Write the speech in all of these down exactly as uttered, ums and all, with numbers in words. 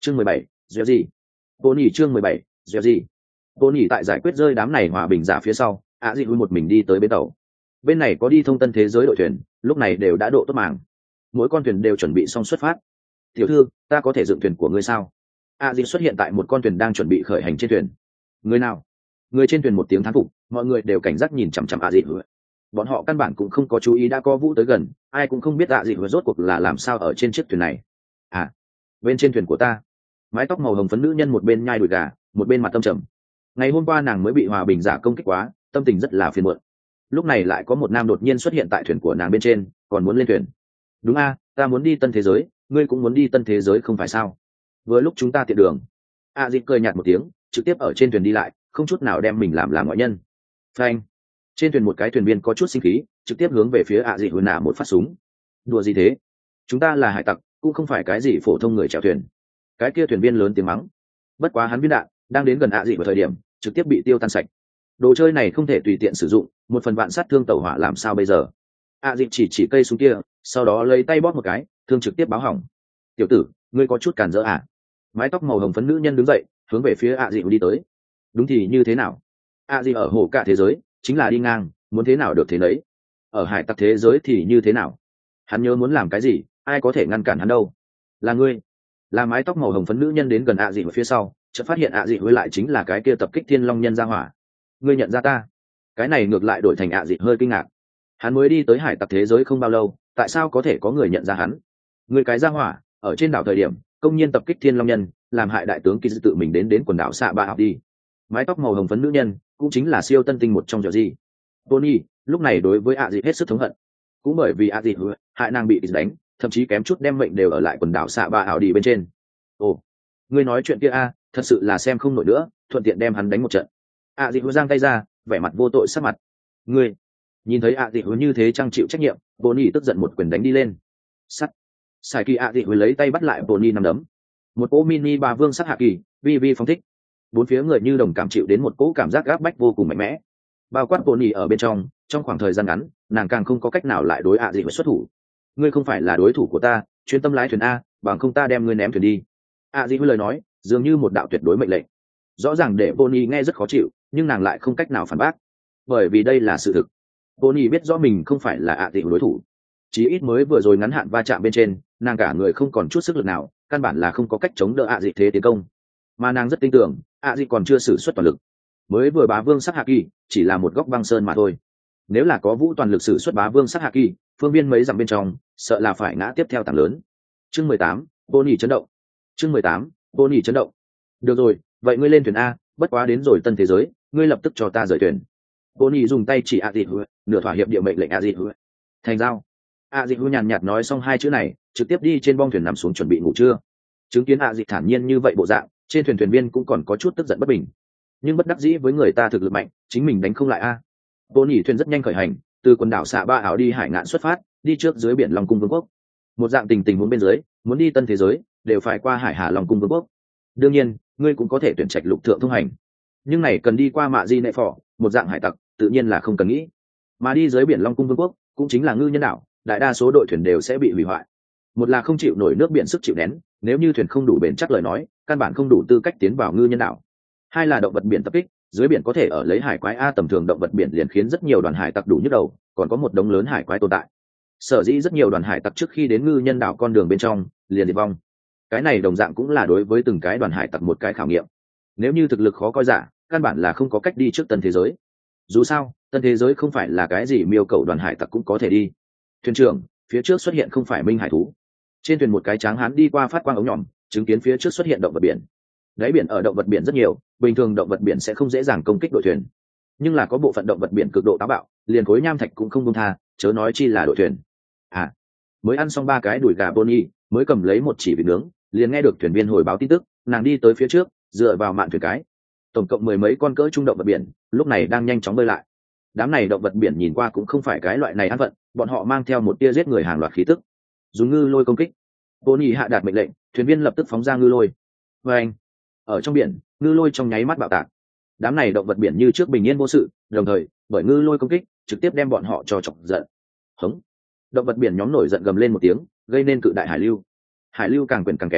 chương mười bảy, dẻo gì bồn nhỉ chương mười bảy, dẻo gì bồn nhỉ tại giải quyết rơi đám này hòa bình giả phía sau, ạ dị huy một mình đi tới bến tàu. Bên này có đi thông tân thế giới đội thuyền, lúc này đều đã độ tốt màng, mỗi con thuyền đều chuẩn bị xong xuất phát. Tiểu thư, ta có thể dựng thuyền của ngươi sao? ạ dị xuất hiện tại một con thuyền đang chuẩn bị khởi hành trên thuyền. Người nào? Người trên thuyền một tiếng thán phục, mọi người đều cảnh giác nhìn chằm chằm ạ dị huy. Bọn họ căn bản cũng không có chú ý đã có vũ tới gần, ai cũng không biết ạ dị huy rốt cuộc là làm sao ở trên chiếc thuyền này. À, bên trên thuyền của ta. Mái tóc màu hồng phấn nữ nhân một bên nhai đùi gà, một bên mặt tâm trầm. Ngày hôm qua nàng mới bị hòa bình giả công kích quá, tâm tình rất là phiền muộn. Lúc này lại có một nam đột nhiên xuất hiện tại thuyền của nàng bên trên, còn muốn lên thuyền. Đúng a, ta muốn đi tân thế giới, ngươi cũng muốn đi tân thế giới không phải sao? Vừa lúc chúng ta tiện đường. A Dịch cười nhạt một tiếng, trực tiếp ở trên thuyền đi lại, không chút nào đem mình làm làm ngoại nhân. Phanh. Trên thuyền một cái thuyền viên có chút sinh khí, trực tiếp hướng về phía A Dịch hồi nã một phát súng. Đùa gì thế? Chúng ta là hải tặc, cũng không phải cái gì phổ thông người chèo thuyền. Cái kia thuyền viên lớn tiếng mắng. Bất quá hắn viên đạn đang đến gần A Dịch vào thời điểm, trực tiếp bị tiêu tan sạch. Đồ chơi này không thể tùy tiện sử dụng, một phần vạn sát thương tẩu hỏa làm sao bây giờ? A Dịch chỉ chỉ cây súng kia, sau đó lấy tay bóp một cái, thương trực tiếp báo hỏng. Tiểu tử, ngươi có chút cản rỡ à? Mái tóc màu hồng phấn nữ nhân đứng dậy, hướng về phía A Dịch đi tới. Đúng thì như thế nào? A Dịch ở hồ cả thế giới, chính là đi ngang, muốn thế nào được thế nấy. Ở hải tặc thế giới thì như thế nào? Hắn nhớ muốn làm cái gì, ai có thể ngăn cản hắn đâu? Là ngươi. Là mái tóc màu hồng phấn nữ nhân đến gần A Dịch ở phía sau, chợt phát hiện A Dịch với lại chính là cái kia tập kích thiên long nhân ra hỏa. Ngươi nhận ra ta? Cái này ngược lại đổi thành A Dịch hơi kinh ngạc. Hắn mới đi tới hải tặc thế giới không bao lâu, tại sao có thể có người nhận ra hắn? Người cái ra hỏa ở trên đảo thời điểm công nhiên tập kích thiên long nhân, làm hại đại tướng kỳ dự tự mình đến đến quần đảo xạ ba học đi. Mái tóc màu hồng phấn nữ nhân cũng chính là siêu tân tinh một trong dẻo gì. Tony lúc này đối với A Dịch hết sức thống hận, cũng bởi vì A Dịch hại nàng bị đánh, thậm chí kém chút đem mệnh đều ở lại quần đảo xạ ba ảo đi bên trên. Ồ, ngươi nói chuyện kia a, thật sự là xem không nổi nữa, thuận tiện đem hắn đánh một trận. A Dịch giang tay ra, vẻ mặt vô tội sắc mặt. Ngươi nhìn thấy A Dịch như thế trang chịu trách nhiệm, Tony tức giận một quyền đánh đi lên. Sắt. Sai kỳ A Dịch lấy tay bắt lại Tony nắm đấm. Một cỗ mini ba vương sắt hạ kỳ, vi vi phóng thích. Bốn phía người như đồng cảm chịu đến một cỗ cảm giác áp bách vô cùng mạnh mẽ. Bao quát Tony ở bên trong, trong khoảng thời gian ngắn, nàng càng không có cách nào lại đối A Dịch xuất thủ. Ngươi không phải là đối thủ của ta, chuyên tâm lái thuyền a, bằng không ta đem ngươi ném thuyền đi. A Dịch lời nói, dường như một đạo tuyệt đối mệnh lệnh. Rõ ràng để Tony nghe rất khó chịu, nhưng nàng lại không cách nào phản bác, bởi vì đây là sự thực. Tony biết rõ mình không phải là A Dịch đối thủ, chí ít mới vừa rồi ngắn hạn va chạm bên trên, nàng cả người không còn chút sức lực nào, căn bản là không có cách chống đỡ A Dịch thế tiến công. Mà nàng rất tin tưởng, A Dịch còn chưa sử xuất toàn lực. Mới vừa bá vương sắc hạ kỳ, chỉ là một góc băng sơn mà thôi. Nếu là có vũ toàn lực sử xuất bá vương sắc hạ kỳ, phương viên mấy dặm bên trong, sợ là phải ngã tiếp theo tảng lớn. Chương mười tám, Tony chấn động. Chương mười tám, Tony chấn động. Được rồi, vậy ngươi lên thuyền a, bất quá đến rồi tân thế giới, ngươi lập tức cho ta rời thuyền. Tony dùng tay chỉ A Dịch, nửa thỏa hiệp địa mệnh lệnh A Dịch. Thành giao. A Dịch nhàn nhạt nói xong hai chữ này, trực tiếp đi trên bong thuyền nằm xuống chuẩn bị ngủ trưa. Chứng kiến A Dịch thản nhiên như vậy bộ dạng, trên thuyền thuyền viên cũng còn có chút tức giận bất bình. Nhưng bất đắc dĩ với người ta thực lực mạnh, chính mình đánh không lại a. Tony thuyền rất nhanh khởi hành, từ quần đảo xạ ba ảo đi hải ngạn xuất phát, đi trước dưới biển Long Cung Vương quốc. Một dạng tình tình huống bên dưới, muốn đi tân thế giới, đều phải qua hải hà Long Cung Vương quốc. Đương nhiên, ngươi cũng có thể tuyển trạch lục thượng thông hành, nhưng này cần đi qua mạ di nệ phò, một dạng hải tặc, tự nhiên là không cần nghĩ. Mà đi dưới biển Long Cung Vương quốc, cũng chính là ngư nhân đảo, đại đa số đội thuyền đều sẽ bị hủy hoại. Một là không chịu nổi nước biển sức chịu nén, nếu như thuyền không đủ bền chắc lời nói, căn bản không đủ tư cách tiến vào ngư nhân đảo. Hai là động vật biển tập kích, dưới biển có thể ở lấy hải quái a, tầm thường động vật biển liền khiến rất nhiều đoàn hải tặc đủ nhức đầu, còn có một đống lớn hải quái tồn tại. Sở dĩ rất nhiều đoàn hải tặc trước khi đến ngư nhân đảo con đường bên trong liền diệt vong. Cái này đồng dạng cũng là đối với từng cái đoàn hải tặc một cái khảo nghiệm. Nếu như thực lực khó coi giả, căn bản là không có cách đi trước tân thế giới. Dù sao, tân thế giới không phải là cái gì miêu cầu đoàn hải tặc cũng có thể đi. Thuyền trưởng, phía trước xuất hiện không phải minh hải thú. Trên thuyền một cái tráng hán đi qua phát quang ống nhỏm, chứng kiến phía trước xuất hiện động vật biển. Đáy biển ở động vật biển rất nhiều, bình thường động vật biển sẽ không dễ dàng công kích đội thuyền, nhưng là có bộ phận động vật biển cực độ táo bạo, liền khối nham thạch cũng không buông tha, chớ nói chi là đội thuyền. À, mới ăn xong ba cái đùi gà Bonnie, mới cầm lấy một chỉ vịt nướng, liền nghe được thuyền viên hồi báo tin tức, nàng đi tới phía trước, dựa vào mạn thuyền cái. Tổng cộng mười mấy con cỡ trung động vật biển, lúc này đang nhanh chóng bơi lại. Đám này động vật biển nhìn qua cũng không phải cái loại này ăn vận, bọn họ mang theo một tia giết người hàng loạt khí tức, dùng ngư lôi công kích. Bonnie hạ đạt mệnh lệnh, thuyền viên lập tức phóng ra ngư lôi. Và anh, ở trong biển, ngư lôi trong nháy mắt bạo tạc. Đám này động vật biển như trước bình yên vô sự, đồng thời bởi ngư lôi công kích trực tiếp đem bọn họ cho chọc giận. Hống! Động vật biển nhóm nổi giận gầm lên một tiếng, gây nên cự đại hải lưu. Hải lưu càng quyển càng kém,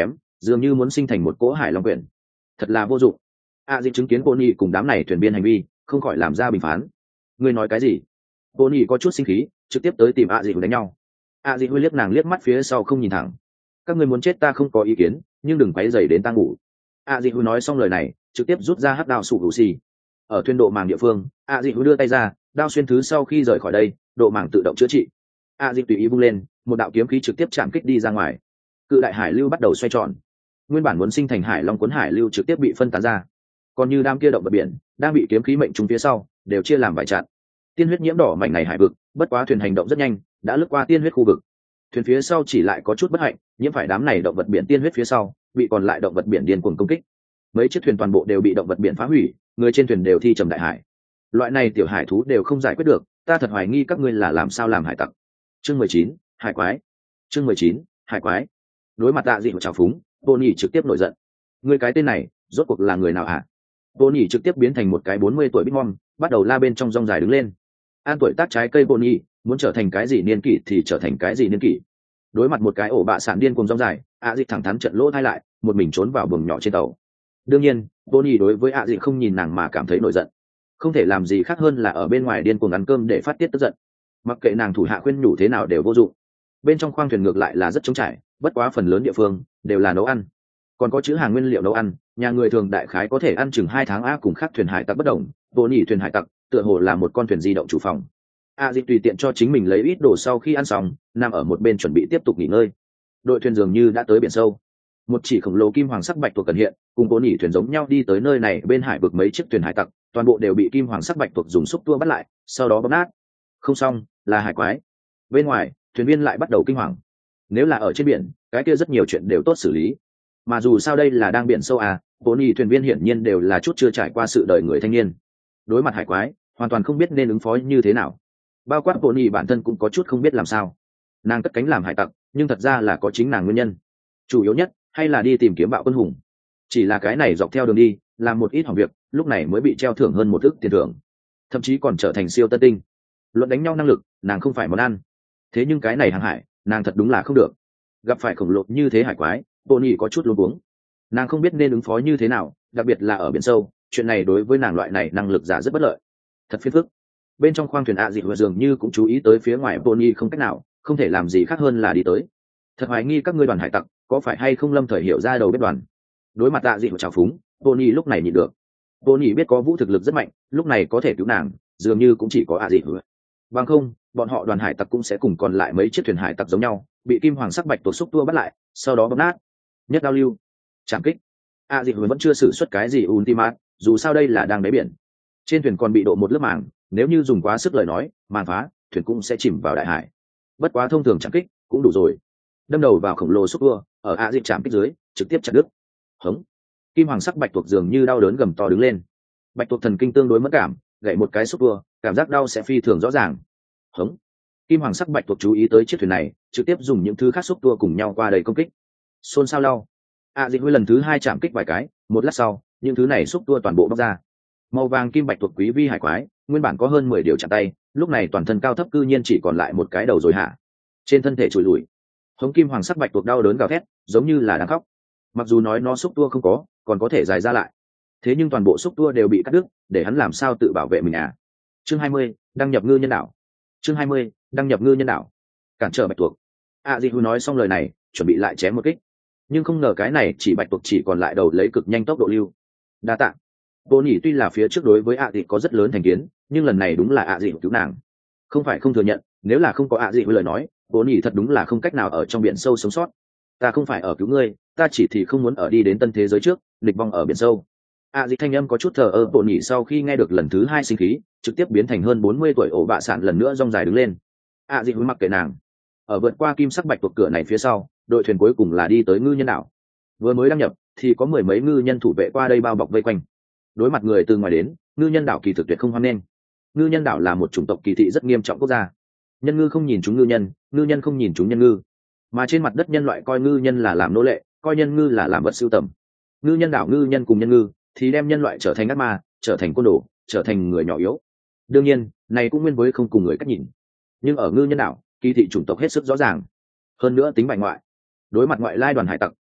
dường như muốn sinh thành một cỗ hải long quyển. Thật là vô dụng. A Dịp chứng kiến Pony cùng đám này thuyền viên hành vi, không khỏi làm ra bình phán. Ngươi nói cái gì? Pony có chút sinh khí, trực tiếp tới tìm A Dịp đánh nhau. A Dịp liếc nàng liếc mắt phía sau không nhìn thẳng. Các ngươi muốn chết ta không có ý kiến, nhưng đừng quấy rầy đến ta ngủ. A Dịp nói xong lời này, trực tiếp rút ra hắc đao sụ hữu xì. Ở thuyền độ màng địa phương, A Dịp đưa tay ra, đao xuyên thứ sau khi rời khỏi đây, độ màng tự động chữa trị. A Dịp tùy ý vung lên, một đạo kiếm khí trực tiếp chạm kích đi ra ngoài. Cự đại hải lưu bắt đầu xoay tròn. Nguyên bản muốn sinh thành hải long cuốn hải lưu trực tiếp bị phân tán ra. Còn như đám kia động vật biển đang bị kiếm khí mệnh trúng phía sau, đều chia làm vài chặn. Tiên huyết nhiễm đỏ mảnh này hải vực, bất quá thuyền hành động rất nhanh, đã lướt qua tiên huyết khu vực. Thuyền phía sau chỉ lại có chút bất hạnh, nhiễm phải đám này động vật biển tiên huyết phía sau, bị còn lại động vật biển điên cuồng công kích. Mấy chiếc thuyền toàn bộ đều bị động vật biển phá hủy, người trên thuyền đều thi trầm đại hải. Loại này tiểu hải thú đều không giải quyết được, ta thật hoài nghi các ngươi là làm sao làm hải tặc. Chương mười chín, hải quái. Chương mười chín, hải quái. Đối mặt Tạ Dị trào phúng, Tony trực tiếp nổi giận. Ngươi cái tên này, rốt cuộc là người nào hả? Tony trực tiếp biến thành một cái bốn mươi tuổi Bitmom, bắt đầu la bên trong rong dài đứng lên. An tuổi tác trái cây Tony, muốn trở thành cái gì niên kỷ thì trở thành cái gì niên kỷ. Đối mặt một cái ổ bạ sản điên cùng rong dài, A Dị thẳng thắn trận lỗ thay lại, một mình trốn vào buồng nhỏ trên tàu. Đương nhiên, Tony đối với A Dị không nhìn nàng mà cảm thấy nổi giận. Không thể làm gì khác hơn là ở bên ngoài điên cuồng ăn cơm để phát tiết tức giận. Mặc kệ nàng thủ hạ khuyên nhủ thế nào đều vô dụng. Bên trong khoang thuyền ngược lại là rất trống trải, bất quá phần lớn địa phương đều là nấu ăn. Còn có chữ hàng nguyên liệu nấu ăn, nhà người thường đại khái có thể ăn chừng hai tháng. A cùng khác thuyền hải tặc bất đồng, Tony thuyền hải tặc tựa hồ là một con thuyền di động chủ phòng. A Dị tùy tiện cho chính mình lấy ít đồ sau khi ăn xong, nằm ở một bên chuẩn bị tiếp tục nghỉ ngơi. Đội thuyền dường như đã tới biển sâu. Một chỉ khổng lồ kim hoàng sắc bạch tuộc cần hiện, cùng cố nỉ thuyền giống nhau đi tới nơi này. Bên hải vực mấy chiếc thuyền hải tặc, toàn bộ đều bị kim hoàng sắc bạch tuộc dùng xúc tua bắt lại, sau đó bóp nát. Không xong, là hải quái. Bên ngoài, thuyền viên lại bắt đầu kinh hoàng. Nếu là ở trên biển, cái kia rất nhiều chuyện đều tốt xử lý. Mà dù sao đây là đang biển sâu à, cố nỉ thuyền viên hiển nhiên đều là chút chưa trải qua sự đời người thanh niên. Đối mặt hải quái, hoàn toàn không biết nên ứng phó như thế nào. Bao quát cố nỉ bản thân cũng có chút không biết làm sao. Nàng cất cánh làm hải tặc, nhưng thật ra là có chính nàng nguyên nhân. Chủ yếu nhất hay là đi tìm kiếm bạo quân hùng. Chỉ là cái này dọc theo đường đi làm một ít hỏng việc, lúc này mới bị treo thưởng hơn một ức tiền thưởng, thậm chí còn trở thành siêu tân tinh. Luận đánh nhau năng lực, nàng không phải món ăn. Thế nhưng cái này hàng hải, nàng thật đúng là không được. Gặp phải khổng lồ như thế hải quái, Tony có chút luống cuống. Nàng không biết nên ứng phó như thế nào, đặc biệt là ở biển sâu, chuyện này đối với nàng loại này năng lực giả rất bất lợi. Thật phiền phức. Bên trong khoang thuyền ạ dị vừa dường như cũng chú ý tới phía ngoài Tony không cách nào, không thể làm gì khác hơn là đi tới. Thật hoài nghi các ngươi đoàn hải tặc có phải hay không lâm thời hiểu ra đầu bếp đoàn. Đối mặt tạ dị của trào phúng, Tony lúc này nhịn được. Tony biết có vũ thực lực rất mạnh, lúc này có thể cứu nàng, dường như cũng chỉ có ạ dị hứa. Bằng không, bọn họ đoàn hải tặc cũng sẽ cùng còn lại mấy chiếc thuyền hải tặc giống nhau, bị kim hoàng sắc bạch tuộc xúc tua bắt lại, sau đó bóp nát. Nhất đao lưu, chạm kích. ạ dị hứa vẫn chưa xử suất cái gì ultimat, dù sao đây là đang đáy biển. Trên thuyền còn bị độ một lớp màng, nếu như dùng quá sức lời nói, màn phá, thuyền cũng sẽ chìm vào đại hải. Bất quá thông thường chạm kích cũng đủ rồi. Đâm đầu vào khổng lồ xúc tua, ở ạ dị chạm kích dưới, trực tiếp chặt đứt. Hống. Kim hoàng sắc bạch tuộc dường như đau đớn gầm to đứng lên. Bạch tuộc thần kinh tương đối mất cảm, gãy một cái xúc tua, cảm giác đau sẽ phi thường rõ ràng. Hống. Kim hoàng sắc bạch tuộc chú ý tới chiếc thuyền này, trực tiếp dùng những thứ khác xúc tua cùng nhau qua đầy công kích. Xôn xao lau. ạ dị huy lần thứ hai chạm kích vài cái, một lát sau, những thứ này xúc tua toàn bộ bóc ra. Màu vàng kim bạch tuộc quý vi hải quái, nguyên bản có hơn mười điều chạm tay, lúc này toàn thân cao thấp cư nhiên chỉ còn lại một cái đầu rồi hả? Trên thân thể trụi lùi. Hống kim hoàng sắc bạch tuộc đau đớn gào thét, giống như là đang khóc. Mặc dù nói nó xúc tua không có, còn có thể dài ra lại, thế nhưng toàn bộ xúc tua đều bị cắt đứt, để hắn làm sao tự bảo vệ mình à? Chương hai mươi, đăng nhập ngư nhân đảo. Chương hai mươi, đăng nhập ngư nhân đảo. Cản trở bạch tuộc. A Di Hu nói xong lời này, chuẩn bị lại chém một kích, nhưng không ngờ cái này chỉ bạch tuộc chỉ còn lại đầu lấy cực nhanh tốc độ lưu. Đa tạ. Bố nhỉ tuy là phía trước đối với A Di có rất lớn thành kiến, nhưng lần này đúng là A Di cứu nàng. Không phải không thừa nhận, nếu là không có A Di Hu lời nói, bố nhỉ thật đúng là không cách nào ở trong biển sâu sống sót. Ta không phải ở cứu ngươi, ta chỉ thì không muốn ở đi đến tân thế giới trước lịch vong ở biển sâu. A Di thanh âm có chút thờ ơ. Bố nhỉ sau khi nghe được lần thứ hai sinh khí, trực tiếp biến thành hơn bốn mươi tuổi ổ bạ sạn lần nữa rong dài đứng lên. A Di hối mặc kệ nàng. Ở vượt qua kim sắc bạch tuộc cửa này phía sau, đội thuyền cuối cùng là đi tới ngư nhân đảo. Vừa mới đăng nhập thì có mười mấy ngư nhân thủ vệ qua đây bao bọc vây quanh. Đối mặt người từ ngoài đến, ngư nhân đảo kỳ thực tuyệt không hoan nghênh. Ngư nhân đảo là một chủng tộc kỳ thị rất nghiêm trọng quốc gia. Nhân ngư không nhìn chúng ngư nhân, ngư nhân không nhìn chúng nhân ngư. Mà trên mặt đất nhân loại coi ngư nhân là làm nô lệ, coi nhân ngư là làm vật sưu tầm. Ngư nhân đảo ngư nhân cùng nhân ngư thì đem nhân loại trở thành ác ma, trở thành côn đồ, trở thành người nhỏ yếu. Đương nhiên, này cũng nguyên với không cùng người cách nhìn. Nhưng ở ngư nhân đảo, kỳ thị chủng tộc hết sức rõ ràng. Hơn nữa tính bại ngoại. Đối mặt ngoại lai đoàn hải tặc,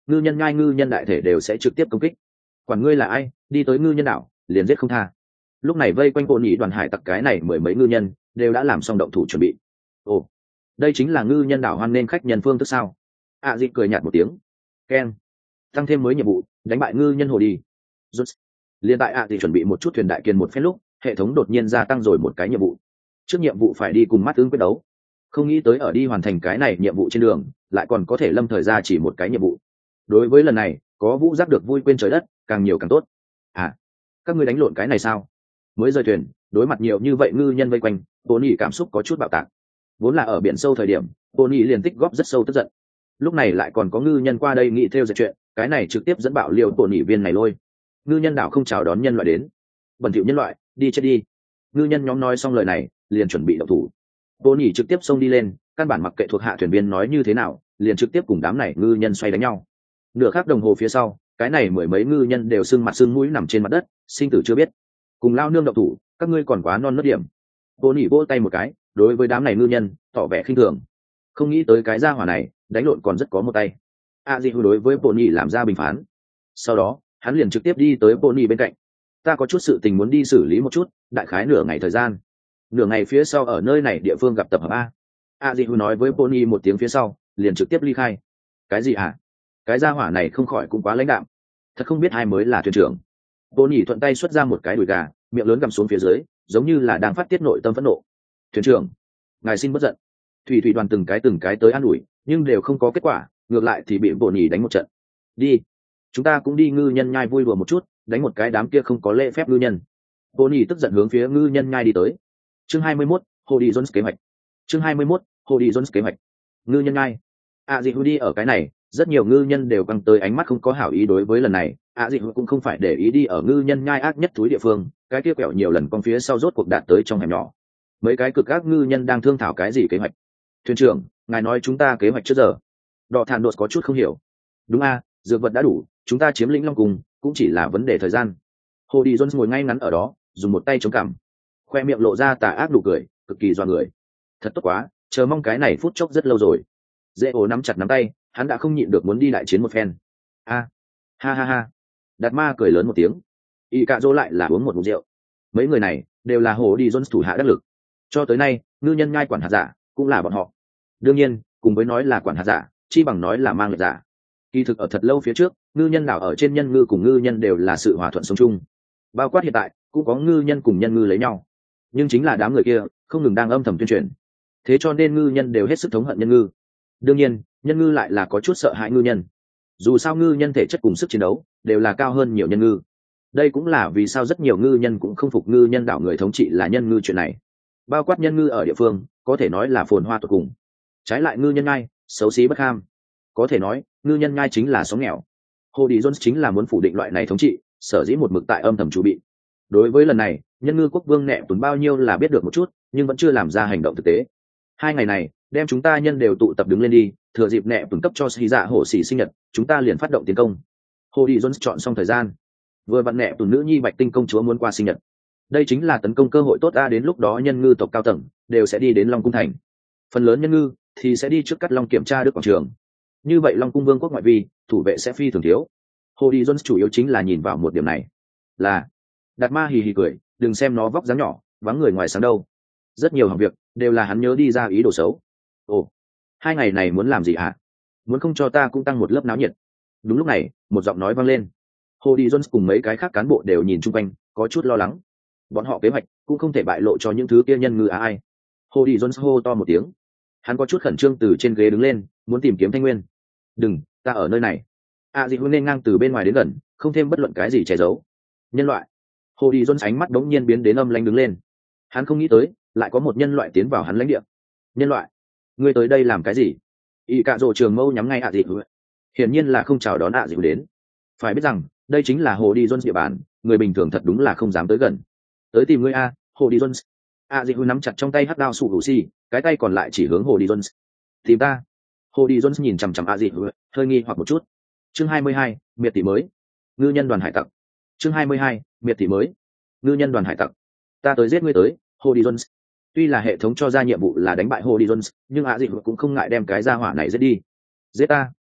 ngư nhân ngai ngư nhân đại thể đều sẽ trực tiếp công kích. Quản ngươi là ai, đi tới ngư nhân đảo liền giết không tha. Lúc này vây quanh Bồn nhị đoàn hải tặc cái này mười mấy ngư nhân đều đã làm xong động thủ chuẩn bị. Ồ, đây chính là ngư nhân đảo hoan nên khách nhân phương tức sao? À dị cười nhạt một tiếng. Ken, tăng thêm mới nhiệm vụ, đánh bại ngư nhân hồ đi. Rút. Liên tại ạ thì chuẩn bị một chút thuyền đại kiền một phen lúc, hệ thống đột nhiên gia tăng rồi một cái nhiệm vụ. Trước nhiệm vụ phải đi cùng mắt ứng quyết đấu, không nghĩ tới ở đi hoàn thành cái này nhiệm vụ trên đường lại còn có thể lâm thời ra chỉ một cái nhiệm vụ. Đối với lần này có vũ giác được vui quên trời đất, càng nhiều càng tốt. À, các ngươi đánh lộn cái này sao? Mới rời thuyền, đối mặt nhiều như vậy ngư nhân vây quanh, Bonnie cảm xúc có chút bạo tạc. Vốn là ở biển sâu thời điểm, Bonnie liền tích góp rất sâu tức giận. Lúc này lại còn có ngư nhân qua đây nghĩ theo dệt chuyện, cái này trực tiếp dẫn bạo liều Bonnie viên này lôi. Ngư nhân đảo không chào đón nhân loại đến, bẩn thỉu nhân loại, đi chết đi. Ngư nhân nhóm nói xong lời này, liền chuẩn bị động thủ. Bonnie trực tiếp xông đi lên, căn bản mặc kệ thuộc hạ thuyền viên nói như thế nào, liền trực tiếp cùng đám này ngư nhân xoay đánh nhau. Nửa khắc đồng hồ phía sau, cái này mười mấy ngư nhân đều sưng mặt sưng mũi nằm trên mặt đất, sinh tử chưa biết. Cùng lao nương động thủ, các ngươi còn quá non nớt điểm. Bonnie vỗ tay một cái, đối với đám này ngư nhân tỏ vẻ khinh thường. Không nghĩ tới cái gia hỏa này đánh lộn còn rất có một tay. A Di đối với Bonnie làm ra bình phán. Sau đó hắn liền trực tiếp đi tới Bonnie bên cạnh. Ta có chút sự tình muốn đi xử lý một chút, đại khái nửa ngày thời gian. Nửa ngày phía sau ở nơi này địa phương gặp tập hợp a. A Di nói với Bonnie một tiếng phía sau, liền trực tiếp ly khai. Cái gì hả? Cái gia hỏa này không khỏi cũng quá lãnh đạm. Thật không biết ai mới là thuyền trưởng. Bonnie thuận tay xuất ra một cái đùi gà, miệng lớn gầm xuống phía dưới, giống như là đang phát tiết nội tâm phẫn nộ. Thuyền trưởng, ngài xin bất giận. Thủy thủy đoàn từng cái từng cái tới an ủi, nhưng đều không có kết quả, ngược lại thì bị Bonnie đánh một trận. Đi, chúng ta cũng đi ngư nhân nhai vui đùa một chút, đánh một cái đám kia không có lễ phép ngư nhân. Bonnie tức giận hướng phía ngư nhân nhai đi tới. Chương hai mươi mốt, Hody Jones kế hoạch. Chương hai mươi mốt, Hody Jones kế hoạch. Ngư nhân nhai. À gì đi ở cái này, rất nhiều ngư nhân đều căng tới ánh mắt không có hảo ý đối với lần này. À gì cũng không phải để ý đi ở ngư nhân nhai ác nhất túi địa phương, cái kia quẹo nhiều lần con phía sau rốt cuộc đạt tới trong hẻm nhỏ. Mấy cái cực ác ngư nhân đang thương thảo cái gì kế hoạch. Thuyền trưởng, ngài nói chúng ta kế hoạch trước giờ. Đọ thản đột có chút không hiểu. Đúng a, dược vật đã đủ, chúng ta chiếm lĩnh long cung cũng chỉ là vấn đề thời gian. Hody Jones ngồi ngay ngắn ở đó, dùng một tay chống cằm, khoe miệng lộ ra tà ác nụ cười, cực kỳ doa người. Thật tốt quá, chờ mong cái này phút chốc rất lâu rồi. Dễ ổ nắm chặt nắm tay, hắn đã không nhịn được muốn đi đại chiến một phen. A, ha ha ha. Đạt Ma cười lớn một tiếng. Y Cạ Dỗ lại là uống một ngụm rượu. Mấy người này đều là Hody Jones thủ hạ đắc lực. Cho tới nay, ngư nhân nhai quản hạt giả cũng là bọn họ. Đương nhiên, cùng với nói là quản hạt giả, chi bằng nói là mang lệch giả. Kỳ thực ở thật lâu phía trước, ngư nhân đảo ở trên nhân ngư cùng ngư nhân đều là sự hòa thuận sống chung. Bao quát hiện tại, cũng có ngư nhân cùng nhân ngư lấy nhau. Nhưng chính là đám người kia không ngừng đang âm thầm tuyên truyền. Thế cho nên ngư nhân đều hết sức thống hận nhân ngư. Đương nhiên, nhân ngư lại là có chút sợ hãi ngư nhân. Dù sao ngư nhân thể chất cùng sức chiến đấu đều là cao hơn nhiều nhân ngư. Đây cũng là vì sao rất nhiều ngư nhân cũng không phục ngư nhân đảo người thống trị là nhân ngư chuyện này. Bao quát nhân ngư ở địa phương, có thể nói là phồn hoa tột cùng. Trái lại ngư nhân ngai, xấu xí bất ham. Có thể nói, ngư nhân ngai chính là sống nghèo. Hody Jones chính là muốn phủ định loại này thống trị, sở dĩ một mực tại âm thầm chuẩn bị. Đối với lần này, nhân ngư quốc vương nẹ tuấn bao nhiêu là biết được một chút, nhưng vẫn chưa làm ra hành động thực tế. Hai ngày này, đem chúng ta nhân đều tụ tập đứng lên đi, thừa dịp nẹ tuấn cấp cho sĩ dạ hổ sĩ sinh nhật, chúng ta liền phát động tiến công. Hody Jones chọn xong thời gian, vừa vặn nẹ tuấn nữ nhi bạch tinh công chúa muốn qua sinh nhật. Đây chính là tấn công cơ hội tốt a, đến lúc đó nhân ngư tộc cao tầng đều sẽ đi đến Long cung thành. Phần lớn nhân ngư thì sẽ đi trước cắt long kiểm tra đức quảng trường. Như vậy Long cung vương quốc ngoại vi, thủ vệ sẽ phi thường thiếu. Hody Jones chủ yếu chính là nhìn vào một điểm này. Là Đạt Ma hì hì cười, đừng xem nó vóc dáng nhỏ, vắng người ngoài sáng đâu. Rất nhiều học việc đều là hắn nhớ đi ra ý đồ xấu. Ồ, hai ngày này muốn làm gì hả? Muốn không cho ta cũng tăng một lớp náo nhiệt. Đúng lúc này, một giọng nói vang lên. Hody Jones cùng mấy cái khác cán bộ đều nhìn chung quanh, có chút lo lắng. Bọn họ kế hoạch cũng không thể bại lộ cho những thứ kia nhân ngư á ai. Hody Jones hô to một tiếng. Hắn có chút khẩn trương từ trên ghế đứng lên, muốn tìm kiếm Thanh Nguyên. Đừng, ta ở nơi này. A Dị Hun nên ngang từ bên ngoài đến gần, không thêm bất luận cái gì che giấu. Nhân loại. Hody Jones ánh mắt đống nhiên biến đến âm lãnh đứng lên. Hắn không nghĩ tới, lại có một nhân loại tiến vào hắn lãnh địa. Nhân loại, ngươi tới đây làm cái gì? Y Cạ Dỗ trường mâu nhắm ngay A Dị Hun. Hiển nhiên là không chào đón A Dị Hun đến. Phải biết rằng, đây chính là Hody Jones địa bàn, người bình thường thật đúng là không dám tới gần. Tới tìm ngươi a, Hody Jones. A Dị Hun nắm chặt trong tay hắc đao sụ hủ xì, cái tay còn lại chỉ hướng Hody Jones. Tìm ta? Hody Jones nhìn chằm chằm A Dị Hun, hơi nghi hoặc một chút. Chương hai mươi hai, miệt tỷ mới. Ngư nhân đoàn hải tặc. Chương hai mươi hai, miệt tỷ mới. Ngư nhân đoàn hải tặc. Ta tới giết ngươi tới, Hody Jones. Tuy là hệ thống cho ra nhiệm vụ là đánh bại Hody Jones, nhưng A Dị Hun cũng không ngại đem cái gia hỏa này giết đi. Giết ta?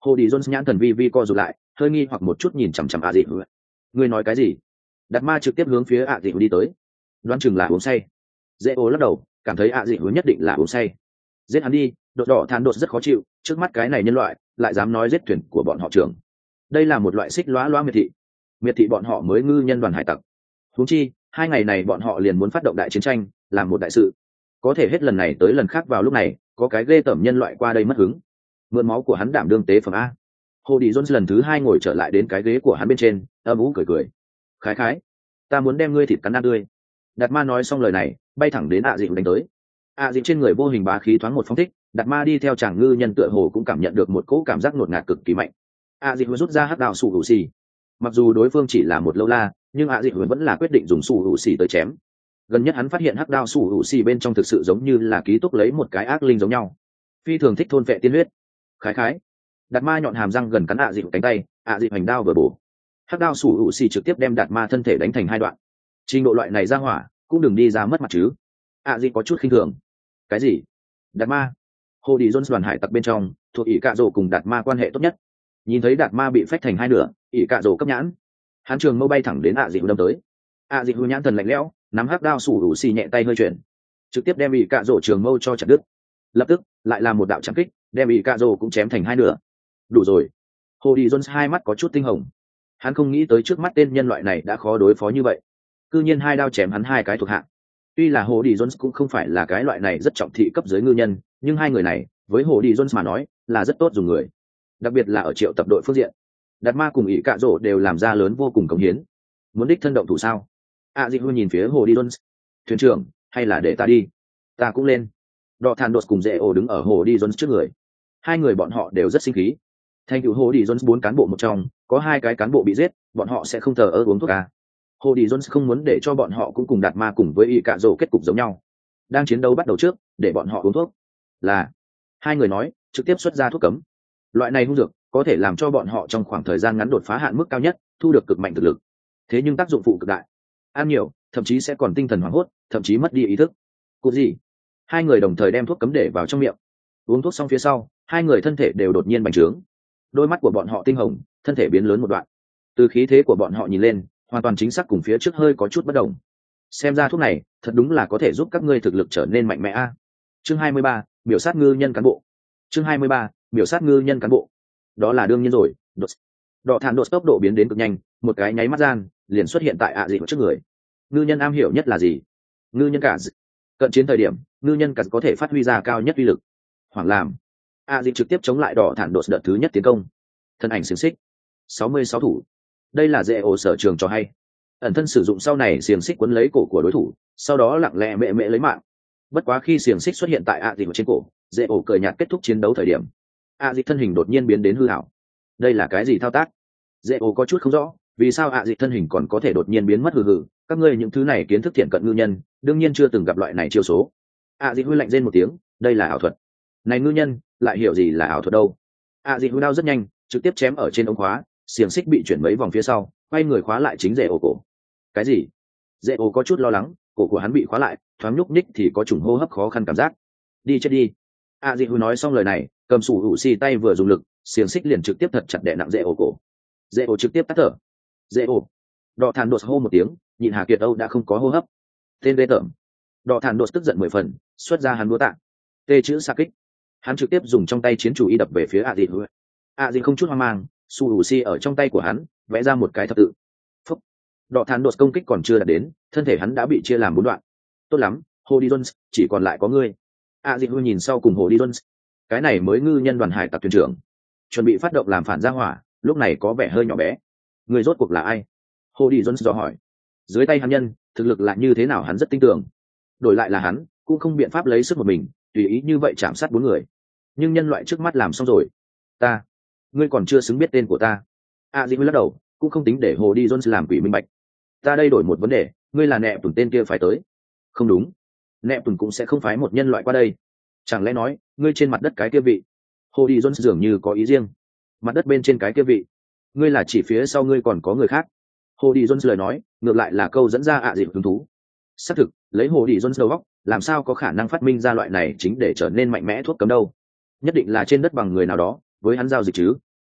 Hồ đi Jones nhãn thần vi vi co rụt lại, hơi nghi hoặc một chút nhìn chằm chằm ạ dị hữu. Ngươi nói cái gì? Đạt ma trực tiếp hướng phía ạ dị hữu đi tới, đoán chừng là uống say. Dễ ô lắc đầu, cảm thấy ạ dị hữu nhất định là uống say. Giết hắn đi, đột đỏ than đột rất khó chịu, trước mắt cái này nhân loại lại dám nói giết thuyền của bọn họ trưởng. Đây là một loại xích lóa loa miệt thị, miệt thị bọn họ mới ngư nhân đoàn hải tặc. Huống chi hai ngày này bọn họ liền muốn phát động đại chiến tranh, làm một đại sự. Có thể hết lần này tới lần khác vào lúc này có cái ghê tởm nhân loại qua đây mất hứng, mượn máu của hắn đảm đương tế phẩm a. Hồ đi Jones lần thứ hai ngồi trở lại đến cái ghế của hắn bên trên, âm ú cười cười. Khái khái, ta muốn đem ngươi thịt cắn ăn tươi. Đạt ma nói xong lời này, bay thẳng đến ạ dịu đánh tới. ạ dịu trên người vô hình bá khí thoáng một phong thích, Đạt ma đi theo chàng ngư nhân tựa hồ cũng cảm nhận được một cỗ cảm giác ngột ngạt cực kỳ mạnh. ạ dịu rút ra hắc đạo sủ hữu xì. Mặc dù đối phương chỉ là một lâu la, nhưng ạ dịu vẫn là quyết định dùng sủ hữu xì tới chém. Gần nhất hắn phát hiện hắc đạo sủ hữu xì bên trong thực sự giống như là ký túc lấy một cái ác linh giống nhau, phi thường thích thôn vệ tiên huyết. Khái khái, Đạt ma nhọn hàm răng gần cắn ạ dịu cánh tay, ạ dịu hành đao vừa bổ, hắc đao sủ hữu xì trực tiếp đem Đạt ma thân thể đánh thành hai đoạn. Trình độ loại này ra hỏa cũng đừng đi ra mất mặt chứ. ạ dịu có chút khinh thường. Cái gì? Đạt ma? Hồ đi Jones đoàn hải tặc bên trong thuộc ỷ cạ rổ cùng Đạt ma quan hệ tốt nhất. Nhìn thấy Đạt ma bị phách thành hai nửa, ỷ cạ rổ cấp nhãn, hắn trường mâu bay thẳng đến ạ dịu đâm tới. ạ dịu nhãn thần lạnh lẽo, nắm hắc đao sủ hữu xì nhẹ tay hơi chuyển, trực tiếp đem ỷ cạ rổ trường mâu cho chặt đứt. Lập tức lại là một đạo chạm kích, đem ỷ cạ rổ cũng chém thành hai nửa. Đủ rồi. Hồ đi Jones hai mắt có chút tinh hồng, hắn không nghĩ tới trước mắt tên nhân loại này đã khó đối phó như vậy, cư nhiên hai đao chém hắn hai cái thuộc hạ. Tuy là Hồ đi Jones cũng không phải là cái loại này rất trọng thị cấp dưới ngư nhân, nhưng hai người này với Hồ đi Jones mà nói là rất tốt dùng người, đặc biệt là ở triệu tập đội phương diện. Đạt ma cùng ỷ cạ rổ đều làm ra lớn vô cùng cống hiến. Muốn đích thân động thủ sao? a di hu nhìn phía Hồ đi Jones. Thuyền trưởng, hay là để ta đi? Ta cũng lên. Đọ thàn đột cùng dễ ổ đứng ở Hồ đi Jones trước người, hai người bọn họ đều rất sinh khí. Thành cựu Hồ đi Jones bốn cán bộ một trong, có hai cái cán bộ bị giết, bọn họ sẽ không thờ ơ uống thuốc à? Hồ đi Jones không muốn để cho bọn họ cũng cùng Đạt ma cùng với ỷ cạ rổ kết cục giống nhau. Đang chiến đấu bắt đầu trước, để bọn họ uống thuốc. Là, hai người nói, trực tiếp xuất ra thuốc cấm. Loại này hung dược có thể làm cho bọn họ trong khoảng thời gian ngắn đột phá hạn mức cao nhất, thu được cực mạnh thực lực. Thế nhưng tác dụng phụ cực đại, ăn nhiều thậm chí sẽ còn tinh thần hoảng hốt, thậm chí mất đi ý thức. Cút gì? Hai người đồng thời đem thuốc cấm để vào trong miệng. Uống thuốc xong phía sau, hai người thân thể đều đột nhiên bành trướng, đôi mắt của bọn họ tinh hồng, thân thể biến lớn một đoạn. Từ khí thế của bọn họ nhìn lên, hoàn toàn chính xác cùng phía trước hơi có chút bất đồng. Xem ra thuốc này thật đúng là có thể giúp các ngươi thực lực trở nên mạnh mẽ a. Chương hai mươi ba, biểu sát ngư nhân cán bộ. Chương hai mươi ba, biểu sát ngư nhân cán bộ. Đó là đương nhiên rồi. Đột đọ thản đột tốc độ biến đến cực nhanh, một cái nháy mắt gian liền xuất hiện tại ạ dị trước người. Ngư nhân am hiểu nhất là gì? Ngư nhân cả. Cận chiến thời điểm, ngư nhân cả có thể phát huy ra cao nhất uy lực. Hoàng làm ạ dị trực tiếp chống lại đỏ thản đột đợt thứ nhất tiến công. Thân ảnh xiềng xích sáu mươi sáu thủ. Đây là dễ ổ sở trường cho hay. Ẩn thân sử dụng sau này xiềng xích quấn lấy cổ của đối thủ, sau đó lặng lẽ mẹ mẹ lấy mạng. Bất quá khi xiềng xích xuất hiện tại ạ dị trên cổ, dễ ổ cười nhạt kết thúc chiến đấu thời điểm, ạ dị thân hình đột nhiên biến đến hư hảo. Đây là cái gì thao tác? Dễ ổ có chút không rõ, vì sao ạ dị thân hình còn có thể đột nhiên biến mất hư hư. Các ngươi những thứ này kiến thức thiện cận ngư nhân, đương nhiên chưa từng gặp loại này chiêu số. ạ dị huy lạnh rên một tiếng, đây là ảo thuật. Này ngư nhân lại hiểu gì là ảo thuật đâu? ạ dị huy đao rất nhanh, trực tiếp chém ở trên ống khóa, xiềng xích bị chuyển mấy vòng phía sau, quay người khóa lại chính dễ ổ cổ. Cái gì? Dễ ổ có chút lo lắng, cổ của hắn bị khóa lại, thoáng nhúc nhích thì có trùng hô hấp khó khăn cảm giác. Đi chết đi. a di hu nói xong lời này, cầm sủ hữu xì tay vừa dùng lực, xiềng xích liền trực tiếp thật chặt đè nặng dễ ổ cổ. Dễ ổ trực tiếp tắt thở. Dễ ổ. Đọ thản đột hô một tiếng, nhịn Hà Kiệt Âu đã không có hô hấp. Tên lê tởm. Đọ thản đột tức giận mười phần, xuất ra hắn búa tạ. Tê chữ xa kích. Hắn trực tiếp dùng trong tay chiến chủ y đập về phía a di hu. a di không chút hoang mang, sủ hữu xì ở trong tay của hắn vẽ ra một cái thập tự. Phúc. Đọ thản đột công kích còn chưa đạt đến, thân thể hắn đã bị chia làm bốn đoạn. Tốt lắm, Hồ đi Jones, chỉ còn lại có ngươi. a di hu nhìn sau cùng Hồ đi Jones, cái này mới ngư nhân đoàn hải tặc thuyền trưởng, chuẩn bị phát động làm phản gia hỏa, lúc này có vẻ hơi nhỏ bé. Người rốt cuộc là ai? Hồ đi Jones dò hỏi. Dưới tay hắn nhân thực lực lại như thế nào hắn rất tin tưởng, đổi lại là hắn cũng không biện pháp lấy sức một mình tùy ý như vậy chạm sát bốn người, nhưng nhân loại trước mắt làm xong rồi. Ta, ngươi còn chưa xứng biết tên của ta. a di hu lắc đầu, cũng không tính để Hồ đi Jones làm quỷ minh bạch. Ta đây đổi một vấn đề, ngươi là nẹ tuần tên kia phải tới? Không đúng, nẹ tuần cũng sẽ không phái một nhân loại qua đây. Chẳng lẽ nói ngươi trên mặt đất cái kia vị? Hồ đi Jones dường như có ý riêng. Mặt đất bên trên cái kia vị, ngươi là chỉ phía sau ngươi còn có người khác? Hồ đi Jones lời nói ngược lại là câu dẫn ra ạ dịp hứng thú. Xác thực, lấy Hồ đi Jones đầu óc, làm sao có khả năng phát minh ra loại này chính để trở nên mạnh mẽ thuốc cấm đâu? Nhất định là trên đất bằng người nào đó với hắn giao dịch chứ.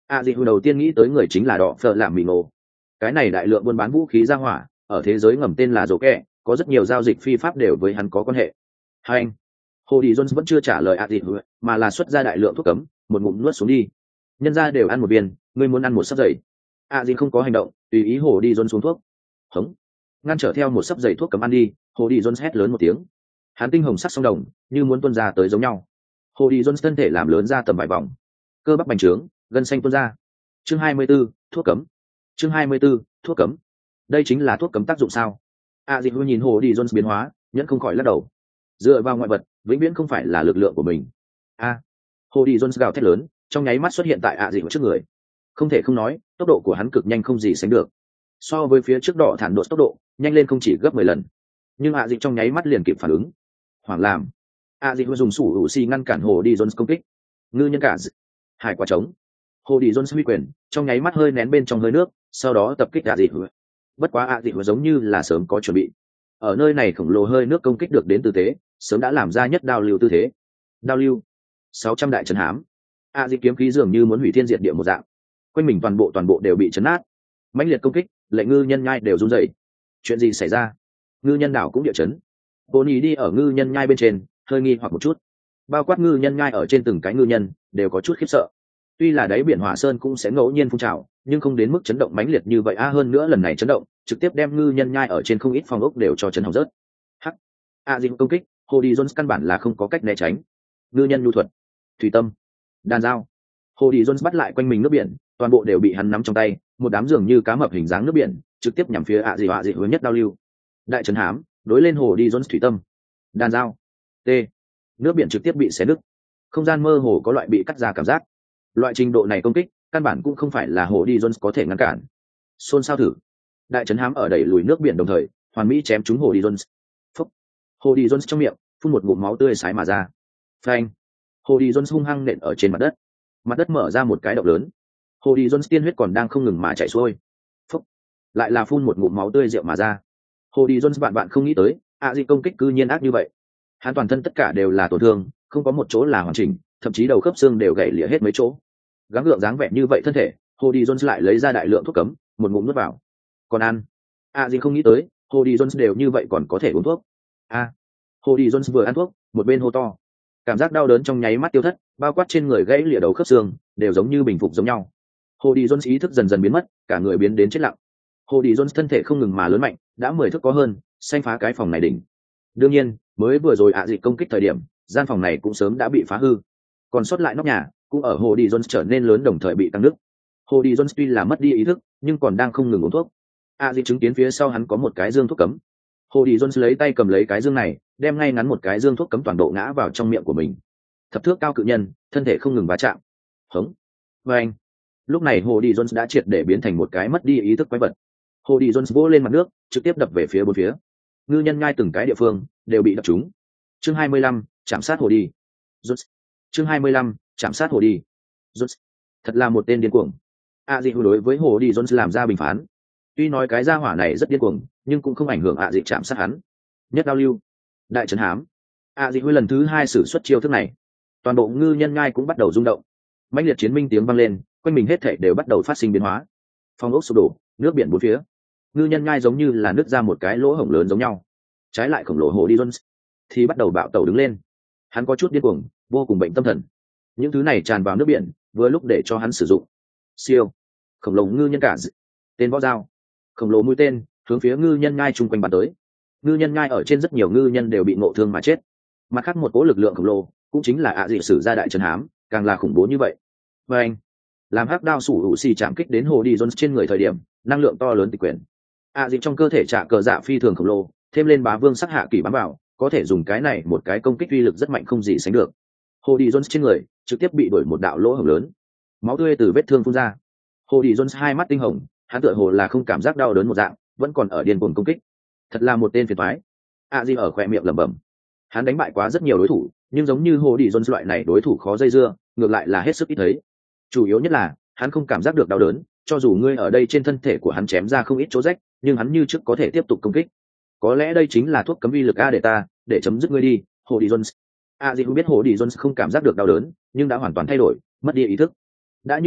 a dị đầu tiên nghĩ tới người chính là đỏ phở làm mì ngộ. Cái này đại lượng buôn bán vũ khí ra hỏa ở thế giới ngầm tên là rổ kẹ, có rất nhiều giao dịch phi pháp đều với hắn có quan hệ. Hai anh, hồ đi jones vẫn chưa trả lời a dị mà là xuất ra đại lượng thuốc cấm, một ngụm nuốt xuống đi. Nhân ra đều ăn một viên, ngươi muốn ăn một sấp dày. a dị không có hành động, tùy ý hồ đi jones xuống thuốc. Hống, ngăn trở theo một sấp dày thuốc cấm ăn đi. Hồ đi jones hét lớn một tiếng, hắn tinh hồng sắc song đồng như muốn tuôn ra tới giống nhau. Hồ đi jones thân thể làm lớn ra tầm vài vòng, cơ bắp bành trướng, gân xanh tuôn ra. Chương hai mươi 24, thuốc cấm. Chương hai mươi 24, thuốc cấm. Đây chính là thuốc cấm tác dụng sao? A Dị nhìn Hồ đi Jones biến hóa, nhẫn không khỏi lắc đầu. Dựa vào ngoại vật, vĩnh viễn không phải là lực lượng của mình. A. Hồ đi Jones gào thét lớn, trong nháy mắt xuất hiện tại A Dị trước người. Không thể không nói, tốc độ của hắn cực nhanh không gì sánh được. So với phía trước đỏ thản độ tốc độ, nhanh lên không chỉ gấp mười lần. Nhưng A Dị trong nháy mắt liền kịp phản ứng. Hoảng làm. A Dị dùng sủ hữu xi ngăn cản Hồ đi Jones công kích. Ngư nhân cả. Hải quả trống. Hồ đi Jones huy quyền, trong nháy mắt hơi nén bên trong hơi nước, sau đó tập kích A Dị. Bất quá A Dị giống như là sớm có chuẩn bị. Ở nơi này khổng lồ hơi nước công kích được đến tư thế, sớm đã làm ra nhất đao lưu tư thế. Đao lưu, sáu trăm đại trấn hám. A Dị kiếm khí dường như muốn hủy thiên diệt địa một dạng, quanh mình toàn bộ toàn bộ đều bị chấn nát. Mãnh liệt công kích, lệnh ngư nhân nhai đều run rẩy. Chuyện gì xảy ra? Ngư nhân đảo cũng địa chấn. Bồn ý đi ở ngư nhân nhai bên trên, hơi nghi hoặc một chút. Bao quát ngư nhân nhai ở trên từng cái ngư nhân đều có chút khiếp sợ. Tuy là đáy biển hỏa sơn cũng sẽ ngẫu nhiên phun trào, nhưng không đến mức chấn động mãnh liệt như vậy. A hơn nữa lần này chấn động trực tiếp đem ngư nhân nhai ở trên không ít phòng ốc đều cho chấn hỏng rớt. Hắc. A Dị công kích, Hồ đi Jones căn bản là không có cách né tránh. Ngư nhân nhu thuật, thủy tâm, đàn dao. Hồ đi Jones bắt lại quanh mình nước biển, toàn bộ đều bị hắn nắm trong tay, một đám dường như cá mập hình dáng nước biển, trực tiếp nhắm phía A Dị. A Dị hướng nhất đao lưu. Đại trấn hám, đối lên Hồ đi Jones thủy tâm, đàn dao. T. Nước biển trực tiếp bị xé nứt. Không gian mơ hồ có loại bị cắt ra cảm giác. Loại trình độ này công kích căn bản cũng không phải là Hồ đi Jones có thể ngăn cản. Xôn xao thử. Đại trấn hám ở đẩy lùi nước biển đồng thời hoàn mỹ chém trúng Hồ đi Jones. Phúc. Hồ đi Jones trong miệng phun một ngụm máu tươi sái mà ra. Phanh. Hồ đi Jones hung hăng nện ở trên mặt đất, mặt đất mở ra một cái động lớn. Hồ đi Jones tiên huyết còn đang không ngừng mà chảy xuôi. Phúc. Lại là phun một ngụm máu tươi rượu mà ra. Hồ đi Jones bạn bạn không nghĩ tới A Dị công kích cư nhiên ác như vậy. Hắn toàn thân tất cả đều là tổn thương, không có một chỗ là hoàn chỉnh, thậm chí đầu khớp xương đều gãy lìa hết mấy chỗ. Gắng gượng dáng vẻ như vậy thân thể, Hồ đi Jones lại lấy ra đại lượng thuốc cấm, một ngụm nuốt vào. Còn ăn. A Dị không nghĩ tới Hồ đi Jones đều như vậy còn có thể uống thuốc. A. Hồ đi Jones vừa ăn thuốc một bên hô to, cảm giác đau đớn trong nháy mắt tiêu thất, bao quát trên người gãy lìa đầu khớp xương đều giống như bình phục giống nhau. Hồ đi Jones ý thức dần dần biến mất, cả người biến đến chết lặng. Hồ đi Jones thân thể không ngừng mà lớn mạnh, đã mười thước có hơn, xanh phá cái phòng này đỉnh. Đương nhiên, mới vừa rồi A Dị công kích thời điểm, gian phòng này cũng sớm đã bị phá hư. Còn sót lại nóc nhà cũng ở Hồ đi Jones trở nên lớn đồng thời bị tăng nứt. Hồ đi Jones tuy là mất đi ý thức, nhưng còn đang không ngừng uống thuốc. A Dị chứng kiến phía sau hắn có một cái dương thuốc cấm. Hồ đi Jones lấy tay cầm lấy cái dương này, đem ngay ngắn một cái dương thuốc cấm toàn bộ ngã vào trong miệng của mình. Thập thước cao cự nhân, thân thể không ngừng va chạm. Hống. Và anh. Lúc này Hồ đi Jones đã triệt để biến thành một cái mất đi ý thức quái vật. Hồ đi Jones vỗ lên mặt nước, trực tiếp đập về phía bốn phía. Ngư nhân ngay từng cái địa phương đều bị đập trúng. Chương hai mươi lăm, chạm sát Hồ đi Jones. Chương hai mươi lăm, chạm sát Hồ đi Jones. Thật là một tên điên cuồng. A Dị đối với Hồ đi Jones làm ra bình phán. Tuy nói cái gia hỏa này rất điên cuồng, nhưng cũng không ảnh hưởng A Dị chạm sát hắn. Nhất đao lưu, đại trấn hám. A Dị lần thứ hai sử xuất chiêu thức này, toàn bộ ngư nhân ngai cũng bắt đầu rung động. Mãnh liệt chiến minh tiếng vang lên, quanh mình hết thảy đều bắt đầu phát sinh biến hóa. Phong ốc sụp đổ, nước biển bốn phía. Ngư nhân ngai giống như là nứt ra một cái lỗ hổng lớn giống nhau. Trái lại khổng lồ Hồ đi Jones thì bắt đầu bạo tẩu đứng lên. Hắn có chút điên cuồng, vô cùng bệnh tâm thần. Những thứ này tràn vào nước biển, vừa lúc để cho hắn sử dụng. Siêu, khổng lồ ngư nhân cả d... tên võ dao, khổng lồ mũi tên hướng phía ngư nhân ngai chung quanh bắn tới. Ngư nhân ngai ở trên rất nhiều ngư nhân đều bị ngộ thương mà chết. Mặt khác một cỗ lực lượng khổng lồ, cũng chính là A Dị sử ra đại trấn hám, càng là khủng bố như vậy. Và anh, làm hắc đao sủ hữu xì chạm kích đến Hồ đi Jones trên người thời điểm, năng lượng to lớn tịch quyển. A Dị trong cơ thể trả cờ dạ phi thường khổng lồ, thêm lên bá vương sắc hạ kỳ bám vào, có thể dùng cái này một cái công kích uy lực rất mạnh không gì sánh được. Hồ đi Jones trên người trực tiếp bị đổi một đạo lỗ hổng lớn, máu tươi từ vết thương phun ra. Hồ đi Jones hai mắt tinh hồng, hắn tựa hồ là không cảm giác đau đớn một dạng, vẫn còn ở điên cuồng công kích. Thật là một tên phiền toái. A Dị ở khóe miệng lẩm bẩm. Hắn đánh bại quá rất nhiều đối thủ, nhưng giống như Hồ đi Jones loại này đối thủ khó dây dưa, ngược lại là hết sức ít thấy. Chủ yếu nhất là hắn không cảm giác được đau đớn, cho dù ngươi ở đây trên thân thể của hắn chém ra không ít chỗ rách, nhưng hắn như trước có thể tiếp tục công kích. Có lẽ đây chính là thuốc cấm uy lực a để ta, để chấm dứt ngươi đi, Hồ đi Jones. A Dị biết Hồ đi Jones không cảm giác được đau đớn, nhưng đã hoàn toàn thay đổi, mất đi ý thức. Đã như vậy,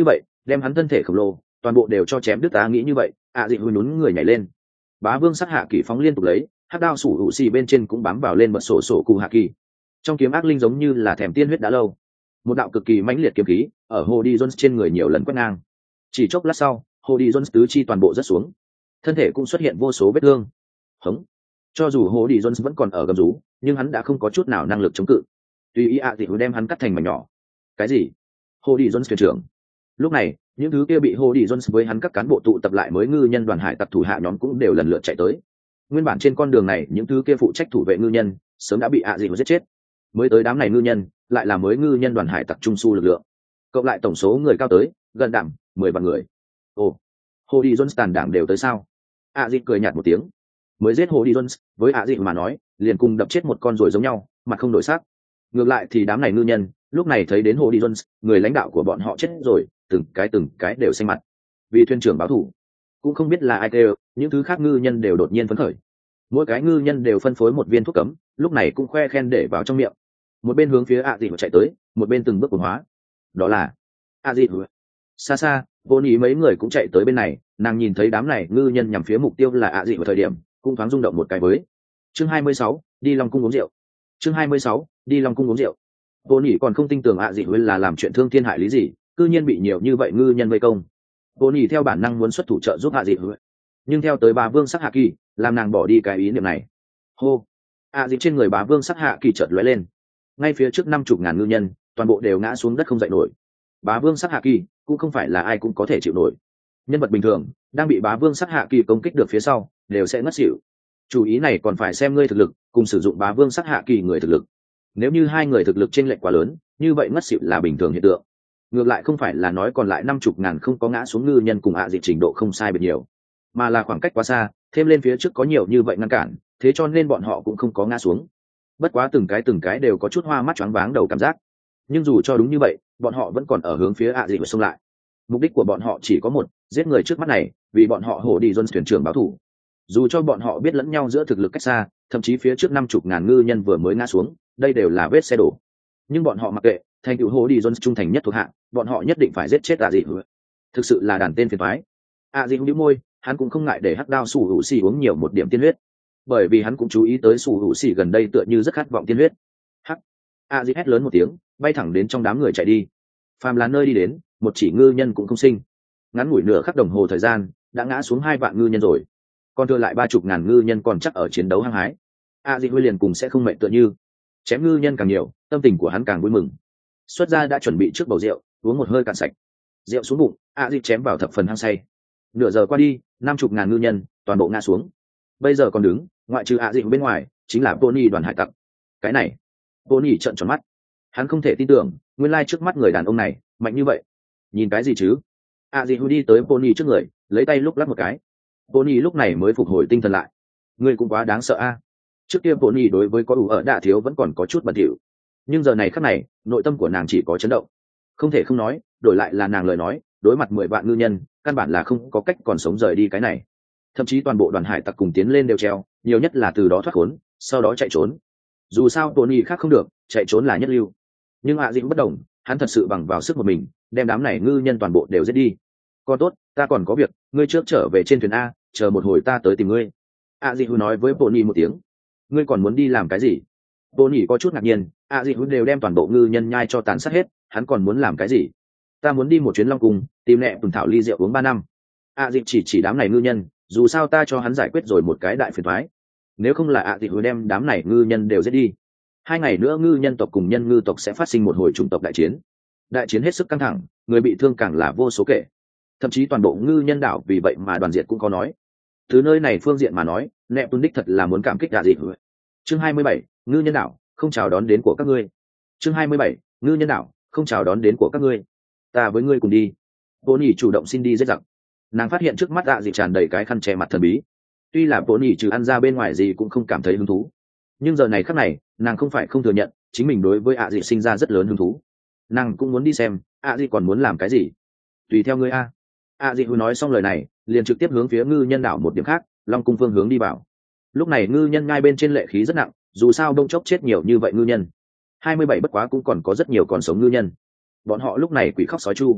đem hắn thân thể khổng lồ toàn bộ đều cho chém đứt. Ta nghĩ như vậy, ạ dị hùi nhún người nhảy lên. Bá vương sắc hạ kỳ phóng liên tục lấy, hắc đao sủ hữu xì bên trên cũng bám vào lên bật sổ sổ cụ hạ kỳ. Trong kiếm ác linh giống như là thèm tiên huyết đã lâu. Một đạo cực kỳ mãnh liệt kiếm khí ở hồ đi jones trên người nhiều lần quét ngang. Chỉ chốc lát sau, hồ đi jones tứ chi toàn bộ rớt xuống, thân thể cũng xuất hiện vô số vết thương. Hống. Cho dù hồ đi jones vẫn còn ở gầm rú, nhưng hắn đã không có chút nào năng lực chống cự. Tùy ý ạ dị hùi đem hắn cắt thành mảnh nhỏ. Cái gì? Hồ đi jones thuyền trưởng. Lúc này, những thứ kia bị hồ đi jones với hắn các cán bộ tụ tập lại mới ngư nhân đoàn hải tặc thủ hạ nhóm cũng đều lần lượt chạy tới. Nguyên bản trên con đường này những thứ kia phụ trách thủ vệ ngư nhân sớm đã bị ạ dị hùi giết chết. Mới tới đám này ngư nhân lại là mới ngư nhân đoàn hải tặc trung su lực lượng, cộng lại tổng số người cao tới gần đẳng mười vạn người. Ồ, hồ đi jones tàn đảng đều tới sao? ạ dị cười nhạt một tiếng. Mới giết hồ đi jones với ạ dị mà nói liền cùng đập chết một con ruồi giống nhau, mặt không đổi sắc. Ngược lại thì đám này ngư nhân lúc này thấy đến hồ đi jones, người lãnh đạo của bọn họ chết rồi, từng cái từng cái đều xanh mặt. Vì thuyền trưởng báo thù, cũng không biết là ai kêu, những thứ khác ngư nhân đều đột nhiên phấn khởi. Mỗi cái ngư nhân đều phân phối một viên thuốc cấm, lúc này cũng khoe khen để vào trong miệng. Một bên hướng phía ạ dị chạy tới, một bên từng bước cuồng hóa. Đó là ạ dị. Xa xa, vô ý mấy người cũng chạy tới bên này, nàng nhìn thấy đám này ngư nhân nhằm phía mục tiêu là ạ dị ở thời điểm cũng thoáng rung động một cái. Với chương hai mươi sáu, đi Long cung uống rượu. Chương hai mươi sáu, đi Long cung uống rượu. Vô ý còn không tin tưởng ạ dị là làm chuyện thương thiên hại lý gì, cư nhiên bị nhiều như vậy ngư nhân vây công. Vô ý theo bản năng muốn xuất thủ trợ giúp ạ dị, nhưng theo tới bà vương sắc hạ kỳ làm nàng bỏ đi cái ý niệm này. Hô. ạ dị trên người bà vương sắc hạ kỳ chợt lóe lên, ngay phía trước năm chục ngàn ngư nhân toàn bộ đều ngã xuống đất không dậy nổi. Bá vương sắc hạ kỳ cũng không phải là ai cũng có thể chịu nổi, nhân vật bình thường đang bị bá vương sắc hạ kỳ công kích được phía sau đều sẽ ngất xỉu. Chủ ý này còn phải xem ngươi thực lực cùng sử dụng bá vương sắc hạ kỳ người thực lực. Nếu như hai người thực lực chênh lệch quá lớn, như vậy ngất xỉu là bình thường hiện tượng. Ngược lại không phải là nói còn lại năm chục ngàn không có ngã xuống ngư nhân cùng ạ dị trình độ không sai biệt nhiều, mà là khoảng cách quá xa, thêm lên phía trước có nhiều như vậy ngăn cản, thế cho nên bọn họ cũng không có ngã xuống. Bất quá từng cái từng cái đều có chút hoa mắt choáng váng đầu cảm giác. Nhưng dù cho đúng như vậy, bọn họ vẫn còn ở hướng phía ạ dị và xông lại. Mục đích của bọn họ chỉ có một, giết người trước mắt này, vì bọn họ hổ đi Jones thuyền trưởng báo thù. Dù cho bọn họ biết lẫn nhau giữa thực lực cách xa, thậm chí phía trước năm chục ngàn ngư nhân vừa mới ngã xuống, đây đều là vết xe đổ. Nhưng bọn họ mặc kệ, thành tựu hổ đi Jones trung thành nhất thuộc hạ, bọn họ nhất định phải giết chết ạ dị. Thực sự là đàn tên phiền toái. ạ dị nhíu môi, hắn cũng không ngại để hắc đao sủ hữu xì uống nhiều một điểm tiên huyết, bởi vì hắn cũng chú ý tới sủ hữu xì gần đây tựa như rất khát vọng tiên huyết. Hắc. ạ dị hét lớn một tiếng, bay thẳng đến trong đám người chạy đi. Phàm là nơi đi đến, một chỉ ngư nhân cũng không sinh. Ngắn ngủi nửa khắc đồng hồ thời gian, đã ngã xuống hai vạn ngư nhân rồi. Còn thừa lại ba chục ngàn ngư nhân còn chắc ở chiến đấu hăng hái. A Dị Huy liền cùng sẽ không mệt tựa như. Chém ngư nhân càng nhiều, tâm tình của hắn càng vui mừng. Xuất ra đã chuẩn bị trước bầu rượu, uống một hơi cạn sạch. Rượu xuống bụng, A Dị chém vào thập phần hăng say. Nửa giờ qua đi, năm chục ngàn ngư nhân toàn bộ ngã xuống. Bây giờ còn đứng, ngoại trừ A Dị bên ngoài, chính là Pony đoàn hải tặc. Cái này, Pony trợn tròn mắt. Hắn không thể tin tưởng, nguyên lai trước mắt người đàn ông này mạnh như vậy. Nhìn cái gì chứ? A Dị Huy đi tới Pony trước người, lấy tay lúc lắc một cái. Pony lúc này mới phục hồi tinh thần lại. Ngươi cũng quá đáng sợ a. Trước kia Pony đối với có ủ ở đạ thiếu vẫn còn có chút bận rộn, nhưng giờ này khắc này, nội tâm của nàng chỉ có chấn động. Không thể không nói, đổi lại là nàng lời nói, đối mặt mười vạn ngư nhân, căn bản là không có cách còn sống rời đi cái này. Thậm chí toàn bộ đoàn hải tặc cùng tiến lên đều treo, nhiều nhất là từ đó thoát khốn, sau đó chạy trốn. Dù sao Pony khác không được, chạy trốn là nhất lưu. Nhưng A Dị bất đồng, hắn thật sự bằng vào sức một mình, đem đám này ngư nhân toàn bộ đều giết đi. Con tốt, ta còn có việc, ngươi trước trở về trên thuyền a, chờ một hồi ta tới tìm ngươi. A Dị Huy nói với Pony một tiếng. Ngươi còn muốn đi làm cái gì? Pony có chút ngạc nhiên, A Dị Huy đều đem toàn bộ ngư nhân nhai cho tàn sát hết, hắn còn muốn làm cái gì? Ta muốn đi một chuyến Long Cung, tìm nẹ Tùng Thảo ly rượu uống ba năm. A Dị chỉ chỉ đám này ngư nhân, dù sao ta cho hắn giải quyết rồi một cái đại phiền toái. Nếu không là A Dị Huy đem đám này ngư nhân đều giết đi, hai ngày nữa ngư nhân tộc cùng nhân ngư tộc sẽ phát sinh một hồi chủng tộc đại chiến. Đại chiến hết sức căng thẳng, người bị thương càng là vô số kể. Thậm chí toàn bộ ngư nhân đảo vì vậy mà đoàn diệt cũng có nói. Từ nơi này phương diện mà nói, nẹ Tùng đích thật là muốn cảm kích A Dị Huy. Chương hai mươi bảy, ngư nhân đảo, không chào đón đến của các ngươi. Chương hai mươi bảy, ngư nhân đảo, không chào đón đến của các ngươi. Ta với ngươi cùng đi. Pony chủ động xin đi giết giặc. Nàng phát hiện trước mắt A Dị tràn đầy cái khăn che mặt thần bí. Tuy là Pony trừ ăn ra bên ngoài gì cũng không cảm thấy hứng thú, nhưng giờ này khắc này, nàng không phải không thừa nhận, chính mình đối với A Dị sinh ra rất lớn hứng thú. Nàng cũng muốn đi xem, A Dị còn muốn làm cái gì. Tùy theo ngươi a. A Dị Huy nói xong lời này, liền trực tiếp hướng phía ngư nhân đảo một điểm khác, Long Cung phương hướng đi vào. Lúc này ngư nhân ngay bên trên lệ khí rất nặng, dù sao đông chốc chết nhiều như vậy ngư nhân. hai mươi bảy bất quá cũng còn có rất nhiều còn sống ngư nhân. Bọn họ lúc này quỷ khóc sói chu.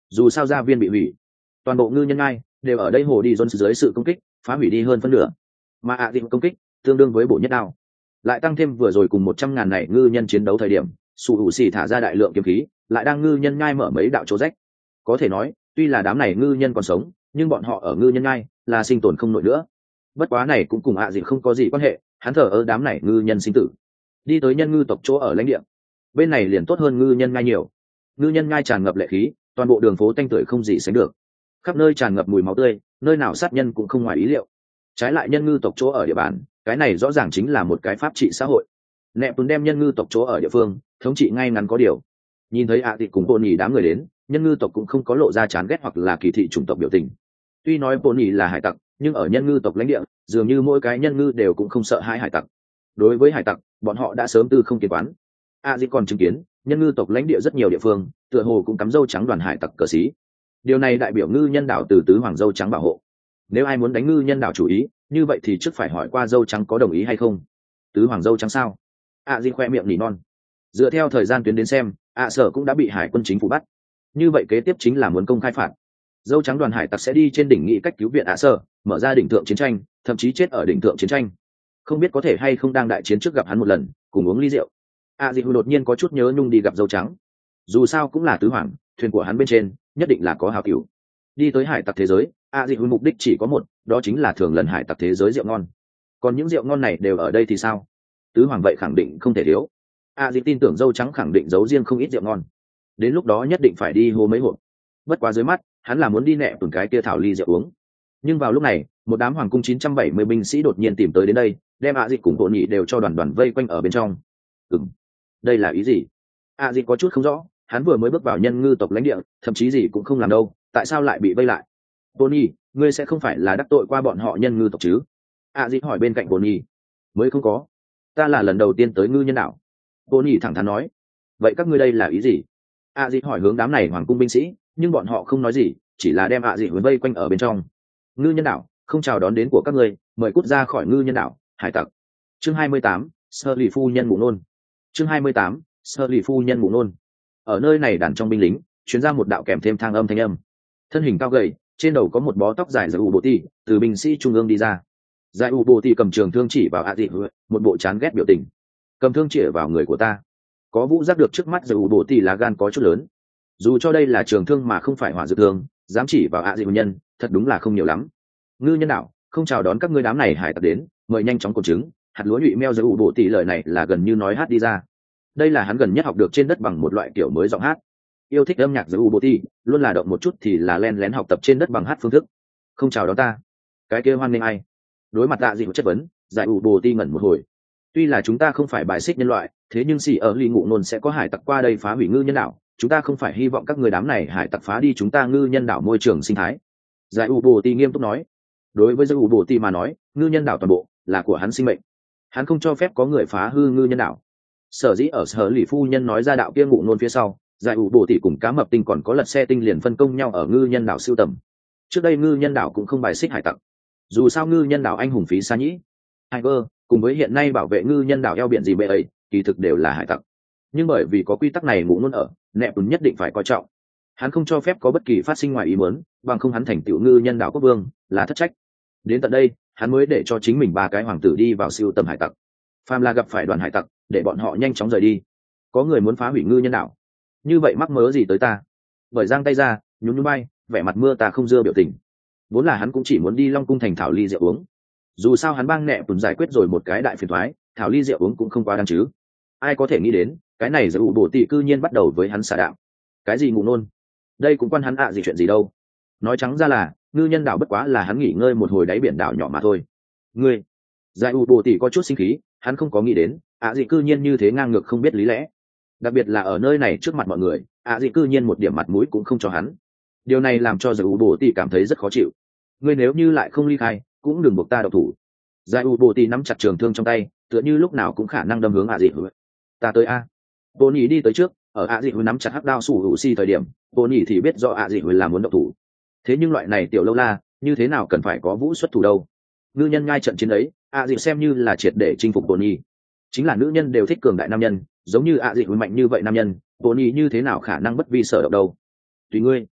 dù sao gia viên bị hủy, toàn bộ ngư nhân ngai đều ở đây hồ đi dôn dưới sự công kích phá hủy đi hơn phân nửa, mà ạ à công kích tương đương với bổ nhất đao, lại tăng thêm vừa rồi cùng một trăm ngàn này ngư nhân chiến đấu thời điểm sủ hữu xì thả ra đại lượng kiếm khí, lại đang ngư nhân ngai mở mấy đạo chỗ rách. Có thể nói tuy là đám này ngư nhân còn sống, nhưng bọn họ ở ngư nhân ngai là sinh tồn không nổi nữa. Bất quá này cũng cùng ạ à không có gì quan hệ, hắn thở ở đám này ngư nhân sinh tử, đi tới nhân ngư tộc chỗ ở lãnh địa. Bên này liền tốt hơn ngư nhân ngai nhiều, ngư nhân ngai tràn ngập lệ khí, toàn bộ đường phố tanh tưởi không gì sánh được, khắp nơi tràn ngập mùi máu tươi, nơi nào sát nhân cũng không ngoài ý liệu. Trái lại nhân ngư tộc chỗ ở địa bàn, cái này rõ ràng chính là một cái pháp trị xã hội. Nẹp tuấn đem nhân ngư tộc chỗ ở địa phương thống trị ngay ngắn có điều. Nhìn thấy ạ à cùng bồn nhì đám người đến, nhân ngư tộc cũng không có lộ ra chán ghét hoặc là kỳ thị chủng tộc biểu tình. Tuy nói bồn nhì là hải tặc, nhưng ở nhân ngư tộc lãnh địa dường như mỗi cái nhân ngư đều cũng không sợ hãi hải tặc. Đối với hải tặc, bọn họ đã sớm tư không kiến quán. ạ à còn chứng kiến nhân ngư tộc lãnh địa rất nhiều địa phương tựa hồ cũng cắm dâu trắng đoàn hải tặc cờ xí. Điều này đại biểu ngư nhân đảo từ tứ hoàng dâu trắng bảo hộ. Nếu ai muốn đánh ngư nhân đảo chủ ý, như vậy thì trước phải hỏi qua dâu trắng có đồng ý hay không. Tứ hoàng dâu trắng sao? ạ à khoe miệng nỉ non. Dựa theo thời gian tuyến đến xem, ạ sở cũng đã bị hải quân chính phủ bắt. Như vậy kế tiếp chính là muốn công khai phạt. Dâu trắng đoàn hải tặc sẽ đi trên đỉnh nghị cách cứu viện ạ sở, mở ra đỉnh thượng chiến tranh, thậm chí chết ở đỉnh thượng chiến tranh. Không biết có thể hay không đang đại chiến trước gặp hắn một lần, cùng uống ly rượu. ạ à đột nhiên có chút nhớ nhung đi gặp dâu trắng. Dù sao cũng là tứ hoàng, thuyền của hắn bên trên nhất định là có hào cửu. Đi tới hải tặc thế giới, ạ à mục đích chỉ có một, đó chính là thường lần hải tặc thế giới rượu ngon. Còn những rượu ngon này đều ở đây thì sao? Tứ hoàng vậy khẳng định không thể thiếu. a di tin tưởng dâu trắng khẳng định giấu riêng không ít rượu ngon, đến lúc đó nhất định phải đi hô mấy hộp. Bất quá dưới mắt hắn là muốn đi nẹ tuần cái kia thảo ly rượu uống. Nhưng vào lúc này một đám hoàng cung chín trăm bảy mươi binh sĩ đột nhiên tìm tới đến đây, đem a di cùng bộ nhị đều cho đoàn đoàn vây quanh ở bên trong. Ừm, đây là ý gì? a di có chút không rõ, hắn vừa mới bước vào nhân ngư tộc lãnh địa, thậm chí gì cũng không làm đâu, tại sao lại bị vây lại? Tony, ngươi sẽ không phải là đắc tội qua bọn họ nhân ngư tộc chứ? a di hỏi bên cạnh Tony. Mới không có, ta là lần đầu tiên tới ngư nhân đảo. Tony thẳng thắn nói. Vậy các ngươi đây là ý gì? a di hỏi hướng đám này hoàng cung binh sĩ, nhưng bọn họ không nói gì, chỉ là đem a di hướng vây quanh ở bên trong. Ngư nhân đảo không chào đón đến của các ngươi, mời cút ra khỏi ngư nhân đảo, hải tặc. Chương hai mươi tám, sơ lì phu nhân mụ nôn. Chương hai mươi tám, sơ lì phu nhân mụ nôn. Ở nơi này đàn trong binh lính chuyến ra một đạo kèm thêm thang âm thanh âm. Thân hình cao gầy, trên đầu có một bó tóc dài giải u bộ ti, từ binh sĩ trung ương đi ra. Giải u bộ ti cầm trường thương chỉ vào a di, một bộ chán ghét biểu tình. Cầm thương chỉ vào người của ta. Có vũ giác được trước mắt giải u bộ ti là gan có chút lớn. Dù cho đây là trường thương mà không phải hỏa dược thương, dám chỉ vào a di nhân, thật đúng là không nhiều lắm. Ngư nhân đạo không chào đón các ngươi đám này hải tặc đến, mời nhanh chóng cột trứng. Hạt lúa nhụy meo giải u bộ ti lời này là gần như nói hát đi ra. Đây là hắn gần nhất học được trên đất bằng một loại kiểu mới giọng hát. Yêu thích âm nhạc giải u bộ ti, luôn là động một chút thì là len lén học tập trên đất bằng hát phương thức. Không chào đón ta, cái kia hoan nghênh ai? Đối mặt tạ dị chất vấn, giải u bộ ti ngẩn một hồi. Tuy là chúng ta không phải bài xích nhân loại, thế nhưng xì ở ly ngụ nôn sẽ có hải tặc qua đây phá hủy ngư nhân đảo, chúng ta không phải hy vọng các người đám này hải tặc phá đi chúng ta ngư nhân đảo môi trường sinh thái. Giải u bộ ti nghiêm túc nói. Đối với giải u bộ ti mà nói, ngư nhân đảo toàn bộ là của hắn sinh mệnh, hắn không cho phép có người phá hư ngư nhân đảo. Sở dĩ ở sở lì phu nhân nói ra đạo kia ngụ nôn phía sau, giải ủ bộ tỷ cùng cá mập tinh còn có lật xe tinh liền phân công nhau ở ngư nhân đảo siêu tầm. Trước đây ngư nhân đảo cũng không bài xích hải tặc, dù sao ngư nhân đảo anh hùng phí xa nhĩ Tiger cùng với hiện nay bảo vệ ngư nhân đảo eo biển gì bệ ấy kỳ thực đều là hải tặc, nhưng bởi vì có quy tắc này ngụ nôn ở, nẹp tùn nhất định phải coi trọng. Hắn không cho phép có bất kỳ phát sinh ngoài ý muốn, bằng không hắn thành tựu ngư nhân đảo quốc vương là thất trách. Đến tận đây hắn mới để cho chính mình ba cái hoàng tử đi vào siêu tầm hải tặc. Phàm là gặp phải đoàn hải tặc, để bọn họ nhanh chóng rời đi. Có người muốn phá hủy ngư nhân đảo, như vậy mắc mớ gì tới ta? Bởi giang tay ra, nhún nhún bay, vẻ mặt mưa ta không dưa biểu tình. Vốn là hắn cũng chỉ muốn đi Long cung thành thảo ly rượu uống. Dù sao hắn bang nẹ tùn giải quyết rồi một cái đại phiền toái, thảo ly rượu uống cũng không quá đáng chứ. Ai có thể nghĩ đến, cái này giải ủ bổ tỷ cư nhiên bắt đầu với hắn xả đạo. Cái gì ngụ nôn? Đây cũng quan hắn ạ gì chuyện gì đâu. Nói trắng ra là, ngư nhân đảo bất quá là hắn nghỉ ngơi một hồi đáy biển đảo nhỏ mà thôi. Ngươi, giải ủ bổ tỷ có chút sinh khí, hắn không có nghĩ đến, ạ gì cư nhiên như thế ngang ngược không biết lý lẽ. Đặc biệt là ở nơi này trước mặt mọi người, ạ gì cư nhiên một điểm mặt mũi cũng không cho hắn. Điều này làm cho giải ủ bổ tỷ cảm thấy rất khó chịu. Ngươi nếu như lại không ly khai, cũng đừng buộc ta độc thủ. Giải ủ bổ tỷ nắm chặt trường thương trong tay, tựa như lúc nào cũng khả năng đâm hướng ạ gì. Ta tới a. Bồ nhỉ đi tới trước, ở ạ gì nắm chặt hắc đao sủ hữu si thời điểm, bồ nhỉ thì biết rõ ạ gì là muốn độc thủ. Thế nhưng loại này tiểu lâu la, như thế nào cần phải có vũ xuất thủ đâu? Ngư nhân ngay trận chiến ấy, ạ gì xem như là triệt để chinh phục bồ nhỉ. Chính là nữ nhân đều thích cường đại nam nhân, giống như ạ dị mạnh như vậy nam nhân, bồ nhì như thế nào khả năng bất vi sở động đâu. Tùy ngươi.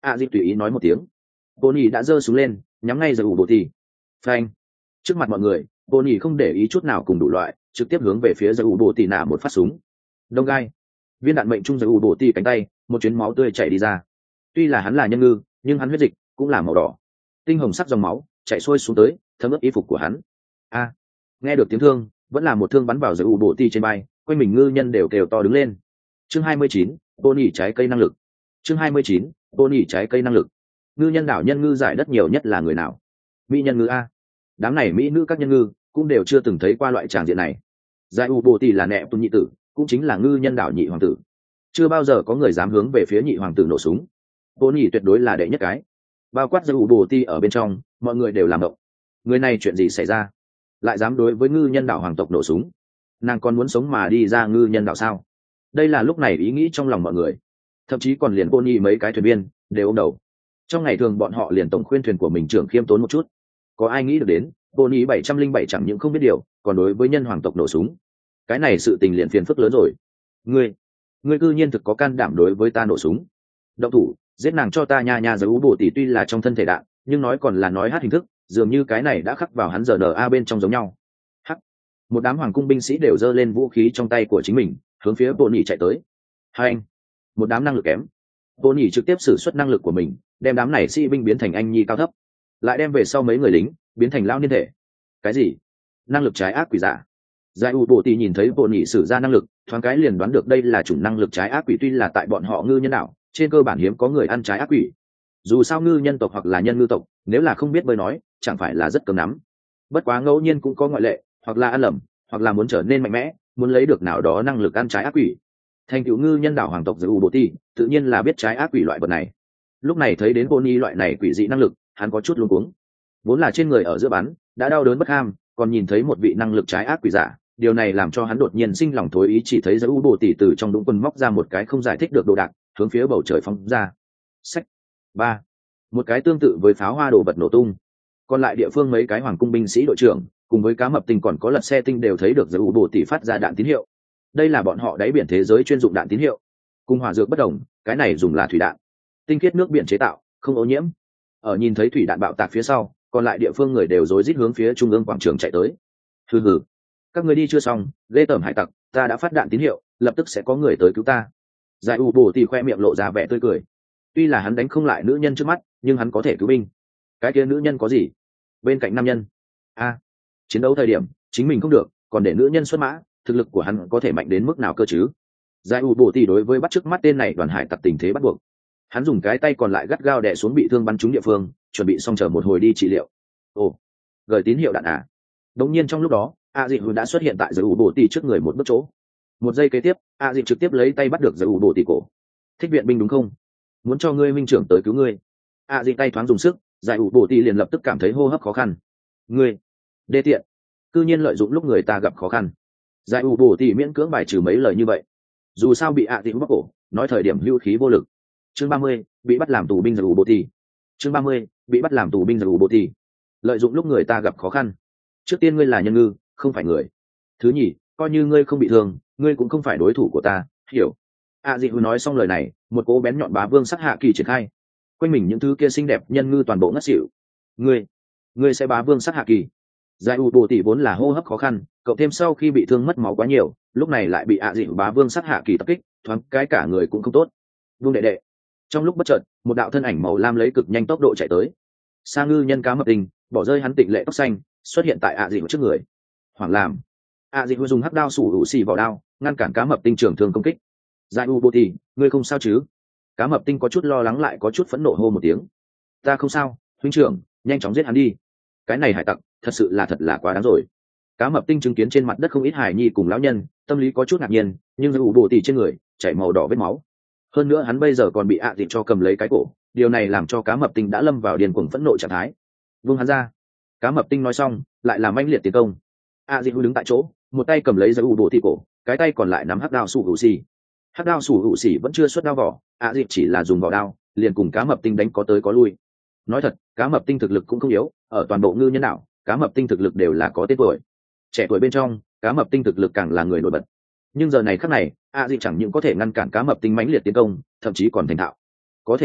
a dịp tùy ý nói một tiếng. Bonnie đã giơ súng lên nhắm ngay giải ủ bộ tỷ. Phanh! Trước mặt mọi người, Bonnie không để ý chút nào cùng đủ loại, trực tiếp hướng về phía giải ủ bộ tỷ nã một phát súng. Đông gai! Viên đạn mệnh trung giải ủ bộ tỷ cánh tay, một chuyến máu tươi chảy đi ra. Tuy là hắn là nhân ngư, nhưng hắn huyết dịch cũng là màu đỏ, tinh hồng sắc dòng máu chảy xuôi xuống tới, thấm ướt y phục của hắn. A! Nghe được tiếng thương, vẫn là một thương bắn vào giải ủ bộ tỷ trên vai, quanh mình ngư nhân đều kêu to đứng lên. Chương hai mươi chín, Bonnie trái cây năng lực. Chương hai mươi chín, Bonnie trái cây năng lực. Ngư nhân đảo nhân ngư giải đất nhiều nhất là người nào? Mỹ nhân ngư a. Đám này mỹ nữ các nhân ngư cũng đều chưa từng thấy qua loại tràng diện này. Giải u bồ tỷ là nẹ tuân nhị tử, cũng chính là ngư nhân đảo nhị hoàng tử. Chưa bao giờ có người dám hướng về phía nhị hoàng tử nổ súng. Bonnie tuyệt đối là đệ nhất cái. Bao quát giải u bồ tỷ ở bên trong, mọi người đều làm động. Người này chuyện gì xảy ra? Lại dám đối với ngư nhân đảo hoàng tộc nổ súng? Nàng còn muốn sống mà đi ra ngư nhân đảo sao? Đây là lúc này ý nghĩ trong lòng mọi người. Thậm chí còn liền Bonnie mấy cái thuyền viên đều ôm đầu. Trong ngày thường bọn họ liền tổng khuyên thuyền của mình trưởng khiêm tốn một chút. Có ai nghĩ được đến Bonnie bảy trăm linh bảy chẳng những không biết điều, còn đối với nhân hoàng tộc nổ súng. Cái này sự tình liền phiền phức lớn rồi. Ngươi, ngươi cư nhiên thực có can đảm đối với ta nổ súng. Động thủ, giết nàng cho ta nha nha. Giới ú bổ tỷ tuy là trong thân thể đạn, nhưng nói còn là nói hát hình thức, dường như cái này đã khắc vào hắn giờ n a bên trong giống nhau. Hắc. Một đám hoàng cung binh sĩ đều giơ lên vũ khí trong tay của chính mình, hướng phía Bonnie chạy tới. Hai anh, một đám năng lực kém. Bonnie trực tiếp sử xuất năng lực của mình, đem đám này sĩ binh biến thành anh nhi cao thấp, lại đem về sau mấy người lính biến thành lao niên thể. Cái gì? Năng lực trái ác quỷ giả? Giải u bộ tỷ nhìn thấy Bonnie sử ra năng lực, thoáng cái liền đoán được đây là chủng năng lực trái ác quỷ. Tuy là tại bọn họ ngư nhân đảo, trên cơ bản hiếm có người ăn trái ác quỷ. Dù sao ngư nhân tộc hoặc là nhân ngư tộc, nếu là không biết bơi nói, chẳng phải là rất cứng nắm. Bất quá ngẫu nhiên cũng có ngoại lệ, hoặc là ăn lầm, hoặc là muốn trở nên mạnh mẽ, muốn lấy được nào đó năng lực ăn trái ác quỷ. Thành cựu ngư nhân đảo hoàng tộc Giải u bộ tỷ tự nhiên là biết trái ác quỷ loại vật này. Lúc này thấy đến Bonnie loại này quỷ dị năng lực, hắn có chút luống cuống. Vốn là trên người ở giữa bắn đã đau đớn bất ham, còn nhìn thấy một vị năng lực trái ác quỷ giả, điều này làm cho hắn đột nhiên sinh lòng thối ý. Chỉ thấy Giải u bộ tỷ từ trong đũng quần móc ra một cái không giải thích được đồ đạc, hướng phía bầu trời phóng ra. Sách ba, một cái tương tự với pháo hoa đồ vật nổ tung. Còn lại địa phương mấy cái hoàng cung binh sĩ đội trưởng cùng với cá mập tinh còn có lật xe tinh đều thấy được Giải u bộ tỷ phát ra đạn tín hiệu. Đây là bọn họ đáy biển thế giới chuyên dụng đạn tín hiệu. Cùng hỏa dược bất đồng, cái này dùng là thủy đạn, tinh khiết nước biển chế tạo, không ô nhiễm. Ở nhìn thấy thủy đạn bạo tạc phía sau, còn lại địa phương người đều rối rít hướng phía trung ương quảng trường chạy tới. Hừ hừ, các người đi chưa xong, ghê tởm hải tặc, ta đã phát đạn tín hiệu, lập tức sẽ có người tới cứu ta. Giải u bổ thì khoe miệng lộ ra vẻ tươi cười. Tuy là hắn đánh không lại nữ nhân trước mắt, nhưng hắn có thể cứu binh. Cái kia nữ nhân có gì? Bên cạnh nam nhân. A, à, chiến đấu thời điểm chính mình không được, còn để nữ nhân xuất mã, thực lực của hắn có thể mạnh đến mức nào cơ chứ? Giải u bổ thì đối với bắt trước mắt tên này đoàn hải tặc tình thế bắt buộc. Hắn dùng cái tay còn lại gắt gao đè xuống bị thương bắn trúng địa phương, chuẩn bị xong chờ một hồi đi trị liệu. Ồ, gửi tín hiệu đạn à? Đống nhiên trong lúc đó, a dị đã xuất hiện tại Giải u bổ tỷ trước người một bước chỗ. Một giây kế tiếp, a dị trực tiếp lấy tay bắt được Giải u bổ tỷ cổ. Thích viện binh đúng không? Muốn cho ngươi minh trưởng tới cứu ngươi. A dị tay thoáng dùng sức, Giải u bổ tỷ liền lập tức cảm thấy hô hấp khó khăn. Ngươi, đê tiện, cư nhiên lợi dụng lúc người ta gặp khó khăn. Giải u bổ tỷ miễn cưỡng bài trừ mấy lời như vậy. Dù sao bị a dị bắt cổ, nói thời điểm hưu khí vô lực. Chương ba mươi, bị bắt làm tù binh Giải u bổ tỷ. Chương ba mươi, bị bắt làm tù binh Giải u bổ tỷ. Lợi dụng lúc người ta gặp khó khăn. Trước tiên ngươi là nhân ngư, không phải người. Thứ nhì, coi như ngươi không bị thương, ngươi cũng không phải đối thủ của ta, hiểu? A dị nói xong lời này, một cỗ bén nhọn bá vương sắc hạ kỳ triển khai. Quanh mình những thứ kia xinh đẹp nhân ngư toàn bộ ngất xỉu. Ngươi, ngươi sẽ bá vương sắc hạ kỳ? Giải u bổ tỷ vốn là hô hấp khó khăn, cậu thêm sau khi bị thương mất máu quá nhiều, lúc này lại bị A dị bá vương sắc hạ kỳ tập kích, thoáng cái cả người cũng không tốt. Vương đệ đệ. Trong lúc bất chợt, một đạo thân ảnh màu lam lấy cực nhanh tốc độ chạy tới. Sa ngư nhân cá mập tình, bỏ rơi hắn tịnh lệ tóc xanh, xuất hiện tại A dị trước người. Hoảng làm. A dị dùng hắc đao sủ hữu xì vào đao, ngăn cản cá mập tinh trưởng thương công kích. Giải u bô tỷ, ngươi không sao chứ? Cá mập tinh có chút lo lắng lại có chút phẫn nộ hô một tiếng. Ta không sao, huynh trưởng, nhanh chóng giết hắn đi. Cái này hải tặc, thật sự là thật là quá đáng rồi. Cá mập tinh chứng kiến trên mặt đất không ít hải nhi cùng lão nhân, tâm lý có chút ngạc nhiên, nhưng giải u bô tỷ trên người chảy màu đỏ vết máu. Hơn nữa hắn bây giờ còn bị ạ dị cho cầm lấy cái cổ, điều này làm cho cá mập tinh đã lâm vào điên cuồng phẫn nộ trạng thái. Vung hắn ra. Cá mập tinh nói xong, lại làm manh liệt tiến công. ạ dị đứng tại chỗ, một tay cầm lấy giải u bổ tỷ cổ, cái tay còn lại nắm hắc đao sủ hữu xì. Hắc đao sủ hữu xì vẫn chưa xuất đao vỏ, ạ dị chỉ là dùng vỏ đao, liền cùng cá mập tinh đánh có tới có lui. Nói thật, cá mập tinh thực lực cũng không yếu, ở toàn bộ ngư nhân đảo, cá mập tinh thực lực đều là có tên tuổi. Trẻ tuổi bên trong, cá mập tinh thực lực càng là người nổi bật. Nhưng giờ này khắc này, a dị chẳng những có thể ngăn cản cá mập tinh mãnh liệt tiến công, thậm chí còn thành thạo. Có thể nói,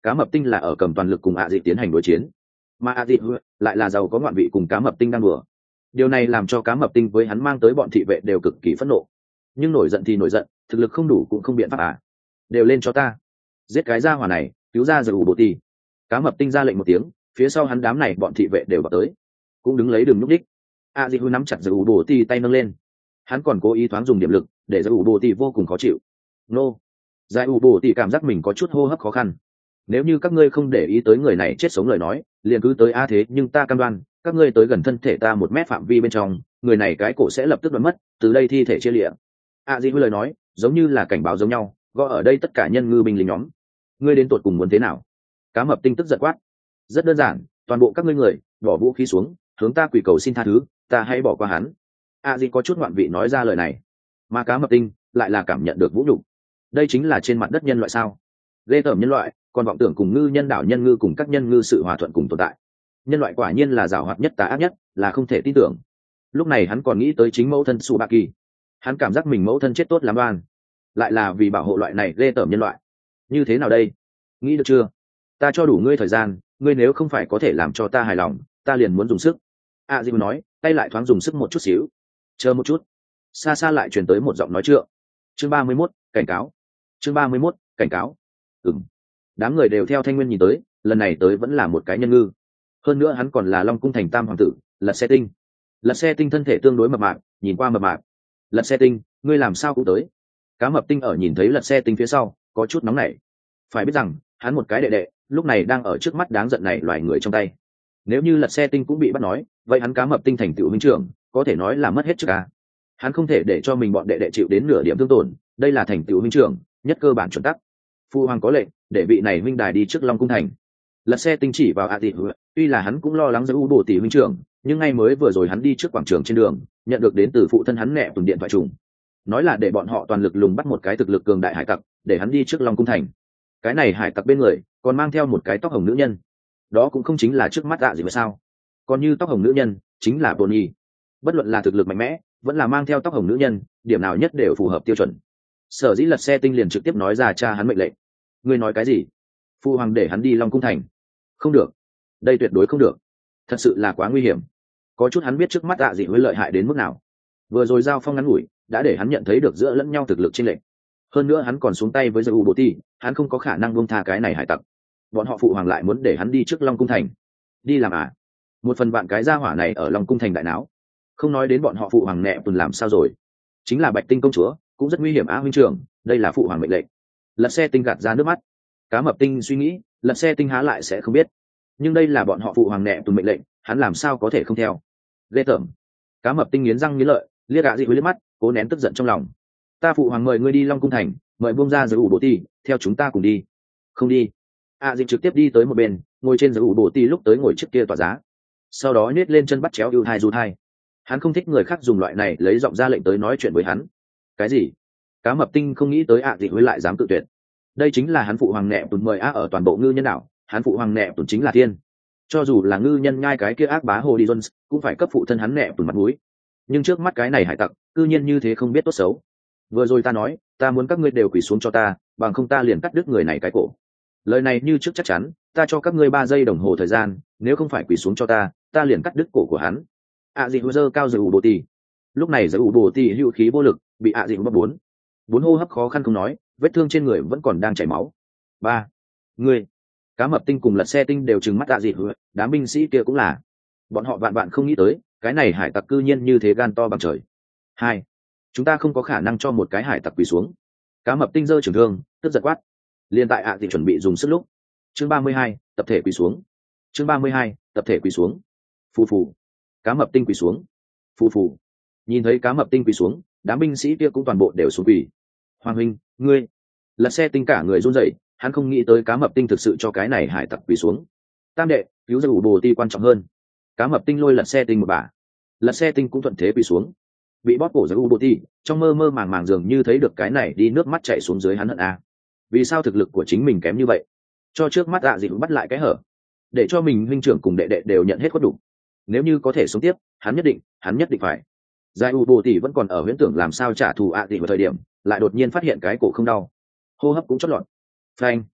cá mập tinh là ở cầm toàn lực cùng ạ dị tiến hành đối chiến, mà ạ dị lại là giàu có ngoạn vị cùng cá mập tinh đang đùa. Điều này làm cho cá mập tinh với hắn mang tới bọn thị vệ đều cực kỳ phẫn nộ. Nhưng nổi giận thì nổi giận, thực lực không đủ cũng không biện pháp à. Đều lên cho ta, giết cái gia hỏa này, cứu ra giờ ủ bộ tì. Cá mập tinh ra lệnh một tiếng, phía sau hắn đám này bọn thị vệ đều vào tới, cũng đứng lấy đường nhúc đích. a di hu nắm chặt giờ ủ bộ tì tay nâng lên, hắn còn cố ý thoáng dùng điểm lực để giờ ủ bộ tì vô cùng khó chịu. Nô, giải ủ bộ tì cảm giác mình có chút hô hấp khó khăn. Nếu như các ngươi không để ý tới người này chết sống lời nói, liền cứ tới a thế nhưng ta cam đoan các ngươi tới gần thân thể ta một mét phạm vi bên trong, người này cái cổ sẽ lập tức đoán mất, từ đây thi thể chia liệm. a di hu lời nói giống như là cảnh báo giống nhau, gõ ở đây tất cả nhân ngư binh lính nhóm. Ngươi đến tột cùng muốn thế nào? Cá mập tinh tức giận quát. Rất đơn giản, toàn bộ các ngươi người bỏ vũ khí xuống, hướng ta quỳ cầu xin tha thứ, ta hãy bỏ qua hắn. a di có chút ngoạn vị nói ra lời này, mà cá mập tinh lại là cảm nhận được vũ nhục. Đây chính là trên mặt đất nhân loại sao? Ghê tởm nhân loại, còn vọng tưởng cùng ngư nhân đảo nhân ngư cùng các nhân ngư sự hòa thuận cùng tồn tại. Nhân loại quả nhiên là giàu hoạt nhất tà ác nhất, là không thể tin tưởng. Lúc này hắn còn nghĩ tới chính mẫu thân Tsubaki. Hắn cảm giác mình mẫu thân chết tốt lắm oan, lại là vì bảo hộ loại này ghê tởm nhân loại. Như thế nào đây? Nghĩ được chưa? Ta cho đủ ngươi thời gian, ngươi nếu không phải có thể làm cho ta hài lòng, ta liền muốn dùng sức. a di nói, tay lại thoáng dùng sức một chút xíu. Chờ một chút. Xa xa lại truyền tới một giọng nói trượng. Chương ba mươi mốt, cảnh cáo. Chương ba mươi mốt, cảnh cáo. Ừm. Đám người đều theo Thanh Nguyên nhìn tới, lần này tới vẫn là một cái nhân ngư. Hơn nữa hắn còn là Long cung thành tam hoàng tử, Lật Xe Tinh. Lật Xe Tinh thân thể tương đối mập mạp, nhìn qua mập mạp. Lật Xe Tinh, ngươi làm sao cũng tới? Cá mập tinh ở nhìn thấy Lật Xe Tinh phía sau, có chút nóng nảy. Phải biết rằng, hắn một cái đệ đệ, lúc này đang ở trước mắt đáng giận này loài người trong tay. Nếu như Lật Xe Tinh cũng bị bắt nói, vậy hắn cá mập tinh thành tựu huynh trưởng, có thể nói là mất hết chức ca. Hắn không thể để cho mình bọn đệ đệ chịu đến nửa điểm thương tổn, đây là thành tựu huynh trưởng, nhất cơ bản chuẩn tắc. Phu hoàng có lệnh, để vị này huynh đài đi trước Long cung thành. Lật Xe Tinh chỉ vào a dị, tuy là hắn cũng lo lắng giữ u bổ tỷ huynh trưởng, nhưng ngay mới vừa rồi hắn đi trước quảng trường trên đường, nhận được đến từ phụ thân hắn nẹ tuần điện thoại trùng, nói là để bọn họ toàn lực lùng bắt một cái thực lực cường đại hải tặc, để hắn đi trước Long cung thành. Cái này hải tặc bên người còn mang theo một cái tóc hồng nữ nhân, đó cũng không chính là trước mắt ạ gì mà sao? Còn như tóc hồng nữ nhân chính là Bonnie. Bất luận là thực lực mạnh mẽ, vẫn là mang theo tóc hồng nữ nhân, điểm nào nhất đều phù hợp tiêu chuẩn. Sở dĩ Lật Xe Tinh liền trực tiếp nói ra cha hắn mệnh lệnh. Ngươi nói cái gì? Phu hoàng để hắn đi Long cung thành? Không được, đây tuyệt đối không được, thật sự là quá nguy hiểm. Có chút hắn biết trước mắt ạ gì với lợi hại đến mức nào. Vừa rồi giao phong ngắn ngủi đã để hắn nhận thấy được giữa lẫn nhau thực lực chênh lệch. Hơn nữa hắn còn xuống tay với Dư Bố Ti, hắn không có khả năng buông tha cái này hải tặc. Bọn họ phụ hoàng lại muốn để hắn đi trước Long cung thành. Đi làm à? Một phần vạn cái gia hỏa này ở Long cung thành đại não. Không nói đến bọn họ phụ hoàng nẹ tuần làm sao rồi, chính là Bạch Tinh công chúa cũng rất nguy hiểm á huynh trưởng, đây là phụ hoàng mệnh lệnh. Lật Xe Tinh gạt ra nước mắt. Cá mập tinh suy nghĩ, Lật Xe Tinh há lại sẽ không biết, nhưng đây là bọn họ phụ hoàng nẹ tuần mệnh lệnh, hắn làm sao có thể không theo. Ghê tởm. Cá mập tinh nghiến răng nghiến lợi, liếc gạ dị với liếc mắt, cố nén tức giận trong lòng. Ta phụ hoàng mời ngươi đi Long cung thành, mời buông ra Giới ủ bổ ti, theo chúng ta cùng đi. Không đi. A dị trực tiếp đi tới một bên, ngồi trên Giới ủ bổ ti lúc tới ngồi trước kia tỏa giá, sau đó nhét lên chân bắt chéo ưu thai du thai. Hắn không thích người khác dùng loại này lấy giọng ra lệnh tới nói chuyện với hắn. Cái gì? Cá mập tinh không nghĩ tới ạ dị với lại dám cự tuyệt. Đây chính là hắn phụ hoàng nẹ tuần mời a ở toàn bộ ngư nhân đảo, hắn phụ hoàng nẹ tuần chính là thiên. Cho dù là ngư nhân nhai cái kia ác bá hồ đi jones cũng phải cấp phụ thân hắn nẹ tuần mặt mũi. Nhưng trước mắt cái này hải tặc cư nhiên như thế không biết tốt xấu. Vừa rồi ta nói ta muốn các ngươi đều quỳ xuống cho ta, bằng không ta liền cắt đứt người này cái cổ. Lời này như trước chắc chắn, ta cho các ngươi ba giây đồng hồ thời gian, nếu không phải quỳ xuống cho ta, ta liền cắt đứt cổ của hắn. ạ dị hữu dơ cao Giới ủ bồ tì. Lúc này Giới ủ bồ tì hữu khí vô lực, bị ạ dị hữu bấp bốn bốn hô hấp khó khăn không nói, vết thương trên người vẫn còn đang chảy máu. Ba người Cá mập tinh cùng Lật Xe Tinh đều trừng mắt ạ dị hữu, đám binh sĩ kia cũng là. Bọn họ vạn vạn không nghĩ tới cái này hải tặc cư nhiên như thế gan to bằng trời. Hai chúng ta không có khả năng cho một cái hải tặc quỳ xuống. Cá mập tinh giơ trường thương, tức giật quát. Liên tại ạ dị chuẩn bị dùng sức lúc. Chương ba mươi hai, tập thể quỳ xuống. Chương ba mươi hai, tập thể quỳ xuống. Phù phù. Cá mập tinh quỳ xuống. Phù phù. Nhìn thấy cá mập tinh quỳ xuống, đám binh sĩ kia cũng toàn bộ đều xuống quỳ. Hoàng huynh, ngươi. Lật Xe Tinh cả người run rẩy, hắn không nghĩ tới cá mập tinh thực sự cho cái này hải tặc quỳ xuống. Tam đệ, cứu Giới ủ bồ ti quan trọng hơn. Cá mập tinh lôi Lật Xe Tinh một bả. Lật Xe Tinh cũng thuận thế quỳ xuống. Bị bóp cổ Giới ủ bồ ti, trong mơ mơ màng màng dường như thấy được cái này đi nước mắt chảy xuống dưới hắn hận a. Vì sao thực lực của chính mình kém như vậy? Cho trước mắt ạ dị bắt lại cái hở, để cho mình huynh trưởng cùng đệ đệ đều nhận hết khuất đủ. Nếu như có thể sống tiếp, hắn nhất định, hắn nhất định phải. Giải u bồ tỷ vẫn còn ở huyễn tưởng làm sao trả thù ạ dị vào thời điểm, lại đột nhiên phát hiện cái cổ không đau, hô hấp cũng chót lọt. Phanh.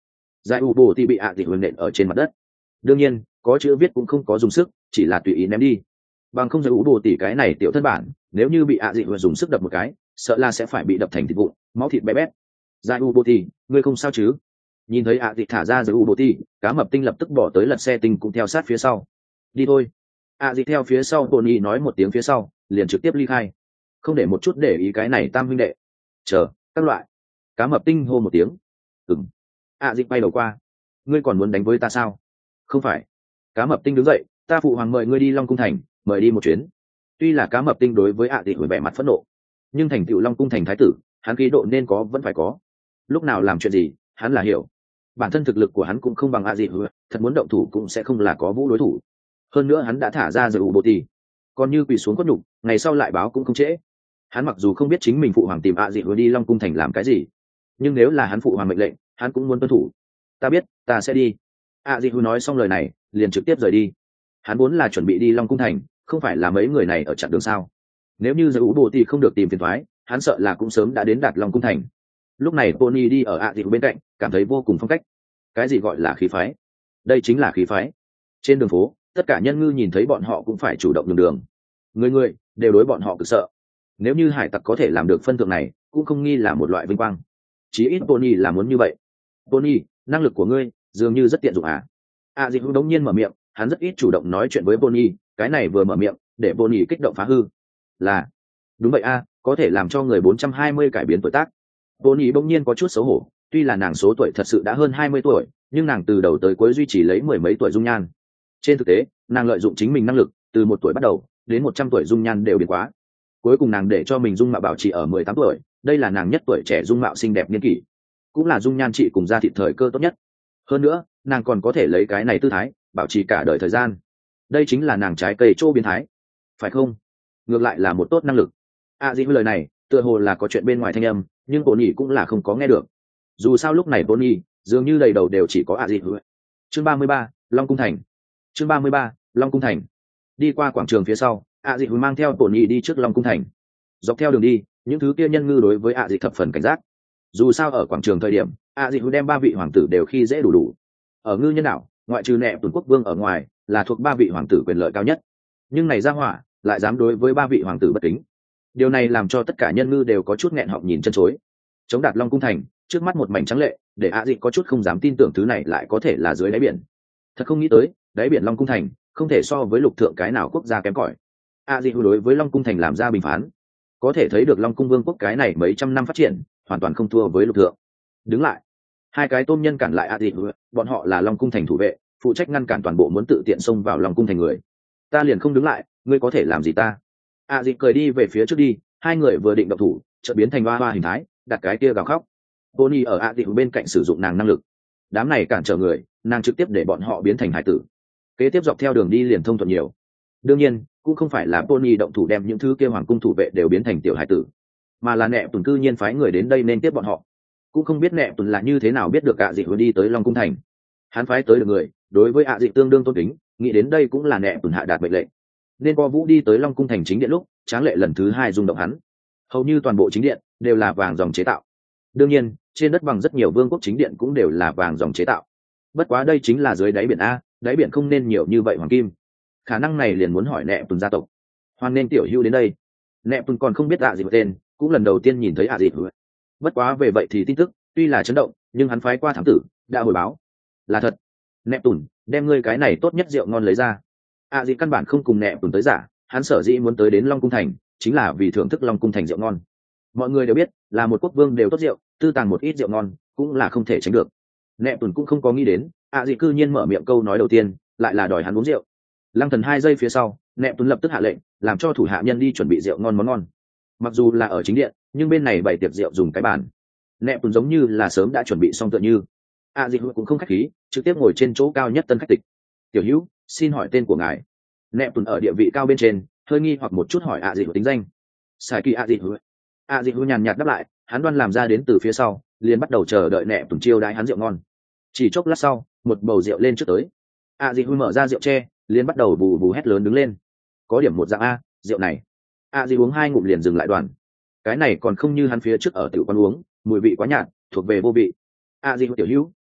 giải u bồ thì bị ạ dị huyền nện ở trên mặt đất. Đương nhiên có chữ viết cũng không có dùng sức, chỉ là tùy ý ném đi. Bằng không giải u bồ tỷ cái này tiểu thân bản, nếu như bị ạ dị huyền dùng sức đập một cái, sợ là sẽ phải bị đập thành thịt vụn, máu thịt bé bét. Giải u bồ tỷ, ngươi không sao chứ? Nhìn thấy ạ dị thả ra giải u bồ tỷ, cá mập tinh lập tức bỏ tới lật xe tinh cũng theo sát phía sau. Đi thôi. ạ dị theo phía sau Tony nói một tiếng phía sau, liền trực tiếp ly khai, không để một chút để ý cái này tam huynh đệ. Chờ các loại. Cá mập tinh hô một tiếng. Ừm. ạ dị bay đầu qua. Ngươi còn muốn đánh với ta sao? Không phải. Cá mập tinh đứng dậy, ta phụ hoàng mời ngươi đi Long cung thành, mời đi một chuyến. Tuy là cá mập tinh đối với ạ dị hồi vẻ mặt phẫn nộ, nhưng thành tựu Long cung thành thái tử, hắn khí độ nên có vẫn phải có. Lúc nào làm chuyện gì hắn là hiểu. Bản thân thực lực của hắn cũng không bằng ạ dị hồi, thật muốn động thủ cũng sẽ không là có vũ đối thủ. Hơn nữa hắn đã thả ra giờ ủ bộ tì, còn như quỳ xuống quất nhục, ngày sau lại báo cũng không trễ. Hắn mặc dù không biết chính mình phụ hoàng tìm ạ dị hồi đi Long cung thành làm cái gì, nhưng nếu là hắn phụ hoàng mệnh lệnh, hắn cũng muốn tuân thủ. Ta biết, ta sẽ đi. ạ dị hồi nói xong lời này liền trực tiếp rời đi. Hắn vốn là chuẩn bị đi Long cung thành, không phải là mấy người này ở chặn đường sao? Nếu như giờ ủ bộ tì không được tìm phiền toái, hắn sợ là cũng sớm đã đến đạt Long cung thành. Lúc này Pony đi ở ạ dị hồi bên cạnh, cảm thấy vô cùng phong cách. Cái gì gọi là khí phái? Đây chính là khí phái. Trên đường phố, tất cả nhân ngư nhìn thấy bọn họ cũng phải chủ động đường đường, người người đều đối bọn họ cực sợ. Nếu như hải tặc có thể làm được phân thượng này, cũng không nghi là một loại vinh quang. Chí ít Pony là muốn như vậy. Pony, năng lực của ngươi dường như rất tiện dụng à? A Dị đống nhiên mở miệng, hắn rất ít chủ động nói chuyện với Pony, cái này vừa mở miệng để Pony kích động phá hư. Là đúng vậy a, có thể làm cho người bốn trăm hai mươi cải biến tuổi tác. Pony bỗng nhiên có chút xấu hổ, tuy là nàng số tuổi thật sự đã hơn hai mươi tuổi, nhưng nàng từ đầu tới cuối duy trì lấy mười mấy tuổi dung nhan. Trên thực tế, nàng lợi dụng chính mình năng lực, từ một tuổi bắt đầu đến một trăm tuổi dung nhan đều biến quá. Cuối cùng nàng để cho mình dung mạo bảo trì ở mười tám tuổi, đây là nàng nhất tuổi trẻ dung mạo xinh đẹp niên kỷ, cũng là dung nhan trị cùng da thịt thời cơ tốt nhất. Hơn nữa, nàng còn có thể lấy cái này tư thái bảo trì cả đời thời gian. Đây chính là nàng trái cây chỗ biến thái, phải không? Ngược lại là một tốt năng lực. À, dĩ với lời này, tựa hồ là có chuyện bên ngoài thanh âm, nhưng Pony cũng là không có nghe được. Dù sao lúc này Pony dường như đầy đầu đều chỉ có à dĩ. Chương ba mươi ba, Long cung thành. Chương ba mươi ba, Long cung thành. Đi qua quảng trường phía sau, ạ dị mang theo Pony đi trước Long cung thành. Dọc theo đường đi, những thứ kia nhân ngư đối với ạ dị thập phần cảnh giác. Dù sao ở quảng trường thời điểm, ạ dị đem ba vị hoàng tử đều khi dễ đủ đủ. Ở ngư nhân đảo, ngoại trừ nẹ tuần quốc vương ở ngoài, là thuộc ba vị hoàng tử quyền lợi cao nhất. Nhưng này ra hỏa lại dám đối với ba vị hoàng tử bất kính. Điều này làm cho tất cả nhân ngư đều có chút nghẹn họng nhìn chân chối. Chống đạt Long cung thành, trước mắt một mảnh trắng lệ, để ạ dị có chút không dám tin tưởng thứ này lại có thể là dưới đáy biển. Thật không nghĩ tới, đáy biển Long cung thành không thể so với lục thượng cái nào quốc gia kém cỏi. A Di đối với Long cung thành làm ra bình phán, có thể thấy được Long cung vương quốc cái này mấy trăm năm phát triển hoàn toàn không thua với lục thượng. Đứng lại, hai cái tôm nhân cản lại A Di, bọn họ là Long cung thành thủ vệ, phụ trách ngăn cản toàn bộ muốn tự tiện xông vào Long cung thành người. Ta liền không đứng lại, ngươi có thể làm gì ta? A Di cười đi về phía trước đi, hai người vừa định động thủ, chợt biến thành hoa hoa hình thái, đặt cái kia gào khóc. Pony ở A Di bên cạnh sử dụng nàng năng lực, đám này cản trở người, nàng trực tiếp để bọn họ biến thành hải tử. Kế tiếp dọc theo đường đi liền thông thuận nhiều. Đương nhiên cũng không phải là Pony động thủ đem những thứ kia hoàng cung thủ vệ đều biến thành tiểu hải tử, mà là nẹ tuần cư nhiên phái người đến đây nên tiếp bọn họ. Cũng không biết nẹ tuần là như thế nào biết được ạ dị hướng đi tới Long cung thành. Hắn phái tới được người đối với ạ dị tương đương tôn kính, nghĩ đến đây cũng là nẹ tuần hạ đạt mệnh lệnh. Nên co vũ đi tới Long cung thành chính điện lúc, tráng lệ lần thứ hai rung động hắn. Hầu như toàn bộ chính điện đều là vàng dòng chế tạo. Đương nhiên trên đất bằng rất nhiều vương quốc chính điện cũng đều là vàng dòng chế tạo. Bất quá đây chính là dưới đáy biển a, đáy biển không nên nhiều như vậy hoàng kim. Khả năng này liền muốn hỏi nẹ tuần gia tộc, hoan nên tiểu hưu đến đây. Nẹ tuần còn không biết ạ gì tên, cũng lần đầu tiên nhìn thấy ạ gì. Bất quá về vậy thì tin tức tuy là chấn động, nhưng hắn phái qua thám tử đã hồi báo là thật. Nẹ tuần đem ngươi cái này tốt nhất rượu ngon lấy ra. ạ gì căn bản không cùng nẹ tuần tới giả, hắn sở dĩ muốn tới đến Long cung thành chính là vì thưởng thức Long cung thành rượu ngon. Mọi người đều biết là một quốc vương đều tốt rượu, tư tàng một ít rượu ngon cũng là không thể tránh được. Nẹ tuần cũng không có nghĩ đến ạ gì cư nhiên mở miệng câu nói đầu tiên lại là đòi hắn uống rượu. Lăng thần hai giây phía sau, nẹ tuần lập tức hạ lệnh làm cho thủ hạ nhân đi chuẩn bị rượu ngon món ngon. Mặc dù là ở chính điện, nhưng bên này bày tiệc rượu dùng cái bàn. Nẹ tuần giống như là sớm đã chuẩn bị xong tựa như. A Di cũng không khách khí, trực tiếp ngồi trên chỗ cao nhất tân khách tịch. Tiểu hữu, xin hỏi tên của ngài. Nẹ tuần ở địa vị cao bên trên, hơi nghi hoặc một chút hỏi A Di tính danh. Sai kỳ A Di. A Di nhàn nhạt đáp lại, hắn đoan làm ra đến từ phía sau, liền bắt đầu chờ đợi nẹ tuần chiêu đãi hắn rượu ngon. Chỉ chốc lát sau, một bầu rượu lên trước tới. A Di mở ra rượu tre, liền bắt đầu bù bù hét lớn đứng lên. Có điểm một dạng a, rượu này. A Di uống hai ngụm liền dừng lại đoàn. Cái này còn không như hắn phía trước ở tiểu quán uống, mùi vị quá nhạt, thuộc về vô vị. A Di tiểu hữu,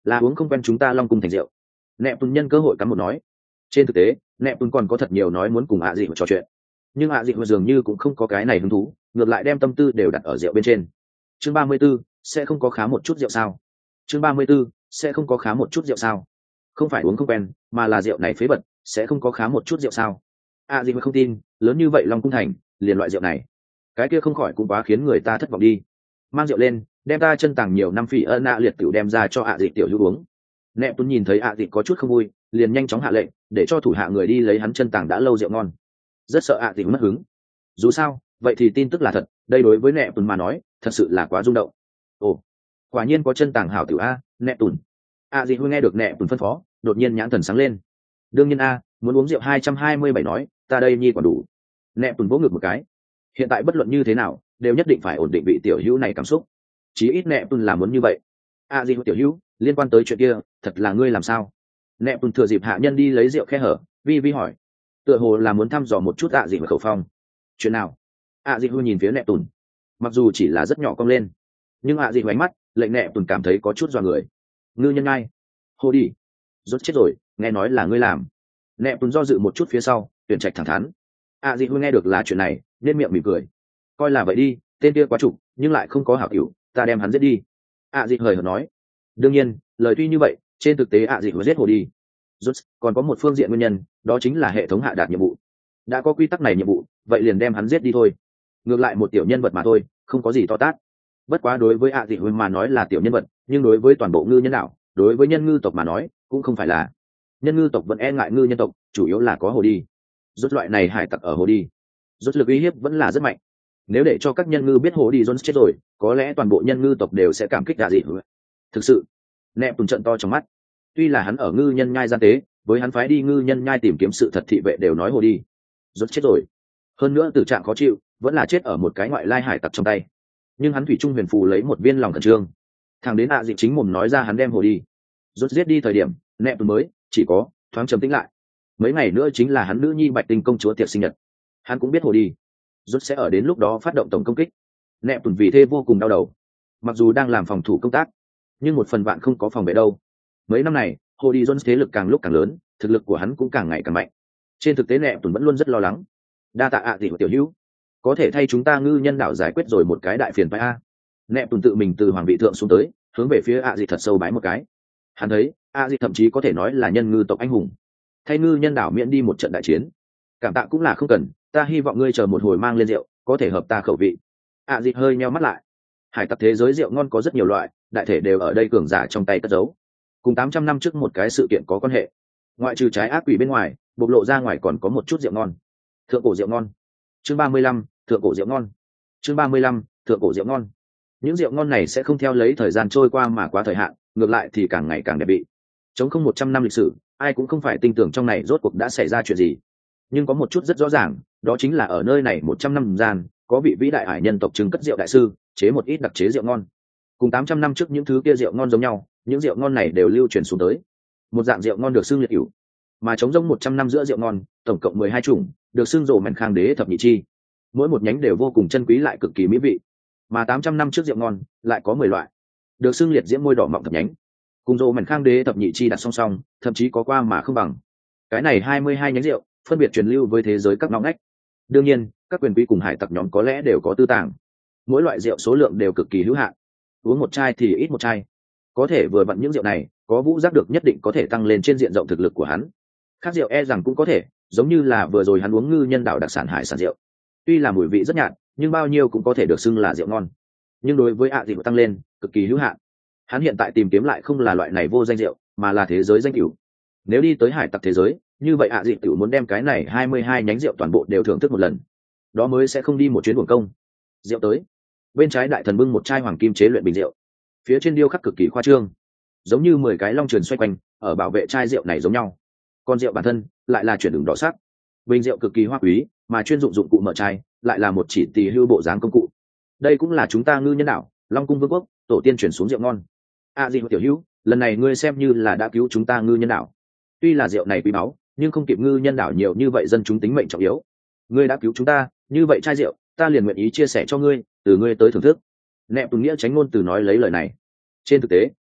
là uống không quen chúng ta long cung thành rượu. Nẹp tùn nhân cơ hội cắm một nói. Trên thực tế nẹp tùn còn có thật nhiều nói muốn cùng ạ dị trò chuyện, nhưng ạ dị dường như cũng không có cái này hứng thú, ngược lại đem tâm tư đều đặt ở rượu bên trên. Chương ba mươi 34, sẽ không có khá một chút rượu sao? Chương ba mươi 34, sẽ không có khá một chút rượu sao? Không phải uống không quen, mà là rượu này phế bật, sẽ không có khá một chút rượu sao? ạ dị không tin, lớn như vậy long cung thành liền loại rượu này, cái kia không khỏi cũng quá khiến người ta thất vọng đi. Mang rượu lên, đem ta chân tàng nhiều năm phỉ ân ạ liệt tiểu đem ra cho ạ dị tiểu hữu uống. Nẹp tuấn nhìn thấy ạ dị có chút không vui, liền nhanh chóng hạ lệnh để cho thủ hạ người đi lấy hắn chân tàng đã lâu rượu ngon. Rất sợ ạ dị mất hứng, dù sao vậy thì tin tức là thật, đây đối với nẹp tuấn mà nói thật sự là quá rung động. Ồ, quả nhiên có chân tàng hảo tiểu a. Nẹp tuấn ạ dị hơi nghe được nẹp tuấn phân phó, đột nhiên nhãn thần sáng lên. Đương nhiên a, muốn uống rượu hai trăm hai mươi bảy nói ta đây nhi còn đủ. Nẹp tuấn vỗ ngực một cái, hiện tại bất luận như thế nào đều nhất định phải ổn định vị tiểu hữu này cảm xúc, chí ít nẹp tuấn là muốn như vậy. ạ dị tiểu hữu, liên quan tới chuyện kia thật là ngươi làm sao? Nẹp tuấn thừa dịp hạ nhân đi lấy rượu khe hở, vi vi hỏi, tựa hồ là muốn thăm dò một chút ạ dị khẩu phong. Chuyện nào? ạ dị hư nhìn phía nẹp tuấn, mặc dù chỉ là rất nhỏ cong lên, nhưng ạ dị ánh mắt lệnh nẹp tuấn cảm thấy có chút dọa người. Ngư nhân ngay, hô đi, rốt chết rồi, nghe nói là ngươi làm. Nẹp tuấn do dự một chút phía sau, tuyển trạch thẳng thắn. ạ dị hư nghe được là chuyện này nên miệng mỉm cười, coi là vậy đi, tên kia quá trục nhưng lại không có hảo cửu, ta đem hắn giết đi. ạ dị hời hợt nói. Đương nhiên lời tuy như vậy, trên thực tế ạ dị hời giết hồ đi rốt còn có một phương diện nguyên nhân, đó chính là hệ thống hạ đạt nhiệm vụ. Đã có quy tắc này nhiệm vụ, vậy liền đem hắn giết đi thôi. Ngược lại một tiểu nhân vật mà thôi, không có gì to tát. Bất quá đối với ạ dị hời mà nói là tiểu nhân vật, nhưng đối với toàn bộ ngư nhân đạo, đối với nhân ngư tộc mà nói cũng không phải là. Nhân ngư tộc vẫn e ngại ngư nhân tộc, chủ yếu là có hồ đi rốt loại này hải tặc ở hồ đi rốt lực uy hiếp vẫn là rất mạnh. Nếu để cho các nhân ngư biết hồ đi Jones chết rồi, có lẽ toàn bộ nhân ngư tộc đều sẽ cảm kích ạ dị hời. Thực sự nẹp tùn trận to trong mắt, tuy là hắn ở ngư nhân nhai gian tế, với hắn phái đi ngư nhân nhai tìm kiếm sự thật thị vệ đều nói hồ đi rốt chết rồi, hơn nữa tử trạng khó chịu, vẫn là chết ở một cái ngoại lai hải tặc trong tay. Nhưng hắn thủy trung huyền phù lấy một viên lòng khẩn trương, thằng đến ạ dị chính mồm nói ra hắn đem hồ đi rốt giết đi thời điểm, nẹp tùn mới chỉ có thoáng trầm tĩnh lại. Mấy ngày nữa chính là hắn nữ nhi Bạch Tinh công chúa tiệc sinh nhật, hắn cũng biết hồ đi rốt sẽ ở đến lúc đó phát động tổng công kích. Nẹp tùn vì thế vô cùng đau đầu, mặc dù đang làm phòng thủ công tác, nhưng một phần bạn không có phòng vệ đâu. Mấy năm này hồ đi Jones thế lực càng lúc càng lớn, thực lực của hắn cũng càng ngày càng mạnh. Trên thực tế nẹp tùn vẫn luôn rất lo lắng. Đa tạ ạ dị của tiểu hữu, có thể thay chúng ta ngư nhân đảo giải quyết rồi một cái đại phiền phái a. Nẹp tùn tự mình từ hoàng vị thượng xuống tới, hướng về phía ạ dị thật sâu bái một cái. Hắn thấy ạ dị thậm chí có thể nói là nhân ngư tộc anh hùng, thay ngư nhân đảo miễn đi một trận đại chiến. Cảm tạ cũng là không cần, ta hy vọng ngươi chờ một hồi mang lên rượu, có thể hợp ta khẩu vị. ạ dị hơi nheo mắt lại. Hải tặc thế giới rượu ngon có rất nhiều loại, đại thể đều ở đây cường giả trong tay cất giấu, cùng tám trăm năm trước một cái sự kiện có quan hệ. Ngoại trừ trái ác quỷ bên ngoài, bộc lộ ra ngoài còn có một chút rượu ngon. Thượng cổ rượu ngon. Chương ba mươi lăm, thượng cổ rượu ngon. Chương ba mươi lăm, thượng cổ rượu ngon. Những rượu ngon này sẽ không theo lấy thời gian trôi qua mà quá thời hạn, ngược lại thì càng ngày càng đẹp vị. Chống không một trăm năm lịch sử, ai cũng không phải tin tưởng trong này rốt cuộc đã xảy ra chuyện gì. Nhưng có một chút rất rõ ràng, đó chính là ở nơi này một trăm năm gian, có vị vĩ đại hải nhân tộc trưng cất rượu đại sư, chế một ít đặc chế rượu ngon. Cùng tám trăm năm trước những thứ kia rượu ngon giống nhau, những rượu ngon này đều lưu truyền xuống tới. Một dạng rượu ngon được xưng liệt cửu, mà chống rỗng một trăm năm giữa rượu ngon, tổng cộng mười hai chủng, được xưng rộ mèn khang đế thập nhị chi. Mỗi một nhánh đều vô cùng chân quý lại cực kỳ mỹ vị. Mà tám trăm năm trước rượu ngon lại có mười loại, được xưng liệt diễm môi đỏ mọng thập nhánh. Cùng rộ mèn khang đế thập nhị chi đặt song song, thậm chí có qua mà không bằng. Cái này hai mươi hai nhánh rượu, phân biệt truyền lưu với thế giới các ngõ ngách. Đương nhiên, các quyền quý cùng hải tặc nhóm có lẽ đều có tư tàng. Mỗi loại rượu số lượng đều cực kỳ hữu hạn, uống một chai thì ít một chai. Có thể vừa vặn những rượu này, có vũ giác được nhất định có thể tăng lên trên diện rộng thực lực của hắn. Khác rượu e rằng cũng có thể, giống như là vừa rồi hắn uống ngư nhân đảo đặc sản hải sản rượu. Tuy là mùi vị rất nhạt, nhưng bao nhiêu cũng có thể được xưng là rượu ngon. Nhưng đối với ạ dị tăng lên, cực kỳ hữu hạn. Hắn hiện tại tìm kiếm lại không là loại này vô danh rượu, mà là thế giới danh cửu. Nếu đi tới hải tặc thế giới, như vậy ạ dị tiểu muốn đem cái này hai mươi hai nhánh rượu toàn bộ đều thưởng thức một lần, đó mới sẽ không đi một chuyến uổng công. Rượu tới. Bên trái đại thần bưng một chai hoàng kim chế luyện bình rượu, phía trên điêu khắc cực kỳ khoa trương, giống như mười cái long truyền xoay quanh ở bảo vệ chai rượu này giống nhau. Còn rượu bản thân lại là chuyển đường đỏ sắc, bình rượu cực kỳ hoa quý, mà chuyên dụng dụng cụ mở chai lại là một chỉ tỳ hưu bộ dáng công cụ. Đây cũng là chúng ta ngư nhân đảo Long Cung Vương quốc tổ tiên chuyển xuống rượu ngon. À gì tiểu hữu, lần này ngươi xem như là đã cứu chúng ta ngư nhân đảo. Tuy là rượu này quý báu, nhưng không kịp ngư nhân đảo nhiều như vậy dân chúng tính mệnh trọng yếu. Ngươi đã cứu chúng ta, như vậy chai rượu, ta liền nguyện ý chia sẻ cho ngươi, từ ngươi tới thưởng thức. Nẹp Tùng Nghĩa tránh ngôn từ nói lấy lời này. Trên thực tế,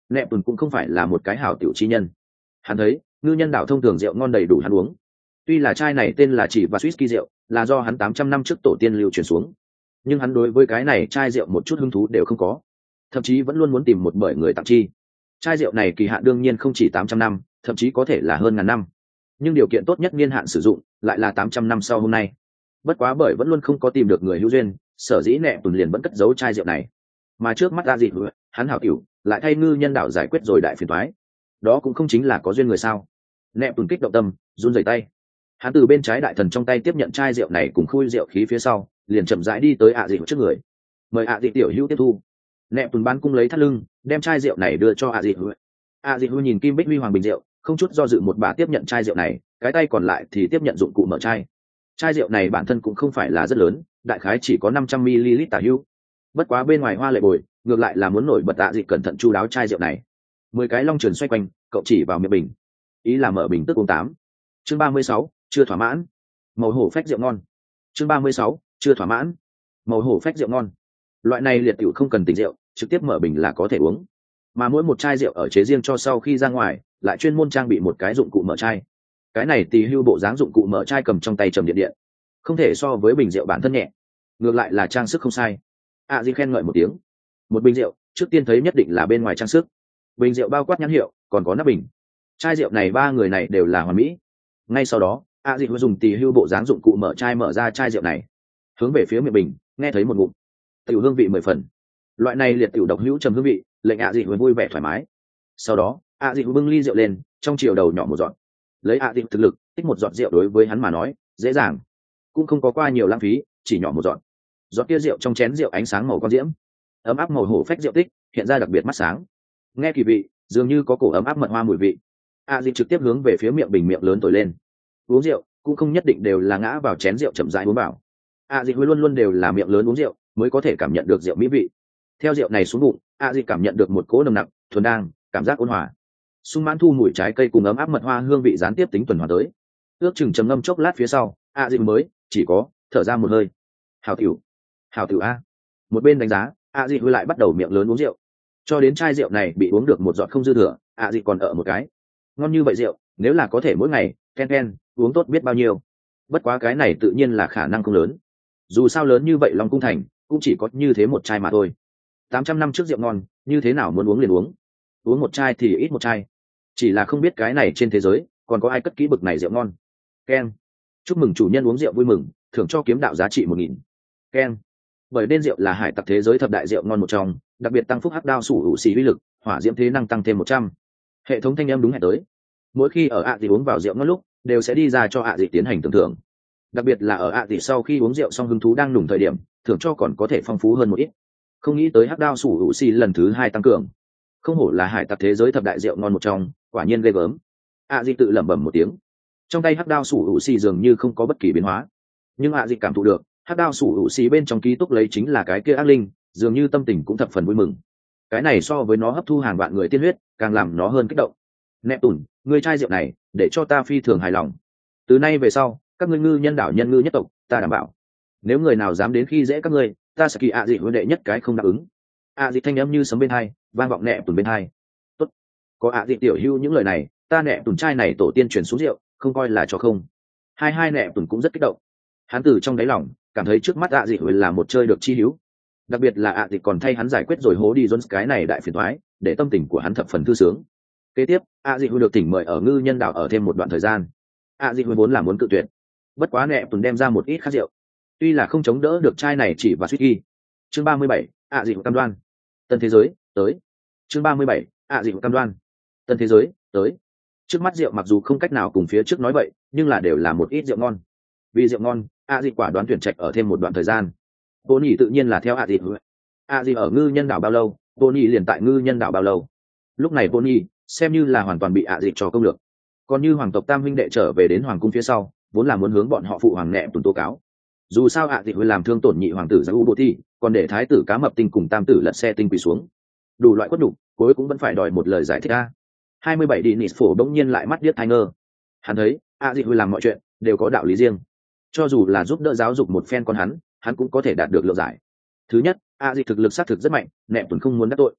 nẹp tùn cũng không phải là một cái hảo tiểu chi nhân. Hắn thấy ngư nhân đảo thông thường rượu ngon đầy đủ hắn uống. Tuy là chai này tên là chỉ và whisky rượu, là do hắn tám trăm năm trước tổ tiên lưu truyền xuống, nhưng hắn đối với cái này chai rượu một chút hứng thú đều không có, thậm chí vẫn luôn muốn tìm một bởi người tặng chi. Chai rượu này kỳ hạn đương nhiên không chỉ tám trăm năm, thậm chí có thể là hơn ngàn năm, nhưng điều kiện tốt nhất niên hạn sử dụng lại là tám trăm năm sau hôm nay. Bất quá bởi vẫn luôn không có tìm được người hữu duyên, sở dĩ nẹp tùn liền vẫn cất giấu chai rượu này. Mà trước mắt ra gì hắn hảo tiểu lại thay ngư nhân đảo giải quyết rồi đại phiền toái, đó cũng không chính là có duyên người sao? Nẹp tùn kích động tâm, run rẩy tay. Hắn từ bên trái đại thần trong tay tiếp nhận chai rượu này cùng khui rượu khí phía sau, liền chậm rãi đi tới ạ dị trước người. Mời ạ dị tiểu hữu tiếp thu. Nẹp tùn ban cung lấy thắt lưng, đem chai rượu này đưa cho ạ dị. ạ dị nhìn kim bích huy hoàng bình rượu, không chút do dự một bà tiếp nhận chai rượu này, cái tay còn lại thì tiếp nhận dụng cụ mở chai. Chai rượu này bản thân cũng không phải là rất lớn, đại khái chỉ có năm trăm mi-li-lít tả hữu. Bất quá bên ngoài hoa lệ bồi, ngược lại là muốn nổi bật ạ dị cẩn thận chu đáo chai rượu này. Mười cái long trườn xoay quanh, cậu chỉ vào miệng bình, ý là mở bình tức uống tám. Chương ba mươi sáu, chưa thỏa mãn. Màu hổ phách rượu ngon. Chương ba mươi sáu, chưa thỏa mãn. Màu hổ phách rượu ngon. Loại này liệt tiểu không cần tình rượu, trực tiếp mở bình là có thể uống. Mà mỗi một chai rượu ở chế riêng cho sau khi ra ngoài, lại chuyên môn trang bị một cái dụng cụ mở chai. Cái này tì hưu bộ dáng dụng cụ mở chai cầm trong tay trầm điện điện, không thể so với bình rượu bản thân nhẹ, ngược lại là trang sức không sai. À Di khen ngợi một tiếng. Một bình rượu, trước tiên thấy nhất định là bên ngoài trang sức. Bình rượu bao quát nhãn hiệu, còn có nắp bình. Chai rượu này ba người này đều là hoàn mỹ. Ngay sau đó, A Dị dùng tì hưu bộ dáng dụng cụ mở chai mở ra chai rượu này, hướng về phía miệng bình, nghe thấy một ngụm tiểu hương vị mười phần. Loại này liệt tiểu độc hữu trầm hương vị, lệnh A Dị vui vẻ thoải mái. Sau đó, A Dị bưng ly rượu lên, trong chiều đầu nhỏ một giọt. Lấy A Dị thực lực, tích một giọt rượu đối với hắn mà nói dễ dàng, cũng không có qua nhiều lãng phí, chỉ nhỏ một giọt. Giọt kia rượu trong chén rượu ánh sáng màu con diễm, ấm áp màu hổ phách rượu tích hiện ra đặc biệt mắt sáng. Nghe kỳ vị, dường như có cổ ấm áp mật hoa mùi vị. A Dị trực tiếp hướng về phía miệng bình miệng lớn thổi lên. Uống rượu cũng không nhất định đều là ngã vào chén rượu chậm rãi uống vào. A Dị luôn luôn đều là miệng lớn uống rượu mới có thể cảm nhận được rượu mỹ vị. Theo rượu này xuống bụng, A Dị cảm nhận được một cỗ nồng nặc thuần đang cảm giác ôn hòa, sung mãn thu mùi trái cây cùng ấm áp mật hoa hương vị gián tiếp tính tuần hoàn tới. Ước chừng trầm ngâm chốc lát phía sau, A Dị mới chỉ có thở ra một hơi. Hảo tiểu, hảo tiểu a. Một bên đánh giá, A Dị lại bắt đầu miệng lớn uống rượu, cho đến chai rượu này bị uống được một giọt không dư thừa. A Dị còn ở một cái. Ngon như vậy rượu, nếu là có thể mỗi ngày ken ken uống tốt biết bao nhiêu. Bất quá cái này tự nhiên là khả năng không lớn, dù sao lớn như vậy Long Cung Thành cũng chỉ có như thế một chai mà thôi. Tám trăm năm trước rượu ngon, như thế nào muốn uống liền uống, uống một chai thì ít một chai. Chỉ là không biết cái này trên thế giới còn có ai cất kỹ bực này rượu ngon. Ken, chúc mừng chủ nhân uống rượu vui mừng, thưởng cho kiếm đạo giá trị một nghìn. Ken, bởi nên rượu là hải tặc thế giới thập đại rượu ngon một trong, đặc biệt tăng phúc hắc đao sủ hữu xì uy lực, hỏa diễm thế năng tăng thêm một trăm. Hệ thống thanh âm đúng hẹn tới. Mỗi khi ở ạ dị uống vào rượu ngon lúc, đều sẽ đi ra cho ạ dị tiến hành tưởng thưởng. Đặc biệt là ở ạ dị sau khi uống rượu xong hứng thú đang nùng thời điểm, thưởng cho còn có thể phong phú hơn một ít. Không nghĩ tới hắc đao sủ hữu xì lần thứ hai tăng cường, không hổ là hải tặc thế giới thập đại rượu ngon một trong, quả nhiên ghê gớm. ạ dị tự lẩm bẩm một tiếng. Trong tay hắc đao sủ hữu xì dường như không có bất kỳ biến hóa, nhưng ạ dị cảm thụ được hắc đao sủ hữu xì bên trong ký túc lấy chính là cái kia ác linh, dường như tâm tình cũng thập phần vui mừng. Cái này so với nó hấp thu hàng vạn người tiên huyết càng làm nó hơn kích động. Nẹp tùn, ngươi chai rượu này để cho ta phi thường hài lòng. Từ nay về sau, các ngươi ngư nhân đảo nhân ngư nhất tộc, ta đảm bảo, nếu người nào dám đến khi dễ các ngươi, ta sẽ kỳ ạ dị huấn đệ nhất cái không đáp ứng. ạ dị thanh âm như sấm bên hai, vang vọng nẹp tùn bên hai. Tốt, có ạ dị tiểu hưu những lời này, ta nẹp tùn chai này tổ tiên truyền xuống rượu, không coi là cho không. Hai hai nẹp tùn cũng rất kích động. Hắn từ trong đáy lòng cảm thấy trước mắt ạ dị huấn là một chơi được chi hữu. Đặc biệt là ạ dị còn thay hắn giải quyết rồi hố đi Jones cái này đại phiền toái, để tâm tình của hắn thập phần thư sướng. Kế tiếp, ạ dị huấn được tỉnh mời ở ngư nhân đảo ở thêm một đoạn thời gian. ạ dị huấn vốn là muốn cự tuyệt, bất quá nẹp tùn đem ra một ít khác rượu, tuy là không chống đỡ được chai này chỉ và suýt ghi. Chương ba mươi bảy, ạ dị huấn cam đoan. Tân thế giới tới. Chương ba mươi bảy, ạ dị huấn cam đoan. Tân thế giới tới. Trước mắt rượu mặc dù không cách nào cùng phía trước nói vậy, nhưng là đều là một ít rượu ngon. Vì rượu ngon, ạ dị quả đoán tuyển trạch ở thêm một đoạn thời gian. Vô nhị tự nhiên là theo ạ dị. ạ dị ở ngư nhân đảo bao lâu, vô nhị liền tại ngư nhân đảo bao lâu. Lúc này vô nhị xem như là hoàn toàn bị ạ dị cho công lược. Còn như hoàng tộc tam huynh đệ trở về đến hoàng cung phía sau, vốn là muốn hướng bọn họ phụ hoàng nẹp tùn tố cáo. Dù sao ạ dị huấn làm thương tổn nhị hoàng tử Giang U Bộ Thi, còn để thái tử Cá Mập Tinh cùng tam tử Lật Xe Tinh quỳ xuống, đủ loại quất đủ, cuối cũng vẫn phải đòi một lời giải thích a. hai mươi bảy đi nịt phổ bỗng nhiên lại mắt điếc tai ngơ. Hắn thấy ạ dị huấn làm mọi chuyện đều có đạo lý riêng, cho dù là giúp đỡ giáo dục một phen con hắn, hắn cũng có thể đạt được lượng giải. Thứ nhất, ạ dị thực lực xác thực rất mạnh, nẹp tùn không muốn đắc tội.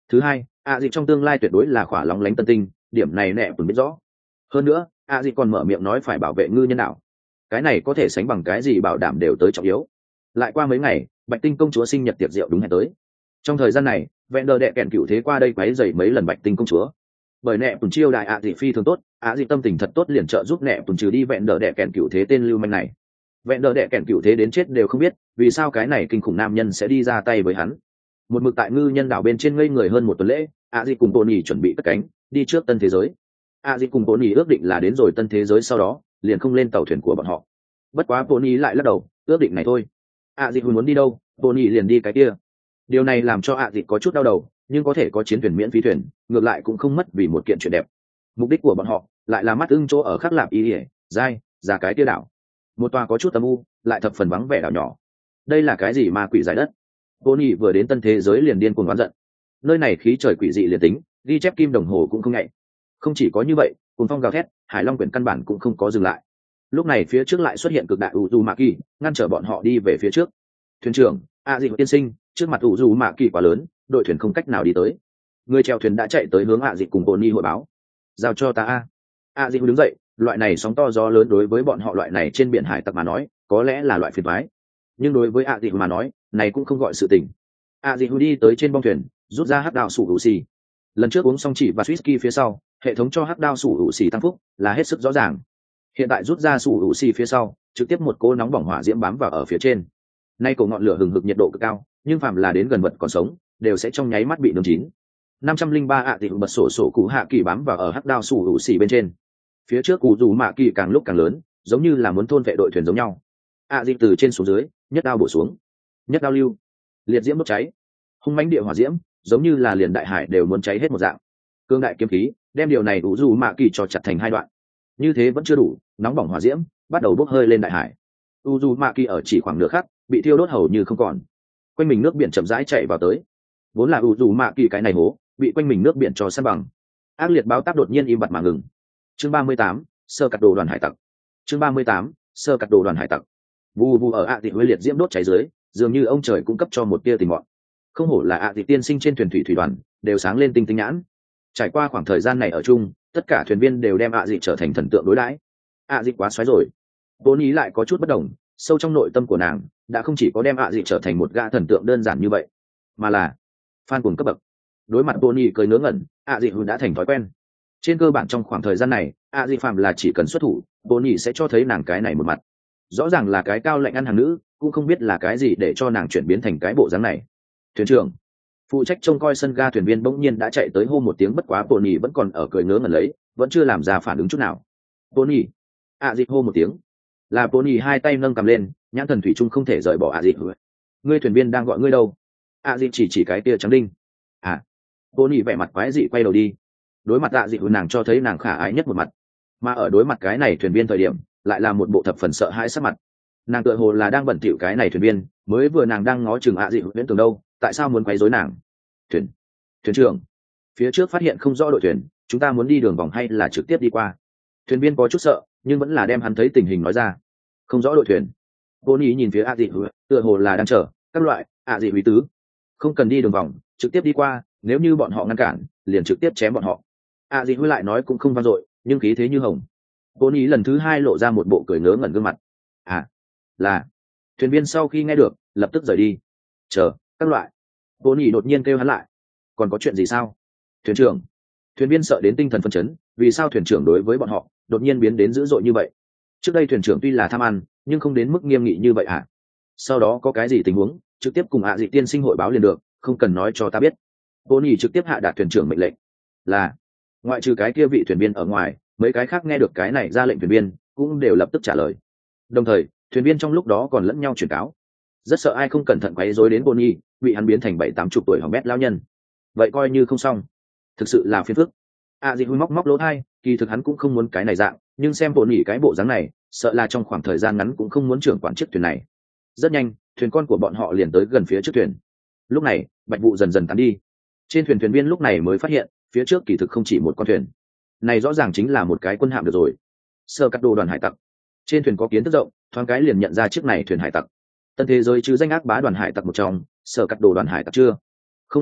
Thứ hai, ạ dịp trong tương lai tuyệt đối là khỏa lóng lánh tân tinh, điểm này nẹ cũng biết rõ. Hơn nữa, ạ dịp còn mở miệng nói phải bảo vệ ngư nhân đảo, cái này có thể sánh bằng cái gì bảo đảm đều tới trọng yếu. Lại qua mấy ngày, bạch tinh công chúa sinh nhật tiệc rượu đúng hẹn tới. Trong thời gian này, vẹn đờ đệ kèn cựu thế qua đây quấy dày mấy lần bạch tinh công chúa, bởi nẹ tùn chiêu đại ạ dị phi thường tốt, ạ dị tâm tình thật tốt liền trợ giúp nẹ tùn trừ đi vẹn đờ đệ kèn cựu thế tên lưu manh này. Vẹn đờ đệ kèn cựu thế đến chết đều không biết vì sao cái này kinh khủng nam nhân sẽ đi ra tay với hắn. Một mực tại ngư nhân đảo bên trên ngây người hơn một tuần lễ, ạ dị cùng Tony chuẩn bị cất cánh đi trước tân thế giới. ạ dị cùng Tony ước định là đến rồi tân thế giới sau đó liền không lên tàu thuyền của bọn họ. Bất quá Tony lại lắc đầu, ước định này thôi. ạ dị muốn đi đâu, Tony liền đi cái kia. Điều này làm cho ạ dị có chút đau đầu, nhưng có thể có chiến thuyền miễn phí thuyền, ngược lại cũng không mất vì một kiện chuyện đẹp. Mục đích của bọn họ lại là mắt ưng chỗ ở khắc lạp ý ỉa dai ra cái kia đảo, một tòa có chút âm u lại thập phần vắng vẻ đảo nhỏ. Đây là cái gì ma quỷ giải đất? Tony vừa đến tân thế giới liền điên cuồng oán giận. Nơi này khí trời quỷ dị liền tính, ghi chép kim đồng hồ cũng không nhạy. Không chỉ có như vậy, cuồng phong gào thét, hải long quyển căn bản cũng không có dừng lại. Lúc này phía trước lại xuất hiện cực đại Uzumaki, ngăn trở bọn họ đi về phía trước. Thuyền trưởng, a dị tiên sinh, trước mặt Uzumaki quá lớn, đội thuyền không cách nào đi tới. Người chèo thuyền đã chạy tới hướng a dị cùng Tony hội báo. Giao cho ta a. a dị đứng dậy, loại này sóng to gió lớn đối với bọn họ loại này trên biển hải tặc mà nói, có lẽ là loại phiền toái. Nhưng đối với a dị mà nói, này cũng không gọi sự tình. a dị đi tới trên bong thuyền, rút ra hắc đao sủ hữu xì. Lần trước uống xong chỉ và whisky phía sau, hệ thống cho hắc đao sủ hữu xì tăng phúc là hết sức rõ ràng. Hiện tại rút ra sủ hữu xì phía sau, trực tiếp một cỗ nóng bỏng hỏa diễm bám vào ở phía trên. Nay cổ ngọn lửa hừng hực nhiệt độ cực cao, nhưng phàm là đến gần vật còn sống, đều sẽ trong nháy mắt bị nướng chín. năm trăm linh ba ạ dị bật sổ sổ cụ hạ kỳ bám vào ở hắc đao sủ hữu xì bên trên. Phía trước cụ dù mạ kỳ càng lúc càng lớn, giống như là muốn thôn vệ đội thuyền giống nhau. ạ dị từ trên xuống dưới, nhất đao bổ xuống, nhất đao lưu, liệt diễm đốt cháy, hung mãnh địa hỏa diễm, giống như là liền đại hải đều muốn cháy hết một dạng. Cương đại kiếm khí đem điều này ủ dù mạ kỳ cho chặt thành hai đoạn. Như thế vẫn chưa đủ, nóng bỏng hỏa diễm bắt đầu bốc hơi lên đại hải. u dù mạ kỳ ở chỉ khoảng nửa khắc bị thiêu đốt hầu như không còn. Quanh mình nước biển chậm rãi chạy vào tới, vốn là u dù mạ kỳ cái này hố bị quanh mình nước biển cho san bằng. Ác liệt báo táp đột nhiên im bặt mà ngừng. Chương ba mươi tám, sơ cắt đồ đoàn hải tặc. Chương ba mươi tám, sơ cắt đồ đoàn hải tặc. Vù vù ở ạ tị huế liệt diễm đốt cháy dưới, dường như ông trời cung cấp cho một tia tình mọn. Không hổ là ạ tị tiên sinh trên thuyền thủy thủy đoàn đều sáng lên tinh tinh nhãn. Trải qua khoảng thời gian này ở chung, tất cả thuyền viên đều đem ạ dị trở thành thần tượng đối đãi. ạ dị quá xoáy rồi. Vốn ý lại có chút bất đồng, sâu trong nội tâm của nàng đã không chỉ có đem ạ dị trở thành một gã thần tượng đơn giản như vậy, mà là fan cuồng cấp bậc. Đối mặt Tony cười ngớ ngẩn, ạ dị đã thành thói quen. Trên cơ bản trong khoảng thời gian này, ạ dị phạm là chỉ cần xuất thủ, Tony sẽ cho thấy nàng cái này một mặt. Rõ ràng là cái cao lạnh ăn hàng nữ, cũng không biết là cái gì để cho nàng chuyển biến thành cái bộ dáng này. Thuyền trưởng phụ trách trông coi sân ga thuyền viên bỗng nhiên đã chạy tới hô một tiếng, bất quá Tony vẫn còn ở cười ngớ ngẩn lấy, vẫn chưa làm ra phản ứng chút nào. Tony, ạ dị hô một tiếng, là Tony hai tay nâng cầm lên, nhãn thần thủy chung không thể rời bỏ ạ dị. Ngươi thuyền viên đang gọi ngươi đâu? ạ dị chỉ chỉ cái tia trắng đinh. À, Tony vẻ mặt quái dị quay đầu đi. Đối mặt ạ dị nàng cho thấy nàng khả ái nhất một mặt, mà ở đối mặt cái này thuyền viên thời điểm lại là một bộ thập phần sợ hãi sắc mặt. Nàng tựa hồ là đang bẩn thỉu cái này thuyền viên, mới vừa nàng đang ngó chừng ạ dị đến tường đâu, tại sao muốn quấy rối nàng? Thuyền, thuyền trưởng, phía trước phát hiện không rõ đội thuyền, chúng ta muốn đi đường vòng hay là trực tiếp đi qua? Thuyền viên có chút sợ, nhưng vẫn là đem hắn thấy tình hình nói ra. Không rõ đội thuyền. Vốn ý nhìn phía ạ dị, tựa hồ là đang chờ các loại ạ dị quý tứ. Không cần đi đường vòng, trực tiếp đi qua, nếu như bọn họ ngăn cản, liền trực tiếp chém bọn họ. ạ dị lại nói cũng không vang dội, nhưng khí thế như hồng. Vốn ý lần thứ hai lộ ra một bộ cười ngớ ngẩn gương mặt. À, là. Thuyền viên sau khi nghe được, lập tức rời đi. Chờ các loại. Vốn ý đột nhiên kêu hắn lại. Còn có chuyện gì sao? Thuyền trưởng. Thuyền viên sợ đến tinh thần phân chấn, vì sao thuyền trưởng đối với bọn họ đột nhiên biến đến dữ dội như vậy? Trước đây thuyền trưởng tuy là tham ăn, nhưng không đến mức nghiêm nghị như vậy hả? Sau đó có cái gì tình huống, trực tiếp cùng ạ dị tiên sinh hội báo liền được, không cần nói cho ta biết. Vốn ý trực tiếp hạ đạt thuyền trưởng mệnh lệnh. Là. Ngoại trừ cái kia vị thuyền viên ở ngoài, mấy cái khác nghe được cái này ra lệnh thuyền viên cũng đều lập tức trả lời. Đồng thời thuyền viên trong lúc đó còn lẫn nhau truyền cáo, rất sợ ai không cẩn thận quấy rối đến Bonnie, bị hắn biến thành bảy tám chục tuổi hỏng bét lao nhân. Vậy coi như không xong, thực sự là phiền phức. À gì huy móc móc lỗ thai, kỳ thực hắn cũng không muốn cái này dạng, nhưng xem Bonnie cái bộ dáng này, sợ là trong khoảng thời gian ngắn cũng không muốn trưởng quản chiếc thuyền này. Rất nhanh, thuyền con của bọn họ liền tới gần phía trước thuyền. Lúc này bạch vụ dần dần tán đi, trên thuyền thuyền viên lúc này mới phát hiện phía trước kỳ thực không chỉ một con thuyền, này rõ ràng chính là một cái quân hạm được rồi. Sơ cắt đồ đoàn hải tặc. Trên thuyền có kiến thức rộng, thoáng cái liền nhận ra chiếc này thuyền hải tặc. Tân thế giới chứ danh ác bá đoàn hải tặc một trong, sơ cắt đồ đoàn hải tặc chưa? Không xong,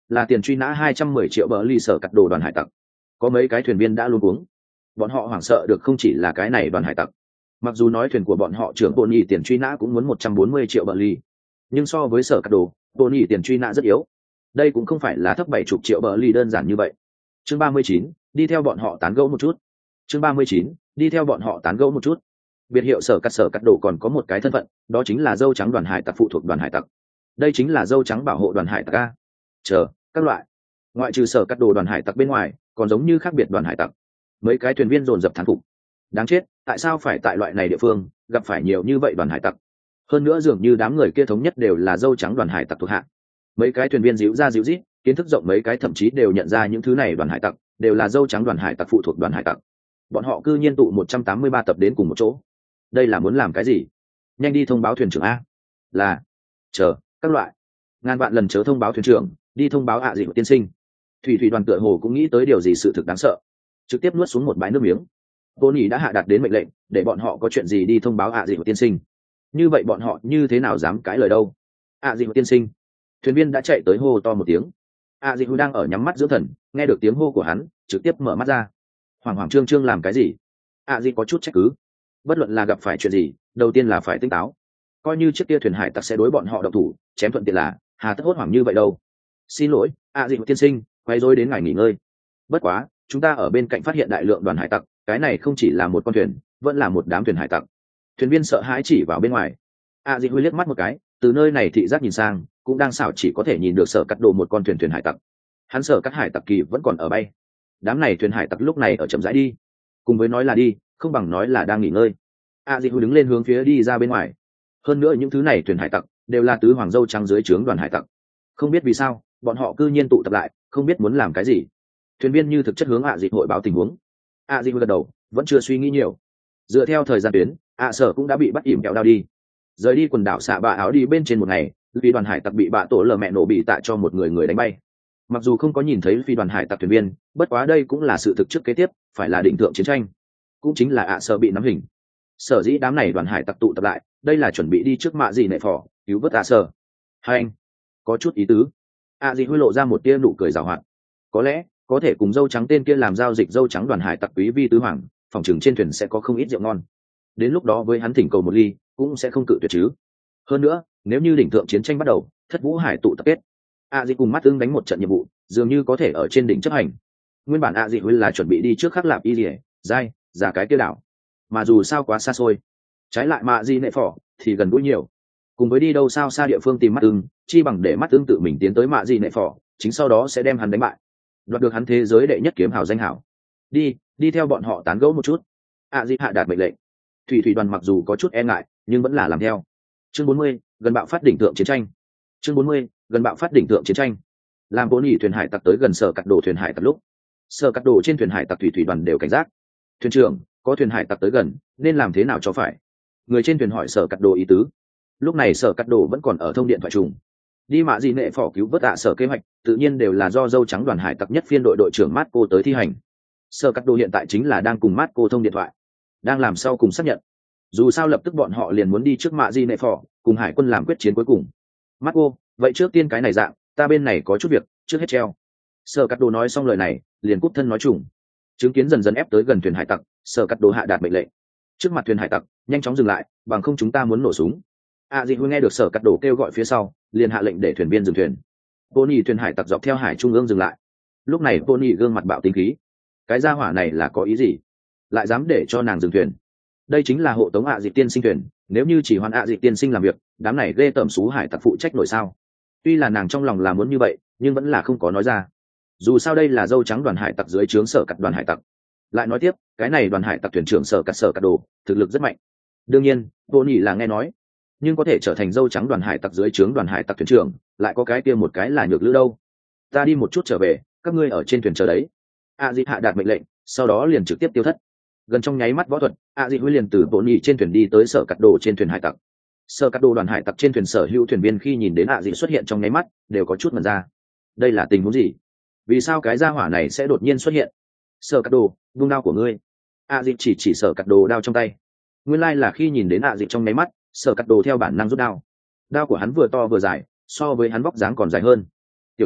là tiền truy nã hai trăm mười triệu bờ ly sở cắt đồ đoàn hải tặc. Có mấy cái thuyền viên đã luôn uống, bọn họ hoảng sợ được không chỉ là cái này đoàn hải tặc. Mặc dù nói thuyền của bọn họ trưởng bồn nhì tiền truy nã cũng muốn một trăm bốn mươi triệu bờ ly, nhưng so với sở cắt đồ, bồn nhì tiền truy nã rất yếu. Đây cũng không phải là thấp bảy chục triệu bờ ly đơn giản như vậy. Chương ba mươi chín, đi theo bọn họ tán gẫu một chút. Chương ba mươi chín, đi theo bọn họ tán gẫu một chút. Biệt hiệu sở cắt sở cắt đồ còn có một cái thân phận, đó chính là dâu trắng đoàn hải tặc phụ thuộc đoàn hải tặc. Đây chính là dâu trắng bảo hộ đoàn hải tặc a. Chờ, các loại. Ngoại trừ sở cắt đồ đoàn hải tặc bên ngoài, còn giống như khác biệt đoàn hải tặc. Mấy cái thuyền viên dồn dập thán phục. Đáng chết, tại sao phải tại loại này địa phương gặp phải nhiều như vậy đoàn hải tặc? Hơn nữa dường như đám người kia thống nhất đều là dâu trắng đoàn hải tặc thuộc hạ. Mấy cái thuyền viên díu ra díu dít, kiến thức rộng mấy cái thậm chí đều nhận ra những thứ này đoàn hải tặc đều là dâu trắng đoàn hải tặc phụ thuộc đoàn hải tặc. Bọn họ cư nhiên tụ một trăm tám mươi ba tập đến cùng một chỗ. Đây là muốn làm cái gì? Nhanh đi thông báo thuyền trưởng a. Là. Chờ, các loại. Ngàn vạn lần chớ thông báo thuyền trưởng, đi thông báo ạ gì của tiên sinh. Thủy thủy đoàn tựa hồ cũng nghĩ tới điều gì sự thực đáng sợ, trực tiếp nuốt xuống một bãi nước miếng. Vô nhị đã hạ đạt đến mệnh lệnh để bọn họ có chuyện gì đi thông báo ạ gì của tiên sinh. Như vậy bọn họ như thế nào dám cãi lời đâu? ạ gì của tiên sinh. Thuyền viên đã chạy tới hô to một tiếng. ạ gì đang ở nhắm mắt dưỡng thần, nghe được tiếng hô của hắn trực tiếp mở mắt ra. Hoàng hoàng trương trương làm cái gì? ạ gì có chút trách cứ. Bất luận là gặp phải chuyện gì, đầu tiên là phải tỉnh táo. Coi như chiếc kia thuyền hải tặc sẽ đối bọn họ độc thủ, chém thuận tiện là hà tất hốt hoảng như vậy đâu. Xin lỗi ạ gì tiên sinh, quay rối đến ngài nghỉ ngơi. Bất quá chúng ta ở bên cạnh phát hiện đại lượng đoàn hải tặc, cái này không chỉ là một con thuyền, vẫn là một đám thuyền hải tặc. Thuyền viên sợ hãi chỉ vào bên ngoài. ạ gì huy liếc mắt một cái, từ nơi này thị giác nhìn sang cũng đang xảo chỉ có thể nhìn được sở cắt đồ một con thuyền thuyền hải tặc. Hắn sở cắt hải tặc kỳ vẫn còn ở bay. Đám này thuyền hải tặc lúc này ở chậm rãi đi, cùng với nói là đi không bằng nói là đang nghỉ ngơi. a di hu đứng lên hướng phía đi ra bên ngoài. Hơn nữa những thứ này thuyền hải tặc đều là tứ hoàng dâu trắng dưới trướng đoàn hải tặc. Không biết vì sao bọn họ cư nhiên tụ tập lại, không biết muốn làm cái gì. Thuyền viên như thực chất hướng ạ à hội báo tình huống. a di hu gật đầu, vẫn chưa suy nghĩ nhiều. Dựa theo thời gian tuyến, ạ sở cũng đã bị bắt ỉm kẹo đao đi, rời đi quần đảo xạ bạ áo đi bên trên một ngày, vì đoàn hải tặc bị bạ tổ lờ mẹ nổ bị tạ cho một người người đánh bay. Mặc dù không có nhìn thấy phi đoàn hải tặc thuyền viên, bất quá đây cũng là sự thực trước kế tiếp, phải là định thượng chiến tranh, cũng chính là ạ sở bị nắm hình. Sở dĩ đám này đoàn hải tặc tụ tập lại, đây là chuẩn bị đi trước mạ gì nệ phò cứu vớt ạ sở. Hai anh có chút ý tứ. ạ gì huy lộ ra một tia nụ cười giảo hoạt. Có lẽ có thể cùng dâu trắng tên kia làm giao dịch dâu trắng đoàn hải tặc quý vi tứ hoàng, phòng chừng trên thuyền sẽ có không ít rượu ngon. Đến lúc đó với hắn thỉnh cầu một ly cũng sẽ không cự tuyệt chứ. Hơn nữa nếu như đỉnh thượng chiến tranh bắt đầu, thất vũ hải tụ tập kết, a di cùng mắt tương đánh một trận nhiệm vụ dường như có thể ở trên đỉnh chấp hành. Nguyên bản a di huy là chuẩn bị đi trước khắc lạp y rỉa dai ra cái kia đảo, mà dù sao quá xa xôi, trái lại mạ di nệ phỏ thì gần gũi nhiều. Cùng với đi đâu sao xa địa phương tìm mắt tương, chi bằng để mắt tương tự mình tiến tới mạ di nệ phỏ, chính sau đó sẽ đem hắn đánh bại, đoạt được hắn thế giới đệ nhất kiếm hào danh hảo. Đi đi theo bọn họ tán gẫu một chút. a di hạ đạt mệnh lệnh. Thủy thủy đoàn mặc dù có chút e ngại nhưng vẫn là làm theo. Chương bốn mươi, gần bạo phát đỉnh thượng chiến tranh. Chương bốn mươi, gần bạo phát đỉnh thượng chiến tranh. Làm vốn nhỉ thuyền hải tặc tới gần sở cắt đồ thuyền hải tặc lúc, sở cắt đồ trên thuyền hải tặc thủy thủy đoàn đều cảnh giác. Thuyền trưởng, có thuyền hải tặc tới gần, nên làm thế nào cho phải? Người trên thuyền hỏi sở cắt đồ ý tứ. Lúc này sở cắt đồ vẫn còn ở thông điện thoại trùng. Đi mạ gì nệ phỏ cứu vớt ạ sở kế hoạch, tự nhiên đều là do dâu trắng đoàn hải tặc nhất phiên đội đội trưởng Marco tới thi hành. Sở cắt đồ hiện tại chính là đang cùng Marco thông điện thoại, đang làm sau cùng xác nhận. Dù sao lập tức bọn họ liền muốn đi trước mạ di nệ phỏ cùng hải quân làm quyết chiến cuối cùng. Marco, vậy trước tiên cái này dạng, ta bên này có chút việc, trước hết treo. Sở cắt đồ nói xong lời này liền cúp thân nói trùng. Chứng kiến dần dần ép tới gần thuyền hải tặc, sở cắt đồ hạ đạt mệnh lệnh. Trước mặt thuyền hải tặc nhanh chóng dừng lại, bằng không chúng ta muốn nổ súng. a di huy nghe được sở cắt đồ kêu gọi phía sau, liền hạ lệnh để thuyền viên dừng thuyền. Pony thuyền hải tặc dọc theo hải trung ương dừng lại. Lúc này Pony gương mặt bạo tính khí. Cái gia hỏa này là có ý gì, lại dám để cho nàng dừng thuyền? Đây chính là hộ tống ạ dị tiên sinh thuyền, nếu như chỉ hoàn ạ dị tiên sinh làm việc, đám này ghê tởm xú hải tặc phụ trách nổi sao? Tuy là nàng trong lòng là muốn như vậy, nhưng vẫn là không có nói ra. Dù sao đây là dâu trắng đoàn hải tặc dưới trướng sở cắt đoàn hải tặc. Lại nói tiếp, cái này đoàn hải tặc thuyền trưởng sở cắt sở cắt đồ thực lực rất mạnh. Đương nhiên vô nhị là nghe nói, nhưng có thể trở thành dâu trắng đoàn hải tặc dưới trướng đoàn hải tặc thuyền trưởng, lại có cái kia một cái là nhược lữ đâu. Ta đi một chút trở về, các ngươi ở trên thuyền chờ đấy. a dị hạ đạt mệnh lệnh, sau đó liền trực tiếp tiêu thất. Gần trong nháy mắt võ thuật, a dị huy liền từ bộ nhị trên thuyền đi tới sở cắt đồ trên thuyền hải tặc. Sở cắt đồ đoàn hải tặc trên thuyền sở hữu thuyền viên khi nhìn đến a dị xuất hiện trong nháy mắt đều có chút mần ra. Đây là tình huống gì? Vì sao cái gia hỏa này sẽ đột nhiên xuất hiện? Sở cắt đồ, vung đao của ngươi. a dị chỉ chỉ sở cắt đồ đao trong tay. Nguyên lai là khi nhìn đến a dị trong nháy mắt, sở cắt đồ theo bản năng rút đao. Đao của hắn vừa to vừa dài, so với hắn vóc dáng còn dài hơn. Tiểu tử,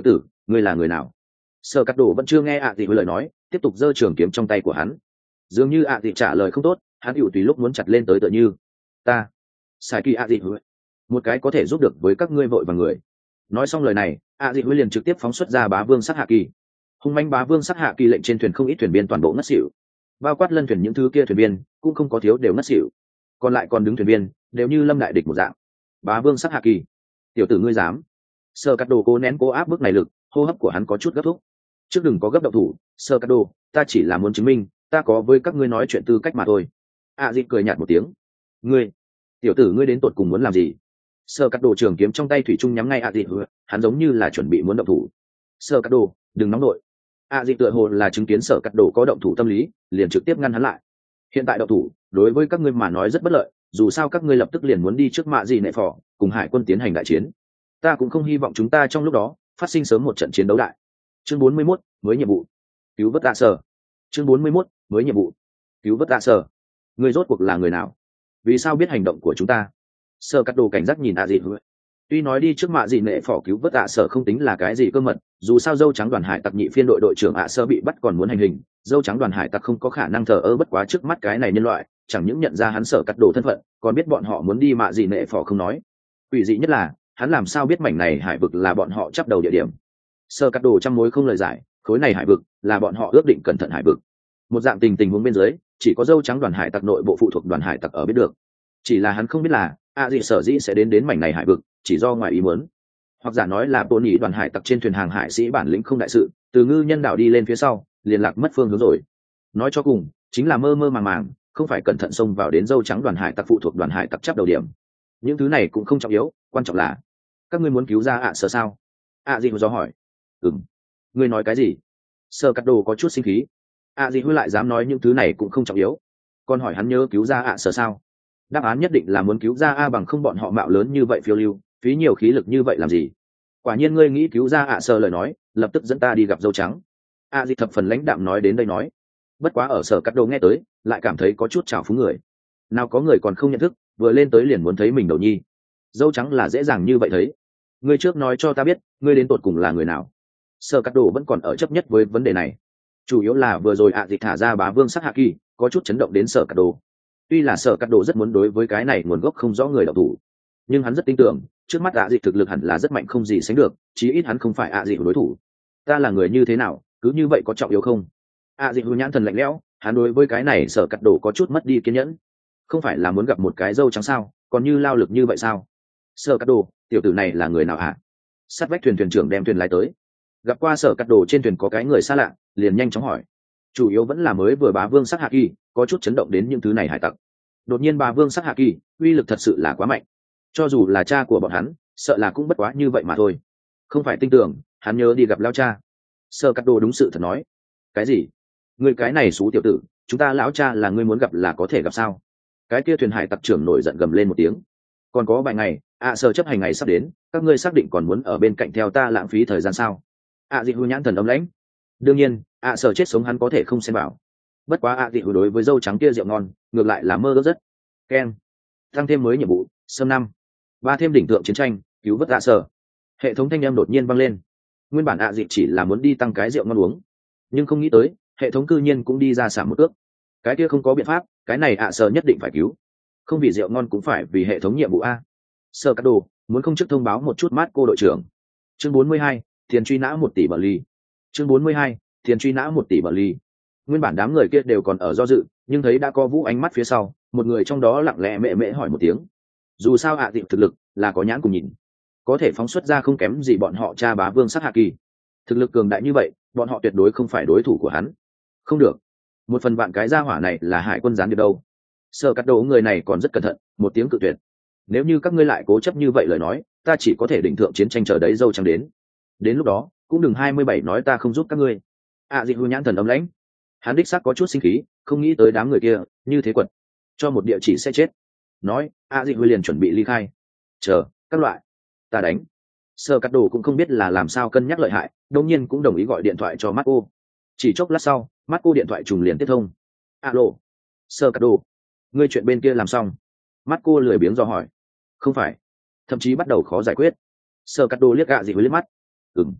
ngươi là người nào? Sở cắt đồ vẫn chưa nghe ạ à lời nói, tiếp tục giơ trường kiếm trong tay của hắn. Dường như ạ à trả lời không tốt, hắn hữu tùy lúc muốn chặt lên tới tựa như ta sai kỳ ạ à một cái có thể giúp được với các ngươi vội và người. Nói xong lời này, ạ à liền trực tiếp phóng xuất ra bá vương sắc hạ kỳ. Hung manh bá vương sắc hạ kỳ lệnh trên thuyền không ít thuyền viên toàn bộ ngất xỉu, bao quát lân thuyền những thứ kia thuyền viên cũng không có thiếu đều ngất xỉu, còn lại còn đứng thuyền viên đều như lâm đại địch một dạng. Bá vương sắc hạ kỳ, tiểu tử ngươi dám? Sơ cắt đồ cố nén cố áp bức này lực, hô hấp của hắn có chút gấp thúc. Trước đừng có gấp động thủ, Sơ cắt đồ, ta chỉ là muốn chứng minh ta có với các ngươi nói chuyện tư cách mà thôi. A Di cười nhạt một tiếng. Ngươi, tiểu tử ngươi đến tột cùng muốn làm gì? Sơ cắt đồ trường kiếm trong tay thủy chung nhắm ngay A Di, hắn giống như là chuẩn bị muốn động thủ. Sơ cắt đồ, đừng nóng nội. A Di tựa hồ là chứng kiến Sở cắt đồ có động thủ tâm lý, liền trực tiếp ngăn hắn lại. Hiện tại động thủ đối với các ngươi mà nói rất bất lợi, dù sao các ngươi lập tức liền muốn đi trước mạ gì nệ phò cùng hải quân tiến hành đại chiến. Ta cũng không hy vọng chúng ta trong lúc đó phát sinh sớm một trận chiến đấu đại. Chương bốn mươi mốt, mới nhiệm vụ. Cứu vớt tạ sở. Chương bốn mươi mốt, mới nhiệm vụ. Cứu vớt tạ sở. Ngươi rốt cuộc là người nào? Vì sao biết hành động của chúng ta? Sở cắt đồ cảnh giác nhìn A Dị. Tuy nói đi trước mạ gì nệ phò cứu vớt tạ sở không tính là cái gì cơ mật, dù sao dâu trắng đoàn hải tặc nhị phiên đội đội trưởng ạ sơ bị bắt còn muốn hành hình, dâu trắng đoàn hải tặc không có khả năng thờ ơ bất quá trước mắt cái này nhân loại, chẳng những nhận ra hắn Sở cắt đồ thân phận, còn biết bọn họ muốn đi mạ gì nệ phò không nói. Quỷ dị nhất là hắn làm sao biết mảnh này hải vực là bọn họ chấp đầu địa điểm. Sở cắt đồ trăm mối không lời giải, khối này hải vực là bọn họ ước định cẩn thận hải vực. Một dạng tình tình huống bên dưới, chỉ có dâu trắng đoàn hải tặc nội bộ phụ thuộc đoàn hải tặc ở biết được. Chỉ là hắn không biết là a dị sở dĩ sẽ đến đến mảnh này hải vực chỉ do ngoài ý muốn, hoặc giả nói là bộ nhị đoàn hải tặc trên thuyền hàng hải sĩ bản lĩnh không đại sự, từ ngư nhân đảo đi lên phía sau liền lạc mất phương hướng rồi. Nói cho cùng chính là mơ mơ màng màng, không phải cẩn thận xông vào đến dâu trắng đoàn hải tặc phụ thuộc đoàn hải tặc chấp đầu điểm. Những thứ này cũng không trọng yếu, quan trọng là các ngươi muốn cứu ra ạ sở sao? A dị do hỏi. Ừm. Ngươi nói cái gì? Sơ cắt đồ có chút sinh khí. A dị huy lại dám nói những thứ này cũng không trọng yếu, còn hỏi hắn nhớ cứu ra ạ sở sao? Đáp án nhất định là muốn cứu ra a bằng không bọn họ mạo lớn như vậy phiêu lưu, phí nhiều khí lực như vậy làm gì? Quả nhiên ngươi nghĩ cứu ra ạ sở lời nói, lập tức dẫn ta đi gặp dâu trắng. A dị thập phần lãnh đạm nói đến đây nói. Bất quá ở Sở cắt đồ nghe tới lại cảm thấy có chút trào phúng người. Nào có người còn không nhận thức, vừa lên tới liền muốn thấy mình đầu nhi. Dâu trắng là dễ dàng như vậy thấy. Ngươi trước nói cho ta biết ngươi đến tột cùng là người nào. Sở cắt đồ vẫn còn ở chấp nhất với vấn đề này, chủ yếu là vừa rồi ạ dị thả ra bá vương sắc hạ kỳ có chút chấn động đến Sở cắt đồ. Tuy là Sở cắt đồ rất muốn đối với cái này nguồn gốc không rõ người đạo thủ, nhưng hắn rất tin tưởng trước mắt ạ dị thực lực hẳn là rất mạnh không gì sánh được, chí ít hắn không phải ạ dị đối thủ. Ta là người như thế nào cứ như vậy có trọng yếu không? ạ dị hư nhãn thần lạnh lẽo, hắn đối với cái này Sở cắt đồ có chút mất đi kiên nhẫn. Không phải là muốn gặp một cái dâu trắng sao, còn như lao lực như vậy sao? Sở cắt đồ, tiểu tử này là người nào hả? Sát vách thuyền thuyền trưởng đem thuyền lái tới, gặp qua Sở cắt đồ trên thuyền có cái người xa lạ, liền nhanh chóng hỏi. Chủ yếu vẫn là mới vừa bá vương sắc hạ kỳ có chút chấn động đến những thứ này hải tặc. Đột nhiên bá vương sắc hạ kỳ uy lực thật sự là quá mạnh, cho dù là cha của bọn hắn sợ là cũng bất quá như vậy mà thôi. Không phải tin tưởng, hắn nhớ đi gặp lao cha. Sở cắt đồ đúng sự thật nói. Cái gì? Người cái này xú tiểu tử, chúng ta lão cha là ngươi muốn gặp là có thể gặp sao? Cái kia thuyền hải tặc trưởng nổi giận gầm lên một tiếng. Còn có vài ngày ạ à, sở chấp hành ngày sắp đến, các ngươi xác định còn muốn ở bên cạnh theo ta lãng phí thời gian sao? ạ à, dị hư nhãn thần ấm lãnh. Đương nhiên ạ à, sở chết sống hắn có thể không xem vào. Bất quá ạ à, dị hư đối với dâu trắng kia rượu ngon ngược lại là mơ ước rất. Ken tăng thêm mới nhiệm vụ sâm năm ba thêm đỉnh tượng chiến tranh cứu vớt ạ à, sở. Hệ thống thanh âm đột nhiên vang lên. Nguyên bản ạ à, dị chỉ là muốn đi tăng cái rượu ngon uống, nhưng không nghĩ tới hệ thống cư nhiên cũng đi ra xả một ước. Cái kia không có biện pháp, cái này ạ à, sở nhất định phải cứu, không vì rượu ngon cũng phải vì hệ thống nhiệm vụ a. Sở cắt đồ muốn không trước thông báo một chút mát cô đội trưởng. Chương bốn mươi hai, tiền truy nã một tỷ bờ ly. Chương bốn mươi hai, tiền truy nã một tỷ bờ ly. Nguyên bản đám người kia đều còn ở do dự, nhưng thấy đã có Vũ ánh mắt phía sau, một người trong đó lặng lẽ mẹ mẹ hỏi một tiếng. Dù sao ạ à, tiệm thực lực là có nhãn cùng nhìn, có thể phóng xuất ra không kém gì bọn họ cha bá vương sắc hạ kỳ. Thực lực cường đại như vậy, bọn họ tuyệt đối không phải đối thủ của hắn. Không được, một phần bạn cái gia hỏa này là hải quân gián điệp đâu. Sở cắt đồ người này còn rất cẩn thận, một tiếng cự tuyệt. Nếu như các ngươi lại cố chấp như vậy lời nói, ta chỉ có thể định thượng chiến tranh chờ đấy dâu trắng đến. Đến lúc đó cũng đừng hai mươi bảy nói ta không giúp các ngươi. À dị hư nhãn thần ấm lãnh, hắn đích xác có chút sinh khí, không nghĩ tới đám người kia như thế quật, cho một địa chỉ sẽ chết. Nói à dị hư liền chuẩn bị ly khai. Chờ các loại, ta đánh. Sở cắt đồ cũng không biết là làm sao cân nhắc lợi hại, đương nhiên cũng đồng ý gọi điện thoại cho Marco. Chỉ chốc lát sau Marco điện thoại trùng liền tiếp thông. Alo, Sở cắt đồ, ngươi chuyện bên kia làm xong? Marco lười biếng do hỏi. Không phải, thậm chí bắt đầu khó giải quyết. Sở cắt đồ liếc gạ dị với liếc mắt. Ừm,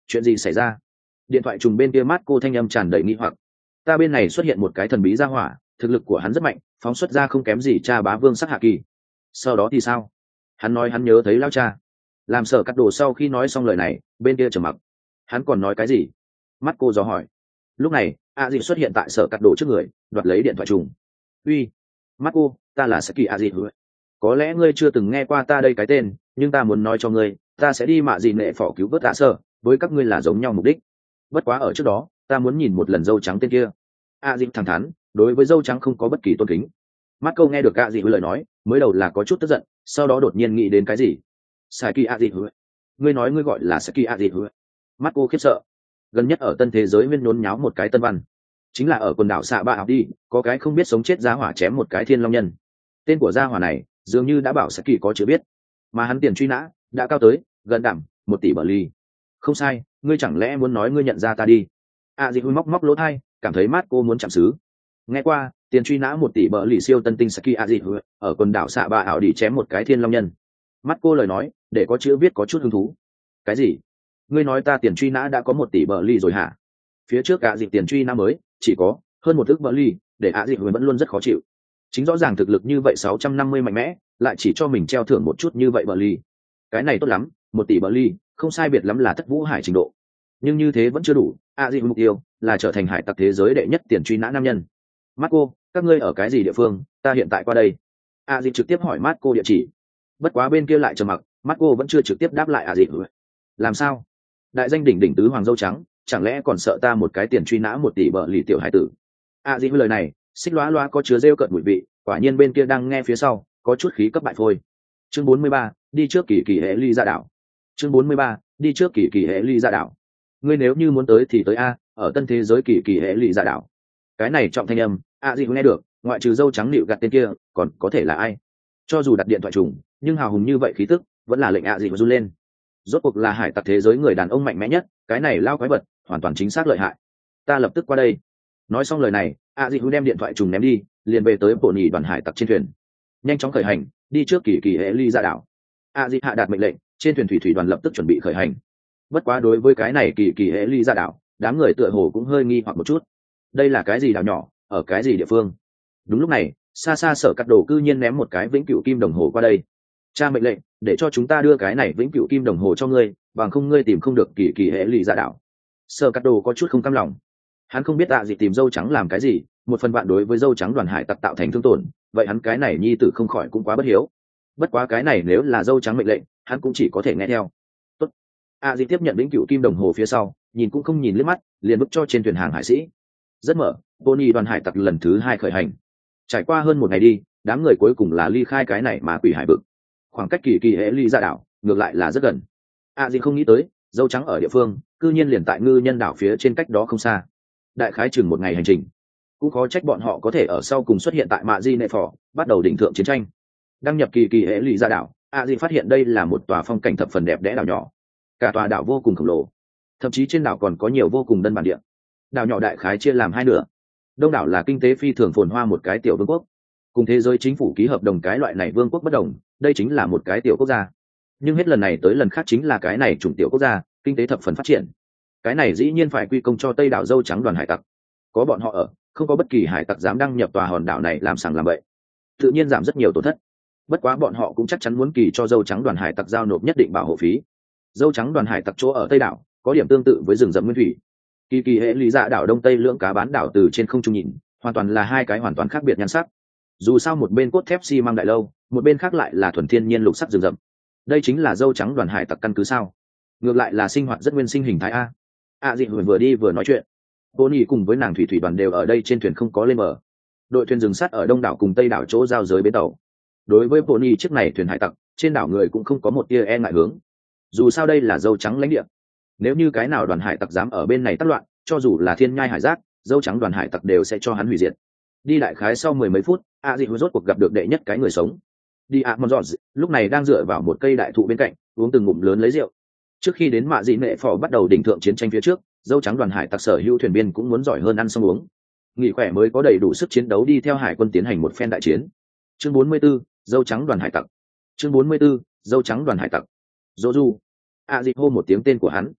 chuyện gì xảy ra? Điện thoại trùng bên kia mát cô thanh âm tràn đầy nghi hoặc. Ta bên này xuất hiện một cái thần bí gia hỏa, thực lực của hắn rất mạnh, phóng xuất ra không kém gì cha bá vương sắc hạ kỳ. Sau đó thì sao? Hắn nói hắn nhớ thấy lao cha. Làm Sở Cắt Đồ sau khi nói xong lời này, bên kia trầm mặc. Hắn còn nói cái gì? Mắt cô dò hỏi. Lúc này a dịp xuất hiện tại Sở Cắt Đồ trước người, đoạt lấy điện thoại trùng. Uy, mắt cô, ta là Saki a dịp. Có lẽ ngươi chưa từng nghe qua ta đây cái tên, nhưng ta muốn nói cho ngươi, ta sẽ đi mạ gì nệ phỏ cứu vớt tạ sở, với các ngươi là giống nhau mục đích. Bất quá ở trước đó, ta muốn nhìn một lần dâu trắng tên kia. A dịp thẳng thắn, đối với dâu trắng không có bất kỳ tôn kính. Mắt câu nghe được a dịp lời nói, mới đầu là có chút tức giận, sau đó đột nhiên nghĩ đến cái gì. Saki a dịp, ngươi nói ngươi gọi là Saki a dịp. Mắt cô khiếp sợ. Gần nhất ở tân thế giới nguyên nhốn nháo một cái tân văn, chính là ở quần đảo xạ ba học đi, có cái không biết sống chết giá hỏa chém một cái thiên long nhân. Tên của gia hỏa này dường như đã bảo Saki có chữ biết, mà hắn tiền truy nã đã cao tới gần đảm một tỷ bờ ly. Không sai, ngươi chẳng lẽ muốn nói ngươi nhận ra ta đi? A dịp móc móc lỗ tai, cảm thấy mát cô muốn chạm xứ. Nghe qua tiền truy nã một tỷ bờ lì siêu tân tinh Saki a dịp ở quần đảo xạ ba ảo đi chém một cái thiên long nhân. Mắt cô lời nói để có chữ viết có chút hứng thú. Cái gì? Ngươi nói ta tiền truy nã đã có một tỷ bờ ly rồi hả? Phía trước A dịp tiền truy nã mới chỉ có hơn một ức bờ ly, để A dịp vẫn luôn rất khó chịu. Chính rõ ràng thực lực như vậy sáu trăm năm mươi mạnh mẽ, lại chỉ cho mình treo thưởng một chút như vậy bờ ly. Cái này tốt lắm, một tỷ bờ ly, không sai biệt lắm là thất vũ hải trình độ. Nhưng như thế vẫn chưa đủ, a dịp mục tiêu là trở thành hải tặc thế giới đệ nhất tiền truy nã nam nhân. Marco, các ngươi ở cái gì địa phương? Ta hiện tại qua đây. A dịp trực tiếp hỏi Marco địa chỉ. Bất quá bên kia lại trầm mặc, Marco vẫn chưa trực tiếp đáp lại a dịp. Làm sao? Đại danh đỉnh đỉnh tứ hoàng dâu trắng, chẳng lẽ còn sợ ta một cái tiền truy nã một tỷ bờ lì tiểu hải tử? A dịp lời này xích lóa loa có chứa rêu cợt mùi vị, quả nhiên bên kia đang nghe phía sau có chút khí cấp bại phôi. Chương bốn mươi ba, đi trước kỳ kỳ hệ ly ra đảo. Chương bốn mươi ba, đi trước kỳ kỳ hệ ly ra đảo. Ngươi nếu như muốn tới thì tới a, ở tân thế giới kỳ kỳ hệ ly ra đảo. Cái này trọng thanh âm, a gì nghe được, ngoại trừ dâu trắng nịu gạt tên kia, còn có thể là ai? Cho dù đặt điện thoại trùng, nhưng hào hùng như vậy khí tức, vẫn là lệnh a gì run lên. Rốt cuộc là hải tặc thế giới người đàn ông mạnh mẽ nhất, cái này lao quái vật, hoàn toàn chính xác lợi hại. Ta lập tức qua đây. Nói xong lời này, a dị hữu đem điện thoại trùng ném đi, liền về tới bộ nhì đoàn hải tặc trên thuyền, nhanh chóng khởi hành đi trước kỳ kỳ hệ ly ra đảo. a dị hạ đạt mệnh lệnh, trên thuyền thủy thủy đoàn lập tức chuẩn bị khởi hành. Bất quá đối với cái này kỳ kỳ hệ ly ra đảo, đám người tựa hồ cũng hơi nghi hoặc một chút. Đây là cái gì đảo nhỏ, ở cái gì địa phương? Đúng lúc này, xa xa Sở Cắt Đồ cư nhiên ném một cái vĩnh cửu kim đồng hồ qua đây. Cha mệnh lệnh, để cho chúng ta đưa cái này vĩnh cửu kim đồng hồ cho ngươi, bằng không ngươi tìm không được kỳ kỳ hệ ly ra đảo. Sở Cắt Đồ có chút không cam lòng. Hắn không biết ạ gì tìm dâu trắng làm cái gì, một phần bạn đối với dâu trắng đoàn hải tặc tạo thành thương tổn, vậy hắn cái này nhi tử không khỏi cũng quá bất hiếu. Bất quá cái này nếu là dâu trắng mệnh lệnh, hắn cũng chỉ có thể nghe theo. Tốt. ạ gì tiếp nhận vĩnh cửu kim đồng hồ phía sau, nhìn cũng không nhìn liếc mắt, liền bước cho trên thuyền hàng hải sĩ. Rất mở, Pony đoàn hải tặc lần thứ hai khởi hành. Trải qua hơn một ngày đi, đám người cuối cùng là ly khai cái này mà quỷ hải vực. Khoảng cách kỳ kỳ hệ ly ra đảo, ngược lại là rất gần. ạ gì không nghĩ tới, dâu trắng ở địa phương, cư nhiên liền tại ngư nhân đảo phía trên cách đó không xa. Đại khái chừng một ngày hành trình, cũng khó trách bọn họ có thể ở sau cùng xuất hiện tại mạ di nệ phò, bắt đầu đỉnh thượng chiến tranh. Đăng nhập kỳ kỳ hệ lụy ra đảo, a di phát hiện đây là một tòa phong cảnh thập phần đẹp đẽ đảo nhỏ. Cả tòa đảo vô cùng khổng lồ, thậm chí trên đảo còn có nhiều vô cùng dân bản địa. Đảo nhỏ đại khái chia làm hai nửa, đông đảo là kinh tế phi thường phồn hoa một cái tiểu vương quốc, cùng thế giới chính phủ ký hợp đồng cái loại này vương quốc bất đồng, đây chính là một cái tiểu quốc gia. Nhưng hết lần này tới lần khác chính là cái này chủng tiểu quốc gia kinh tế thập phần phát triển. Cái này dĩ nhiên phải quy công cho Tây đảo dâu trắng đoàn hải tặc. Có bọn họ ở, không có bất kỳ hải tặc dám đăng nhập tòa hòn đảo này làm sàng làm bậy, tự nhiên giảm rất nhiều tổn thất. Bất quá bọn họ cũng chắc chắn muốn kỳ cho dâu trắng đoàn hải tặc giao nộp nhất định bảo hộ phí. Dâu trắng đoàn hải tặc chỗ ở Tây đảo có điểm tương tự với rừng rậm nguyên thủy. Kỳ kỳ hệ lý dạ đảo đông tây lưỡng cá bán đảo từ trên không trung nhìn, hoàn toàn là hai cái hoàn toàn khác biệt nhan sắc. Dù sao một bên cốt thép xi măng đại lâu, một bên khác lại là thuần thiên nhiên lục sắc rừng rậm. Đây chính là dâu trắng đoàn hải tặc căn cứ sao? Ngược lại là sinh hoạt rất nguyên sinh hình thái a. A dị huyền vừa đi vừa nói chuyện. Pony cùng với nàng thủy thủy đoàn đều ở đây trên thuyền không có lên bờ. Đội thuyền dừng sát ở đông đảo cùng tây đảo chỗ giao giới bến tàu. Đối với Pony chiếc này thuyền hải tặc, trên đảo người cũng không có một tia e ngại hướng. Dù sao đây là dâu trắng lãnh địa. Nếu như cái nào đoàn hải tặc dám ở bên này tác loạn, cho dù là thiên nhai hải giác, dâu trắng đoàn hải tặc đều sẽ cho hắn hủy diệt. Đi đại khái sau mười mấy phút, A dị huyền rốt cuộc gặp được đệ nhất cái người sống. Đi ạ mòn giọt, lúc này đang dựa vào một cây đại thụ bên cạnh, uống từng ngụm lớn lấy rượu. Trước khi đến mạ dị nệ phò bắt đầu đỉnh thượng chiến tranh phía trước, dâu trắng đoàn hải tặc sở hữu thuyền viên cũng muốn giỏi hơn ăn xong uống, nghỉ khỏe mới có đầy đủ sức chiến đấu đi theo hải quân tiến hành một phen đại chiến. Chương bốn mươi 44, dâu trắng đoàn hải tặc. Chương bốn mươi 44, dâu trắng đoàn hải tặc. Dô du. A dị hô một tiếng tên của hắn.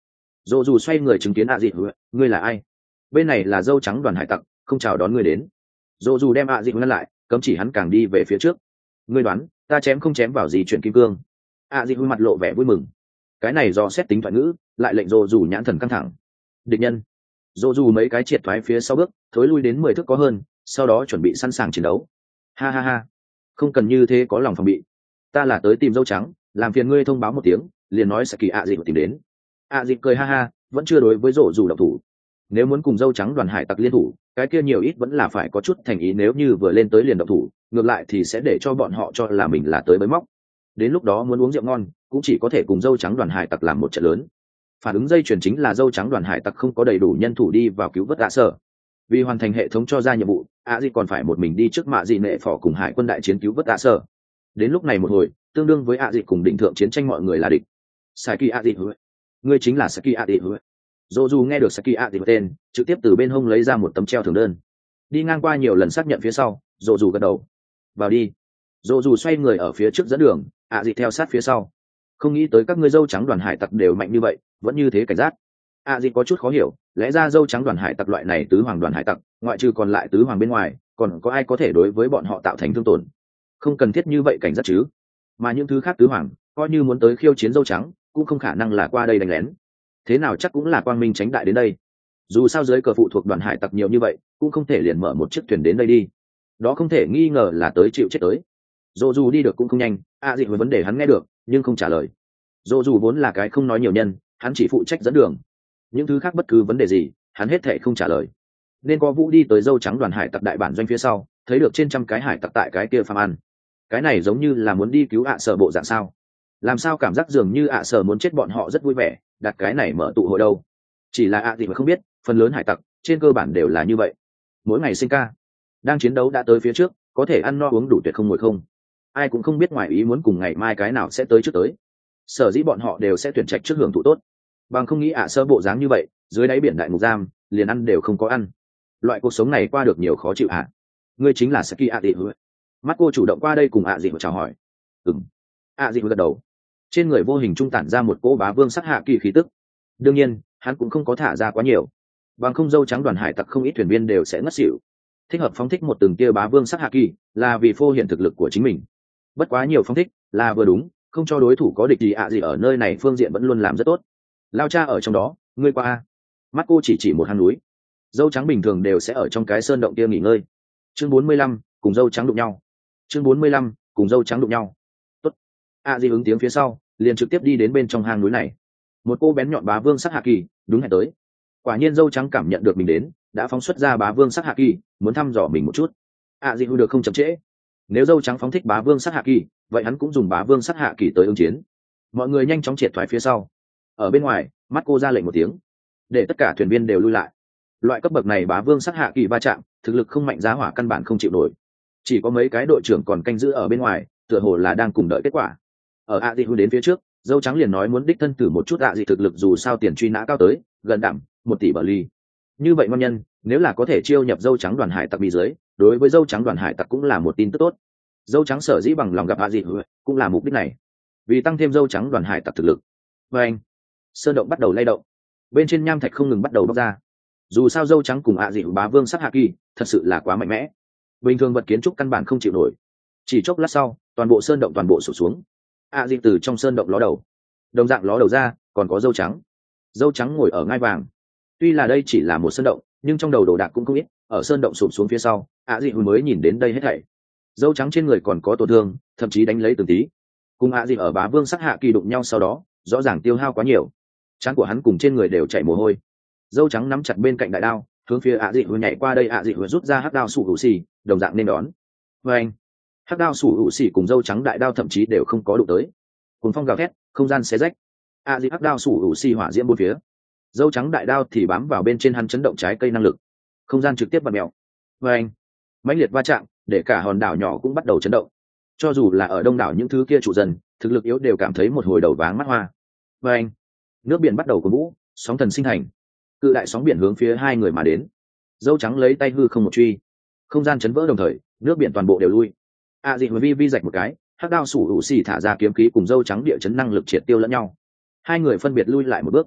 dồ dù xoay người chứng kiến ạ dị ngươi là ai? Bên này là dâu trắng đoàn hải tặc, không chào đón ngươi đến. Dồ dù đem ạ dị ngăn lại, cấm chỉ hắn càng đi về phía trước. Ngươi đoán ta chém không chém vào gì chuyện kim cương? ạ dị mặt lộ vẻ vui mừng. Cái này do xét tính thoại ngữ lại lệnh dồ dù nhãn thần căng thẳng. Địch nhân. Dồ dù mấy cái triệt thoái phía sau bước, thối lui đến mười thước có hơn, sau đó chuẩn bị sẵn sàng chiến đấu. Ha ha ha, không cần như thế, có lòng phòng bị. Ta là tới tìm dâu trắng, làm phiền ngươi thông báo một tiếng, liền nói sẽ kỳ ạ dị tìm đến. ạ dị cười ha ha, vẫn chưa đối với dồ dù động thủ. Nếu muốn cùng dâu trắng đoàn hải tặc liên thủ, cái kia nhiều ít vẫn là phải có chút thành ý, nếu như vừa lên tới liền động thủ, ngược lại thì sẽ để cho bọn họ cho là mình là tới bới móc. Đến lúc đó muốn uống rượu ngon, cũng chỉ có thể cùng dâu trắng đoàn hải tặc làm một trận lớn. Phản ứng dây chuyền chính là dâu trắng đoàn hải tặc không có đầy đủ nhân thủ đi vào cứu vớt ạ sở. Vì hoàn thành hệ thống cho ra nhiệm vụ, ạ dị còn phải một mình đi trước mạ dị nệ phò cùng hải quân đại chiến cứu vớt ạ sở. Đến lúc này một hồi, tương đương với ạ dị cùng định thượng chiến tranh mọi người là địch. Saki ạ dị, ngươi chính là Saki ạ dị. Dô dù nghe được Saki ạ dị tên, trực tiếp từ bên hông lấy ra một tấm treo thưởng đơn. Đi ngang qua nhiều lần xác nhận phía sau, dô dù gật đầu. Vào đi. Dô dù xoay người ở phía trước dẫn đường, ạ dị theo sát phía sau. Không nghĩ tới các ngươi dâu trắng đoàn hải tặc đều mạnh như vậy, vẫn như thế cảnh giác. ạ dị có chút khó hiểu, lẽ ra dâu trắng đoàn hải tặc loại này tứ hoàng đoàn hải tặc, ngoại trừ còn lại tứ hoàng bên ngoài, còn có ai có thể đối với bọn họ tạo thành thương tổn? Không cần thiết như vậy cảnh giác chứ. Mà những thứ khác tứ hoàng, coi như muốn tới khiêu chiến dâu trắng, cũng không khả năng là qua đây đánh lén. Thế nào chắc cũng là quang minh tránh đại đến đây. Dù sao dưới cờ phụ thuộc đoàn hải tặc nhiều như vậy, cũng không thể liền mở một chiếc thuyền đến đây đi. Đó không thể nghi ngờ là tới chịu chết tới. Dô dù đi được cũng không nhanh, ạ dị với vấn đề hắn nghe được, nhưng không trả lời. Dô dù vốn là cái không nói nhiều nhân, hắn chỉ phụ trách dẫn đường. Những thứ khác bất cứ vấn đề gì, hắn hết thể không trả lời. Nên có Vũ đi tới dâu trắng đoàn hải tặc đại bản doanh phía sau, thấy được trên trăm cái hải tặc tại cái kia phàm ăn. Cái này giống như là muốn đi cứu ạ sở bộ dạng sao? Làm sao cảm giác dường như ạ sở muốn chết bọn họ rất vui vẻ, đặt cái này mở tụ hội đâu? Chỉ là ạ gì mà không biết, phần lớn hải tặc trên cơ bản đều là như vậy. Mỗi ngày sinh ca, đang chiến đấu đã tới phía trước, có thể ăn no uống đủ tuyệt không ngồi không. Ai cũng không biết ngoài ý muốn cùng ngày mai cái nào sẽ tới trước tới. Sở dĩ bọn họ đều sẽ tuyển trạch trước hưởng thụ tốt. Bằng không nghĩ ạ sơ bộ dáng như vậy, dưới đáy biển đại ngục giam, liền ăn đều không có ăn. Loại cuộc sống này qua được nhiều khó chịu ạ. Ngươi chính là Saki ạ dị. Mắt cô chủ động qua đây cùng ạ dị chào hỏi. Ừm. ạ dị gật đầu. Trên người vô hình trung tản ra một cỗ bá vương sắc hạ kỳ khí tức. Đương nhiên, hắn cũng không có thả ra quá nhiều. Bằng không dâu trắng đoàn hải tặc không ít thuyền viên đều sẽ ngất xỉu. Thích hợp phóng thích một từng tia bá vương sắc hạ kỳ, là vì phô hiện thực lực của chính mình. Bất quá nhiều phóng thích, là vừa đúng, không cho đối thủ có địch gì ạ gì ở nơi này phương diện vẫn luôn làm rất tốt. Lao cha ở trong đó, ngươi qua a. Mắt cô chỉ chỉ một hang núi. Dâu trắng bình thường đều sẽ ở trong cái sơn động kia nghỉ ngơi. Chương bốn mươi lăm, cùng dâu trắng đụng nhau. Chương bốn mươi lăm, cùng dâu trắng đụng nhau. Tốt. A Di ứng tiếng phía sau, liền trực tiếp đi đến bên trong hang núi này. Một cô bén nhọn bá vương sắc hạ kỳ, đúng hẹn tới. Quả nhiên dâu trắng cảm nhận được mình đến, đã phóng xuất ra bá vương sắc hạ kỳ, muốn thăm dò mình một chút. A Di hư được không chậm trễ. Nếu dâu trắng phóng thích bá vương sắc hạ kỳ, vậy hắn cũng dùng bá vương sắc hạ kỳ tới ứng chiến. Mọi người nhanh chóng triệt thoái phía sau. Ở bên ngoài, mắt cô ra lệnh một tiếng, để tất cả thuyền viên đều lui lại. Loại cấp bậc này bá vương sắc hạ kỳ va chạm, thực lực không mạnh giá hỏa căn bản không chịu nổi. Chỉ có mấy cái đội trưởng còn canh giữ ở bên ngoài, tựa hồ là đang cùng đợi kết quả. Ở A Di hư đến phía trước, dâu trắng liền nói muốn đích thân thử một chút A Di thực lực, dù sao tiền truy nã cao tới gần đảm một tỷ bờ ly. Như vậy ngon nhân, nếu là có thể chiêu nhập dâu trắng đoàn hải tặc bị dưới, đối với dâu trắng đoàn hải tặc cũng là một tin tức tốt. Dâu trắng sở dĩ bằng lòng gặp A Di cũng là mục đích này, vì tăng thêm dâu trắng đoàn hải tặc thực lực. Và anh, sơn động bắt đầu lay động, bên trên nham thạch không ngừng bắt đầu bóc ra. Dù sao dâu trắng cùng ạ dị bá vương sắc hạ kỳ thật sự là quá mạnh mẽ, bình thường vật kiến trúc căn bản không chịu nổi. Chỉ chốc lát sau, toàn bộ sơn động toàn bộ sụp xuống. ạ dị từ trong sơn động ló đầu, đồng dạng ló đầu ra, còn có dâu trắng. Dâu trắng ngồi ở ngai vàng. Tuy là đây chỉ là một sơn động, nhưng trong đầu đồ đạc cũng không ít. Ở sơn động sụp xuống phía sau, ạ dị mới nhìn đến đây hết thảy. Dâu trắng trên người còn có tổn thương, thậm chí đánh lấy từng tí. Cùng ạ dị ở bá vương sắc hạ kỳ đụng nhau sau đó, rõ ràng tiêu hao quá nhiều. Trán của hắn cùng trên người đều chảy mồ hôi. Dâu trắng nắm chặt bên cạnh đại đao, hướng phía ạ dị hồi nhảy qua đây. ạ dị hồi rút ra hắc đao sủ hữu xì, đồng dạng nên đón. Và anh, hắc đao sủ hữu xì cùng dâu trắng đại đao thậm chí đều không có đụng tới. Cùng phong gào thét, không gian xé rách. ạ dị hắc đao sủ hữu xì hỏa diễm bốn phía, dâu trắng đại đao thì bám vào bên trên hắn, chấn động trái cây năng lực, không gian trực tiếp bật mèo. Và anh, mãnh liệt va chạm, để cả hòn đảo nhỏ cũng bắt đầu chấn động. Cho dù là ở đông đảo những thứ kia chủ dân, thực lực yếu đều cảm thấy một hồi đầu váng mắt hoa. Và anh, nước biển bắt đầu cuồn vũ, sóng thần sinh thành, cự đại sóng biển hướng phía hai người mà đến. Dâu trắng lấy tay hư không một truy, không gian chấn vỡ, đồng thời nước biển toàn bộ đều lui. A dị vi vi rạch một cái, hắc đao sủ hữu xì thả ra kiếm khí cùng dâu trắng địa chấn năng lực triệt tiêu lẫn nhau. Hai người phân biệt lui lại một bước.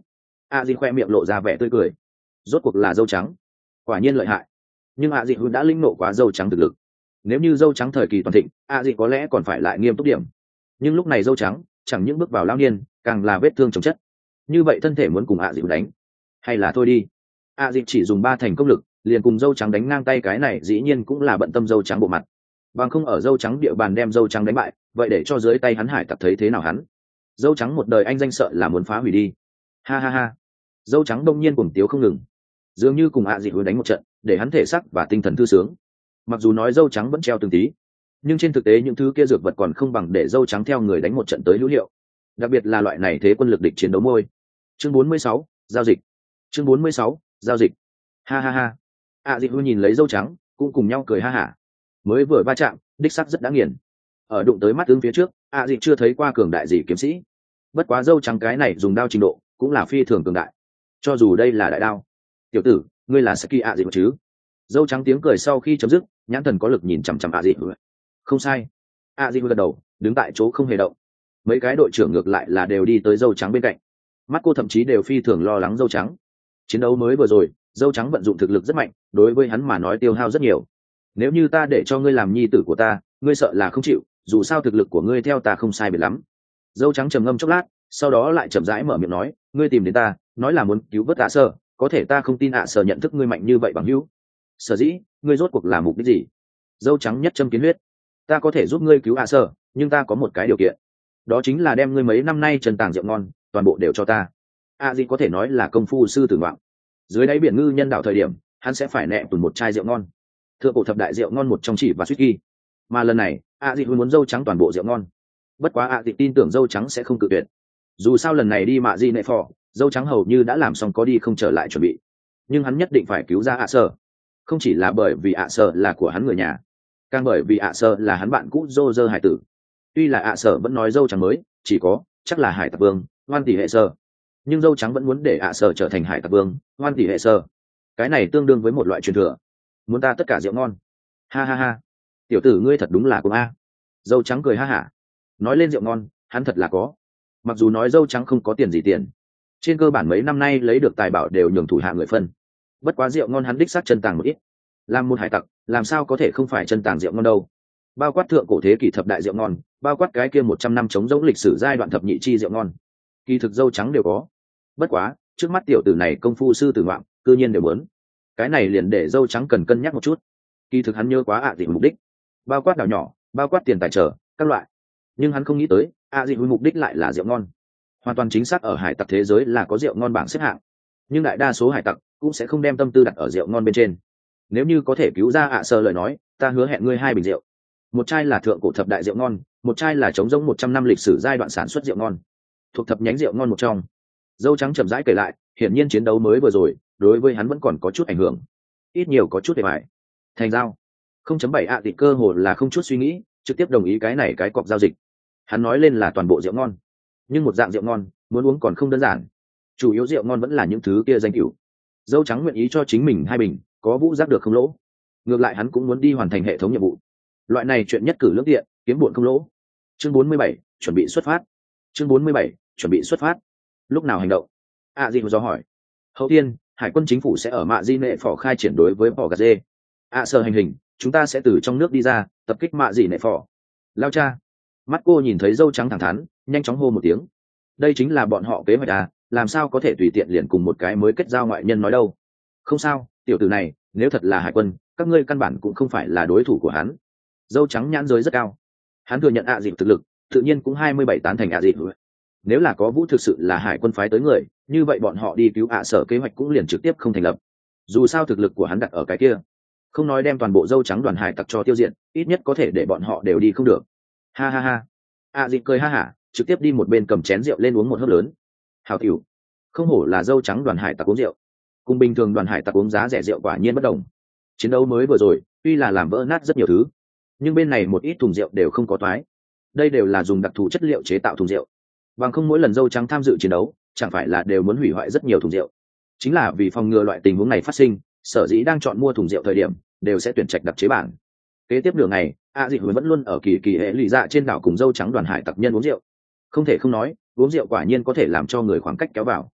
a di khoe miệng lộ ra vẻ tươi cười. Rốt cuộc là dâu trắng, quả nhiên lợi hại. Nhưng a di đã linh nộ quá dâu trắng thực lực. Nếu như dâu trắng thời kỳ toàn thịnh, a di có lẽ còn phải lại nghiêm túc điểm. Nhưng lúc này dâu trắng chẳng những bước vào lao niên, càng là vết thương chồng chất. Như vậy thân thể muốn cùng a di đánh, hay là thôi đi. A di chỉ dùng ba thành công lực liền cùng dâu trắng đánh ngang tay, cái này dĩ nhiên cũng là bận tâm dâu trắng bộ mặt. Bằng không ở dâu trắng địa bàn đem dâu trắng đánh bại, vậy để cho dưới tay hắn hải tặc thấy thế nào hắn. Dâu trắng một đời anh danh sợ là muốn phá hủy đi. Ha ha ha. Dâu trắng đông nhiên cuồng tiếu không ngừng, dường như cùng ạ dị hướng đánh một trận, để hắn thể sắc và tinh thần thư sướng. Mặc dù nói dâu trắng vẫn treo từng tí, nhưng trên thực tế những thứ kia dược vật còn không bằng để dâu trắng theo người đánh một trận tới hữu hiệu. Đặc biệt là loại này thế quân lực địch chiến đấu môi. Chương bốn mươi sáu, giao dịch. Chương bốn mươi sáu, giao dịch. Ha ha ha. ạ dị hướng nhìn lấy dâu trắng, cũng cùng nhau cười ha hả. Mới vừa va chạm, đích sắc rất đã nghiền. Ở đụng tới mắt tướng phía trước, ạ dị chưa thấy qua cường đại gì kiếm sĩ. Bất quá dâu trắng cái này dùng đao trình độ cũng là phi thường cường đại, cho dù đây là đại đao. Tiểu tử, ngươi là Saki ạ dị chứ? Dâu trắng tiếng cười sau khi chấm dứt, nhãn thần có lực nhìn chằm chằm ạ dị. Không sai. ạ dị gật đầu, đứng tại chỗ không hề động. Mấy cái đội trưởng ngược lại là đều đi tới dâu trắng bên cạnh. Mắt cô thậm chí đều phi thường lo lắng dâu trắng. Chiến đấu mới vừa rồi, dâu trắng vận dụng thực lực rất mạnh, đối với hắn mà nói tiêu hao rất nhiều. Nếu như ta để cho ngươi làm nhi tử của ta, ngươi sợ là không chịu, dù sao thực lực của ngươi theo ta không sai biệt lắm. Dâu trắng trầm ngâm chốc lát, sau đó lại chậm rãi mở miệng nói, ngươi tìm đến ta nói là muốn cứu vớt ạ sở, có thể ta không tin ạ sở nhận thức ngươi mạnh như vậy bằng hữu. Sở dĩ ngươi rốt cuộc là mục đích gì? Dâu trắng nhất châm kiến huyết. Ta có thể giúp ngươi cứu ạ sở, nhưng ta có một cái điều kiện, đó chính là đem ngươi mấy năm nay trần tàng rượu ngon toàn bộ đều cho ta. A gì có thể nói là công phu sư tử ngoạn. Dưới đáy biển ngư nhân đạo thời điểm, hắn sẽ phải nẹ tùn một chai rượu ngon, thượng cổ thập đại rượu ngon một trong chỉ và suýt ghi. Mà lần này A gì muốn dâu trắng toàn bộ rượu ngon. Bất quá A gì tin tưởng dâu trắng sẽ không cự tuyệt. Dù sao lần này đi mạ di nệ phò, dâu trắng hầu như đã làm xong có đi không trở lại chuẩn bị. Nhưng hắn nhất định phải cứu ra ạ sở, không chỉ là bởi vì ạ sở là của hắn người nhà, càng bởi vì ạ sở là hắn bạn cũ dô dơ hải tử. Tuy là ạ sở vẫn nói dâu trắng mới chỉ có chắc là hải tặc vương ngoan tỷ hệ sơ, nhưng dâu trắng vẫn muốn để ạ sở trở thành hải tặc vương ngoan tỷ hệ sơ. Cái này tương đương với một loại truyền thừa. Muốn ta tất cả rượu ngon? Ha ha ha. Tiểu tử ngươi thật đúng là cùng a. Dâu trắng cười ha hả. Nói lên rượu ngon, hắn thật là có. Mặc dù nói dâu trắng không có tiền gì tiền, trên cơ bản mấy năm nay lấy được tài bảo đều nhường thủ hạ người phân. Bất quá rượu ngon hắn đích xác chân tàng một ít. Làm một hải tặc, làm sao có thể không phải chân tàng rượu ngon đâu? Bao quát thượng cổ thế kỷ thập đại rượu ngon, bao quát cái kia một trăm năm chống giống lịch sử giai đoạn thập nhị chi rượu ngon, kỳ thực dâu trắng đều có. Bất quá trước mắt tiểu tử này công phu sư tử ngoạn, cư nhiên đều muốn. Cái này liền để dâu trắng cần cân nhắc một chút. Kỳ thực hắn nhớ quá ạ à dị mục đích, bao quát đảo nhỏ, bao quát tiền tài trợ các loại, nhưng hắn không nghĩ tới ạ à dị mục đích lại là rượu ngon. Hoàn toàn chính xác ở hải tặc thế giới là có rượu ngon bảng xếp hạng, nhưng đại đa số hải tặc cũng sẽ không đem tâm tư đặt ở rượu ngon bên trên. Nếu như có thể cứu ra ạ sơ lời nói, ta hứa hẹn ngươi hai bình rượu, một chai là thượng cổ thập đại rượu ngon, một chai là chống giống một trăm năm lịch sử giai đoạn sản xuất rượu ngon, thuộc thập nhánh rượu ngon một trong. Dâu trắng chậm rãi kể lại, hiển nhiên chiến đấu mới vừa rồi đối với hắn vẫn còn có chút ảnh hưởng, ít nhiều có chút để bài. Thành giao. không chấm bảy ạ tị cơ hồ là không chút suy nghĩ trực tiếp đồng ý cái này cái cọc giao dịch. Hắn nói lên là toàn bộ rượu ngon, nhưng một dạng rượu ngon muốn uống còn không đơn giản, chủ yếu rượu ngon vẫn là những thứ kia danh cửu. Dâu trắng nguyện ý cho chính mình hai bình, có vũ giác được không lỗ. Ngược lại hắn cũng muốn đi hoàn thành hệ thống nhiệm vụ, loại này chuyện nhất cử lưỡng tiện, kiếm bụn không lỗ. Chương bốn mươi bảy, chuẩn bị xuất phát. Chương bốn mươi bảy, chuẩn bị xuất phát. Lúc nào hành động? À gì do hỏi. Hậu tiên, hải quân chính phủ sẽ ở mạ di nệ phò khai triển đối với phò gà dê. À sở hành hình, chúng ta sẽ từ trong nước đi ra, tập kích mạ di nệ phò. Lao cha. Mắt cô nhìn thấy dâu trắng thẳng thắn, nhanh chóng hô một tiếng. Đây chính là bọn họ kế hoạch à, làm sao có thể tùy tiện liền cùng một cái mới kết giao ngoại nhân nói đâu. Không sao, tiểu tử này, nếu thật là hải quân, các ngươi căn bản cũng không phải là đối thủ của hắn. Dâu trắng nhãn giới rất cao, hắn thừa nhận ạ à dịp thực lực, tự nhiên cũng hai mươi bảy tán thành ạ à dịp. Nếu là có vũ thực sự là hải quân phái tới người, như vậy bọn họ đi cứu ạ sở kế hoạch cũng liền trực tiếp không thành lập. Dù sao thực lực của hắn đặt ở cái kia, không nói đem toàn bộ dâu trắng đoàn hải tặc cho tiêu diệt, ít nhất có thể để bọn họ đều đi không được. Ha ha ha. ạ à dịp cười ha hả, trực tiếp đi một bên cầm chén rượu lên uống một hớp lớn. Hào tiểu, không hổ là dâu trắng đoàn hải tặc uống rượu, cùng bình thường đoàn hải tặc uống giá rẻ rượu quả nhiên bất đồng. Chiến đấu mới vừa rồi tuy là làm vỡ nát rất nhiều thứ, nhưng bên này một ít thùng rượu đều không có toái. Đây đều là dùng đặc thù chất liệu chế tạo thùng rượu, bằng không mỗi lần dâu trắng tham dự chiến đấu chẳng phải là đều muốn hủy hoại rất nhiều thùng rượu. Chính là vì phòng ngừa loại tình huống này phát sinh, sở dĩ đang chọn mua thùng rượu thời điểm đều sẽ tuyển trạch đặc chế bản. Kế tiếp đường này a dị vẫn luôn ở kỳ kỳ hệ lụy dạ trên đảo cùng dâu trắng đoàn hải tặc nhân uống rượu. Không thể không nói, uống rượu quả nhiên có thể làm cho người khoảng cách kéo vào.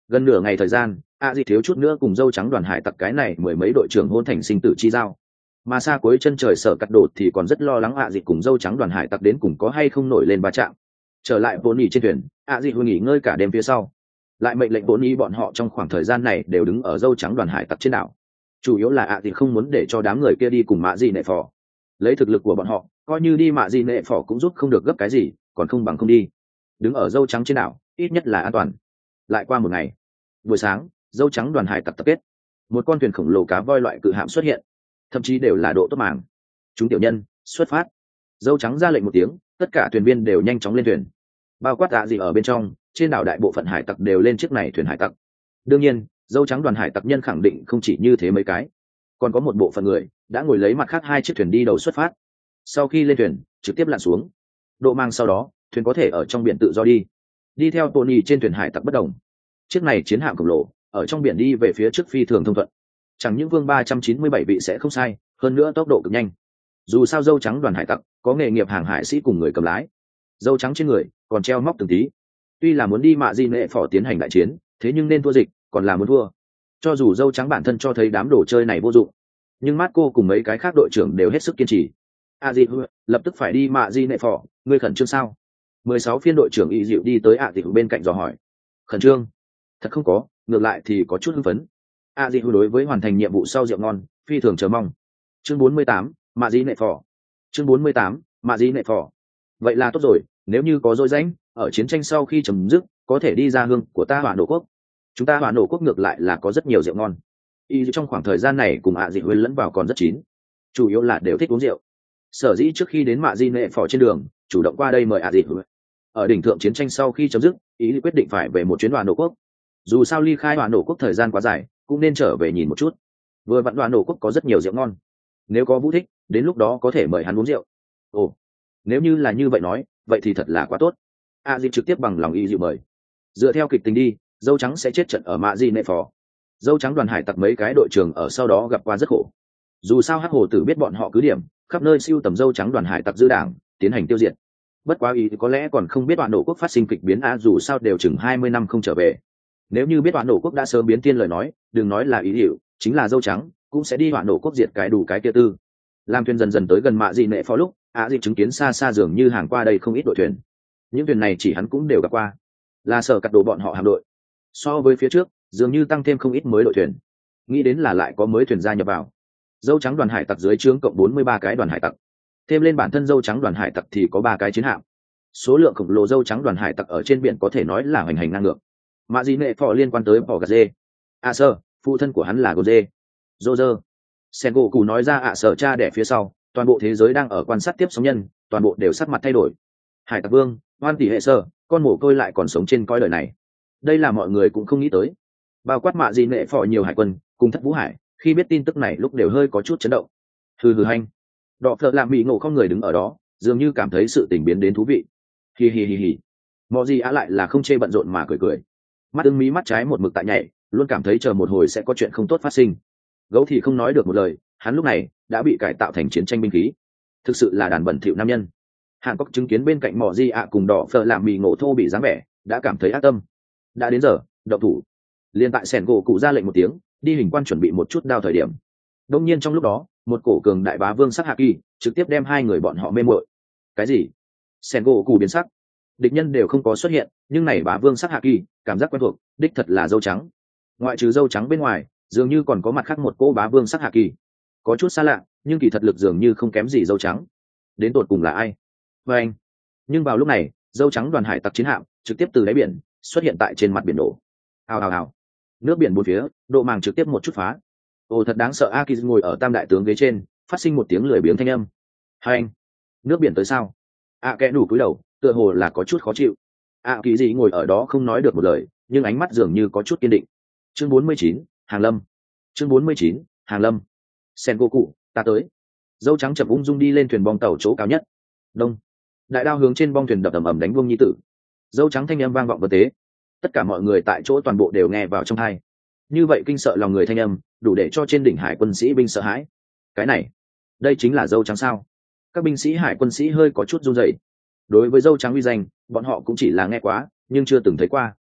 Gần nửa ngày thời gian, a di thiếu chút nữa cùng dâu trắng đoàn hải tặc cái này mười mấy đội trưởng hôn thành sinh tử chi giao. Mà xa cuối chân trời Sở Cắt Đột thì còn rất lo lắng a di cùng dâu trắng đoàn hải tặc đến cùng có hay không nổi lên va chạm. Trở lại vốn nghỉ trên thuyền, a di nghỉ ngơi cả đêm phía sau, lại mệnh lệnh vốn nghỉ bọn họ trong khoảng thời gian này đều đứng ở dâu trắng đoàn hải tặc trên đảo. Chủ yếu là a di không muốn để cho đám người kia đi cùng mạ di nệ phò. Lấy thực lực của bọn họ, coi như đi mạ di nệ phò cũng giúp không được gấp cái gì, còn không bằng không đi. Đứng ở dâu trắng trên đảo, ít nhất là an toàn. Lại qua một ngày, buổi sáng, dâu trắng đoàn hải tặc tập kết, một con thuyền khổng lồ cá voi loại cự hạm xuất hiện, thậm chí đều là độ tốt màng. Chúng tiểu nhân xuất phát. Dâu trắng ra lệnh một tiếng, tất cả thuyền viên đều nhanh chóng lên thuyền, bao quát ạ gì ở bên trong. Trên đảo đại bộ phận hải tặc đều lên chiếc này thuyền hải tặc. Đương nhiên, dâu trắng đoàn hải tặc nhân khẳng định không chỉ như thế mấy cái, còn có một bộ phận người đã ngồi lấy mặt khác hai chiếc thuyền đi đầu xuất phát. Sau khi lên thuyền, trực tiếp lặn xuống độ mang, sau đó thuyền có thể ở trong biển tự do đi. Đi theo Tony trên thuyền hải tặc bất đồng, chiếc này chiến hạm khổng lồ ở trong biển đi về phía trước phi thường thông thuận. Chẳng những vương ba trăm chín mươi bảy vị sẽ không sai, hơn nữa tốc độ cực nhanh. Dù sao dâu trắng đoàn hải tặc có nghề nghiệp hàng hải sĩ cùng người cầm lái, dâu trắng trên người còn treo móc từng tí. Tuy là muốn đi mạ di nệ phò tiến hành đại chiến, thế nhưng nên thua dịch còn là muốn thua. Cho dù dâu trắng bản thân cho thấy đám đồ chơi này vô dụng, nhưng Marco cùng mấy cái khác đội trưởng đều hết sức kiên trì. a di lập tức phải đi mạ di nệ phò, ngươi khẩn trương sao? Mười sáu phiên đội trưởng y dịu đi tới a di bên cạnh dò hỏi. Khẩn trương? Thật không có, ngược lại thì có chút hưng phấn. a di đối với hoàn thành nhiệm vụ sau rượu ngon phi thường chờ mong. Chương bốn mươi tám, mạ di nệ phò. Chương bốn mươi tám, mạ di nệ phò. Vậy là tốt rồi, nếu như có dối rãnh, ở chiến tranh sau khi chấm dứt, có thể đi ra hương của ta Hỏa Nổ Quốc. Chúng ta Hỏa Nổ Quốc ngược lại là có rất nhiều rượu ngon. Y trong khoảng thời gian này cùng ạ dị huyên lẫn vào còn rất chín, chủ yếu là đều thích uống rượu. Sở dĩ trước khi đến mạ di nệ phò trên đường, chủ động qua đây mời ạ dị huyên. Ở đỉnh thượng chiến tranh sau khi chấm dứt, ý quyết định phải về một chuyến Hỏa Nổ Quốc. Dù sao ly khai Hỏa Nổ Quốc thời gian quá dài, cũng nên trở về nhìn một chút. Vừa vặn Hỏa Nổ Quốc có rất nhiều rượu ngon, nếu có Vũ thích, đến lúc đó có thể mời hắn uống rượu. Ồ, nếu như là như vậy nói, vậy thì thật là quá tốt. A Di trực tiếp bằng lòng y dịu mời. Dựa theo kịch tính đi, dâu trắng sẽ chết trận ở mạ di nệ phò. Dâu trắng đoàn hải tặc mấy cái đội trưởng ở sau đó gặp qua rất khổ. Dù sao hắc hồ tử biết bọn họ cứ điểm khắp nơi siêu tầm dâu trắng đoàn hải tặc dư đảng tiến hành tiêu diệt. Bất quá ý có lẽ còn không biết Hỏa Nổ Quốc phát sinh kịch biến a, dù sao đều chừng hai mươi năm không trở về. Nếu như biết Hỏa Nổ Quốc đã sớm biến tiên lời nói, đừng nói là ý hiệu, chính là dâu trắng cũng sẽ đi Hỏa Nổ Quốc diệt cái đủ cái kia tư. Làm thuyền dần dần tới gần mạ di nệ phò lúc, á dịp chứng kiến xa xa dường như hàng qua đây không ít đội thuyền. Những thuyền này chỉ hắn cũng đều gặp qua, là Sở Cắt Đồ bọn họ hạm đội. So với phía trước, dường như tăng thêm không ít mới đội thuyền. Nghĩ đến là lại có mới thuyền gia nhập vào. Dâu trắng đoàn hải tặc dưới trướng cộng bốn mươi ba cái đoàn hải tặc, thêm lên bản thân dâu trắng đoàn hải tặc thì có ba cái chiến hạm. Số lượng khổng lồ dâu trắng đoàn hải tặc ở trên biển có thể nói là hoành hành ngang ngược. Mạ di nệ phò liên quan tới bỏ gà dê, a sơ phụ thân của hắn là gô dê, dô dơ. Sengoku nói ra ạ sở cha đẻ phía sau, toàn bộ thế giới đang ở quan sát tiếp sống nhân, toàn bộ đều sắc mặt thay đổi. Hải tặc vương, oan tỷ hệ sơ, con mồ côi lại còn sống trên cõi đời này. Đây là mọi người cũng không nghĩ tới. Bao quát mạ gì nệ phò nhiều hải quân, cùng Thất Vũ Hải, khi biết tin tức này lúc đều hơi có chút chấn động. Hừ hừ hành. Đọ Phợ làm bị ngộ không người đứng ở đó, dường như cảm thấy sự tình biến đến thú vị. Hi hi hi hi. Mọ gì á lại là không chê bận rộn mà cười cười. Mắt ưng mí mắt trái một mực tại nhảy, luôn cảm thấy chờ một hồi sẽ có chuyện không tốt phát sinh. Gấu thì không nói được một lời, hắn lúc này đã bị cải tạo thành chiến tranh binh khí, thực sự là đàn bẩn thỉu nam nhân. Hàn Cốc chứng kiến bên cạnh mỏ di ạ cùng Đỏ Phở làm mì ngộ thô bị dáng vẻ, đã cảm thấy ác tâm. Đã đến giờ động thủ. Liên tại sẻn gỗ cụ ra lệnh một tiếng, đi hình quan chuẩn bị một chút đao thời điểm. Đông nhiên trong lúc đó, một cổ cường đại bá vương sắc hạ kỳ trực tiếp đem hai người bọn họ mê muội. Cái gì? Sẻn gỗ cụ biến sắc. Địch nhân đều không có xuất hiện, nhưng này bá vương sắc hạ kỳ cảm giác quen thuộc, đích thật là dâu trắng. Ngoại trừ dâu trắng bên ngoài, dường như còn có mặt khác một cô bá vương sắc hạ kỳ, có chút xa lạ, nhưng kỳ thật lực dường như không kém gì dâu trắng. Đến tột cùng là ai? Và anh. Nhưng vào lúc này, dâu trắng đoàn hải tặc chiến hạm trực tiếp từ đáy biển xuất hiện tại trên mặt biển đổ. Hào hào hào. Nước biển bốn phía, độ màng trực tiếp một chút phá. Ồ thật đáng sợ, Aki ngồi ở tam đại tướng ghế trên, phát sinh một tiếng lười biếng thanh âm. Hai anh, nước biển tới sao? A kẽ đủ cúi đầu, tựa hồ là có chút khó chịu. A kỳ gì ngồi ở đó không nói được một lời, nhưng ánh mắt dường như có chút kiên định. Chương bốn mươi chín, Hàng Lâm. Chương bốn mươi chín, Hàng Lâm. Sengoku, ta tới. Dâu trắng chậm ung dung đi lên thuyền bong tàu chỗ cao nhất. Đông. Đại đao hướng trên bong thuyền đập ầm ầm đánh Vương Nhi Tử. Dâu trắng thanh âm vang vọng vân tế. Tất cả mọi người tại chỗ toàn bộ đều nghe vào trong tai. Như vậy kinh sợ lòng người thanh âm, đủ để cho trên đỉnh hải quân sĩ binh sợ hãi. Cái này, đây chính là dâu trắng sao? Các binh sĩ hải quân sĩ hơi có chút run rẩy. Đối với dâu trắng uy danh, bọn họ cũng chỉ là nghe quá, nhưng chưa từng thấy qua.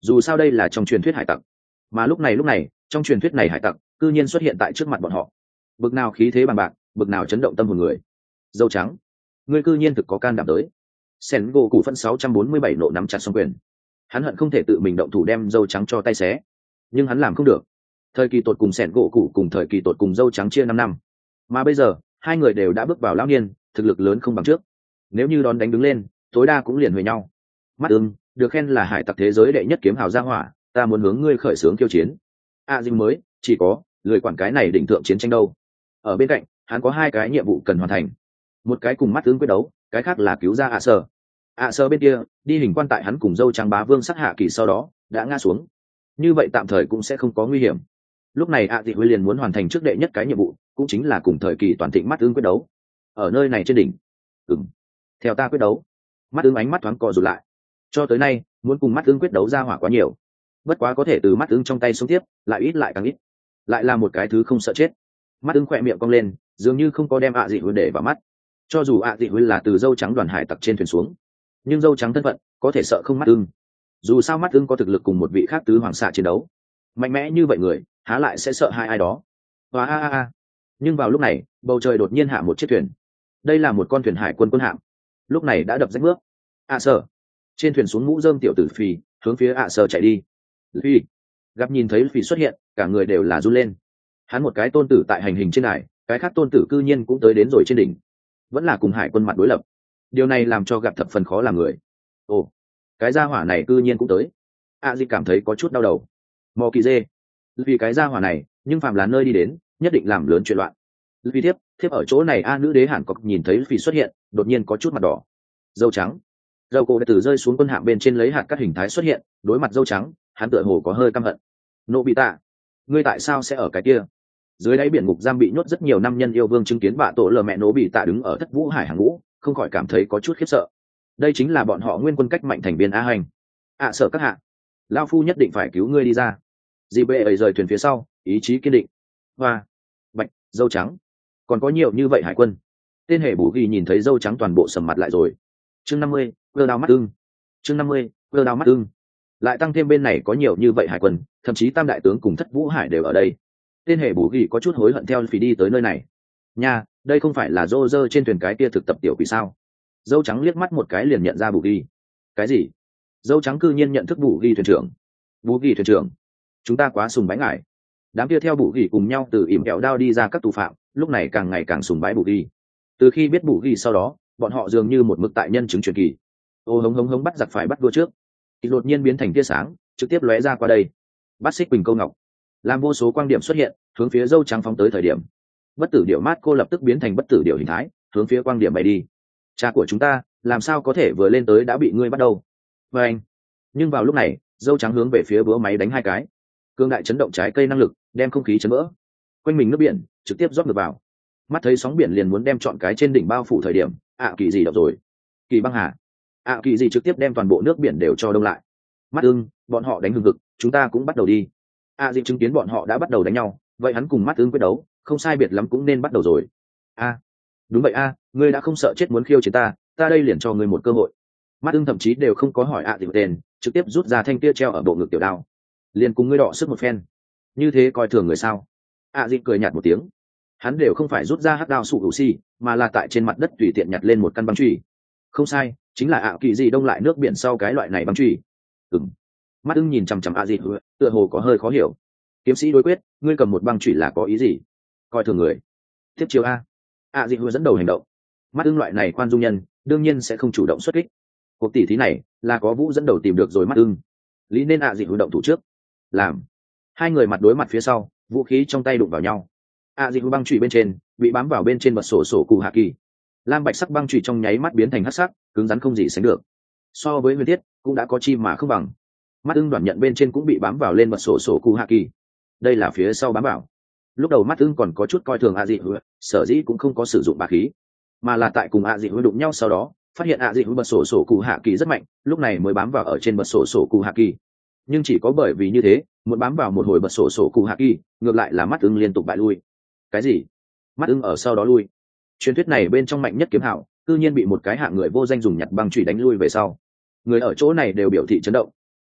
dù sao đây là trong truyền thuyết hải tặc, mà lúc này lúc này trong truyền thuyết này hải tặc cư nhiên xuất hiện tại trước mặt bọn họ. Bực nào khí thế bằng bạc, bực nào chấn động tâm hồn người. Dâu trắng, ngươi cư nhiên thực có can đảm tới. Sen gỗ cụ phân sáu trăm bốn mươi bảy nộ nắm chặt song quyền. Hắn hận không thể tự mình động thủ đem dâu trắng cho tay xé, nhưng hắn làm không được. Thời kỳ tột cùng Sen gỗ cụ cùng thời kỳ tột cùng dâu trắng chia năm năm, mà bây giờ hai người đều đã bước vào lão niên, thực lực lớn không bằng trước. Nếu như đón đánh đứng lên, tối đa cũng liền huề nhau. Mắt ưng, được khen là hải tặc thế giới đệ nhất kiếm hào gia hỏa, ta muốn hướng ngươi khởi xướng khiêu chiến. A à, Dinh mới chỉ có lười quản cái này định thượng chiến tranh đâu. Ở bên cạnh hắn có hai cái nhiệm vụ cần hoàn thành, một cái cùng mắt ưng quyết đấu, cái khác là cứu ra ạ sở. ạ sở bên kia đi hình quan tại hắn cùng dâu trắng bá vương sát hạ kỳ sau đó đã ngã xuống, như vậy tạm thời cũng sẽ không có nguy hiểm. Lúc này ạ dị huy liền muốn hoàn thành trước đệ nhất cái nhiệm vụ, cũng chính là cùng thời kỳ toàn thịnh mắt ưng quyết đấu ở nơi này trên đỉnh. Ừm, theo ta quyết đấu. Mắt ưng ánh mắt thoáng co rụt lại. Cho tới nay muốn cùng mắt ưng quyết đấu ra hỏa quá nhiều, bất quá có thể từ mắt ưng trong tay xuống tiếp lại ít lại càng ít, lại là một cái thứ không sợ chết. Mắt ưng khỏe miệng cong lên, dường như không có đem ạ dị huy để vào mắt. Cho dù ạ dị huy là từ dâu trắng đoàn hải tặc trên thuyền xuống, nhưng dâu trắng thân phận có thể sợ không mắt ưng. Dù sao mắt ưng có thực lực cùng một vị khác tứ hoàng xạ chiến đấu, mạnh mẽ như vậy người há lại sẽ sợ hai ai đó. Và a a a. Nhưng vào lúc này bầu trời đột nhiên hạ một chiếc thuyền. Đây là một con thuyền hải quân quân hạm, lúc này đã đập rách bước. ạ sở trên thuyền xuống mũ rơm tiểu tử Phi hướng phía ạ sở chạy đi. Phi gặp nhìn thấy Phi xuất hiện, cả người đều là run lên. Hắn một cái tôn tử tại hành hình trên đài, cái khác tôn tử cư nhiên cũng tới đến rồi trên đỉnh, vẫn là cùng hải quân mặt đối lập. Điều này làm cho gặp thập phần khó làm người. Ồ, cái gia hỏa này cư nhiên cũng tới. A Di cảm thấy có chút đau đầu. Mò kỳ dê, vì cái gia hỏa này nhưng phàm là nơi đi đến nhất định làm lớn chuyện loạn. Vì thiếp thiếp ở chỗ này. A nữ đế hàn cọc nhìn thấy Phi xuất hiện, đột nhiên có chút mặt đỏ. Dâu trắng, dâu cổ đã từ rơi xuống quân hạm bên trên lấy hạt các hình thái xuất hiện, đối mặt dâu trắng hắn tựa hồ có hơi căm hận. Nô bị tạ, ngươi tại sao sẽ ở cái kia? Dưới đáy biển ngục giam bị nhốt rất nhiều năm nhân yêu vương chứng kiến bạ tổ lờ mẹ nổ bị tạ đứng ở thất vũ hải hàng ngũ, không khỏi cảm thấy có chút khiếp sợ. Đây chính là bọn họ nguyên quân cách mạnh thành viên a hành. ạ sợ các hạ, lao phu nhất định phải cứu ngươi đi ra. Dì bệ ấy rời thuyền phía sau, ý chí kiên định. Hoa, bạch, dâu trắng, còn có nhiều như vậy hải quân. Tên hệ bù ghi nhìn thấy dâu trắng toàn bộ sầm mặt lại rồi. Chương năm mươi, vơ đao mắt ưng. Chương năm mươi, vơ đao mắt ưng. Lại tăng thêm bên này có nhiều như vậy hải quân, thậm chí tam đại tướng cùng thất vũ hải đều ở đây. Tên hệ bù ghi có chút hối hận theo Phi đi tới nơi này. Nha, đây không phải là rô rơ trên thuyền cái kia thực tập tiểu quỷ sao? Dâu trắng liếc mắt một cái liền nhận ra bù ghi. Cái gì? Dâu trắng cư nhiên nhận thức bù ghi thuyền trưởng. Bù ghi thuyền trưởng, chúng ta quá sùng bái ngài. Đám kia theo bù ghi cùng nhau từ ỉm kẹo đao đi ra các tù phạm, lúc này càng ngày càng sùng bái bù ghi. Từ khi biết bù ghi sau đó, bọn họ dường như một mực tại nhân chứng truyền kỳ. Ô hống hống hống bắt giặc phải bắt đua trước. Thì đột nhiên biến thành tia sáng, trực tiếp lóe ra qua đây. Bắt xích quỳnh câu ngọc, làm vô số quang điểm xuất hiện, hướng phía dâu trắng phóng tới thời điểm. Bất tử điệu mát cô lập tức biến thành bất tử điệu hình thái, hướng phía quang điểm bay đi. Cha của chúng ta làm sao có thể vừa lên tới đã bị ngươi bắt đầu? Và anh. Nhưng vào lúc này dâu trắng hướng về phía búa máy đánh hai cái, cương đại chấn động trái cây năng lực đem không khí chấn vỡ, quanh mình nước biển trực tiếp rót ngược vào. Mắt thấy sóng biển liền muốn đem chọn cái trên đỉnh bao phủ thời điểm, ạ kỳ gì đọc rồi. Kỳ băng hà, ạ kỳ gì trực tiếp đem toàn bộ nước biển đều cho đông lại. Mắt ưng, bọn họ đánh hừng hực, chúng ta cũng bắt đầu đi. ạ dị chứng kiến bọn họ đã bắt đầu đánh nhau, vậy hắn cùng mắt ưng quyết đấu không sai biệt lắm cũng nên bắt đầu rồi. A, đúng vậy a, ngươi đã không sợ chết muốn khiêu chiến ta, ta đây liền cho ngươi một cơ hội. Mắt ưng thậm chí đều không có hỏi ạ dị tên, trực tiếp rút ra thanh kia treo ở bộ ngực tiểu đao, liền cùng ngươi đọ sức một phen. Như thế coi thường người sao? ạ dị cười nhạt một tiếng. Hắn đều không phải rút ra hắc đao sụ hữu xi, mà là tại trên mặt đất tùy tiện nhặt lên một căn băng chùy. Không sai, chính là ạ kỳ gì đông lại nước biển sau cái loại này băng chùy. Ừm. Mắt ưng nhìn chằm chằm ạ dị, tựa hồ có hơi khó hiểu. Kiếm sĩ đối quyết, ngươi cầm một băng chùy là có ý gì? Coi thường người. Tiếp chiếu a. ạ dị dẫn đầu hành động. Mắt ưng loại này khoan dung nhân, đương nhiên sẽ không chủ động xuất kích. Cuộc tỷ thí này là có Vũ dẫn đầu tìm được rồi mắt ưng, lý nên ạ dị động thủ trước. Làm. Hai người mặt đối mặt phía sau, vũ khí trong tay đụng vào nhau. ạ dị băng chùy bên trên bị bám vào bên trên bật sổ sổ cụ hạ kỳ, lam bạch sắc băng chùy trong nháy mắt biến thành hắc sắc, cứng rắn không gì sánh được. So với huyền thiết cũng đã có chi mà không bằng. Mắt ưng đoàn nhận bên trên cũng bị bám vào lên bật sổ sổ cụ hạ kỳ, đây là phía sau bám vào. Lúc đầu mắt ưng còn có chút coi thường ạ dị sở dĩ cũng không có sử dụng bá khí, mà là tại cùng ạ dị đụng nhau sau đó phát hiện ạ dị bật sổ sổ cụ hạ kỳ rất mạnh, lúc này mới bám vào ở trên bật sổ sổ cụ hạ kỳ. Nhưng chỉ có bởi vì như thế, muốn bám vào một hồi bật sổ sổ cụ hạ kỳ, ngược lại là mắt ưng liên tục bại lui. Cái gì? Mắt ưng ở sau đó lui? Truyền thuyết này bên trong mạnh nhất kiếm hảo cư nhiên bị một cái hạng người vô danh dùng nhặt băng chùy đánh lui về sau. Người ở chỗ này đều biểu thị chấn động.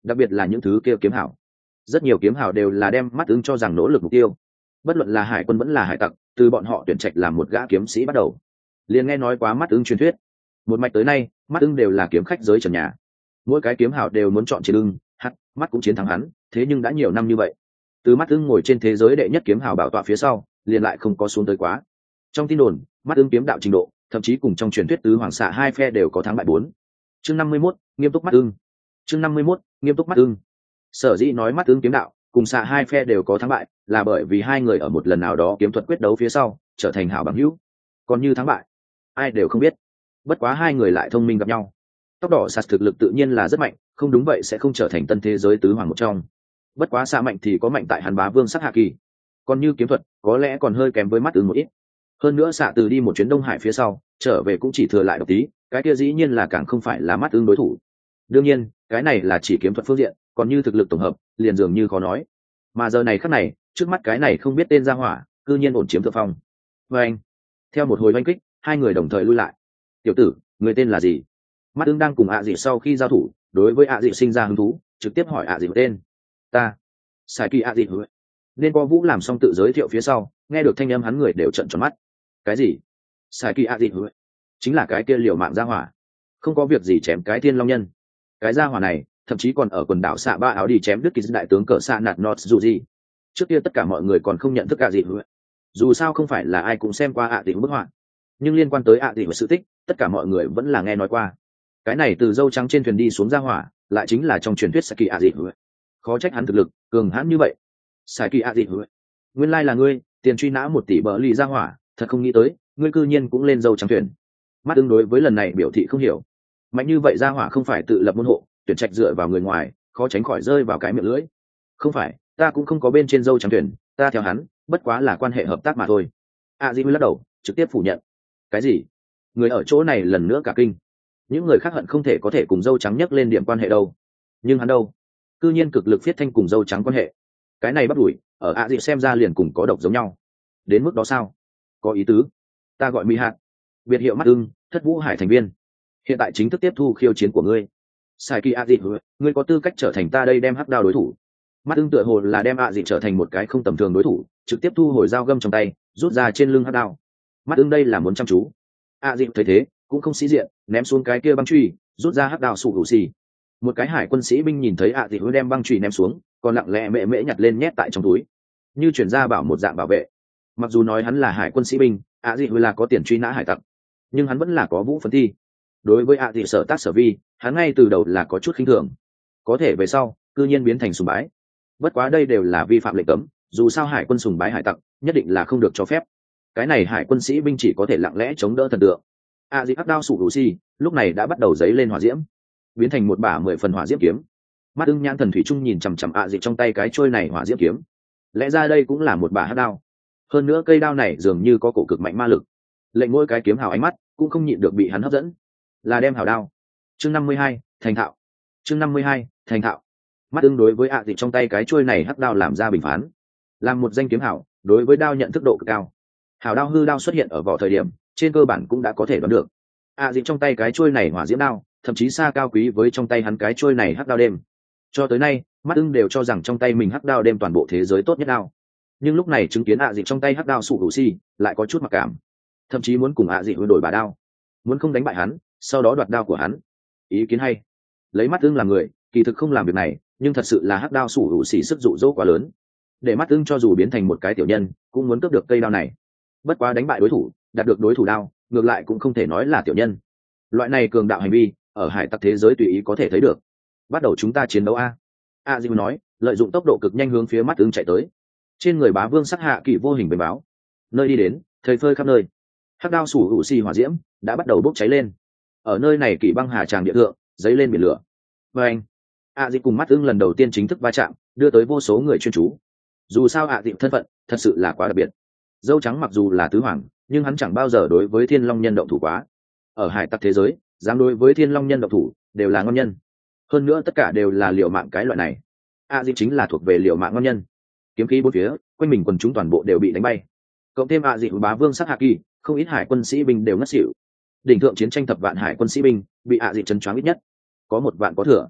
đặc biệt là những thứ kia kiếm hảo. Rất nhiều kiếm hảo đều là đem mắt ứng cho rằng nỗ lực mục tiêu, bất luận là hải quân vẫn là hải tặc, từ bọn họ tuyển trạch làm một gã kiếm sĩ bắt đầu. Liền nghe nói quá mắt ứng truyền thuyết, một mạch tới nay mắt ứng đều là kiếm khách giới trần nhà, mỗi cái kiếm hảo đều muốn chọn chiến ưng, hắt mắt cũng chiến thắng hắn. Thế nhưng đã nhiều năm như vậy, từ mắt ứng ngồi trên thế giới đệ nhất kiếm hảo bảo tọa phía sau, liền lại không có xuống tới quá. Trong tin đồn, mắt ứng kiếm đạo trình độ thậm chí cùng trong truyền thuyết tứ hoàng xạ hai phe đều có thắng bại bốn. Chương năm mươi mốt, nghiêm túc mắt ưng. Chương năm mươi mốt, nghiêm túc mắt ưng. Sở dĩ nói mắt ưng kiếm đạo cùng xạ hai phe đều có thắng bại, là bởi vì hai người ở một lần nào đó kiếm thuật quyết đấu phía sau trở thành hảo bằng hữu. Còn như thắng bại, ai đều không biết. Bất quá hai người lại thông minh gặp nhau. Tóc đỏ sạt thực lực tự nhiên là rất mạnh, không đúng vậy sẽ không trở thành tân thế giới tứ hoàng một trong. Bất quá xạ mạnh thì có mạnh tại hắn bá vương sắc hạ kỳ. Còn như kiếm thuật, có lẽ còn hơi kém với mắt ưng một ít. Hơn nữa xạ từ đi một chuyến Đông Hải phía sau, trở về cũng chỉ thừa lại độc tí, cái kia dĩ nhiên là càng không phải là mắt ưng đối thủ. Đương nhiên, cái này là chỉ kiếm thuật phương diện, còn như thực lực tổng hợp, liền dường như khó nói. Mà giờ này khắc này, trước mắt cái này không biết tên ra hỏa, cư nhiên ổn chiếm thượng phong. Và anh, theo một hồi oanh kích, hai người đồng thời lui lại. Tiểu tử, người tên là gì? Mắt ưng đang cùng ạ dị sau khi giao thủ, đối với ạ dị sinh ra hứng thú, trực tiếp hỏi ạ dị tên. Ta, Sai Kỳ ạ dị. Nên có Vũ làm xong tự giới thiệu phía sau, nghe được thanh âm hắn người đều trợn tròn mắt. Cái gì? Sai Kỳ ạ dị? Chính là cái kia liều mạng ra hỏa, không có việc gì chém cái thiên long nhân. Cái ra hỏa này thậm chí còn ở quần đảo xạ ba áo đi chém đứt kỳ đại tướng cờ xạ nạt nọt dù gì. Trước kia tất cả mọi người còn không nhận thức ạ dị, dù sao không phải là ai cũng xem qua ạ dị bức họa, nhưng liên quan tới ạ dị và sự tích, tất cả mọi người vẫn là nghe nói qua. Cái này từ dâu trắng trên thuyền đi xuống ra hỏa, lại chính là trong truyền thuyết Sai Kỳ ạ dị. Khó trách hắn thực lực cường hãn như vậy. Sai Kỳ ạ dị, nguyên lai là ngươi, tiền truy nã một tỷ bờ lì ra hỏa, thật không nghĩ tới ngươi cư nhiên cũng lên dâu trắng thuyền. Mắt tương đối với lần này biểu thị không hiểu, mạnh như vậy ra hỏa không phải tự lập môn hộ, tuyển trạch dựa vào người ngoài, khó tránh khỏi rơi vào cái miệng lưỡi. Không phải, ta cũng không có bên trên dâu trắng thuyền, ta theo hắn bất quá là quan hệ hợp tác mà thôi. A Di lắc đầu, trực tiếp phủ nhận. Cái gì? Người ở chỗ này lần nữa cả kinh. Những người khác hận không thể có thể cùng dâu trắng nhắc lên điểm quan hệ đâu, nhưng hắn đâu, cư nhiên cực lực viết thanh cùng dâu trắng quan hệ. Cái này bắt đuổi, ở A Di xem ra liền cùng có độc giống nhau. Đến mức đó sao? Có ý tứ. Ta gọi Mỹ Hạt, biệt hiệu mắt ưng, thất vũ hải thành viên, hiện tại chính thức tiếp thu khiêu chiến của ngươi. Sai Kỳ ạ dị, ngươi có tư cách trở thành ta đây đem hắc đao đối thủ. Mắt ưng tựa hồ là đem ạ dị trở thành một cái không tầm thường đối thủ, trực tiếp thu hồi dao găm trong tay, rút ra trên lưng hắc đao. Mắt ưng đây là muốn chăm chú. ạ dị thấy thế cũng không sĩ diện, ném xuống cái kia băng truy, rút ra hắc đao sụ hữu xì. Một cái hải quân sĩ binh nhìn thấy ạ dị đem băng truy ném xuống, còn lặng lẽ mễ mễ nhặt lên nhét tại trong túi, như chuyển ra bảo một dạng bảo vệ. Mặc dù nói hắn là hải quân sĩ binh, ạ dị là có tiền truy nã hải tặc, nhưng hắn vẫn là có vũ phấn thi. Đối với ạ dị sở tác sở vi, hắn ngay từ đầu là có chút khinh thường, có thể về sau cư nhiên biến thành sùng bái. Bất quá đây đều là vi phạm lệnh cấm, dù sao hải quân sùng bái hải tặc nhất định là không được cho phép. Cái này hải quân sĩ binh chỉ có thể lặng lẽ chống đỡ thần tượng. ạ dị hắc đao sủ đủ xi lúc này đã bắt đầu dấy lên hỏa diễm, biến thành một bả mười phần hỏa diễm kiếm. Mắt ưng nhãn thần thủy chung nhìn chằm chằm ạ dị trong tay cái trôi này hỏa diễm kiếm, lẽ ra đây cũng là một bả hắc đao, hơn nữa cây đao này dường như có cổ cực mạnh ma lực, lệnh mỗi cái kiếm hào ánh mắt cũng không nhịn được bị hắn hấp dẫn. Là đem hào đao. Chương năm mươi hai, thành thạo. Chương năm mươi hai, thành thạo. Mắt ưng đối với ạ dị trong tay cái chuôi này hắc đao làm ra bình phán, làm một danh kiếm hảo, đối với đao nhận thức độ cực cao. Hào đao hư đao xuất hiện ở vỏ thời điểm, trên cơ bản cũng đã có thể đoán được. ạ dị trong tay cái chuôi này hỏa diễm đao, thậm chí xa cao quý với trong tay hắn cái chuôi này hắc đao đêm. Cho tới nay, mắt ưng đều cho rằng trong tay mình hắc đao đêm toàn bộ thế giới tốt nhất đao. Nhưng lúc này chứng kiến ạ dị trong tay hắc đao sụ đủ xi, lại có chút mặc cảm, thậm chí muốn cùng ạ dị đổi bà đao, muốn không đánh bại hắn, sau đó đoạt đao của hắn. Ý kiến hay. Lấy mắt ưng làm người, kỳ thực không làm việc này, nhưng thật sự là hắc đao sủ hữu xỉ sức dụ dỗ quá lớn, để mắt ưng cho dù biến thành một cái tiểu nhân cũng muốn cướp được cây đao này. Bất quá đánh bại đối thủ, đạt được đối thủ đao, ngược lại cũng không thể nói là tiểu nhân. Loại này cường đạo hành vi ở hải tặc thế giới tùy ý có thể thấy được. Bắt đầu chúng ta chiến đấu a. A Diu nói, lợi dụng tốc độ cực nhanh hướng phía mắt ưng chạy tới. Trên người bá vương sắc hạ kỳ vô hình bềnh báo, nơi đi đến thời phơi khắp nơi. Hắc đao sủ hữu xì hỏa diễm đã bắt đầu bốc cháy lên. Ở nơi này kỳ băng hà tràng địa thượng dấy lên biển lửa. Và anh, A Diu cùng mắt ưng lần đầu tiên chính thức va chạm, đưa tới vô số người chuyên chú. Dù sao A Diu thân phận thật sự là quá đặc biệt. Dâu trắng mặc dù là tứ hoàng, nhưng hắn chẳng bao giờ đối với thiên long nhân động thủ quá. Ở hải tặc thế giới, dám đối với thiên long nhân động thủ đều là ngon nhân, hơn nữa tất cả đều là liều mạng cái loại này. A Diu chính là thuộc về liều mạng ngon nhân. Kiếm khí bốn phía quanh mình quần chúng toàn bộ đều bị đánh bay, cộng thêm A Diu bá vương sắc hạ kỳ, không ít hải quân sĩ binh đều ngất xỉu. Đỉnh thượng chiến tranh thập vạn hải quân sĩ binh bị A Diu chấn choáng ít nhất có một vạn có thừa.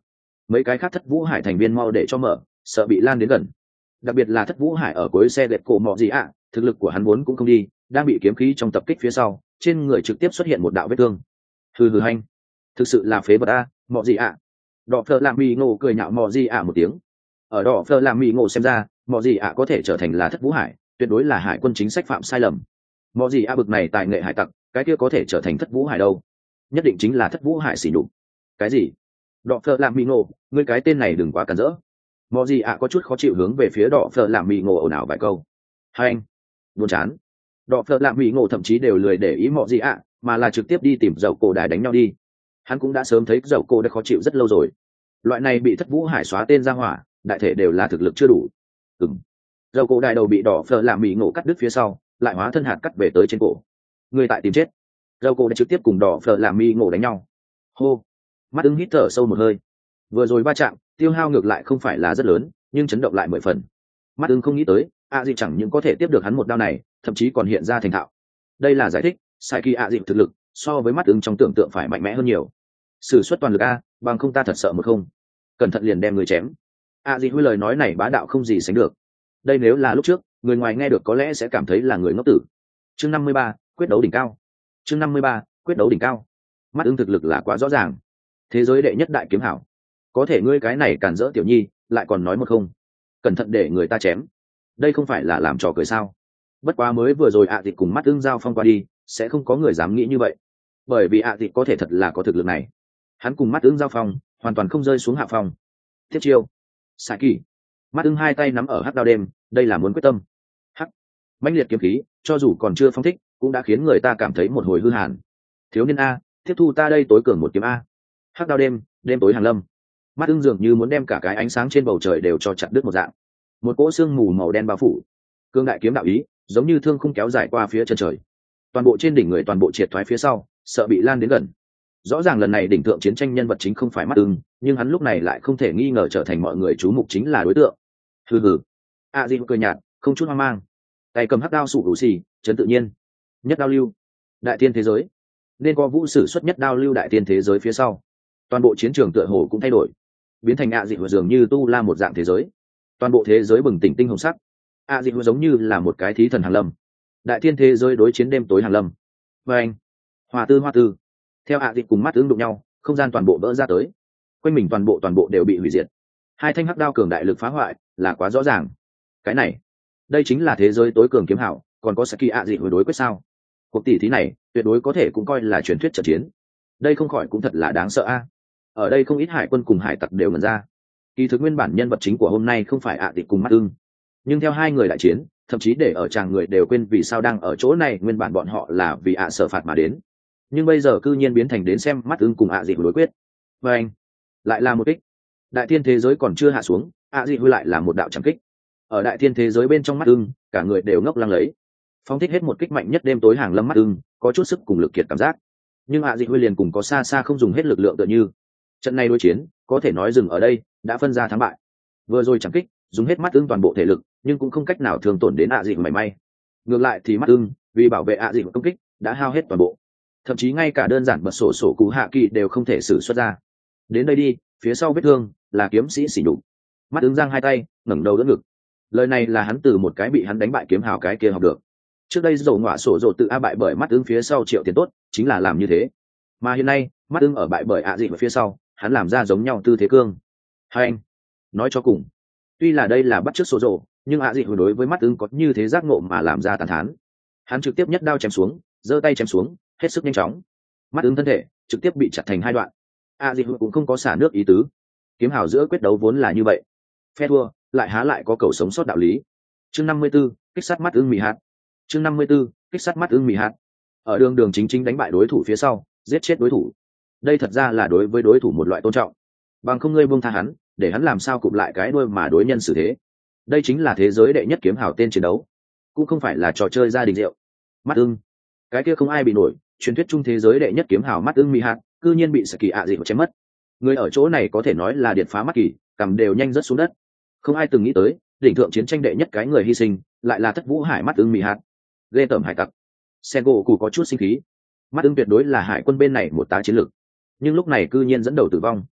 mấy cái khác thất vũ hải thành viên mau để cho mở, sợ bị lan đến gần. Đặc biệt là thất vũ hải ở cuối xe lẹt cổ mọ gì ạ, thực lực của hắn vốn cũng không đi, đang bị kiếm khí trong tập kích phía sau, trên người trực tiếp xuất hiện một đạo vết thương. Hừ hừ hành, thực sự là phế vật a, mọ gì ạ. Đỏ phơ làm mì ngộ cười nhạo mọ gì ạ một tiếng. Ở đỏ phơ làm mì ngộ xem ra, mọ gì ạ có thể trở thành là thất vũ hải, tuyệt đối là hải quân chính sách phạm sai lầm. Mọ gì ạ bực này tài nghệ hải tặc, cái kia có thể trở thành thất vũ hải đâu? Nhất định chính là thất vũ hải xỉ nhục. Cái gì? Đỏ phơ làm mì ngộ, ngươi cái tên này đừng quá cản rỡ. Mọ gì ạ có chút khó chịu hướng về phía đỏ phơ làm mì ngộ ồn ào vài câu. Hai anh, buồn chán. Đỏ phơ làm mì ngộ thậm chí đều lười để ý mọ gì ạ, mà là trực tiếp đi tìm dầu cổ đài đánh nhau đi. Hắn cũng đã sớm thấy dầu cổ đã khó chịu rất lâu rồi. Loại này bị thất vũ hải xóa tên ra hỏa, đại thể đều là thực lực chưa đủ. Ừm. Dầu cổ đài đầu bị đỏ phơ làm mì ngộ cắt đứt phía sau, lại hóa thân hạt cắt về tới trên cổ. Người tại tìm chết. Dầu cổ đã trực tiếp cùng đỏ phơ làm mì ngộ đánh nhau. Hô. Mắt ứng hít thở sâu một hơi. Vừa rồi va chạm, tiêu hao ngược lại không phải là rất lớn, nhưng chấn động lại mười phần. Mắt ưng không nghĩ tới, a dịp chẳng những có thể tiếp được hắn một đao này, thậm chí còn hiện ra thành thạo. Đây là giải thích sai kỳ a dịp thực lực so với mắt ưng trong tưởng tượng phải mạnh mẽ hơn nhiều. Sử xuất toàn lực a, bằng không ta thật sợ một không cẩn thận liền đem người chém. A dịp với lời nói này bá đạo không gì sánh được. Đây nếu là lúc trước, người ngoài nghe được có lẽ sẽ cảm thấy là người ngốc tử. Chương năm mươi ba, quyết đấu đỉnh cao. Chương năm mươi ba, quyết đấu đỉnh cao. Mắt ưng thực lực là quá rõ ràng, thế giới đệ nhất đại kiếm hảo. Có thể ngươi cái này cản rỡ tiểu nhi, lại còn nói một không cẩn thận để người ta chém, đây không phải là làm trò cười sao? Bất quá mới vừa rồi ạ à thịt cùng mắt ưng giao phong qua đi, sẽ không có người dám nghĩ như vậy, bởi vì ạ à thịt có thể thật là có thực lực này. Hắn cùng mắt ưng giao phong, hoàn toàn không rơi xuống hạ phong. Tiếp chiêu, xạ kỳ. Mắt ưng hai tay nắm ở hắc đao đêm, đây là muốn quyết tâm. Hắc, mãnh liệt kiếm khí, cho dù còn chưa phong thích, cũng đã khiến người ta cảm thấy một hồi hư hàn. Thiếu niên a, tiếp thu ta đây tối cường một kiếm a. Hắc đao đêm, đêm tối hàng lâm. Mắt ưng dường như muốn đem cả cái ánh sáng trên bầu trời đều cho chặt đứt một dạng. Một cỗ sương mù màu đen bao phủ. Cương đại kiếm đạo ý, giống như thương khung kéo dài qua phía chân trời. Toàn bộ trên đỉnh người toàn bộ triệt thoái phía sau, sợ bị lan đến gần. Rõ ràng lần này đỉnh thượng chiến tranh nhân vật chính không phải mắt ưng, nhưng hắn lúc này lại không thể nghi ngờ trở thành mọi người chú mục chính là đối tượng. Hừ hừ. A Di cười nhạt, không chút hoang mang. Tay cầm hắc đao sụ đủ xì, chấn tự nhiên. Nhất đao lưu, đại tiên thế giới. Nên có vũ sử xuất nhất đao lưu đại tiên thế giới phía sau. Toàn bộ chiến trường tựa hồ cũng thay đổi, biến thành ạ dị hữu dường như tu la một dạng thế giới. Toàn bộ thế giới bừng tỉnh tinh hồng sắc. ạ dị hữu giống như là một cái thí thần hàng lâm, đại thiên thế giới đối chiến đêm tối hàng lâm. Và anh, hòa tư hoa tư, theo ạ dị cùng mắt ứng đụng nhau, không gian toàn bộ vỡ ra tới, quanh mình toàn bộ toàn bộ đều bị hủy diệt. Hai thanh hắc đao cường đại lực phá hoại là quá rõ ràng. Cái này, đây chính là thế giới tối cường kiếm hảo, còn có Saki ạ dị hữu đối quyết sao? Cuộc tỷ thí này tuyệt đối có thể cũng coi là truyền thuyết trận chiến. Đây không khỏi cũng thật là đáng sợ a. Ở đây không ít hải quân cùng hải tặc đều ngẩn ra. Kỳ thực nguyên bản nhân vật chính của hôm nay không phải ạ à cùng mắt ưng, nhưng theo hai người đại chiến, thậm chí để ở chàng người đều quên vì sao đang ở chỗ này, nguyên bản bọn họ là vì ạ sợ phạt mà đến, nhưng bây giờ cư nhiên biến thành đến xem mắt ưng cùng ạ dị đối quyết. Và anh lại là một kích. Đại thiên thế giới còn chưa hạ xuống, ạ dị lại là một đạo trảm kích. Ở đại thiên thế giới bên trong mắt ưng, cả người đều ngốc lăng lấy. Phóng thích hết một kích mạnh nhất đêm tối hàng lâm mắt ưng, có chút sức cùng lực kiệt cảm giác, nhưng ạ dị liền cùng có xa xa không dùng hết lực lượng tựa như. Trận này đối chiến có thể nói dừng ở đây, đã phân ra thắng bại. Vừa rồi chẳng kích dùng hết mắt ưng toàn bộ thể lực, nhưng cũng không cách nào thương tổn đến ạ dị mảy may. Ngược lại thì mắt ưng vì bảo vệ ạ dị công kích đã hao hết toàn bộ, thậm chí ngay cả đơn giản bật sổ sổ cú hạ kỳ đều không thể sử xuất ra. Đến đây đi, phía sau vết thương là kiếm sĩ xỉ nhục. Mắt ưng giang hai tay, ngẩng đầu đỡ ngực. Lời này là hắn từ một cái bị hắn đánh bại kiếm hào cái kia học được. Trước đây dầu ngọa sổ dột tự a bại bởi mắt ưng phía sau triệu tiền tốt, chính là làm như thế. Mà hiện nay mắt ưng ở bại bởi ạ dị ở phía sau, hắn làm ra giống nhau tư thế cương. Hai anh, nói cho cùng, tuy là đây là bắt chước số rộ, nhưng ạ dị hồi đối với mắt ưng có như thế giác ngộ mà làm ra tàn thán. Hắn trực tiếp nhất đao chém xuống, giơ tay chém xuống, hết sức nhanh chóng. Mắt ưng thân thể trực tiếp bị chặt thành hai đoạn. ạ dị hồi cũng không có xả nước ý tứ. Kiếm hào giữa quyết đấu vốn là như vậy, phe thua lại há lại có cầu sống sót đạo lý. Chương năm mươi 54, kích sát mắt ưng mì hạt. Chương năm mươi 54, kích sát mắt ưng mì hạt. Ở đường đường chính chính đánh bại đối thủ phía sau, giết chết đối thủ, đây thật ra là đối với đối thủ một loại tôn trọng. Bằng không ngươi buông tha hắn, để hắn làm sao cụp lại cái đuôi mà đối nhân xử thế. Đây chính là thế giới đệ nhất kiếm hào tên chiến đấu, cũng không phải là trò chơi gia đình rượu. Mắt ưng, cái kia không ai bị nổi, truyền thuyết chung thế giới đệ nhất kiếm hào mắt ưng mì hạt, cư nhiên bị Saki ạ dị chém mất. Người ở chỗ này có thể nói là điện phá mắt kỳ, cầm đều nhanh rớt xuống đất. Không ai từng nghĩ tới, đỉnh thượng chiến tranh đệ nhất cái người hy sinh lại là thất vũ hải mắt ưng mì hạt. Ghê tởm hải tặc. Sengo cụ có chút sinh khí. Mắt ưng tuyệt đối là hải quân bên này một tá chiến lược, nhưng lúc này cư nhiên dẫn đầu tử vong.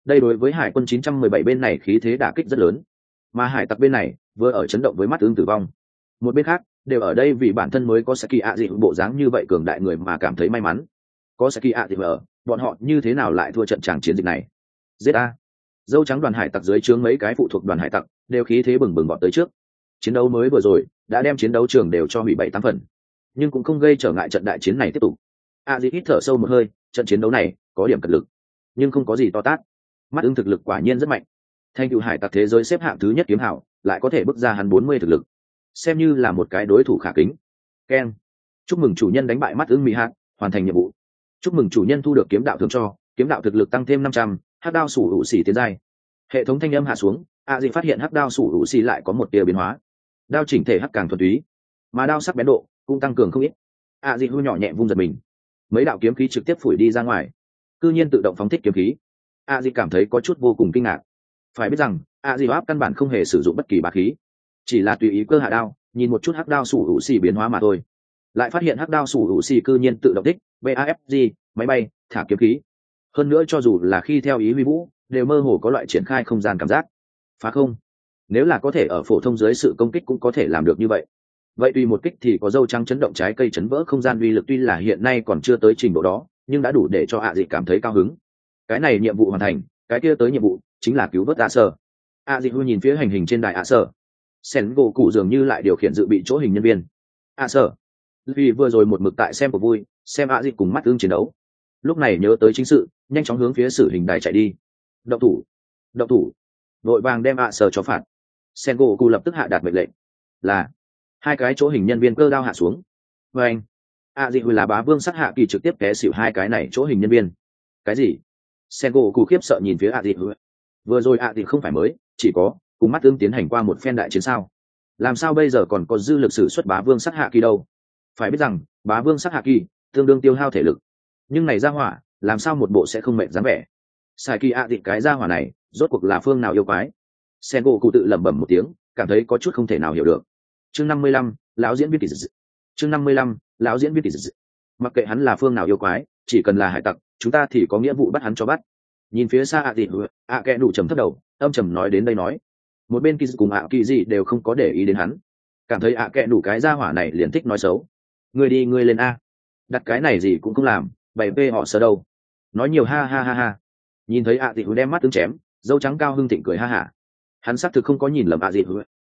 đây đối với hải quân chín trăm mười bảy bên này khí thế đả kích rất lớn, mà hải tặc bên này vừa ở chấn động với mắt ưng tử vong, một bên khác đều ở đây vì bản thân mới có Saki ạ dị bộ dáng như vậy cường đại người mà cảm thấy may mắn. Có Saki ạ dị ở, bọn họ như thế nào lại thua trận tràng chiến dịch này? giết a! Dâu trắng đoàn hải tặc dưới trướng mấy cái phụ thuộc đoàn hải tặc đều khí thế bừng bừng bọn tới trước. Chiến đấu mới vừa rồi đã đem chiến đấu trường đều cho hủy bảy tám phần, nhưng cũng không gây trở ngại trận đại chiến này tiếp tục. ạ dị hít thở sâu một hơi, trận chiến đấu này có điểm cật lực, nhưng không có gì to tát. Mắt ưng thực lực quả nhiên rất mạnh, thành cựu hải tặc thế giới xếp hạng thứ nhất kiếm hảo, lại có thể bước ra hắn bốn mươi thực lực, xem như là một cái đối thủ khả kính. Ken, chúc mừng chủ nhân đánh bại mắt ưng mỹ hạt, hoàn thành nhiệm vụ. Chúc mừng chủ nhân thu được kiếm đạo thưởng cho, kiếm đạo thực lực tăng thêm năm trăm, hắc đao sủ hữu xỉ tiến giai. Hệ thống thanh âm hạ xuống, a dị phát hiện hắc đao sủ hữu xỉ lại có một tia biến hóa, đao chỉnh thể hắc càng thuần túy, mà đao sắc bén độ cũng tăng cường không ít. a dị hư nhỏ nhẹ vung giật mình, mấy đạo kiếm khí trực tiếp phủi đi ra ngoài, cư nhiên tự động phóng thích kiếm khí. a dị cảm thấy có chút vô cùng kinh ngạc. Phải biết rằng a dị áp căn bản không hề sử dụng bất kỳ bá khí, chỉ là tùy ý cơ hạ đao, nhìn một chút hắc đao sủ hữu xỉ biến hóa mà thôi, lại phát hiện hắc đao sủ hữu xỉ cư nhiên tự động thích bafg máy bay thả kiếm khí, hơn nữa cho dù là khi theo ý huy vũ đều mơ hồ có loại triển khai không gian cảm giác. Phá không, nếu là có thể ở phổ thông dưới sự công kích cũng có thể làm được như vậy, vậy tùy một kích thì có dâu trắng chấn động trái cây chấn vỡ không gian uy lực tuy là hiện nay còn chưa tới trình độ đó, nhưng đã đủ để cho ạ dị cảm thấy cao hứng. Cái này nhiệm vụ hoàn thành, cái kia tới nhiệm vụ chính là cứu vớt ạ sở. ạ dị hư nhìn phía hành hình trên đài ạ sở, sen gỗ cụ dường như lại điều khiển dự bị chỗ hình nhân viên. ạ sở vì vừa rồi một mực tại xem của vui, xem ạ dị cùng mắt ưng chiến đấu, lúc này nhớ tới chính sự, nhanh chóng hướng phía xử hình đài chạy đi. Động thủ, động thủ, vội vàng đem ạ sở cho phạt. Sen gỗ cụ lập tức hạ đạt mệnh lệnh, là hai cái chỗ hình nhân viên cơ đao hạ xuống. Và anh ạ dị hư là bá vương sát hạ kỳ trực tiếp té xỉu hai cái này chỗ hình nhân viên. Cái gì? Sen gỗ cụ khiếp sợ nhìn phía ạ dị hư. Vừa rồi ạ dị không phải mới chỉ có cùng mắt ưng tiến hành qua một phen đại chiến sao, làm sao bây giờ còn có dư lực sử xuất bá vương sát hạ kỳ đâu? Phải biết rằng bá vương sát hạ kỳ tương đương tiêu hao thể lực, nhưng này ra hỏa làm sao một bộ sẽ không mệt dáng vẻ. Sai kỳ ạ dị cái ra hỏa này rốt cuộc là phương nào yêu quái? Sen gỗ cụ tự lẩm bẩm một tiếng, cảm thấy có chút không thể nào hiểu được. Chương năm mươi lăm, lão diễn viên kỳ dị. Chương năm mươi lăm, lão diễn viên kỳ dị. Mặc kệ hắn là phương nào yêu quái, chỉ cần là hải tặc, chúng ta thì có nghĩa vụ bắt hắn cho bắt. Nhìn phía xa ạ dị, ạ kẽ đủ trầm thấp đầu, âm trầm nói đến đây nói. Một bên kỳ cùng ạ kỳ gì đều không có để ý đến hắn, cảm thấy ạ kẽ đủ cái ra hỏa này liền thích nói xấu. Ngươi đi ngươi lên a, đặt cái này gì cũng không làm, bày vê họ sờ đâu, nói nhiều ha ha ha ha. Nhìn thấy ạ dị đem mắt tướng chém, dâu trắng cao hưng thịnh cười ha hả. Hắn xác thực không có nhìn lầm ạ dị,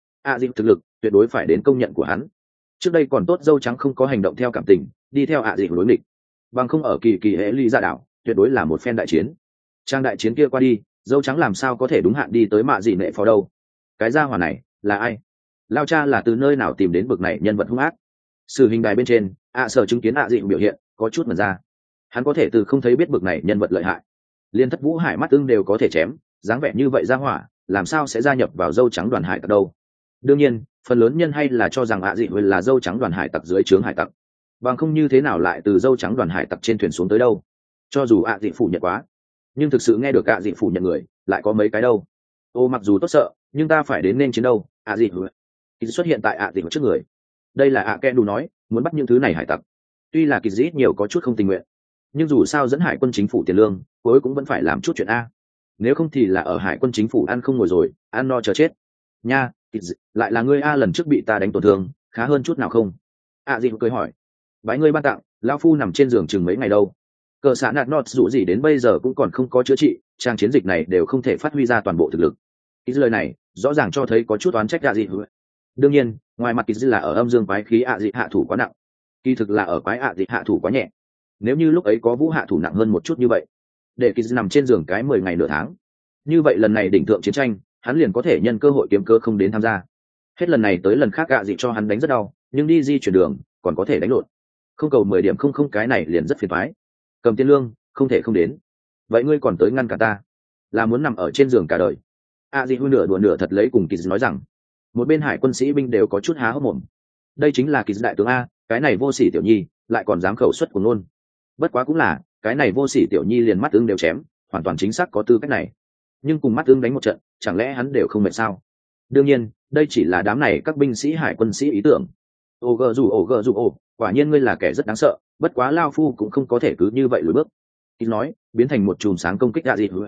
ạ dị thực lực tuyệt đối phải đến công nhận của hắn. Trước đây còn tốt dâu trắng không có hành động theo cảm tình, đi theo ạ dị đối nghịch, bằng không ở kỳ kỳ hệ ly ra đảo tuyệt đối là một phen đại chiến. Trang đại chiến kia qua đi, dâu trắng làm sao có thể đúng hạn đi tới mạ dị nệ phó đâu. Cái gia hỏa này là ai? Lao cha là từ nơi nào tìm đến bực này nhân vật hung ác? Sự hình đài bên trên, ạ sở chứng kiến ạ dị biểu hiện có chút mần ra. Hắn có thể từ không thấy biết bực này nhân vật lợi hại, liên thất vũ hải mắt ưng đều có thể chém, dáng vẻ như vậy gia hỏa làm sao sẽ gia nhập vào dâu trắng đoàn hải tặc đâu? Đương nhiên phần lớn nhân hay là cho rằng ạ dị là dâu trắng đoàn hải tặc dưới trướng hải tặc, bằng không như thế nào lại từ dâu trắng đoàn hải tặc trên thuyền xuống tới đâu. Cho dù ạ dị phủ nhận quá, nhưng thực sự nghe được ạ dị phủ nhận người lại có mấy cái đâu. Ô mặc dù tốt sợ, nhưng ta phải đến nên chiến đâu. ạ dị kỳ xuất hiện tại ạ dị trước người, đây là ạ kẽ đủ nói muốn bắt những thứ này hải tặc. Tuy là kỳ dĩ nhiều có chút không tình nguyện, nhưng dù sao dẫn hải quân chính phủ tiền lương, cuối cũng vẫn phải làm chút chuyện a. Nếu không thì là ở hải quân chính phủ ăn không ngồi rồi, ăn no chờ chết nha. Lại là ngươi a, lần trước bị ta đánh tổn thương khá hơn chút nào không? ạ dị cười hỏi. Bái ngươi ban tặng, lão phu nằm trên giường chừng mấy ngày đâu. Cờ xã nạt nọt dù gì đến bây giờ cũng còn không có chữa trị, trang chiến dịch này đều không thể phát huy ra toàn bộ thực lực. Cái lời này rõ ràng cho thấy có chút oán trách ạ dị. Đương nhiên ngoài mặt kỳ dị là ở âm dương quái khí ạ dị hạ thủ quá nặng, kỳ thực là ở quái ạ dị hạ thủ quá nhẹ. Nếu như lúc ấy có vũ hạ thủ nặng hơn một chút như vậy, để kỳ dị nằm trên giường cái mười ngày nửa tháng, như vậy lần này đỉnh thượng chiến tranh hắn liền có thể nhân cơ hội kiếm cơ không đến tham gia. Hết lần này tới lần khác ạ dị cho hắn đánh rất đau, nhưng đi di chuyển đường còn có thể đánh lộn, không cầu mười điểm không không cái này liền rất phiền toái. Cầm tiền lương không thể không đến, vậy ngươi còn tới ngăn cả ta, là muốn nằm ở trên giường cả đời? ạ dị hư nửa đùa nửa thật lấy cùng kỳ dị nói rằng. Một bên hải quân sĩ binh đều có chút há hốc mồm. Đây chính là kỳ dị đại tướng a, cái này vô sỉ tiểu nhi lại còn dám khẩu xuất của ngôn. Bất quá cũng là cái này vô sỉ tiểu nhi liền mắt ưng đều chém, hoàn toàn chính xác có tư cách này. Nhưng cùng mắt ưng đánh một trận, chẳng lẽ hắn đều không mệt sao? Đương nhiên đây chỉ là đám này các binh sĩ hải quân sĩ ý tưởng. Ô gờ dù ổ gờ dù ổ, quả nhiên ngươi là kẻ rất đáng sợ, bất quá lao phu cũng không có thể cứ như vậy lùi bước. Kỳ nói biến thành một chùm sáng công kích ạ dị.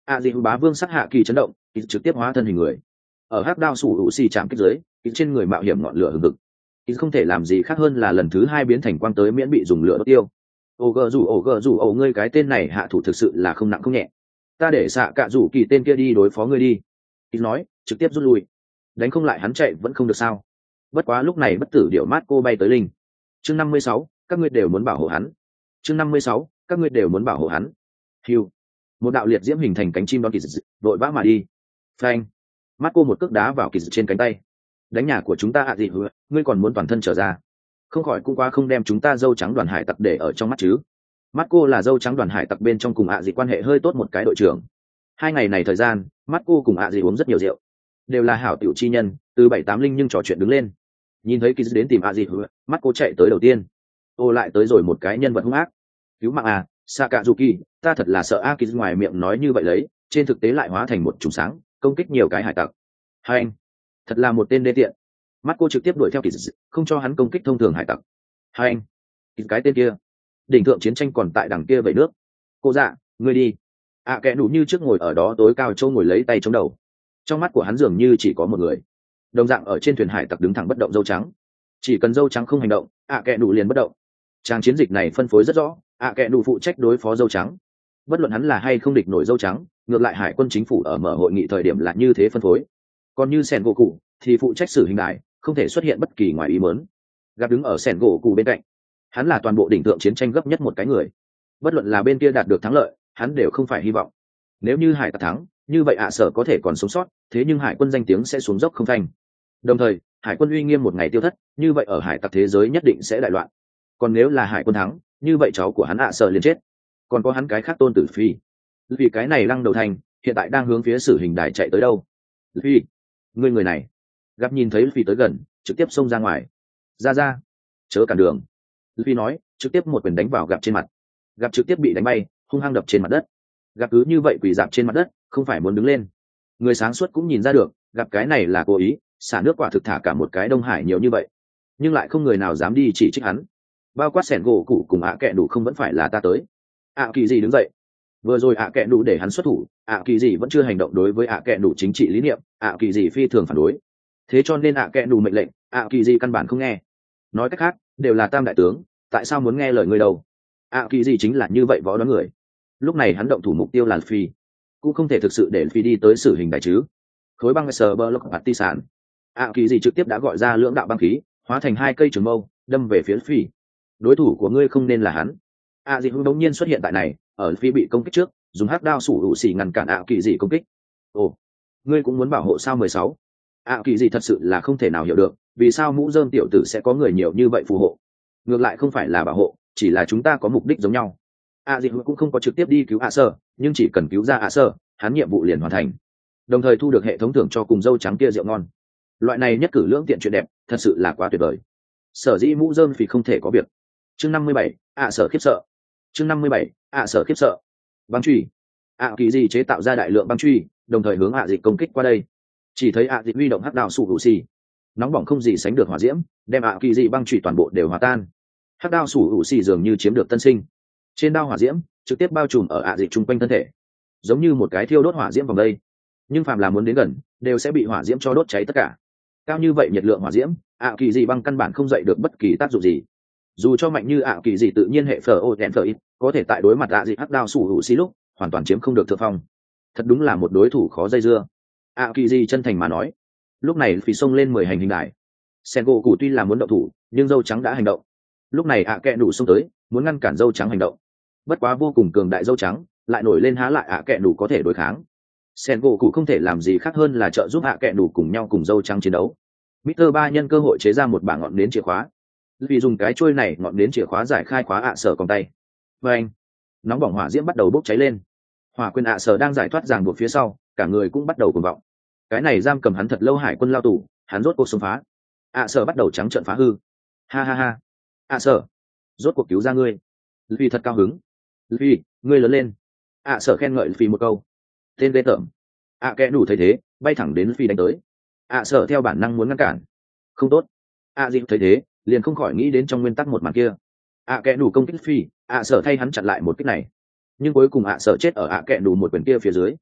ạ dị bá vương sắc hạ kỳ chấn động, trực tiếp hóa thân hình người ở hắc đao sủ hữu xì chạm kích dưới, trên người mạo hiểm ngọn lửa hừng hực, không thể làm gì khác hơn là lần thứ hai biến thành quang tới miễn bị dùng lửa đốt tiêu. Ô gờ rủ ổ gờ rủ ổ ngươi cái tên này hạ thủ thực sự là không nặng không nhẹ, ta để xạ cạ rủ kỳ tên kia đi đối phó ngươi đi. Ít nói trực tiếp rút lui, đánh không lại hắn chạy vẫn không được sao. Bất quá lúc này bất tử điệu mát cô bay tới linh. Chương năm mươi sáu, các ngươi đều muốn bảo hộ hắn. Chương năm mươi sáu, các ngươi đều muốn bảo hộ hắn. Hưu, một đạo liệt diễm hình thành cánh chim đón kỳ dị vội vã mà đi. Phanh, mắt cô một cước đá vào kỳ dị trên cánh tay. Đánh nhà của chúng ta ạ gì hứa, ngươi còn muốn toàn thân trở ra, không khỏi cũng qua không đem chúng ta dâu trắng đoàn hải tặc để ở trong mắt chứ. Mắt cô là dâu trắng đoàn hải tặc bên trong cùng ạ gì quan hệ hơi tốt một cái đội trưởng. Hai ngày này thời gian, mắt cô cùng ạ gì uống rất nhiều rượu, đều là hảo tiểu chi nhân, từ bảy tám linh nhưng trò chuyện đứng lên. Nhìn thấy kỳ dị đến tìm ạ gì hứa, mắt cô chạy tới đầu tiên. Ô lại tới rồi một cái nhân vật hung ác, cứu mạng à, Sakazuki, ta thật là sợ a. Kỳ ngoài miệng nói như vậy lấy, trên thực tế lại hóa thành một trùng sáng, công kích nhiều cái hải tặc. Hai anh, thật là một tên đê tiện. Mắt cô trực tiếp đuổi theo kỳ dị, không cho hắn công kích thông thường hải tặc. Hai anh, cái tên kia, đỉnh thượng chiến tranh còn tại đằng kia vậy nước. Cô dạ, ngươi đi. ạ à, kẻ đủ như trước ngồi ở đó tối cao châu ngồi lấy tay chống đầu, trong mắt của hắn dường như chỉ có một người. Đồng dạng ở trên thuyền hải tặc đứng thẳng bất động dâu trắng, chỉ cần dâu trắng không hành động, ạ à, kẻ đủ liền bất động. Trang chiến dịch này phân phối rất rõ, ạ à, kẻ đủ phụ trách đối phó dâu trắng, bất luận hắn là hay không địch nổi dâu trắng, ngược lại hải quân chính phủ ở mở hội nghị thời điểm là như thế phân phối. Còn như sẻn gỗ cụ thì phụ trách xử hình đại, không thể xuất hiện bất kỳ ngoài ý muốn. Gặp đứng ở sẻn gỗ cụ bên cạnh, hắn là toàn bộ đỉnh thượng chiến tranh gấp nhất một cái người, bất luận là bên kia đạt được thắng lợi, hắn đều không phải hy vọng. Nếu như hải tặc thắng, như vậy ạ sở có thể còn sống sót, thế nhưng hải quân danh tiếng sẽ xuống dốc không thành. Đồng thời hải quân uy nghiêm một ngày tiêu thất, như vậy ở hải tặc thế giới nhất định sẽ đại loạn. Còn nếu là hải quân thắng, như vậy cháu của hắn ạ sở liền chết, còn có hắn cái khác tôn tử phi. Vì cái này lăng đầu thành hiện tại đang hướng phía xử hình đài chạy tới đâu. Phi, ngươi người này. Gặp nhìn thấy phi tới gần, trực tiếp xông ra ngoài. Ra ra, chớ cản đường. Phi nói, trực tiếp một quyền đánh vào gặp trên mặt. Gặp trực tiếp bị đánh bay, hung hăng đập trên mặt đất. Gặp cứ như vậy quỳ dạp trên mặt đất, không phải muốn đứng lên. Người sáng suốt cũng nhìn ra được, gặp cái này là cố ý, xả nước quả thực thả cả một cái Đông Hải nhiều như vậy, nhưng lại không người nào dám đi chỉ trích hắn. Bao quát sẻn gỗ cụ cùng ạ kẹ đủ không vẫn phải là ta tới. ạ kỳ gì đứng dậy. Vừa rồi ạ kẹ đủ để hắn xuất thủ, ạ kỳ gì vẫn chưa hành động đối với ạ kẹ đủ chính trị lý niệm, ạ kỳ gì phi thường phản đối. Thế cho nên ạ kẹ đủ mệnh lệnh, ạ kỳ gì căn bản không nghe. Nói cách khác, đều là tam đại tướng, tại sao muốn nghe lời người đâu? ạ kỳ gì chính là như vậy võ đoán người. Lúc này hắn động thủ mục tiêu là phi, cũng không thể thực sự để phi đi tới xử hình đại chứ. Khối băng sờ bơ lốc bạt ti sản, ạ kỳ gì trực tiếp đã gọi ra lưỡng đạo băng khí, hóa thành hai cây trường mâu, đâm về phía phi. Đối thủ của ngươi không nên là hắn. ạ dị hưng đống nhiên xuất hiện tại này, ở phi bị công kích trước, dùng hắc đao sủ hữu xỉ ngăn cản ạ kỳ dị công kích. Ồ, ngươi cũng muốn bảo hộ sao? Mười sáu. ạ kỳ dị thật sự là không thể nào hiểu được, vì sao mũ rơm tiểu tử sẽ có người nhiều như vậy phù hộ. Ngược lại không phải là bảo hộ, chỉ là chúng ta có mục đích giống nhau. ạ dị hưng cũng không có trực tiếp đi cứu ạ sơ, nhưng chỉ cần cứu ra ạ sơ, hắn nhiệm vụ liền hoàn thành, đồng thời thu được hệ thống thưởng cho cùng dâu trắng kia rượu ngon. Loại này nhất cử lưỡng tiện chuyện đẹp, thật sự là quá tuyệt vời. Sở dĩ mũ rơm vì không thể có việc. Chương năm mươi bảy, ạ sở khiếp sợ. Chương năm mươi bảy, ạ sở khiếp sợ. Băng truy. ạ kỳ gì chế tạo ra đại lượng băng truy, đồng thời hướng ạ dịch công kích qua đây. Chỉ thấy ạ dịch huy động hắc đạo sủ hữu xì, nóng bỏng không gì sánh được hỏa diễm, đem ạ kỳ dị băng truy toàn bộ đều hòa tan. Hắc đao sủ hữu xì dường như chiếm được tân sinh, trên đao hỏa diễm trực tiếp bao trùm ở ạ dịch chung quanh thân thể, giống như một cái thiêu đốt hỏa diễm vòng đây. Nhưng phàm là muốn đến gần, đều sẽ bị hỏa diễm cho đốt cháy tất cả. Cao như vậy nhiệt lượng hỏa diễm, ạ kỳ dị băng căn bản không dậy được bất kỳ tác dụng gì. Dù cho mạnh như ạ kỳ dị tự nhiên hệ phở ô đèn phở ít, có thể tại đối mặt ạ dị hắc đao sủ hữu xì lúc hoàn toàn chiếm không được thượng phong. Thật đúng là một đối thủ khó dây dưa. ạ kỳ dị chân thành mà nói. Lúc này phí xông lên mười hành hình đại. Sen gỗ cụ tuy là muốn động thủ, nhưng dâu trắng đã hành động. Lúc này ạ kẹ đủ xông tới, muốn ngăn cản dâu trắng hành động. Bất quá vô cùng cường đại dâu trắng lại nổi lên há lại ạ kẹ đủ có thể đối kháng. Sen gỗ cụ không thể làm gì khác hơn là trợ giúp ạ kẹ đủ cùng nhau cùng dâu trắng chiến đấu. Mister Ba nhân cơ hội chế ra một bảng ngọn nến chìa khóa, vì dùng cái trôi này ngọn nến chìa khóa giải khai khóa ạ sở còn tay. Và anh, nóng bỏng hỏa diễm bắt đầu bốc cháy lên. Hỏa quyền ạ sở đang giải thoát ràng buộc phía sau, cả người cũng bắt đầu cuồng vọng. Cái này giam cầm hắn thật lâu hải quân lao tù, hắn rốt cuộc xông phá. ạ sở bắt đầu trắng trợn phá hư. Ha ha ha, ạ sở, rốt cuộc cứu ra ngươi. Vì thật cao hứng. Vì ngươi lớn lên. ạ sở khen ngợi vì một câu. Tên ghê tởm. ạ kẽ đủ thấy thế, bay thẳng đến phi đánh tới. ạ sở theo bản năng muốn ngăn cản. Không tốt. ạ dịp thấy thế, liền không khỏi nghĩ đến trong nguyên tắc một màn kia. ạ kẽ đủ công kích phi, ạ sở thay hắn chặn lại một kích này, nhưng cuối cùng ạ sở chết ở ạ kẽ đủ một quyền kia phía dưới.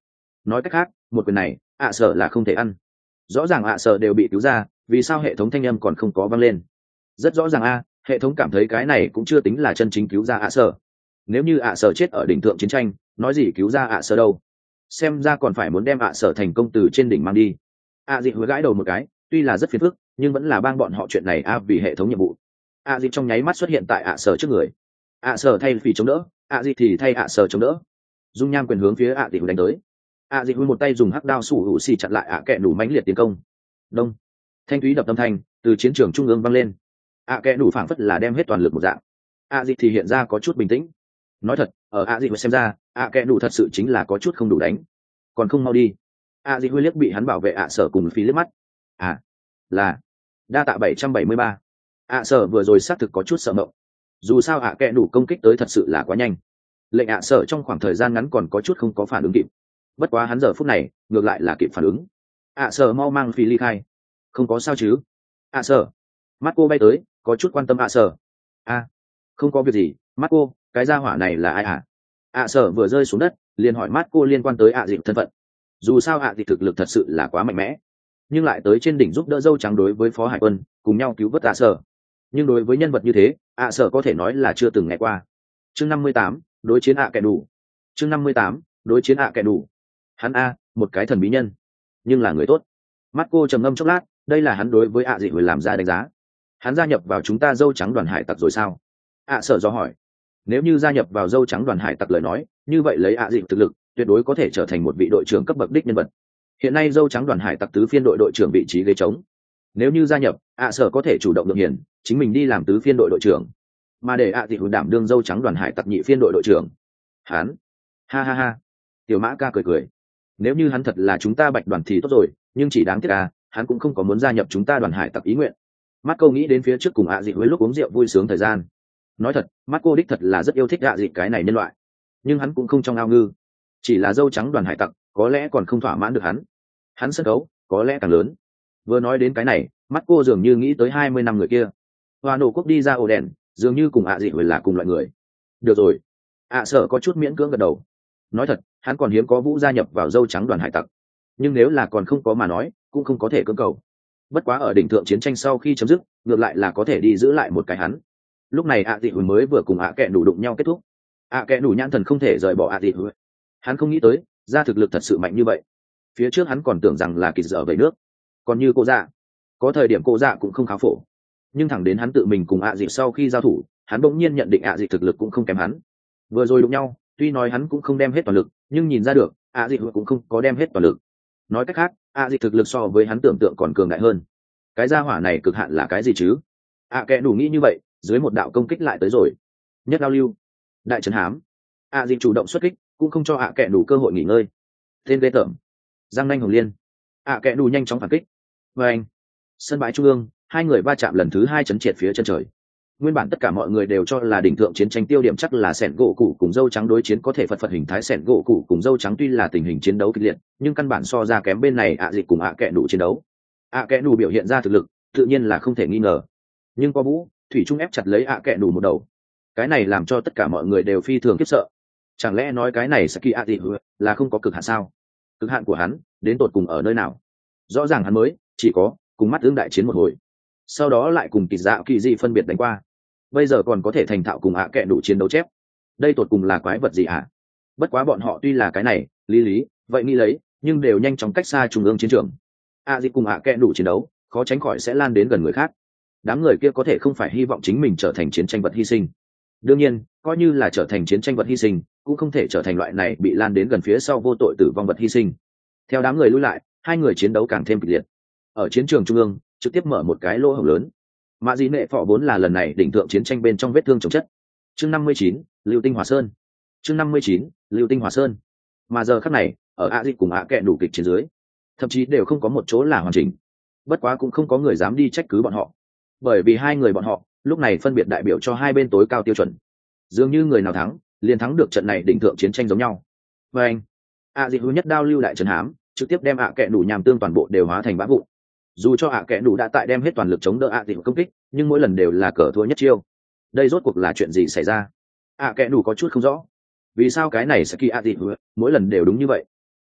nói cách khác một quyền này ạ sở là không thể ăn. Rõ ràng ạ sở đều bị cứu ra, vì sao hệ thống thanh âm còn không có vang lên? Rất rõ ràng a, hệ thống cảm thấy cái này cũng chưa tính là chân chính cứu ra ạ sở. Nếu như ạ sở chết ở đỉnh thượng chiến tranh, nói gì cứu ra ạ sở đâu? Xem ra còn phải muốn đem ạ sở thành công từ trên đỉnh mang đi. ạ dịp hứa gãi đầu một cái, tuy là rất phiền phức nhưng vẫn là bang bọn họ chuyện này a vì hệ thống nhiệm vụ. ạ dịp trong nháy mắt xuất hiện tại ạ sở trước người. ạ sở thay vì chống đỡ, ạ dịp thì thay ạ sở chống đỡ. Dung nham quyền hướng phía ạ dịp đánh tới. ạ dịp một tay dùng hắc đao sủ hữu xì chặn lại ạ kẹ đủ mãnh liệt tiến công. Đông, thanh thúy đập âm thanh từ chiến trường trung ương vang lên. ạ kẹ đủ phảng phất là đem hết toàn lực một dạng. ạ dịp thì hiện ra có chút bình tĩnh. Nói thật, ở ạ dịp xem ra ạ kẹ đủ thật sự chính là có chút không đủ đánh, còn không mau đi. ạ dịp liếc bị hắn bảo vệ ạ sở cùng phi liếc mắt. À, là đa tạ bảy trăm bảy mươi ba. ạ sở vừa rồi xác thực có chút sợ mộng, dù sao ạ kẹ đủ công kích tới thật sự là quá nhanh, lệnh ạ sở trong khoảng thời gian ngắn còn có chút không có phản ứng kịp. Bất quá hắn giờ phút này ngược lại là kịp phản ứng. ạ sở mau mang phi ly khai. Không có sao chứ? ạ sở. mắt cô bay tới, có chút quan tâm ạ sở. A, không có việc gì. mắt cô, cái gia hỏa này là ai hả? ạ sở vừa rơi xuống đất liền hỏi mắt cô liên quan tới ạ dịp thân phận. Dù sao ạ dịp thực lực thật sự là quá mạnh mẽ, nhưng lại tới trên đỉnh giúp đỡ dâu trắng đối với phó hải quân cùng nhau cứu vớt ạ sở. Nhưng đối với nhân vật như thế ạ sở có thể nói là chưa từng nghe qua. Chương năm mươi tám, đối chiến ạ kẻ đủ. Chương năm mươi tám, đối chiến ạ kẻ đủ. Hắn a, một cái thần bí nhân, nhưng là người tốt. Mắt cô trầm ngâm chốc lát, đây là hắn đối với ạ dị hồi làm ra đánh giá. Hắn gia nhập vào chúng ta dâu trắng đoàn hải tặc rồi sao? ạ sở do hỏi. Nếu như gia nhập vào dâu trắng đoàn hải tặc lời nói, như vậy lấy ạ dị thực lực tuyệt đối có thể trở thành một vị đội trưởng cấp bậc đích nhân vật. Hiện nay dâu trắng đoàn hải tặc tứ phiên đội đội trưởng vị trí ghế trống. Nếu như gia nhập, ạ sở có thể chủ động được hiển chính mình đi làm tứ phiên đội đội trưởng, mà để ạ dị hồi đảm đương dâu trắng đoàn hải tặc nhị phiên đội đội trưởng. Hắn, ha ha ha. Tiểu Mã ca cười cười. Nếu như hắn thật là chúng ta bạch đoàn thì tốt rồi, nhưng chỉ đáng tiếc à, hắn cũng không có muốn gia nhập chúng ta đoàn hải tặc ý nguyện. Mắt câu nghĩ đến phía trước cùng ạ dị với lúc uống rượu vui sướng thời gian. Nói thật, mắt cô đích thật là rất yêu thích ạ dị cái này nhân loại, nhưng hắn cũng không trong ao ngư. Chỉ là dâu trắng đoàn hải tặc có lẽ còn không thỏa mãn được hắn. Hắn sân khấu có lẽ càng lớn. Vừa nói đến cái này, mắt cô dường như nghĩ tới hai mươi năm người kia. Hoa nổ quốc đi ra ổ đèn, dường như cùng ạ dị là cùng loại người. Được rồi, ạ sở có chút miễn cưỡng gật đầu. Nói thật, hắn còn hiếm có Vũ gia nhập vào dâu trắng đoàn hải tặc, nhưng nếu là còn không có mà nói cũng không có thể cưỡng cầu. Bất quá ở đỉnh thượng chiến tranh sau khi chấm dứt, ngược lại là có thể đi giữ lại một cái hắn. Lúc này ạ dị hồi mới vừa cùng ạ kẹ đủ đụng nhau kết thúc. ạ kẹ đủ nhãn thần không thể rời bỏ ạ dị hồi. Hắn không nghĩ tới ra thực lực thật sự mạnh như vậy. Phía trước hắn còn tưởng rằng là kịch dở về nước, còn như cô dạ, có thời điểm cô dạ cũng không khá phổ, nhưng thẳng đến hắn tự mình cùng ạ dị sau khi giao thủ, hắn bỗng nhiên nhận định ạ dị thực lực cũng không kém hắn. Vừa rồi đụng nhau, tuy nói hắn cũng không đem hết toàn lực, nhưng nhìn ra được ạ dị cũng không có đem hết toàn lực. Nói cách khác, ạ dị thực lực so với hắn tưởng tượng còn cường đại hơn. Cái gia hỏa này cực hạn là cái gì chứ? ạ kẹ đủ nghĩ như vậy, dưới một đạo công kích lại tới rồi. Nhất đao lưu, đại trấn hám. ạ dị chủ động xuất kích, cũng không cho ạ kẹ đủ cơ hội nghỉ ngơi. Tên ghê tởm, giang nanh hồng liên. ạ kẹ đủ nhanh chóng phản kích. Và anh, sân bãi trung ương, hai người va chạm lần thứ hai chấn triệt phía chân trời. Nguyên bản tất cả mọi người đều cho là đỉnh thượng chiến tranh tiêu điểm chắc là sẻn gỗ cụ cùng dâu trắng đối chiến, có thể phật phật hình thái sẻn gỗ cụ cùng dâu trắng tuy là tình hình chiến đấu kịch liệt, nhưng căn bản so ra kém bên này ạ dịch cùng ạ kẹ đủ chiến đấu. ạ kẹ đủ biểu hiện ra thực lực tự nhiên là không thể nghi ngờ, nhưng có Vũ thủy trung ép chặt lấy ạ kẹ đủ một đầu, cái này làm cho tất cả mọi người đều phi thường khiếp sợ. Chẳng lẽ nói cái này Saki ạ dịch là không có cực hạn sao? Cực hạn của hắn đến tột cùng ở nơi nào? Rõ ràng hắn mới chỉ có cùng mắt ương đại chiến một hồi, sau đó lại cùng kỳ dạ kỳ dị phân biệt đánh qua, bây giờ còn có thể thành thạo cùng ạ kẹ đủ chiến đấu chép. Đây tột cùng là quái vật gì ạ? Bất quá bọn họ tuy là cái này lý lý vậy nghĩ lấy, nhưng đều nhanh chóng cách xa trung ương chiến trường. ạ dịch cùng ạ kẹ đủ chiến đấu khó tránh khỏi sẽ lan đến gần người khác. Đám người kia có thể không phải hy vọng chính mình trở thành chiến tranh vật hy sinh. Đương nhiên, coi như là trở thành chiến tranh vật hy sinh, cũng không thể trở thành loại này bị lan đến gần phía sau vô tội tử vong vật hy sinh. Theo đám người lui lại, hai người chiến đấu càng thêm kịch liệt. Ở chiến trường trung ương trực tiếp mở một cái lỗ hổng lớn. Mạ Dị Nệ Phỏ vốn là lần này đỉnh thượng chiến tranh bên trong vết thương chồng chất. Chương năm mươi chín, Lưu Tinh Hỏa Sơn. Chương năm mươi chín, Lưu Tinh Hỏa Sơn. Mà giờ khắc này, ở ạ dịch cùng ạ kẹ đủ kịch trên dưới, thậm chí đều không có một chỗ là hoàn chỉnh. Bất quá cũng không có người dám đi trách cứ bọn họ, bởi vì hai người bọn họ lúc này phân biệt đại biểu cho hai bên tối cao tiêu chuẩn. Dường như người nào thắng, liền thắng được trận này đỉnh thượng chiến tranh giống nhau. Và anh, ạ dịch hứa nhất đao lưu đại trấn hám, trực tiếp đem ạ kẹ đủ nhàm tương toàn bộ đều hóa thành bã vụn. Dù cho ạ kẹ đủ đã tại đem hết toàn lực chống đỡ ạ dịch công kích, nhưng mỗi lần đều là cờ thua nhất chiêu. Đây rốt cuộc là chuyện gì xảy ra? ạ kẹ đủ có chút không rõ, vì sao cái này sẽ kỳ ạ dịch mỗi lần đều đúng như vậy.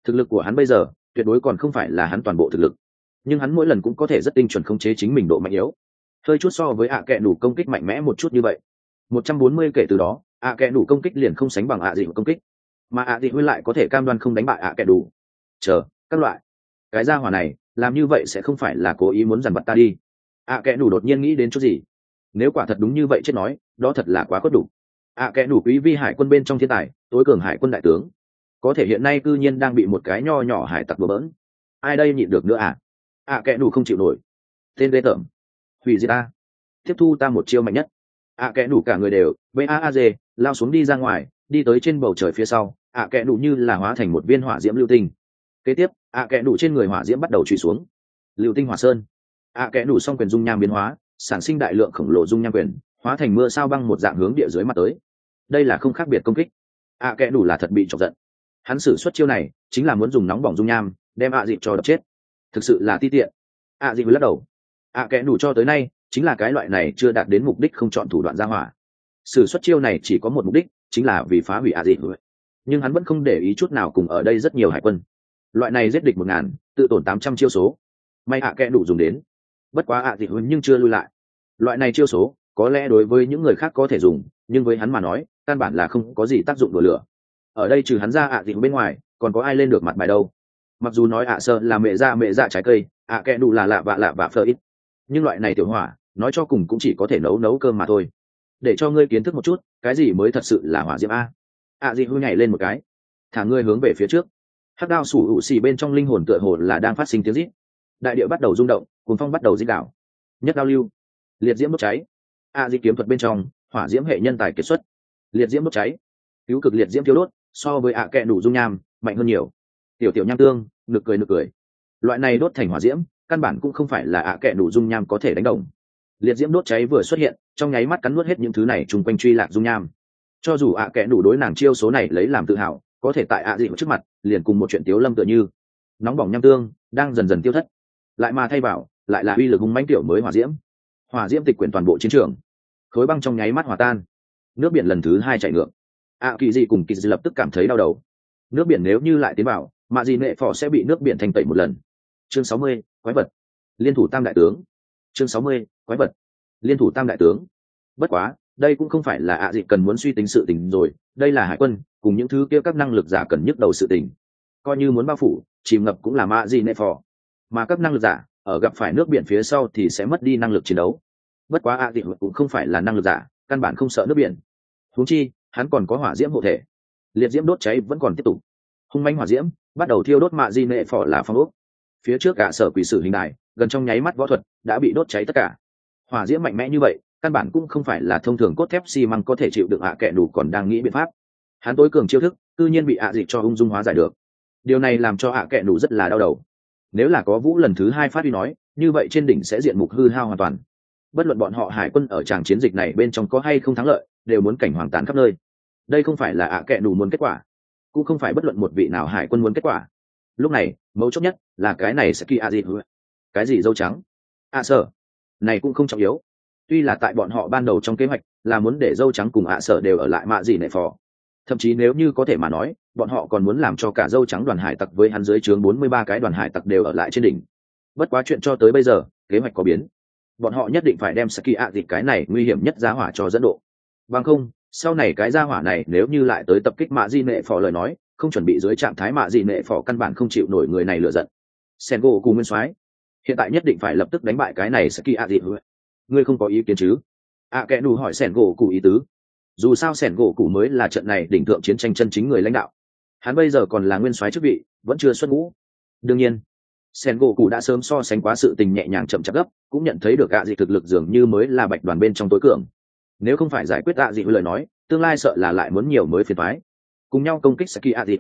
thực lực của hắn bây giờ tuyệt đối còn không phải là hắn toàn bộ thực lực, nhưng hắn mỗi lần cũng có thể rất tinh chuẩn khống chế chính mình độ mạnh yếu, hơi chút so với ạ kẹ đủ công kích mạnh mẽ một chút như vậy. Một trăm bốn mươi kể từ đó ạ kẹ đủ công kích liền không sánh bằng ạ dị công kích, mà ạ dị huy lại có thể cam đoan không đánh bại ạ kẹ đủ. Chờ các loại, cái gia hỏa này làm như vậy sẽ không phải là cố ý muốn dằn vặt ta đi. ạ kẹ đủ đột nhiên nghĩ đến chút gì, nếu quả thật đúng như vậy chết nói đó thật là quá khuất đủ. ạ kẹ đủ quý vi hải quân bên trong thiên tài, tối cường hải quân đại tướng, có thể hiện nay cư nhiên đang bị một cái nho nhỏ hải tặc bừa bỡn, ai đây nhịn được nữa à? ạ kẹ đủ không chịu nổi, tên ghê tởm, hủy diệt ta, tiếp thu ta một chiêu mạnh nhất. ạ kẹ đủ cả người đều baaz lao xuống đi ra ngoài, đi tới trên bầu trời phía sau. ạ kẹ đủ như là hóa thành một viên hỏa diễm lưu tinh. Kế tiếp ạ kẹ đủ trên người hỏa diễm bắt đầu trùy xuống, lưu tinh hỏa sơn. ạ kẹ đủ xong quyền dung nham biến hóa, sản sinh đại lượng khổng lồ dung nham quyền, hóa thành mưa sao băng một dạng hướng địa dưới mặt tới. Đây là không khác biệt công kích. ạ kẹ đủ là thật bị chọc giận, hắn sử xuất chiêu này chính là muốn dùng nóng bỏng dung nham đem ạ dịp cho đập chết, thực sự là ti tiện. ạ dịp lắc đầu, ạ kẹ đủ cho tới nay chính là cái loại này chưa đạt đến mục đích không chọn thủ đoạn ra hỏa, sử xuất chiêu này chỉ có một mục đích, chính là vì phá hủy ạ dịp, nhưng hắn vẫn không để ý chút nào cùng ở đây rất nhiều hải quân. Loại này giết địch một ngàn tự tổn tám trăm chiêu số, may ạ kẹ đủ dùng đến. Bất quá ạ dịp nhưng chưa lui lại. Loại này chiêu số có lẽ đối với những người khác có thể dùng, nhưng với hắn mà nói căn bản là không có gì tác dụng đùa lửa. Ở đây trừ hắn ra ạ dịp bên ngoài còn có ai lên được mặt bài đâu. Mặc dù nói ạ sơ là mẹ ra mẹ dạ trái cây, ạ kẹ đủ là lạ vạ lạ vạ phơ ít, nhưng loại này tiểu hỏa nói cho cùng cũng chỉ có thể nấu nấu cơm mà thôi. Để cho ngươi kiến thức một chút cái gì mới thật sự là hỏa diễm a. ạ dịp nhảy lên một cái, thả ngươi hướng về phía trước. Hắc đao sủ hụ xì bên trong linh hồn tựa hồ là đang phát sinh tiếng rít, đại địa bắt đầu rung động, cuồng phong bắt đầu rít đảo. Nhất đao lưu, liệt diễm đốt cháy. ạ dịp kiếm thuật bên trong hỏa diễm hệ nhân tài kiệt xuất, liệt diễm đốt cháy, cứu cực liệt diễm thiêu đốt, so với ạ kẹ đủ dung nham mạnh hơn nhiều. Tiểu tiểu nham tương, nực cười nực cười. Loại này đốt thành hỏa diễm căn bản cũng không phải là ạ kẹ đủ dung nham có thể đánh đồng. Liệt diễm đốt cháy vừa xuất hiện, trong nháy mắt cắn nuốt hết những thứ này chung quanh truy lạc dung nham. Cho dù ạ kẹ đủ đối nàng chiêu số này lấy làm tự hào, có thể tại ạ dị trước mặt liền cùng một chuyện tiếu lâm tựa như. Nóng bỏng nham tương đang dần dần tiêu thất, lại mà thay vào lại là uy lực hung mãnh tiểu mới hỏa diễm. Hỏa diễm tịch quyển toàn bộ chiến trường, khối băng trong nháy mắt hòa tan, nước biển lần thứ hai chảy ngược. ạ kỳ dị cùng kỳ dị lập tức cảm thấy đau đầu. Nước biển nếu như lại tiến vào, mạ dị nệ phò sẽ bị nước biển thanh tẩy một lần. Chương sáu mươi, quái vật liên thủ tam đại tướng. Chương sáu mươi, quái vật liên thủ tam đại tướng. Bất quá đây cũng không phải là ạ dị cần muốn suy tính sự tình rồi, đây là hải quân cùng những thứ kia các năng lực giả cần nhức đầu sự tình. Coi như muốn bao phủ chìm ngập cũng là mạ dị nệ phò, mà các năng lực giả ở gặp phải nước biển phía sau thì sẽ mất đi năng lực chiến đấu. Bất quá ạ dị cũng không phải là năng lực giả, căn bản không sợ nước biển. Huống chi hắn còn có hỏa diễm hộ thể, liệt diễm đốt cháy vẫn còn tiếp tục. Hung manh hỏa diễm bắt đầu thiêu đốt mạ di nệ phỏ là phong ốc. Phía trước cả sở quỷ sử hình đài gần trong nháy mắt võ thuật đã bị đốt cháy tất cả. Hỏa diễm mạnh mẽ như vậy căn bản cũng không phải là thông thường cốt thép xi măng có thể chịu đựng. ạ kẹ đủ còn đang nghĩ biện pháp, hắn tối cường chiêu thức tự nhiên bị ạ dị cho ung dung hóa giải được. Điều này làm cho ạ kẹ đủ rất là đau đầu. Nếu là có vũ lần thứ hai phát huy nói, như vậy trên đỉnh sẽ diện mục hư hao hoàn toàn. Bất luận bọn họ hải quân ở tràng chiến dịch này bên trong có hay không thắng lợi, đều muốn cảnh hoàng tàn khắp nơi. Đây không phải là ạ kẹ đủ muốn kết quả, cũng không phải bất luận một vị nào hải quân muốn kết quả. Lúc này mấu chốt nhất là cái này sẽ kỳ a gì cái gì dâu trắng ạ à, sở này cũng không trọng yếu. Tuy là tại bọn họ ban đầu trong kế hoạch là muốn để dâu trắng cùng ạ à sở đều ở lại mạ gì nệ phò, thậm chí nếu như có thể mà nói bọn họ còn muốn làm cho cả dâu trắng đoàn hải tặc với hắn dưới trướng bốn mươi ba cái đoàn hải tặc đều ở lại trên đỉnh. Bất quá chuyện cho tới bây giờ kế hoạch có biến, bọn họ nhất định phải đem Saki ạ dịp cái này nguy hiểm nhất giá hỏa cho dẫn độ. Bằng không sau này cái gia hỏa này nếu như lại tới tập kích mạ di nệ phò lời nói, không chuẩn bị dưới trạng thái mạ di nệ phò căn bản không chịu nổi người này lựa giận. Sengo cùng nguyên soái hiện tại nhất định phải lập tức đánh bại cái này Saki ạ dịp. Ngươi không có ý kiến chứ? ạ kẽ nù hỏi Sengo cụ ý tứ. Dù sao Sengo cụ mới là trận này đỉnh thượng chiến tranh chân chính người lãnh đạo, hắn bây giờ còn là nguyên soái chức vị, vẫn chưa xuất ngũ. Đương nhiên Sengo cụ đã sớm so sánh quá sự tình nhẹ nhàng chậm chạp gấp, cũng nhận thấy được ạ dị thực lực dường như mới là bạch đoàn bên trong tối cường. Nếu không phải giải quyết ạ dị lời nói, tương lai sợ là lại muốn nhiều mới phiền toái. Cùng nhau công kích Saki ạ dị.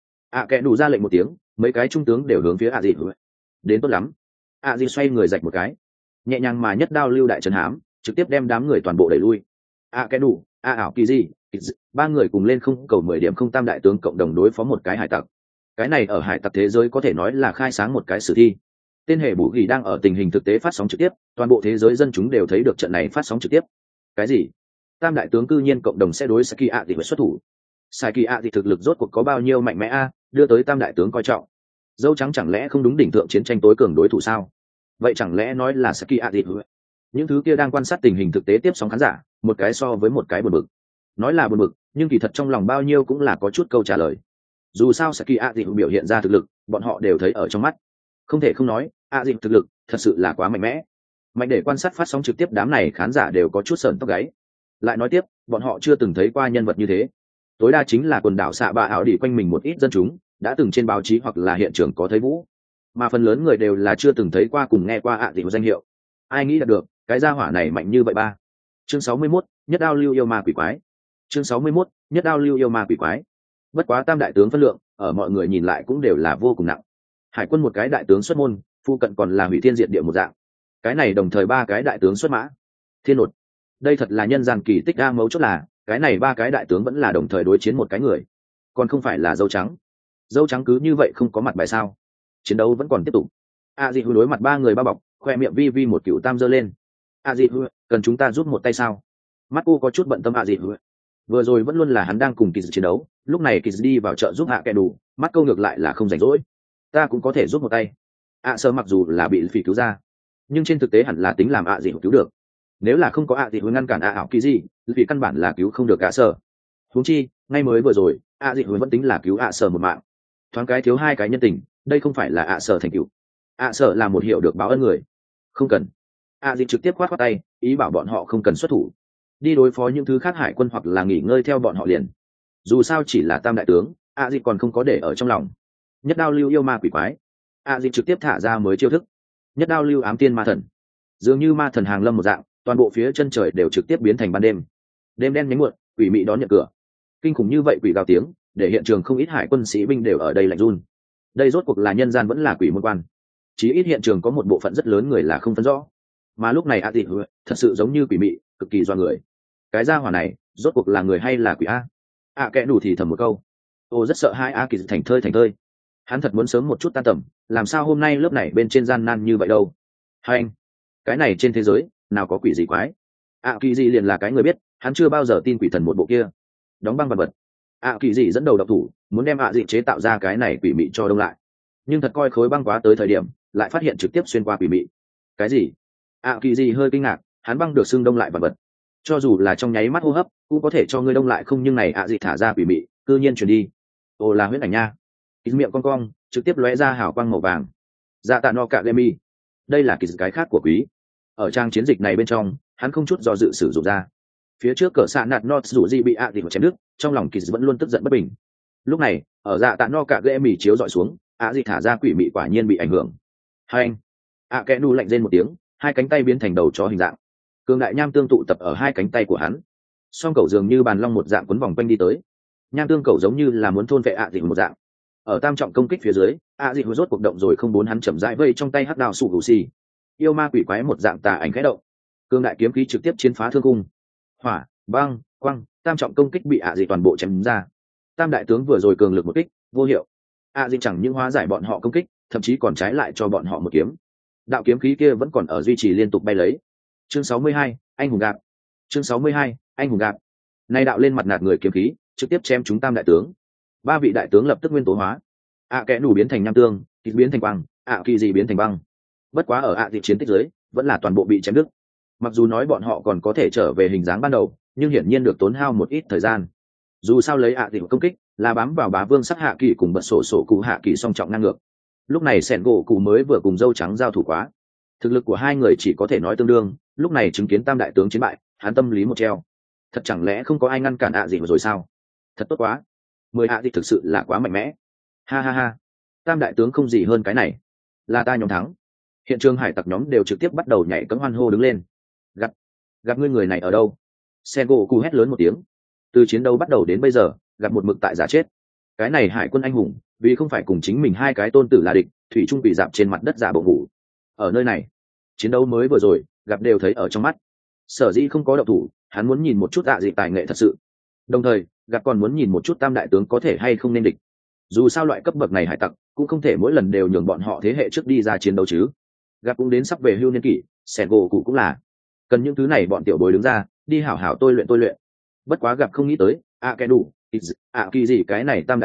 ạ kẽ đủ ra lệnh một tiếng, mấy cái trung tướng đều hướng phía ạ dị. Đến tốt lắm. ạ dị xoay người rạch một cái, nhẹ nhàng mà nhất đao lưu đại trấn hám, trực tiếp đem đám người toàn bộ đẩy lui. ạ kẽ đủ, a ảo kỳ gì, ba người cùng lên không cầu mười điểm không tam đại tướng cộng đồng đối phó một cái hải tặc. Cái này ở hải tặc thế giới có thể nói là khai sáng một cái sử thi. Tên hệ bù ghi đang ở tình hình thực tế phát sóng trực tiếp, toàn bộ thế giới dân chúng đều thấy được trận này phát sóng trực tiếp. Cái gì? Tam đại tướng cư nhiên cộng đồng sẽ đối Saki ạ thì xuất thủ. Saki ạ thì thực lực rốt cuộc có bao nhiêu mạnh mẽ a? đưa tới tam đại tướng coi trọng. Dâu trắng chẳng lẽ không đúng đỉnh thượng chiến tranh tối cường đối thủ sao? Vậy chẳng lẽ nói là Saki Adihu? Những thứ kia đang quan sát tình hình thực tế tiếp sóng khán giả, một cái so với một cái buồn bực. Nói là buồn bực, nhưng kỳ thật trong lòng bao nhiêu cũng là có chút câu trả lời. Dù sao Saki Adihu biểu hiện ra thực lực, bọn họ đều thấy ở trong mắt. Không thể không nói, Adihu thực lực thật sự là quá mạnh mẽ. Mạnh để quan sát phát sóng trực tiếp đám này khán giả đều có chút sởn tóc gáy. Lại nói tiếp, bọn họ chưa từng thấy qua nhân vật như thế. Tối đa chính là quần đảo xạ bạ ảo đi quanh mình một ít dân chúng, đã từng trên báo chí hoặc là hiện trường có thấy vũ, mà phần lớn người đều là chưa từng thấy qua cùng nghe qua ạ à danh hiệu. Ai nghĩ đạt được cái gia hỏa này mạnh như vậy ba. Chương sáu mươi mốt, nhất đao lưu yêu ma quỷ quái. Chương sáu mươi mốt, nhất đao lưu yêu ma quỷ quái. Bất quá tam đại tướng phân lượng ở mọi người nhìn lại cũng đều là vô cùng nặng. Hải quân một cái đại tướng xuất môn, phu cận còn là hủy thiên diệt địa một dạng. Cái này đồng thời ba cái đại tướng xuất mã. Thiên nột. Đây thật là nhân gian kỳ tích a, mấu chốt là cái này ba cái đại tướng vẫn là đồng thời đối chiến một cái người, còn không phải là dâu trắng. Dâu trắng cứ như vậy không có mặt bài sao? Chiến đấu vẫn còn tiếp tục. A Dị Hư đối mặt ba người bao bọc, khoe miệng vi vi một cựu tam giơ lên. A Dị Hư, cần chúng ta giúp một tay sao? Mắt cô có chút bận tâm. A Dị Hư vừa rồi vẫn luôn là hắn đang cùng Kỳ chiến đấu, lúc này Kỳ đi vào trợ giúp hạ kẻ đủ, mắt câu ngược lại là không rảnh rỗi. Ta cũng có thể giúp một tay. A Sơ mặc dù là bị phỉ cứu ra, nhưng trên thực tế hẳn là tính làm A Dị Hư cứu được. Nếu là không có A Dị Hư ngăn cản A ảo Kỳ gì, vì căn bản là cứu không được A Sơ. Huống chi, ngay mới vừa rồi, A Dị Hư vẫn tính là cứu A Sơ một mạng. Thoáng cái thiếu hai cái nhân tình, đây không phải là ạ sở thành cựu. ạ sở là một hiệu được báo ơn người. Không cần. ạ Dị trực tiếp khoát khoát tay, ý bảo bọn họ không cần xuất thủ, đi đối phó những thứ khác hải quân hoặc là nghỉ ngơi theo bọn họ liền. Dù sao chỉ là tam đại tướng, ạ Dị còn không có để ở trong lòng. Nhất đao lưu yêu ma quỷ quái. ạ Dị trực tiếp thả ra mới chiêu thức. Nhất đao lưu ám tiên ma thần. Dường như ma thần hàng lâm một dạng, toàn bộ phía chân trời đều trực tiếp biến thành ban đêm. Đêm đen nhánh muộn, quỷ mị đón nhận cửa. Kinh khủng như vậy quỷ gào tiếng, để hiện trường không ít hải quân sĩ binh đều ở đây lạnh run. Đây rốt cuộc là nhân gian vẫn là quỷ môn quan? Chí ít hiện trường có một bộ phận rất lớn người là không phân rõ. Mà lúc này a tị thật sự giống như quỷ mị, cực kỳ doa người. Cái gia hỏa này rốt cuộc là người hay là quỷ a? A kẽ đủ thì thầm một câu. Ô rất sợ hai a kỳ thành thơi thành thơi. Hắn thật muốn sớm một chút tan tầm, làm sao hôm nay lớp này bên trên gian nan như vậy đâu? Hai anh, cái này trên thế giới nào có quỷ gì quái? A kỳ gì liền là cái người biết, hắn chưa bao giờ tin quỷ thần một bộ kia. Đóng băng vật vật. A kỳ gì dẫn đầu độc thủ, muốn đem ạ dị chế tạo ra cái này quỷ mị cho đông lại, nhưng thật coi khối băng quá tới thời điểm lại phát hiện trực tiếp xuyên qua quỷ mị. Cái gì? ạ kỳ gì hơi kinh ngạc, hắn băng được xưng đông lại vật vật, cho dù là trong nháy mắt hô hấp cũng có thể cho ngươi đông lại không, nhưng này ạ dị thả ra quỷ mị cư nhiên chuyển đi. Ồ, là huyễn ảnh nha. Ký miệng cong cong trực tiếp lóe ra hào quang màu vàng. Dạ tạ no cả gemi, đây là kỳ cái khác của quý. Ở trang chiến dịch này bên trong hắn không chút do dự sử dụng ra. Phía trước cỡ xạ nạt not dù gì bị ạ dị chém đứt, trong lòng kỳ vẫn luôn tức giận bất bình. Lúc này ở dạ tạ no cả ghê mì chiếu dọi xuống, ạ dị thả ra quỷ mị quả nhiên bị ảnh hưởng. Hai anh, ạ kẽ nu lạnh rên một tiếng, hai cánh tay biến thành đầu chó hình dạng, cường đại nham tương tụ tập ở hai cánh tay của hắn, song cầu dường như bàn long một dạng quấn vòng quanh đi tới. Nham tương cầu giống như là muốn thôn vệ ạ dị một dạng. Ở tam trọng công kích phía dưới, ạ dị rốt cuộc động rồi không, bốn hắn chậm rãi vây trong tay hắc đao sủ hủ xì, yêu ma quỷ quái một dạng tà ảnh khẽ động, cường đại kiếm khí trực tiếp chiến phá thương cung. Hỏa, băng, quăng, tam trọng công kích bị ạ dị toàn bộ chém ra. Tam đại tướng vừa rồi cường lực một kích vô hiệu, ạ dị chẳng những hóa giải bọn họ công kích, thậm chí còn trái lại cho bọn họ một kiếm. Đạo kiếm khí kia vẫn còn ở duy trì liên tục bay lấy. Chương sáu mươi hai, anh hùng gạt. Chương sáu mươi hai, anh hùng gạt. Nay đạo lên mặt nạt người kiếm khí trực tiếp chém chúng tam đại tướng. Ba vị đại tướng lập tức nguyên tố hóa. ạ kẽ nủ biến thành nham tương, kịch biến thành băng, ạ kỳ gì biến thành băng. Bất quá ở ạ dị chiến tích dưới vẫn là toàn bộ bị chém đứt. Mặc dù nói bọn họ còn có thể trở về hình dáng ban đầu, nhưng hiển nhiên được tốn hao một ít thời gian. Dù sao lấy ạ dị công kích là bám vào bá vương sắc hạ kỳ cùng bật sổ sổ cụ hạ kỳ song trọng ngang ngược. Lúc này sẻn gỗ cụ mới vừa cùng dâu trắng giao thủ quá, thực lực của hai người chỉ có thể nói tương đương. Lúc này chứng kiến tam đại tướng chiến bại, hắn tâm lý một treo. Thật chẳng lẽ không có ai ngăn cản ạ dị rồi sao? Thật tốt quá, mười ạ dị thực sự là quá mạnh mẽ. Ha ha ha, tam đại tướng không gì hơn cái này, là ta nhóm thắng. Hiện trường hải tặc nhóm đều trực tiếp bắt đầu nhảy cẫng hoan hô đứng lên. Gặp, gặp ngươi người này ở đâu? Sen gỗ cụ hét lớn một tiếng. Từ chiến đấu bắt đầu đến bây giờ, gặp một mực tại giả chết. Cái này hải quân anh hùng, vì không phải cùng chính mình hai cái tôn tử là địch, thủy trung bị dạp trên mặt đất giả bộ ngủ. Ở nơi này, chiến đấu mới vừa rồi, gặp đều thấy ở trong mắt. Sở dĩ không có động thủ, hắn muốn nhìn một chút ạ dị tài nghệ thật sự. Đồng thời, gặp còn muốn nhìn một chút tam đại tướng có thể hay không nên địch. Dù sao loại cấp bậc này hải tặc cũng không thể mỗi lần đều nhường bọn họ thế hệ trước đi ra chiến đấu chứ. Gặp cũng đến sắp về hưu niên kỷ, Sen gỗ cụ cũng là cần những thứ này bọn tiểu bối đứng ra đi hảo hảo tôi luyện tôi luyện. Bất quá gặp không nghĩ tới ạ kẽ đủ ạ kỳ gì cái này tam đại tướng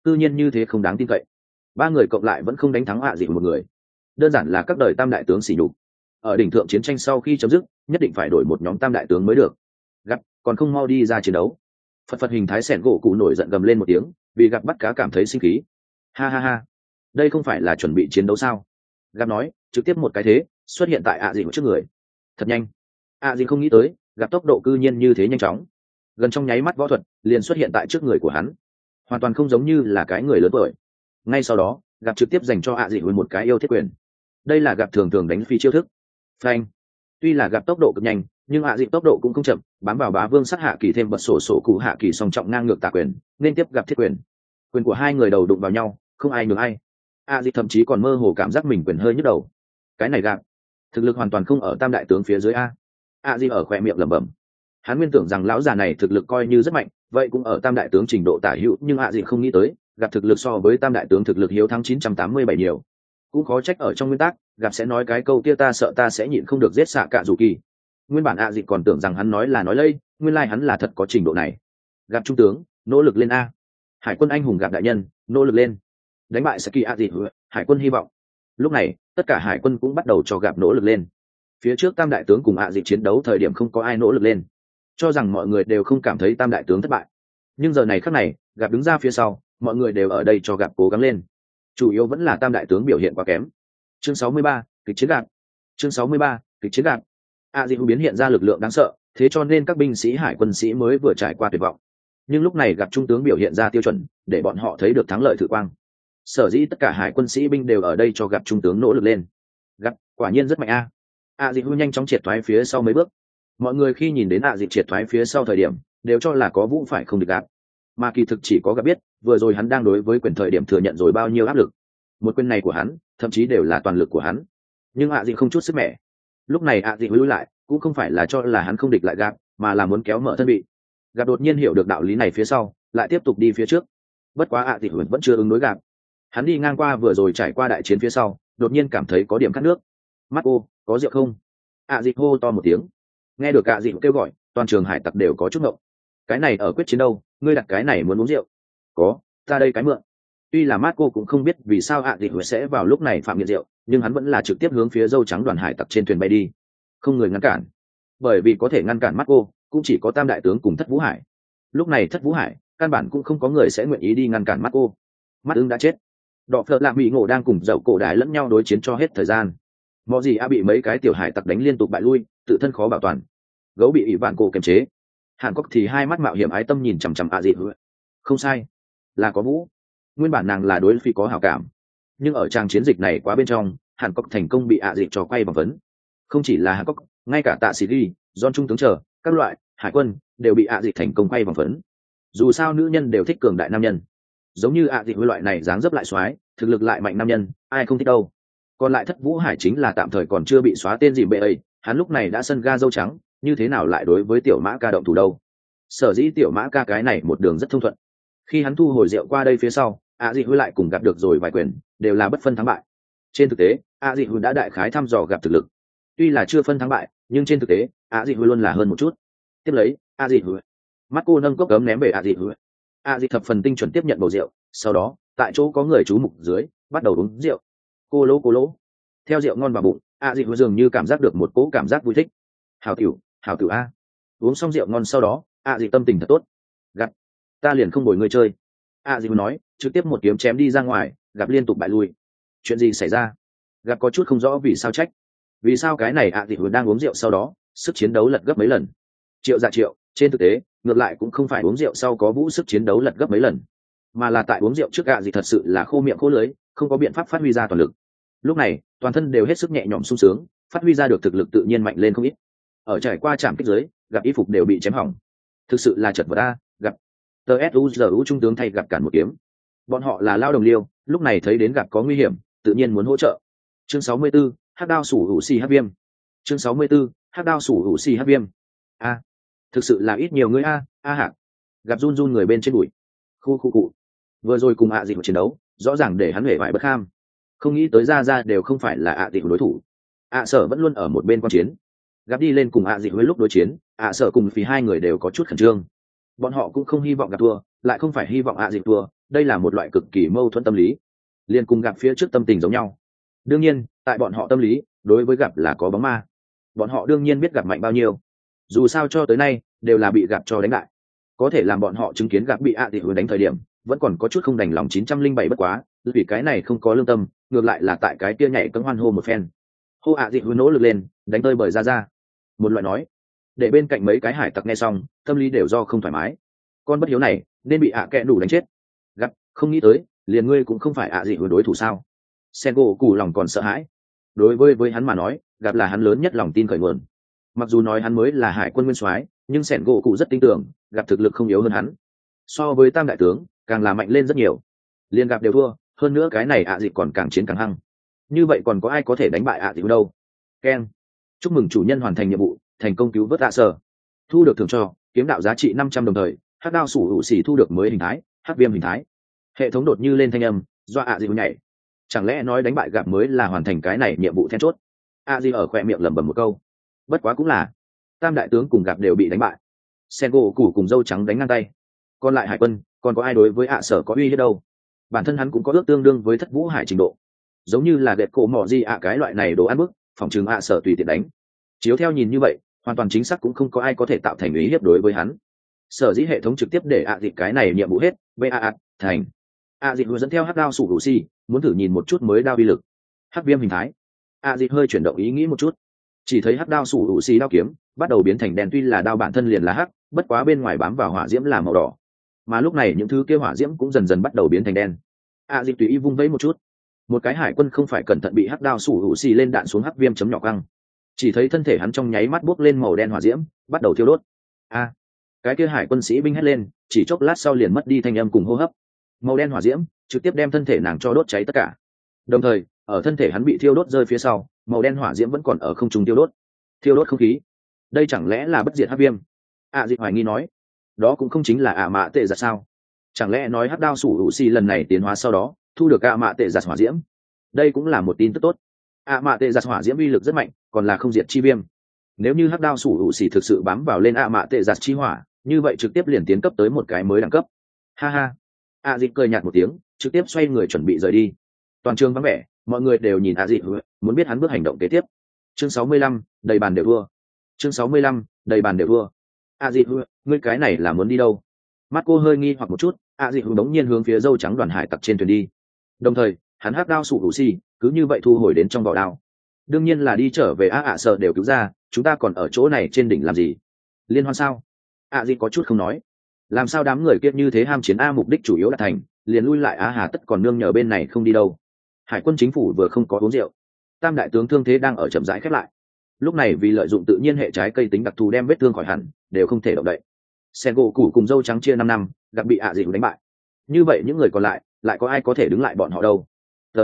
tự nhiên như thế không đáng tin cậy. Ba người cộng lại vẫn không đánh thắng ạ dịu một người, đơn giản là các đời tam đại tướng xỉ nhục. Ở đỉnh thượng chiến tranh sau khi chấm dứt, nhất định phải đổi một nhóm tam đại tướng mới được. Gặp còn không mau đi ra chiến đấu. Phật Phật hình thái sẻn gỗ cụ nổi giận gầm lên một tiếng, vì gặp bắt cá cảm thấy sinh khí. Ha ha ha, đây không phải là chuẩn bị chiến đấu sao? Gặp nói, trực tiếp một cái thế xuất hiện tại ạ dịu trước người. Thật nhanh. ạ dịu không nghĩ tới, gặp tốc độ cư nhiên như thế nhanh chóng, gần trong nháy mắt võ thuật liền xuất hiện tại trước người của hắn, hoàn toàn không giống như là cái người lớn tuổi. Ngay sau đó gặp trực tiếp dành cho ạ dịu một cái yêu thiết quyền. Đây là gặp thường thường đánh phi chiêu thức phanh. Tuy là gặp tốc độ cực nhanh, nhưng ạ dịu tốc độ cũng không chậm, bám vào bá vương sát hạ kỳ thêm bật sổ sổ cụ hạ kỳ song trọng ngang ngược tà quyền, nên tiếp gặp thiết quyền. Quyền của hai người đầu đụng vào nhau, không ai nhường ai. ạ dịu thậm chí còn mơ hồ cảm giác mình quyền hơi nhức đầu. Cái này gặp thực lực hoàn toàn không ở tam đại tướng phía dưới a. ạ dịu ở khỏe miệng lẩm bẩm. Hắn nguyên tưởng rằng lão già này thực lực coi như rất mạnh, vậy cũng ở tam đại tướng trình độ tả hữu, nhưng ạ dịu không nghĩ tới gặp thực lực so với tam đại tướng thực lực hiếu thắng chín trăm tám mươi bảy nhiều. Cũng khó trách ở trong nguyên tắc gặp sẽ nói cái câu kia ta sợ ta sẽ nhịn không được giết xạ cả dù kỳ. Nguyên bản ạ dịu còn tưởng rằng hắn nói là nói lây, nguyên lai hắn là thật có trình độ này. Gặp trung tướng, nỗ lực lên a. Hải quân anh hùng gặp đại nhân, nỗ lực lên. Đánh bại Saki ạ dịu, hải quân hy vọng. Lúc này tất cả hải quân cũng bắt đầu cho gặp nỗ lực lên. Phía trước tam đại tướng cùng ạ dịu chiến đấu thời điểm không có ai nỗ lực lên, cho rằng mọi người đều không cảm thấy tam đại tướng thất bại. Nhưng giờ này khắc này gặp đứng ra phía sau, mọi người đều ở đây cho gặp cố gắng lên. Chủ yếu vẫn là tam đại tướng biểu hiện quá kém. Chương sáu mươi ba, kịch chiến gạt. Chương sáu mươi ba, kịch chiến gạt. A Di biến hiện ra lực lượng đáng sợ, thế cho nên các binh sĩ hải quân sĩ mới vừa trải qua tuyệt vọng. Nhưng lúc này gặp trung tướng biểu hiện ra tiêu chuẩn, để bọn họ thấy được thắng lợi thử quang. Sở dĩ tất cả hải quân sĩ binh đều ở đây cho gặp trung tướng nỗ lực lên. Gặp quả nhiên rất mạnh a. A Di nhanh chóng triệt thoái phía sau mấy bước. Mọi người khi nhìn đến A Di triệt thoái phía sau thời điểm, đều cho là có vũ phải không địch gặp, mà kỳ thực chỉ có gặp biết vừa rồi hắn đang đối với quyền thời điểm thừa nhận rồi bao nhiêu áp lực. Một quyền này của hắn thậm chí đều là toàn lực của hắn, nhưng ạ dịu không chút sức mẻ. Lúc này ạ dịu lui lại cũng không phải là cho là hắn không địch lại gạp, mà là muốn kéo mở thân bị. Gạp đột nhiên hiểu được đạo lý này phía sau lại tiếp tục đi phía trước. Bất quá ạ dịu vẫn chưa ứng đối gạp. Hắn đi ngang qua vừa rồi trải qua đại chiến phía sau, đột nhiên cảm thấy có điểm cắt nước. Mắt ô, có rượu không? ạ dịu hô to một tiếng. Nghe được ạ dịu kêu gọi, toàn trường hải tặc đều có chút ngộng. Cái này ở quyết chiến đâu, ngươi đặt cái này muốn uống rượu? Có, ta đây cái mượn. Tuy là Marco cũng không biết vì sao ạ dịu sẽ vào lúc này phạm nghiện rượu, nhưng hắn vẫn là trực tiếp hướng phía dâu trắng đoàn hải tặc trên thuyền bay đi, không người ngăn cản. Bởi vì có thể ngăn cản Marco cũng chỉ có tam đại tướng cùng Thất Vũ Hải. Lúc này Thất Vũ Hải căn bản cũng không có người sẽ nguyện ý đi ngăn cản Marco. Mắt ưng đã chết, đọ phợ lạ mỹ ngộ đang cùng dậu cổ đại lẫn nhau đối chiến cho hết thời gian. Mọ gì a bị mấy cái tiểu hải tặc đánh liên tục bại lui, tự thân khó bảo toàn. Gấu bị ỷ vạn cổ kiềm chế. Hàn Cốc thì hai mắt mạo hiểm ái tâm nhìn chằm chằm ạ dịu. Không sai, là có vũ. Nguyên bản nàng là đối phi có hảo cảm, nhưng ở trang chiến dịch này quá bên trong, Hàn Cốc thành công bị ạ dịu trò quay vòng vấn. Không chỉ là Hàn Cốc, ngay cả Tạ Sĩ Ghi, John trung tướng chờ các loại hải quân đều bị ạ dịu thành công quay vòng vấn. Dù sao nữ nhân đều thích cường đại nam nhân, giống như ạ dịu với loại này dáng dấp lại xoái, thực lực lại mạnh nam nhân, ai không thích đâu. Còn lại Thất Vũ Hải chính là tạm thời còn chưa bị xóa tên gì bệ ấy, hắn lúc này đã sân ga dâu trắng, như thế nào lại đối với tiểu mã ca động thủ đâu. Sở dĩ tiểu mã ca cái này một đường rất thông thuận. Khi hắn thu hồi rượu qua đây phía sau, a dị huy lại cùng gặp được rồi vài quyền, đều là bất phân thắng bại. Trên thực tế a dị huy đã đại khái thăm dò gặp thực lực, tuy là chưa phân thắng bại, nhưng trên thực tế a dị huy luôn là hơn một chút. Tiếp lấy a dị huy mắt cô nâng cốc cấm ném về a dị huy. A dị thập phần tinh chuẩn tiếp nhận bầu rượu, sau đó tại chỗ có người chú mục dưới bắt đầu uống rượu. Cô lỗ cô lỗ, theo rượu ngon vào bụng, a dị huy dường như cảm giác được một cỗ cảm giác vui thích. Hào tiểu hào tiểu a. Uống xong rượu ngon sau đó a dị tâm tình thật tốt. Gặp ta liền không bồi người chơi, a dị nói, trực tiếp một kiếm chém đi ra ngoài. Gặp liên tục bại lui. Chuyện gì xảy ra? Gặp có chút không rõ vì sao trách. Vì sao cái này a dị đang uống rượu sau đó sức chiến đấu lật gấp mấy lần? Triệu dạ triệu, trên thực tế ngược lại cũng không phải uống rượu sau có vũ sức chiến đấu lật gấp mấy lần, mà là tại uống rượu trước a dị thật sự là khô miệng khô lưới, không có biện pháp phát huy ra toàn lực. Lúc này toàn thân đều hết sức nhẹ nhõm sung sướng, phát huy ra được thực lực tự nhiên mạnh lên không ít. Ở trải qua trạm kích giới, gặp y phục đều bị chém hỏng, thực sự là chật vật a. Gặp tờ suzu trung tướng thay gặp cản một kiếm. Bọn họ là lao đồng liêu, lúc này thấy đến gặp có nguy hiểm tự nhiên muốn hỗ trợ. Chương sáu mươi 64, hắc đao sủ hữu xì hắc viêm. Chương sáu mươi 64, hắc đao sủ hữu xì hắc viêm. A, thực sự là ít nhiều người a. A hạc gặp run run người bên trên bụi. Khu khu cụ vừa rồi cùng ạ dị một chiến đấu rõ ràng để hắn hể vải bất kham, không nghĩ tới ra ra đều không phải là ạ dị đối thủ. ạ sở vẫn luôn ở một bên quan chiến. Gặp đi lên cùng ạ dị với lúc đối chiến, ạ sở cùng vì hai người đều có chút khẩn trương. Bọn họ cũng không hy vọng gặp thua, lại không phải hy vọng ạ dị thua, đây là một loại cực kỳ mâu thuẫn tâm lý, liền cùng gặp phía trước tâm tình giống nhau. Đương nhiên tại bọn họ tâm lý đối với gặp là có bóng ma, bọn họ đương nhiên biết gặp mạnh bao nhiêu, dù sao cho tới nay đều là bị gặp cho đánh lại. Có thể làm bọn họ chứng kiến gặp bị ạ thị hồi đánh thời điểm vẫn còn có chút không đành lòng. Chín trăm linh bảy bất quá vì cái này không có lương tâm, ngược lại là tại cái kia nhảy cấm hoan hô một phen, hô ạ thị hồi nỗ lực lên đánh tơi bời ra ra một loại nói, để bên cạnh mấy cái hải tặc nghe xong tâm lý đều do không thoải mái. Con bất hiếu này nên bị ạ kẽ đủ đánh chết. Gặp không nghĩ tới liền ngươi cũng không phải ạ dị hồi đối thủ sao? Sen gỗ cù lòng còn sợ hãi. Đối với với hắn mà nói gặp là hắn lớn nhất lòng tin khởi nguồn. Mặc dù nói hắn mới là hải quân nguyên soái, nhưng Sen gỗ cụ rất tin tưởng gặp thực lực không yếu hơn hắn, so với tam đại tướng càng là mạnh lên rất nhiều. Liên gặp đều thua, hơn nữa cái này ạ dị còn càng chiến càng hăng, như vậy còn có ai có thể đánh bại ạ dị đâu? Ken, chúc mừng chủ nhân hoàn thành nhiệm vụ, thành công cứu vớt ạ sở, thu được thưởng cho kiếm đạo giá trị năm trăm đồng thời hắc đao sủ hữu xỉ thu được mới hình thái hắc viêm hình thái. Hệ thống đột như lên thanh âm do ạ dị nhảy, chẳng lẽ nói đánh bại gặp mới là hoàn thành cái này nhiệm vụ then chốt? ạ dị ở khoe miệng lẩm bẩm một câu. Bất quá cũng là tam đại tướng cùng gặp đều bị đánh bại, sen gỗ củ cùng dâu trắng đánh ngang tay, còn lại hải quân còn có ai đối với ạ sở có uy hiếp đâu? Bản thân hắn cũng có ước tương đương với thất vũ hải trình độ, giống như là gẹt cổ mỏ gì ạ cái loại này đồ ăn bức phòng trường ạ sở tùy tiện đánh. Chiếu theo nhìn như vậy hoàn toàn chính xác cũng không có ai có thể tạo thành uy hiếp đối với hắn. Sở dĩ hệ thống trực tiếp để ạ dịp cái này nhiệm vụ hết ba thành ạ dịp vừa dẫn theo hắc đao sủ hữu xì muốn thử nhìn một chút mới đao vi lực hắc viêm hình thái. ạ dịp hơi chuyển động ý nghĩ một chút, chỉ thấy hắc đao sủ hữu xì đao kiếm bắt đầu biến thành đen, tuy là đao bản thân liền là hắc, bất quá bên ngoài bám vào hỏa diễm là màu đỏ, mà lúc này những thứ kia hỏa diễm cũng dần dần bắt đầu biến thành đen. ạ dịp tùy ý vung vẫy một chút, một cái hải quân không phải cẩn thận bị hắc đao sủ hữu xì lên đạn xuống hắc viêm chấm nhỏ căng, chỉ thấy thân thể hắn trong nháy mắt bốc lên màu đen hỏa diễm bắt đầu thiêu đốt. A, cái kia hải quân sĩ binh hét lên, chỉ chốc lát sau liền mất đi thanh âm cùng hô hấp, màu đen hỏa diễm trực tiếp đem thân thể nàng cho đốt cháy tất cả. Đồng thời ở thân thể hắn bị thiêu đốt rơi phía sau, màu đen hỏa diễm vẫn còn ở không trung thiêu đốt, thiêu đốt không khí. Đây chẳng lẽ là bất diệt hắc viêm? ạ dịp hoài nghi nói. Đó cũng không chính là ạ mạ tệ giặt sao? Chẳng lẽ nói hắc đao sủ hữu xì lần này tiến hóa sau đó thu được ạ mạ tệ giặt hỏa diễm? Đây cũng là một tin tức tốt. ạ mạ tệ giặt hỏa diễm uy lực rất mạnh, còn là không diệt chi viêm. Nếu như hắc đao sủ hữu xì thực sự bám vào lên ạ mạ tệ giặt chi hỏa, như vậy trực tiếp liền tiến cấp tới một cái mới đẳng cấp. Ha ha. ạ dịp cười nhạt một tiếng, trực tiếp xoay người chuẩn bị rời đi. Toàn trường vắng vẻ, mọi người đều nhìn ạ dịp, muốn biết hắn bước hành động kế tiếp. Chương sáu mươi lăm, đầy bàn đều thua. Chương sáu mươi lăm, đầy bàn đều thua. ạ dịp, ngươi cái này là muốn đi đâu? Mắt cô hơi nghi hoặc một chút, ạ dịp bỗng nhiên hướng phía dâu trắng đoàn hải tặc trên thuyền đi. Đồng thời hắn hắc đao sủ hữu xì cứ như vậy thu hồi đến trong vỏ đao. Đương nhiên là đi trở về. A ạ sợ đều cứu ra, chúng ta còn ở chỗ này trên đỉnh làm gì? Liên hoan sao? ạ dịp có chút không nói. Làm sao đám người kia như thế ham chiến a, mục đích chủ yếu là thành liền lui lại á, hà tất còn nương nhờ bên này không đi đâu. Hải quân chính phủ vừa không có uống rượu, tam đại tướng thương thế đang ở chậm rãi khép lại. Lúc này vì lợi dụng tự nhiên hệ trái cây tính đặc thù đem vết thương khỏi hẳn, đều không thể động đậy. Sen gỗ củ cùng dâu trắng chia năm năm gặp bị ạ dịp đánh bại, như vậy những người còn lại lại có ai có thể đứng lại bọn họ đâu?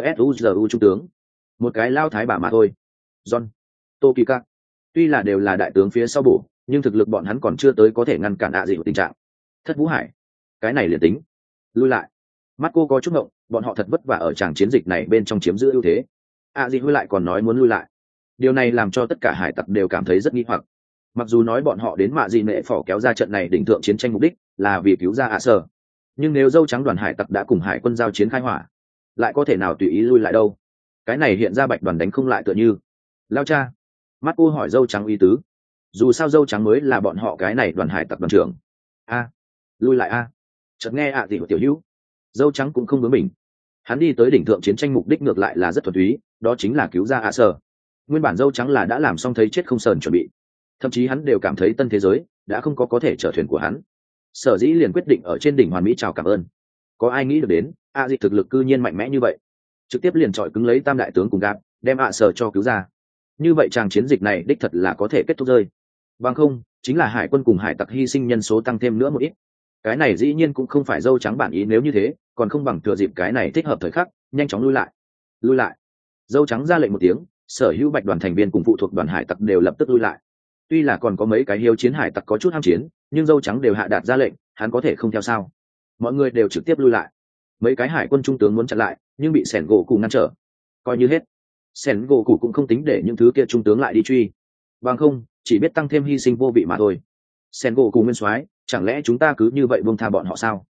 tsuzu trung tướng, một cái lao thái bà mà thôi. John Tokika, tuy là đều là đại tướng phía sau bổ, nhưng thực lực bọn hắn còn chưa tới có thể ngăn cản ạ dịp tình trạng. Thất vũ hải, cái này liền tính lui lại. Mắt cô có chút ngộng, bọn họ thật vất vả ở tràng chiến dịch này bên trong chiếm giữ ưu thế, ạ dịp lui lại còn nói muốn lui lại. Điều này làm cho tất cả hải tặc đều cảm thấy rất nghi hoặc. Mặc dù nói bọn họ đến mạ dị nệ phỏ kéo ra trận này đỉnh thượng chiến tranh mục đích là vì cứu ra ạ sở, nhưng nếu dâu trắng đoàn hải tặc đã cùng hải quân giao chiến khai hỏa, lại có thể nào tùy ý lui lại đâu? Cái này hiện ra bạch đoàn đánh không lại tựa như lao cha. Mắt cô hỏi dâu trắng ý tứ, dù sao dâu trắng mới là bọn họ cái này đoàn hải tặc đoàn trưởng. A, lui lại a. Chợt nghe ạ gì của tiểu hữu, dâu trắng cũng không bướng mình. Hắn đi tới đỉnh thượng chiến tranh mục đích ngược lại là rất thuần túy, đó chính là cứu ra ạ sở. Nguyên bản dâu trắng là đã làm xong thấy chết không sờn chuẩn bị, thậm chí hắn đều cảm thấy tân thế giới đã không có có thể trở thuyền của hắn, sở dĩ liền quyết định ở trên đỉnh hoàn mỹ chào cảm ơn. Có ai nghĩ được đến a dịch thực lực cư nhiên mạnh mẽ như vậy, trực tiếp liền chọi cứng lấy tam đại tướng cùng gạp đem ạ sở cho cứu ra. Như vậy chàng chiến dịch này đích thật là có thể kết thúc rơi, bằng không chính là hải quân cùng hải tặc hy sinh nhân số tăng thêm nữa một ít. Cái này dĩ nhiên cũng không phải dâu trắng bản ý, nếu như thế còn không bằng thừa dịp cái này thích hợp thời khắc nhanh chóng lui lại. Lui lại. Dâu trắng ra lệnh một tiếng, sở hữu bạch đoàn thành viên cùng phụ thuộc đoàn hải tặc đều lập tức lui lại. Tuy là còn có mấy cái hiếu chiến hải tặc có chút ham chiến, nhưng dâu trắng đều hạ đạt ra lệnh, hắn có thể không theo sao? Mọi người đều trực tiếp lui lại. Mấy cái hải quân trung tướng muốn chặn lại, nhưng bị sẻn gỗ cụ ngăn trở. Coi như hết, sẻn gỗ cụ cũng không tính để những thứ kia trung tướng lại đi truy, bằng không chỉ biết tăng thêm hy sinh vô vị mà thôi. Sẻn gỗ cụ nguyên soái, chẳng lẽ chúng ta cứ như vậy buông tha bọn họ sao?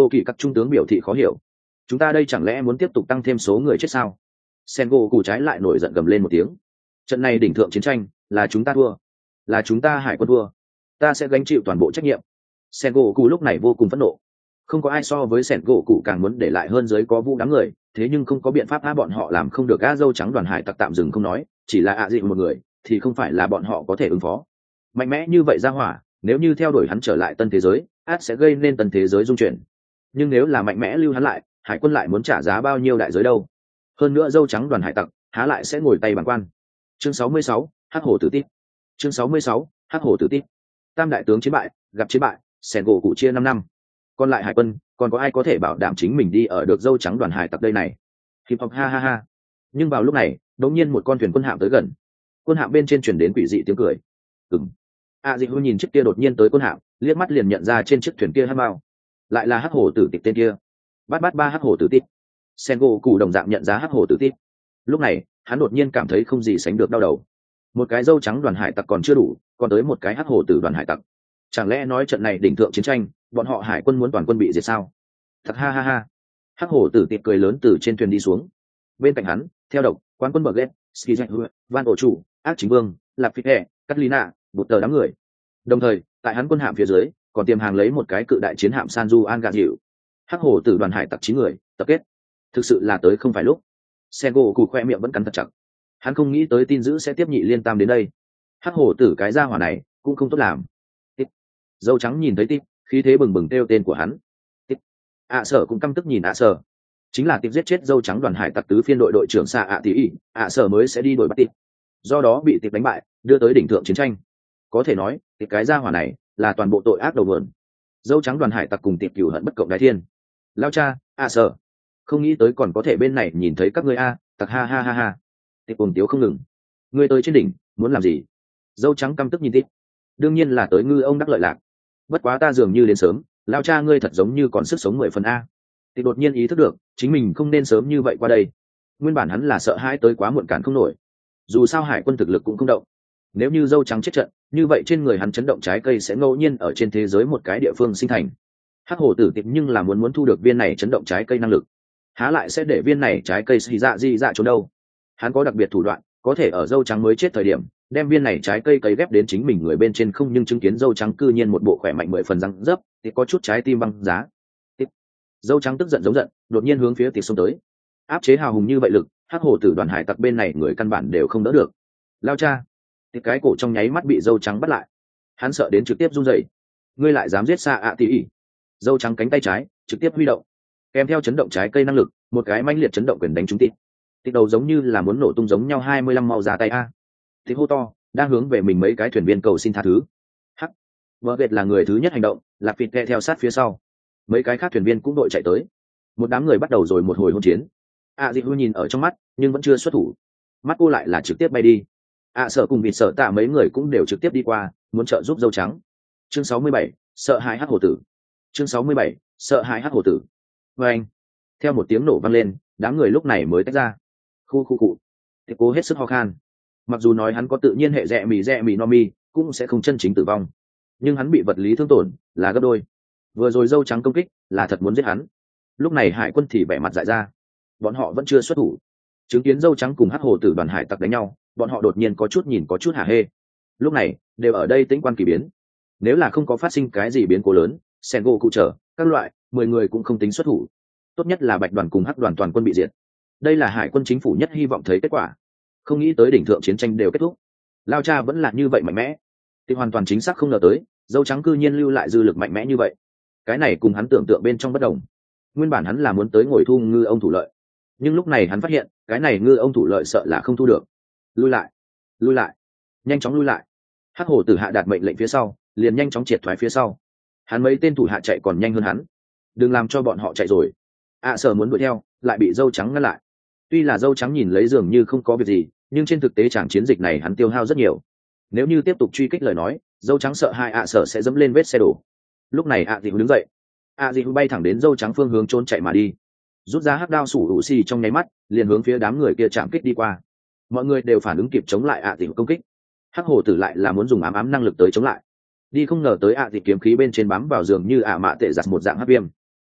tô kỳ các trung tướng biểu thị khó hiểu. Chúng ta đây chẳng lẽ muốn tiếp tục tăng thêm số người chết sao? Sengo cụ trái lại nổi giận gầm lên một tiếng. Trận này đỉnh thượng chiến tranh là chúng ta thua, là chúng ta hải quân thua, ta sẽ gánh chịu toàn bộ trách nhiệm. Sengo cụ lúc này vô cùng phẫn nộ. Không có ai so với Sengo cụ càng muốn để lại hơn dưới có vũ đám người, thế nhưng không có biện pháp á, bọn họ làm không được. Á dâu trắng đoàn hải tặc tạm dừng không nói, chỉ là ạ dịu một người thì không phải là bọn họ có thể ứng phó. Mạnh mẽ như vậy ra hỏa, nếu như theo đuổi hắn trở lại tân thế giới, át sẽ gây nên tân thế giới dung chuyển. Nhưng nếu là mạnh mẽ lưu hắn lại, hải quân lại muốn trả giá bao nhiêu đại giới đâu? Hơn nữa dâu trắng đoàn hải tặc há lại sẽ ngồi tay bàn quan. Chương sáu mươi sáu, hắc hổ tử tít. Chương sáu mươi sáu, hắc hổ tử tít. Tam đại tướng chiến bại, gặp chiến bại, Sengo cụ chia năm năm. Còn lại hải quân, còn có ai có thể bảo đảm chính mình đi ở được dâu trắng đoàn hải tặc đây này? Hip hop ha ha ha. Nhưng vào lúc này, đột nhiên một con thuyền quân hạm tới gần. Quân hạm bên trên truyền đến quỷ dị tiếng cười. Ừm. A Dị nhìn chiếc kia đột nhiên tới quân hạm, liếc mắt liền nhận ra trên chiếc thuyền kia hắc mao, lại là hắc hổ tử tịch tên kia. Bát bát ba hắc hổ tử tịch. Sengo cụ đồng dạng nhận ra hắc hổ tử tịch. Lúc này, hắn đột nhiên cảm thấy không gì sánh được đau đầu. Một cái dâu trắng đoàn hải tặc còn chưa đủ, còn tới một cái hắc hổ tử đoàn hải tặc. Chẳng lẽ nói trận này đỉnh thượng chiến tranh, bọn họ hải quân muốn toàn quân bị diệt sao? Thật ha ha ha. Hắc hổ tử tịch cười lớn từ trên thuyền đi xuống. Bên cạnh hắn, theo độc, quán quân bờ ghét, Ski Van ổ chủ, ác chính vương, Lạp Phi Hẹ, Catlina, một tờ đám người. Đồng thời, tại hắn quân hạm phía dưới, còn tiềm hàng lấy một cái cự đại chiến hạm Sanju An gạt dịu. Hắc hổ tử đoàn hải tặc chín người tập kết, thực sự là tới không phải lúc. Sengo cụ khoe miệng vẫn cắn thật chặt. Hắn không nghĩ tới tin dữ sẽ tiếp nhị liên tam đến đây. Hắc hổ tử cái gia hỏa này cũng không tốt làm. Tiếp. Dâu trắng nhìn thấy tiếp, khí thế bừng bừng kêu tên của hắn. Tiếp. ạ sở cũng căm tức nhìn ạ sở. Chính là tiếp giết chết dâu trắng đoàn hải tặc tứ phiên đội đội trưởng xa ạ tỷ ỉ, ạ sở mới sẽ đi đuổi bắt tiếp. Do đó bị tiếp đánh bại, đưa tới đỉnh thượng chiến tranh. Có thể nói, tiếp cái gia hỏa này là toàn bộ tội ác đầu nguồn. Dâu trắng đoàn hải tặc cùng tiếp cửu hận bất cộng đái thiên. Lao cha, ạ sở, không nghĩ tới còn có thể bên này nhìn thấy các ngươi a, tặc ha ha ha ha. Tiếp cuồng tiếu không ngừng. Ngươi tới trên đỉnh, muốn làm gì? Dâu trắng căm tức nhìn tiếp. Đương nhiên là tới ngư ông đắc lợi lạc. Bất quá ta dường như đến sớm, lao cha ngươi thật giống như còn sức sống mười phần a. Tiếp đột nhiên ý thức được, chính mình không nên sớm như vậy qua đây. Nguyên bản hắn là sợ hãi tới quá muộn cản không nổi. Dù sao hải quân thực lực cũng không động. Nếu như dâu trắng chết trận, như vậy trên người hắn chấn động trái cây sẽ ngẫu nhiên ở trên thế giới một cái địa phương sinh thành. Hắc hổ tử tiệp nhưng là muốn muốn thu được viên này chấn động trái cây năng lực, há lại sẽ để viên này trái cây xì dạ di dạ trốn đâu. Hắn có đặc biệt thủ đoạn, có thể ở dâu trắng mới chết thời điểm đem viên này trái cây cấy ghép đến chính mình người bên trên không, nhưng chứng kiến dâu trắng cư nhiên một bộ khỏe mạnh mười phần răng dấp thì có chút trái tim băng giá. Tiếp. Dâu trắng tức giận giống giận, đột nhiên hướng phía tiệp xông tới. Áp chế hào hùng như vậy lực, hắc hổ tử đoàn hải tặc bên này người căn bản đều không đỡ được. Lao cha. Tiếp cái cổ trong nháy mắt bị dâu trắng bắt lại. Hắn sợ đến trực tiếp run rẩy. Ngươi lại dám giết xa ạ tỷ ỉ? Dâu trắng cánh tay trái trực tiếp huy động, kèm theo chấn động trái cây năng lực, một cái mãnh liệt chấn động quyền đánh trúng tít. Tít đầu giống như là muốn nổ tung giống nhau hai mươi lăm mau ra tay a. Tít hô to, đang hướng về mình mấy cái thuyền viên cầu xin tha thứ. Hắc, vợ ghét là người thứ nhất hành động, Lạc Phịt kẹ theo sát phía sau. Mấy cái khác thuyền viên cũng đội chạy tới. Một đám người bắt đầu rồi một hồi hỗn chiến. A Dị Hu nhìn ở trong mắt, nhưng vẫn chưa xuất thủ. Mắt cô lại là trực tiếp bay đi. A Sở cùng Vịt Sở Tạ mấy người cũng đều trực tiếp đi qua, muốn trợ giúp dâu trắng. Chương sáu mươi bảy, sợ hãi hắc hổ tử. Chương sáu mươi bảy, sợ hãi hắc hổ tử. Và anh, theo một tiếng nổ vang lên, đám người lúc này mới tách ra. Khu khu cụ. Thì cố hết sức ho khan. Mặc dù nói hắn có tự nhiên hệ rẹ mì rẹ mì no mi, cũng sẽ không chân chính tử vong. Nhưng hắn bị vật lý thương tổn, là gấp đôi. Vừa rồi dâu trắng công kích, là thật muốn giết hắn. Lúc này hải quân thì vẻ mặt dại ra. Bọn họ vẫn chưa xuất thủ. Chứng kiến dâu trắng cùng hắc hổ tử đoàn hải tặc đánh nhau, bọn họ đột nhiên có chút nhìn có chút hả hê. Lúc này, đều ở đây tĩnh quan kỳ biến. Nếu là không có phát sinh cái gì biến cố lớn, Sengo cụ trở, các loại, mười người cũng không tính xuất thủ. Tốt nhất là bạch đoàn cùng hắc đoàn toàn quân bị diệt. Đây là hải quân chính phủ nhất hy vọng thấy kết quả. Không nghĩ tới đỉnh thượng chiến tranh đều kết thúc. Lao cha vẫn là như vậy mạnh mẽ. Thì hoàn toàn chính xác không ngờ tới, dâu trắng cư nhiên lưu lại dư lực mạnh mẽ như vậy. Cái này cùng hắn tưởng tượng bên trong bất đồng. Nguyên bản hắn là muốn tới ngồi thu ngư ông thủ lợi. Nhưng lúc này hắn phát hiện, cái này ngư ông thủ lợi sợ là không thu được. Lui lại, lui lại, nhanh chóng lui lại. Hắc hổ tử hạ đạt mệnh lệnh phía sau, liền nhanh chóng triệt thoái phía sau. Hắn mấy tên thủ hạ chạy còn nhanh hơn hắn. Đừng làm cho bọn họ chạy rồi. ạ sở muốn đuổi theo, lại bị dâu trắng ngăn lại. Tuy là dâu trắng nhìn lấy dường như không có việc gì, nhưng trên thực tế tràng chiến dịch này hắn tiêu hao rất nhiều. Nếu như tiếp tục truy kích lời nói, dâu trắng sợ hai ạ sở sẽ dẫm lên vết xe đổ. Lúc này ạ dịu đứng dậy. ạ dịu bay thẳng đến dâu trắng phương hướng trốn chạy mà đi, rút ra hắc đao sủ hữu xì trong nháy mắt, liền hướng phía đám người kia chạm kích đi qua. Mọi người đều phản ứng kịp chống lại ạ dịu công kích. Hắc hổ tử lại là muốn dùng ám ám năng lực tới chống lại. Đi không ngờ tới ạ dịu kiếm khí bên trên bám vào giường như ả mạ tệ giặt một dạng hắc viêm.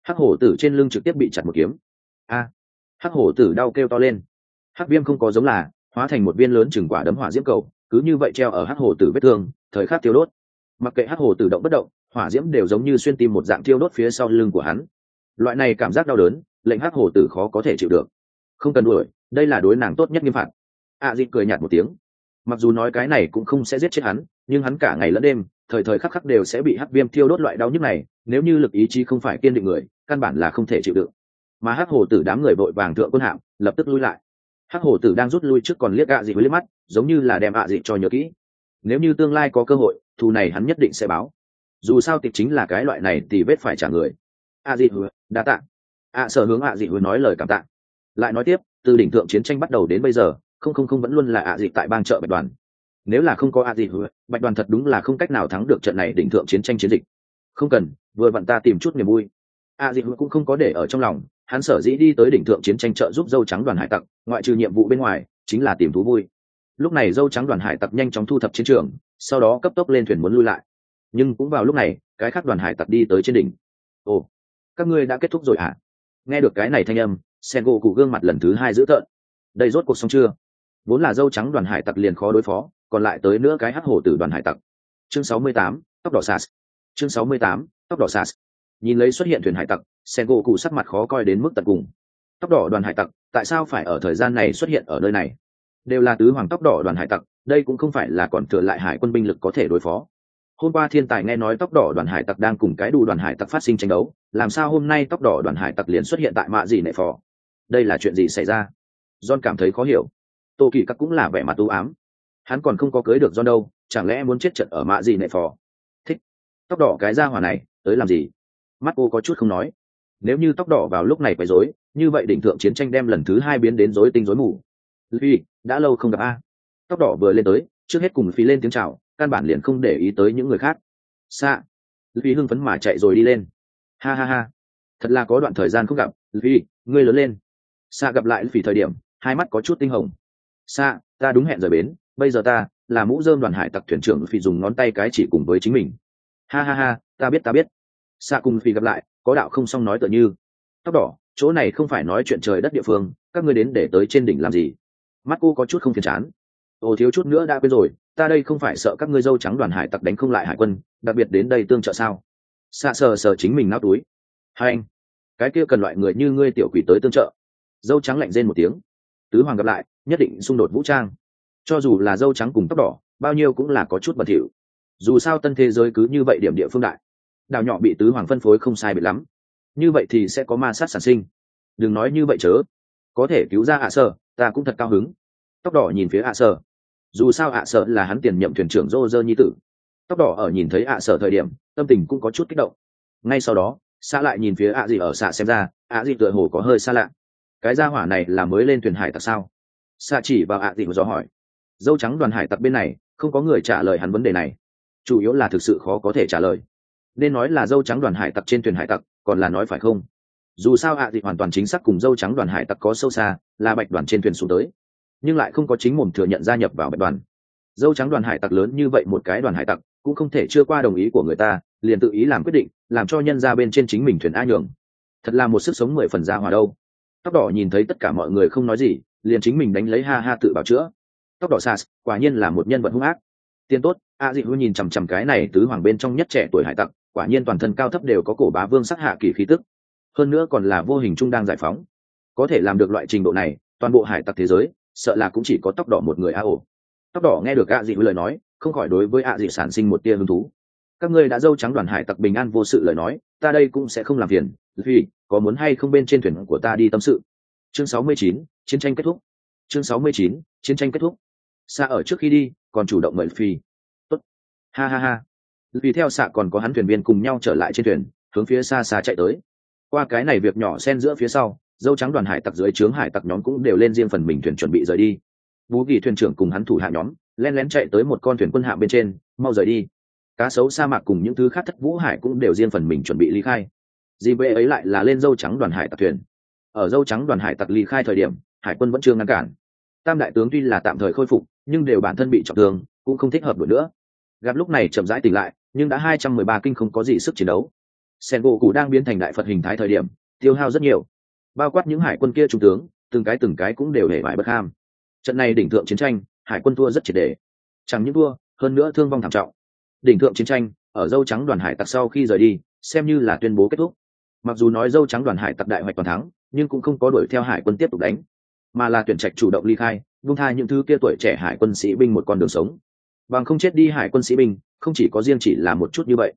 hắc hổ tử trên lưng trực tiếp bị chặt một kiếm. A, hắc hổ tử đau kêu to lên. Hắc viêm không có giống là hóa thành một viên lớn chừng quả đấm hỏa diễm cầu, cứ như vậy treo ở hắc hổ tử vết thương, thời khắc tiêu đốt. Mặc kệ hắc hổ tử động bất động, hỏa diễm đều giống như xuyên tim một dạng tiêu đốt phía sau lưng của hắn. Loại này cảm giác đau đớn, lệnh hắc hổ tử khó có thể chịu được. Không cần đuổi, đây là đối nàng tốt nhất nghiêm phạt. A Dịch cười nhạt một tiếng. Mặc dù nói cái này cũng không sẽ giết chết hắn, nhưng hắn cả ngày lẫn đêm, thời thời khắc khắc đều sẽ bị hắc viêm thiêu đốt loại đau nhức này, nếu như lực ý chí không phải kiên định người, căn bản là không thể chịu đựng. Mà hắc hổ tử đám người vội vàng thượng quân hạm, lập tức lui lại. Hắc hổ tử đang rút lui trước còn liếc A Dịch với liếc mắt, giống như là đem A Dịch cho nhớ kỹ. Nếu như tương lai có cơ hội, thù này hắn nhất định sẽ báo. Dù sao tiệp chính là cái loại này thì vết phải trả người. A Dịch hứa, đa tạ. A Sở hướng A Dịch hứa nói lời cảm tạ. Lại nói tiếp, từ đỉnh thượng chiến tranh bắt đầu đến bây giờ, không không không vẫn luôn là A Dịch tại bang chợ Bạch Đoàn. Nếu là không có A Dịch hứa, Bạch Đoàn thật đúng là không cách nào thắng được trận này đỉnh thượng chiến tranh chiến dịch. Không cần, vừa vặn ta tìm chút niềm vui. A Dịch hứa cũng không có để ở trong lòng, hắn sở dĩ đi tới đỉnh thượng chiến tranh trợ giúp dâu trắng đoàn hải tặc, ngoại trừ nhiệm vụ bên ngoài, chính là tìm thú vui. Lúc này dâu trắng đoàn hải tặc nhanh chóng thu thập chiến trường, sau đó cấp tốc lên thuyền muốn lui lại. Nhưng cũng vào lúc này, cái khác đoàn hải tặc đi tới trên đỉnh. Ồ, các ngươi đã kết thúc rồi à? Nghe được cái này thanh âm, Sengo cụ gương mặt lần thứ hai dữ tợn. Đây rốt cuộc xong chưa? Vốn là dâu trắng đoàn hải tặc liền khó đối phó, còn lại tới nữa cái hắc hổ tử đoàn hải tặc. Chương sáu mươi tám, tóc đỏ sas. Chương sáu mươi tám, tóc đỏ sas. Nhìn lấy xuất hiện thuyền hải tặc, Sengo cụ sắc mặt khó coi đến mức tận cùng. Tóc đỏ đoàn hải tặc, tại sao phải ở thời gian này xuất hiện ở nơi này? Đều là tứ hoàng tóc đỏ đoàn hải tặc, đây cũng không phải là còn thừa lại hải quân binh lực có thể đối phó. Hôm qua thiên tài nghe nói tóc đỏ đoàn hải tặc đang cùng cái đủ đoàn hải tặc phát sinh tranh đấu, làm sao hôm nay tóc đỏ đoàn hải tặc liền xuất hiện tại mạ gì nệ phò? Đây là chuyện gì xảy ra? John cảm thấy khó hiểu. Tô Kỳ Các cũng là vẻ mặt u ám. Hắn còn không có cưới được John đâu, chẳng lẽ muốn chết trận ở mạ gì nệ phò? Thích. Tóc đỏ cái gia hỏa này, tới làm gì? Mắt cô có chút không nói. Nếu như tóc đỏ vào lúc này quấy rối, như vậy đỉnh thượng chiến tranh đem lần thứ hai biến đến rối tinh rối mù. Luffy, đã lâu không gặp a. Tóc đỏ vừa lên tới, trước hết cùng Luffy lên tiếng chào, căn bản liền không để ý tới những người khác. Xa. Luffy hưng phấn mà chạy rồi đi lên. Ha ha ha. Thật là có đoạn thời gian không gặp, Luffy, ngươi lớn lên. Xa gặp lại Luffy thời điểm, hai mắt có chút tinh hồng. Xa, ta đúng hẹn rời bến, bây giờ ta là mũ rơm đoàn hải tặc thuyền trưởng Luffy dùng ngón tay cái chỉ cùng với chính mình. Ha ha ha, ta biết ta biết. Xa cùng Luffy gặp lại, có đạo không xong nói tựa như. Tóc đỏ, chỗ này không phải nói chuyện trời đất địa phương, các ngươi đến để tới trên đỉnh làm gì? Mắt cô có chút không phiền chán. Ồ, thiếu chút nữa đã quên rồi, ta đây không phải sợ các ngươi dâu trắng đoàn hải tặc đánh không lại hải quân, đặc biệt đến đây tương trợ sao? Xạ sờ sờ chính mình náo túi. Hai anh, cái kia cần loại người như ngươi tiểu quỷ tới tương trợ. Dâu trắng lạnh rên một tiếng. Tứ hoàng gặp lại, nhất định xung đột vũ trang. Cho dù là dâu trắng cùng tóc đỏ, bao nhiêu cũng là có chút bẩn thỉu. Dù sao tân thế giới cứ như vậy điểm địa phương đại, đảo nhỏ bị tứ hoàng phân phối không sai biệt lắm. Như vậy thì sẽ có ma sát sản sinh. Đừng nói như vậy chớ. Có thể cứu ra ạ sở, ta cũng thật cao hứng. Tóc đỏ nhìn phía ạ sở. Dù sao ạ sở là hắn tiền nhậm thuyền trưởng rô rơ nhi tử. Tóc đỏ ở nhìn thấy ạ sở thời điểm, tâm tình cũng có chút kích động. Ngay sau đó, xa lại nhìn phía ạ gì ở xạ xem ra, ạ gì tựa hồ có hơi xa lạ. Cái gia hỏa này là mới lên thuyền hải tặc sao? Xa chỉ vào ạ gì mà dò hỏi. Dâu trắng đoàn hải tặc bên này, không có người trả lời hắn vấn đề này. Chủ yếu là thực sự khó có thể trả lời. Nên nói là dâu trắng đoàn hải tặc trên thuyền hải tặc, còn là nói phải không? Dù sao ạ gì hoàn toàn chính xác cùng dâu trắng đoàn hải tặc có sâu xa, là bạch đoàn trên thuyền xuống tới, nhưng lại không có chính mồm thừa nhận gia nhập vào bạch đoàn. Dâu trắng đoàn hải tặc lớn như vậy một cái đoàn hải tặc, cũng không thể chưa qua đồng ý của người ta, liền tự ý làm quyết định, làm cho nhân ra bên trên chính mình thuyền a nhường. Thật là một sức sống mười phần ra hòa đâu. Tóc đỏ nhìn thấy tất cả mọi người không nói gì, liền chính mình đánh lấy ha ha tự bảo chữa. Tóc đỏ Sas, quả nhiên là một nhân vật hung ác. Tiên tốt, a dị hư nhìn chằm chằm cái này tứ hoàng bên trong nhất trẻ tuổi hải tặc, quả nhiên toàn thân cao thấp đều có cổ bá vương sắc hạ kỳ khí tức, hơn nữa còn là vô hình trung đang giải phóng. Có thể làm được loại trình độ này, toàn bộ hải tặc thế giới sợ là cũng chỉ có tóc đỏ một người a ổ. Tóc đỏ nghe được a dị lời nói, không khỏi đối với a dị sản sinh một tia hứng thú. Các ngươi đã dâu trắng đoàn hải tặc bình an vô sự lời nói, ta đây cũng sẽ không làm phiền, vì có muốn hay không bên trên thuyền của ta đi tâm sự. Chương sáu mươi chín, chiến tranh kết thúc. Chương sáu mươi chín, chiến tranh kết thúc. Xa ở trước khi đi, còn chủ động mời phi. Tốt. Ha ha ha. Vì theo xạ còn có hắn thuyền viên cùng nhau trở lại trên thuyền, hướng phía xa xa chạy tới. Qua cái này việc nhỏ xen giữa phía sau, dâu trắng đoàn hải tặc dưới trướng hải tặc nhóm cũng đều lên riêng phần mình thuyền chuẩn bị rời đi. Bú Kỳ thuyền trưởng cùng hắn thủ hạ nhóm lén lén chạy tới một con thuyền quân hạm bên trên, mau rời đi. Cá sấu sa mạc cùng những thứ khác thất vũ hải cũng đều riêng phần mình chuẩn bị ly khai. Dì bê ấy lại là lên dâu trắng đoàn hải tặc thuyền. Ở dâu trắng đoàn hải tặc ly khai thời điểm, hải quân vẫn chưa ngăn cản. Tam đại tướng tuy là tạm thời khôi phục, nhưng đều bản thân bị trọng thương, cũng không thích hợp được nữa. Gặp lúc này chậm rãi tỉnh lại, nhưng đã hai trăm mười ba kinh không có gì sức chiến đấu. sen gỗ cụ đang biến thành đại phật hình thái thời điểm tiêu hao rất nhiều, bao quát những hải quân kia trung tướng từng cái từng cái cũng đều hề bại bất ham. Trận này đỉnh thượng chiến tranh hải quân thua rất triệt để, chẳng những thua hơn nữa thương vong thảm trọng. Đỉnh thượng chiến tranh ở dâu trắng đoàn hải tặc sau khi rời đi xem như là tuyên bố kết thúc. Mặc dù nói dâu trắng đoàn hải tặc đại hoạch toàn thắng, nhưng cũng không có đuổi theo hải quân tiếp tục đánh, mà là tuyển trạch chủ động ly khai, buông tha những thứ kia tuổi trẻ hải quân sĩ binh một con đường sống. Bằng không chết đi hải quân sĩ binh không chỉ có riêng chỉ là một chút như vậy.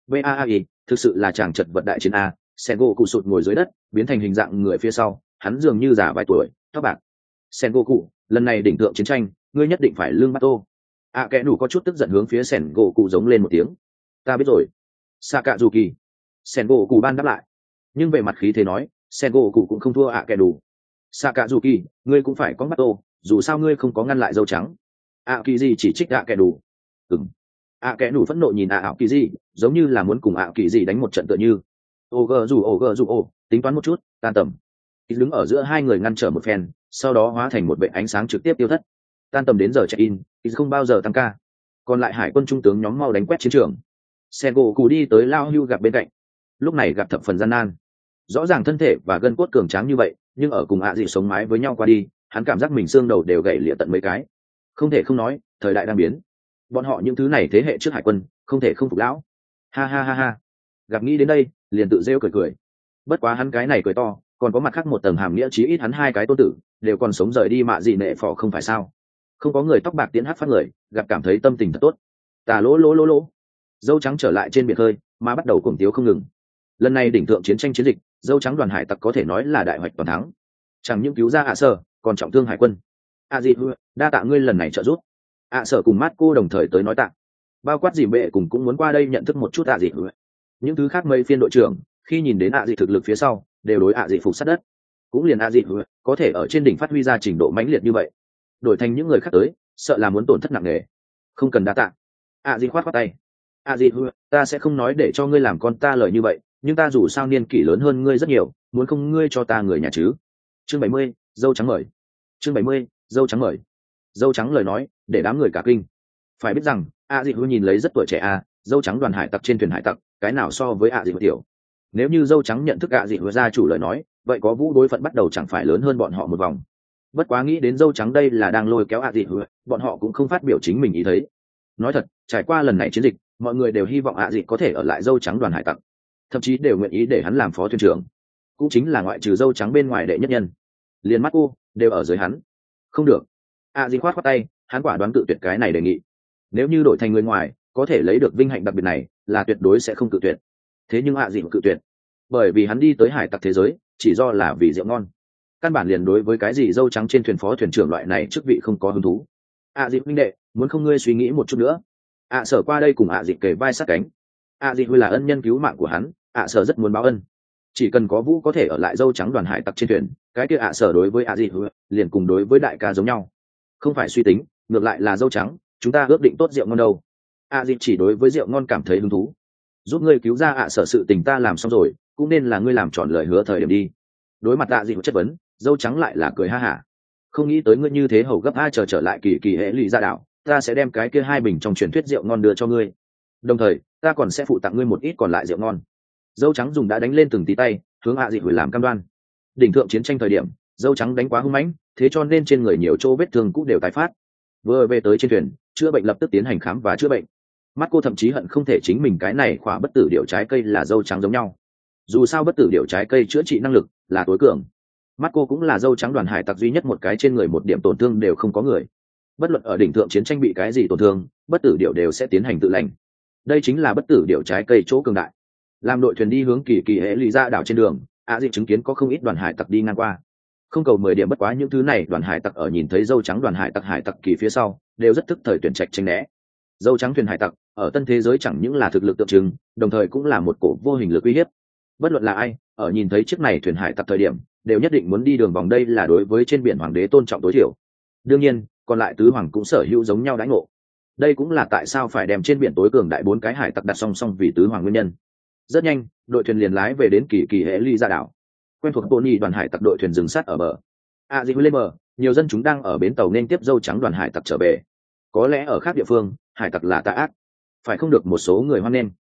Vai thực sự là chàng chật vật đại chiến a. Sengoku sụt ngồi dưới đất biến thành hình dạng người phía sau, hắn dường như già vài tuổi, tóc bạc. Sengoku, lần này đỉnh thượng chiến tranh ngươi nhất định phải lương bắt tô. À kẻ đủ có chút tức giận hướng phía Sengoku giống lên một tiếng. Ta biết rồi. Sakazuki. Sengoku ban đáp lại, nhưng về mặt khí thế nói Sengoku cũng không thua ạ kẻ đủ. Sakazuki, ngươi cũng phải có bắt tô, dù sao ngươi không có ngăn lại dâu trắng. ạ kỳ gì chỉ trích ạ kẻ đủ. Ừm. ạ kẻ đủ phẫn nộ nhìn ạ ảo kỳ gì, giống như là muốn cùng ạ kỳ gì đánh một trận tựa như. Ô gờ dù ô gờ dù ô, tính toán một chút, tan tầm. Ít đứng ở giữa hai người ngăn trở một phen, sau đó hóa thành một vệ ánh sáng trực tiếp tiêu thất. Tan tầm đến giờ check in, ít không bao giờ tăng ca. Còn lại hải quân trung tướng nhóm mau đánh quét chiến trường. Sengoku đi tới Lao Hưu gặp bên cạnh. Lúc này gặp thập phần gian nan. Rõ ràng thân thể và gân cốt cường tráng như vậy, nhưng ở cùng ạ à dị sống mái với nhau qua đi, hắn cảm giác mình xương đầu đều gãy lịa tận mấy cái. Không thể không nói, thời đại đang biến. Bọn họ những thứ này thế hệ trước hải quân, không thể không phục lão. Ha ha ha ha. Gặp nghĩ đến đây, liền tự rêu cười cười. Bất quá hắn cái này cười to, còn có mặt khác một tầng hàm nghĩa, chí ít hắn hai cái tôn tử đều còn sống rời đi mạ dị nệ phỏ không phải sao? Không có người tóc bạc tiến hát phát người, gặp cảm thấy tâm tình thật tốt. Tà lỗ lỗ lỗ lỗ. Dâu trắng trở lại trên biển khơi, mà bắt đầu cuồng tiếu không ngừng. Lần này đỉnh thượng chiến tranh chiến dịch, dâu trắng đoàn hải tặc có thể nói là đại hoạch toàn thắng. Chẳng những cứu ra ạ sở, còn trọng thương hải quân. A dị đa tạ ngươi lần này trợ giúp. ạ sở cùng mát cô đồng thời tới nói tạ. Bao quát dìm bệ cùng cũng muốn qua đây nhận thức một chút ạ dị. Những thứ khác mấy phiên đội trưởng khi nhìn đến ạ dị thực lực phía sau đều đối ạ dị phục sát đất. Cũng liền ạ dị có thể ở trên đỉnh phát huy ra trình độ mãnh liệt như vậy, đổi thành những người khác tới sợ là muốn tổn thất nặng nề. Không cần đa tạ. ạ dị khoát khoát tay. ạ dị ta sẽ không nói để cho ngươi làm con ta lời như vậy, nhưng ta dù sao niên kỷ lớn hơn ngươi rất nhiều, muốn không ngươi cho ta người nhà chứ. Chương bảy mươi, dâu trắng mời. Chương bảy mươi, dâu trắng mời. Dâu trắng lời nói để đám người cả kinh. Phải biết rằng ạ dị nhìn lấy rất tuổi trẻ a, dâu trắng đoàn hải tặc trên thuyền hải tặc cái nào so với ạ dị tiểu. Nếu như dâu trắng nhận thức ạ dị gia chủ lời nói, vậy có vũ đối phận bắt đầu chẳng phải lớn hơn bọn họ một vòng. Bất quá nghĩ đến dâu trắng đây là đang lôi kéo ạ dị, bọn họ cũng không phát biểu chính mình ý thấy. Nói thật, trải qua lần này chiến dịch, mọi người đều hy vọng ạ dị có thể ở lại dâu trắng đoàn hải tặc, thậm chí đều nguyện ý để hắn làm phó thuyền trưởng, cũng chính là ngoại trừ dâu trắng bên ngoài đệ nhất nhân. Liền mắt cô đều ở dưới hắn. Không được. ạ dị khoát khoát tay, hắn quả đoán cự tuyệt cái này đề nghị. Nếu như đổi thành người ngoài có thể lấy được vinh hạnh đặc biệt này, là tuyệt đối sẽ không cự tuyệt. Thế nhưng ạ dị cự tuyệt, bởi vì hắn đi tới hải tặc thế giới chỉ do là vì rượu ngon, căn bản liền đối với cái gì dâu trắng trên thuyền phó thuyền trưởng loại này chức vị không có hứng thú. ạ dị huynh đệ, muốn không ngươi suy nghĩ một chút nữa. ạ sở qua đây cùng ạ dị kề vai sát cánh. ạ dị huy là ân nhân cứu mạng của hắn, ạ sở rất muốn báo ân. Chỉ cần có vũ có thể ở lại dâu trắng đoàn hải tặc trên thuyền, cái kia ạ sở đối với ạ dị liền cùng đối với đại ca giống nhau. Không phải suy tính, ngược lại là dâu trắng, chúng ta ước định tốt rượu ngon đâu. ạ dị chỉ đối với rượu ngon cảm thấy hứng thú. Giúp ngươi cứu ra ạ sở sự tình ta làm xong rồi, cũng nên là ngươi làm tròn lời hứa thời điểm đi. Đối mặt ạ dị chất vấn, dâu trắng lại là cười ha hả. Không nghĩ tới ngươi như thế hầu gấp a, chờ trở lại kỳ kỳ hệ lụy ra đảo, ta sẽ đem cái kia hai bình trong truyền thuyết rượu ngon đưa cho ngươi, đồng thời ta còn sẽ phụ tặng ngươi một ít còn lại rượu ngon. Dâu trắng dùng đã đánh lên từng tí tay hướng ạ dị hủy làm cam đoan. Đỉnh thượng chiến tranh thời điểm dâu trắng đánh quá hung mãnh, thế cho nên trên người nhiều chỗ vết thương cũng đều tái phát. Vừa về tới trên thuyền chữa bệnh lập tức tiến hành khám và chữa bệnh. Mắt cô thậm chí hận không thể chính mình cái này khỏa bất tử điệu trái cây là dâu trắng giống nhau, dù sao bất tử điệu trái cây chữa trị năng lực là tối cường. Mắt cô cũng là dâu trắng đoàn hải tặc duy nhất một cái trên người một điểm tổn thương đều không có người. Bất luận ở đỉnh thượng chiến tranh bị cái gì tổn thương, bất tử điệu đều sẽ tiến hành tự lành. Đây chính là bất tử điệu trái cây chỗ cường đại. Làm đội thuyền đi hướng kỳ kỳ hệ lụy ra đảo trên đường, ạ dị chứng kiến có không ít đoàn hải tặc đi ngang qua. Không cầu mười điểm, bất quá những thứ này đoàn hải tặc ở nhìn thấy dâu trắng đoàn hải tặc hải tặc kỳ phía sau đều rất thức thời tuyển trạch tránh né. Dâu trắng thuyền hải tặc ở tân thế giới chẳng những là thực lực tượng trưng, đồng thời cũng là một cổ vô hình lực uy hiếp. Bất luận là ai ở nhìn thấy chiếc này thuyền hải tặc thời điểm đều nhất định muốn đi đường vòng, đây là đối với trên biển hoàng đế tôn trọng tối thiểu. Đương nhiên còn lại tứ hoàng cũng sở hữu giống nhau đãi ngộ. Đây cũng là tại sao phải đem trên biển tối cường đại bốn cái hải tặc đặt song song vì tứ hoàng nguyên nhân. Rất nhanh đội thuyền liền lái về đến kỳ kỳ hệ ly ra đảo. Quen thuộc Tony đoàn hải tặc đội thuyền dừng sát ở bờ. À, dị lên bờ, nhiều dân chúng đang ở bến tàu nên tiếp dâu trắng đoàn hải tặc trở về. Có lẽ ở khác địa phương hải tặc là tà ác, phải không được một số người hoan nghênh.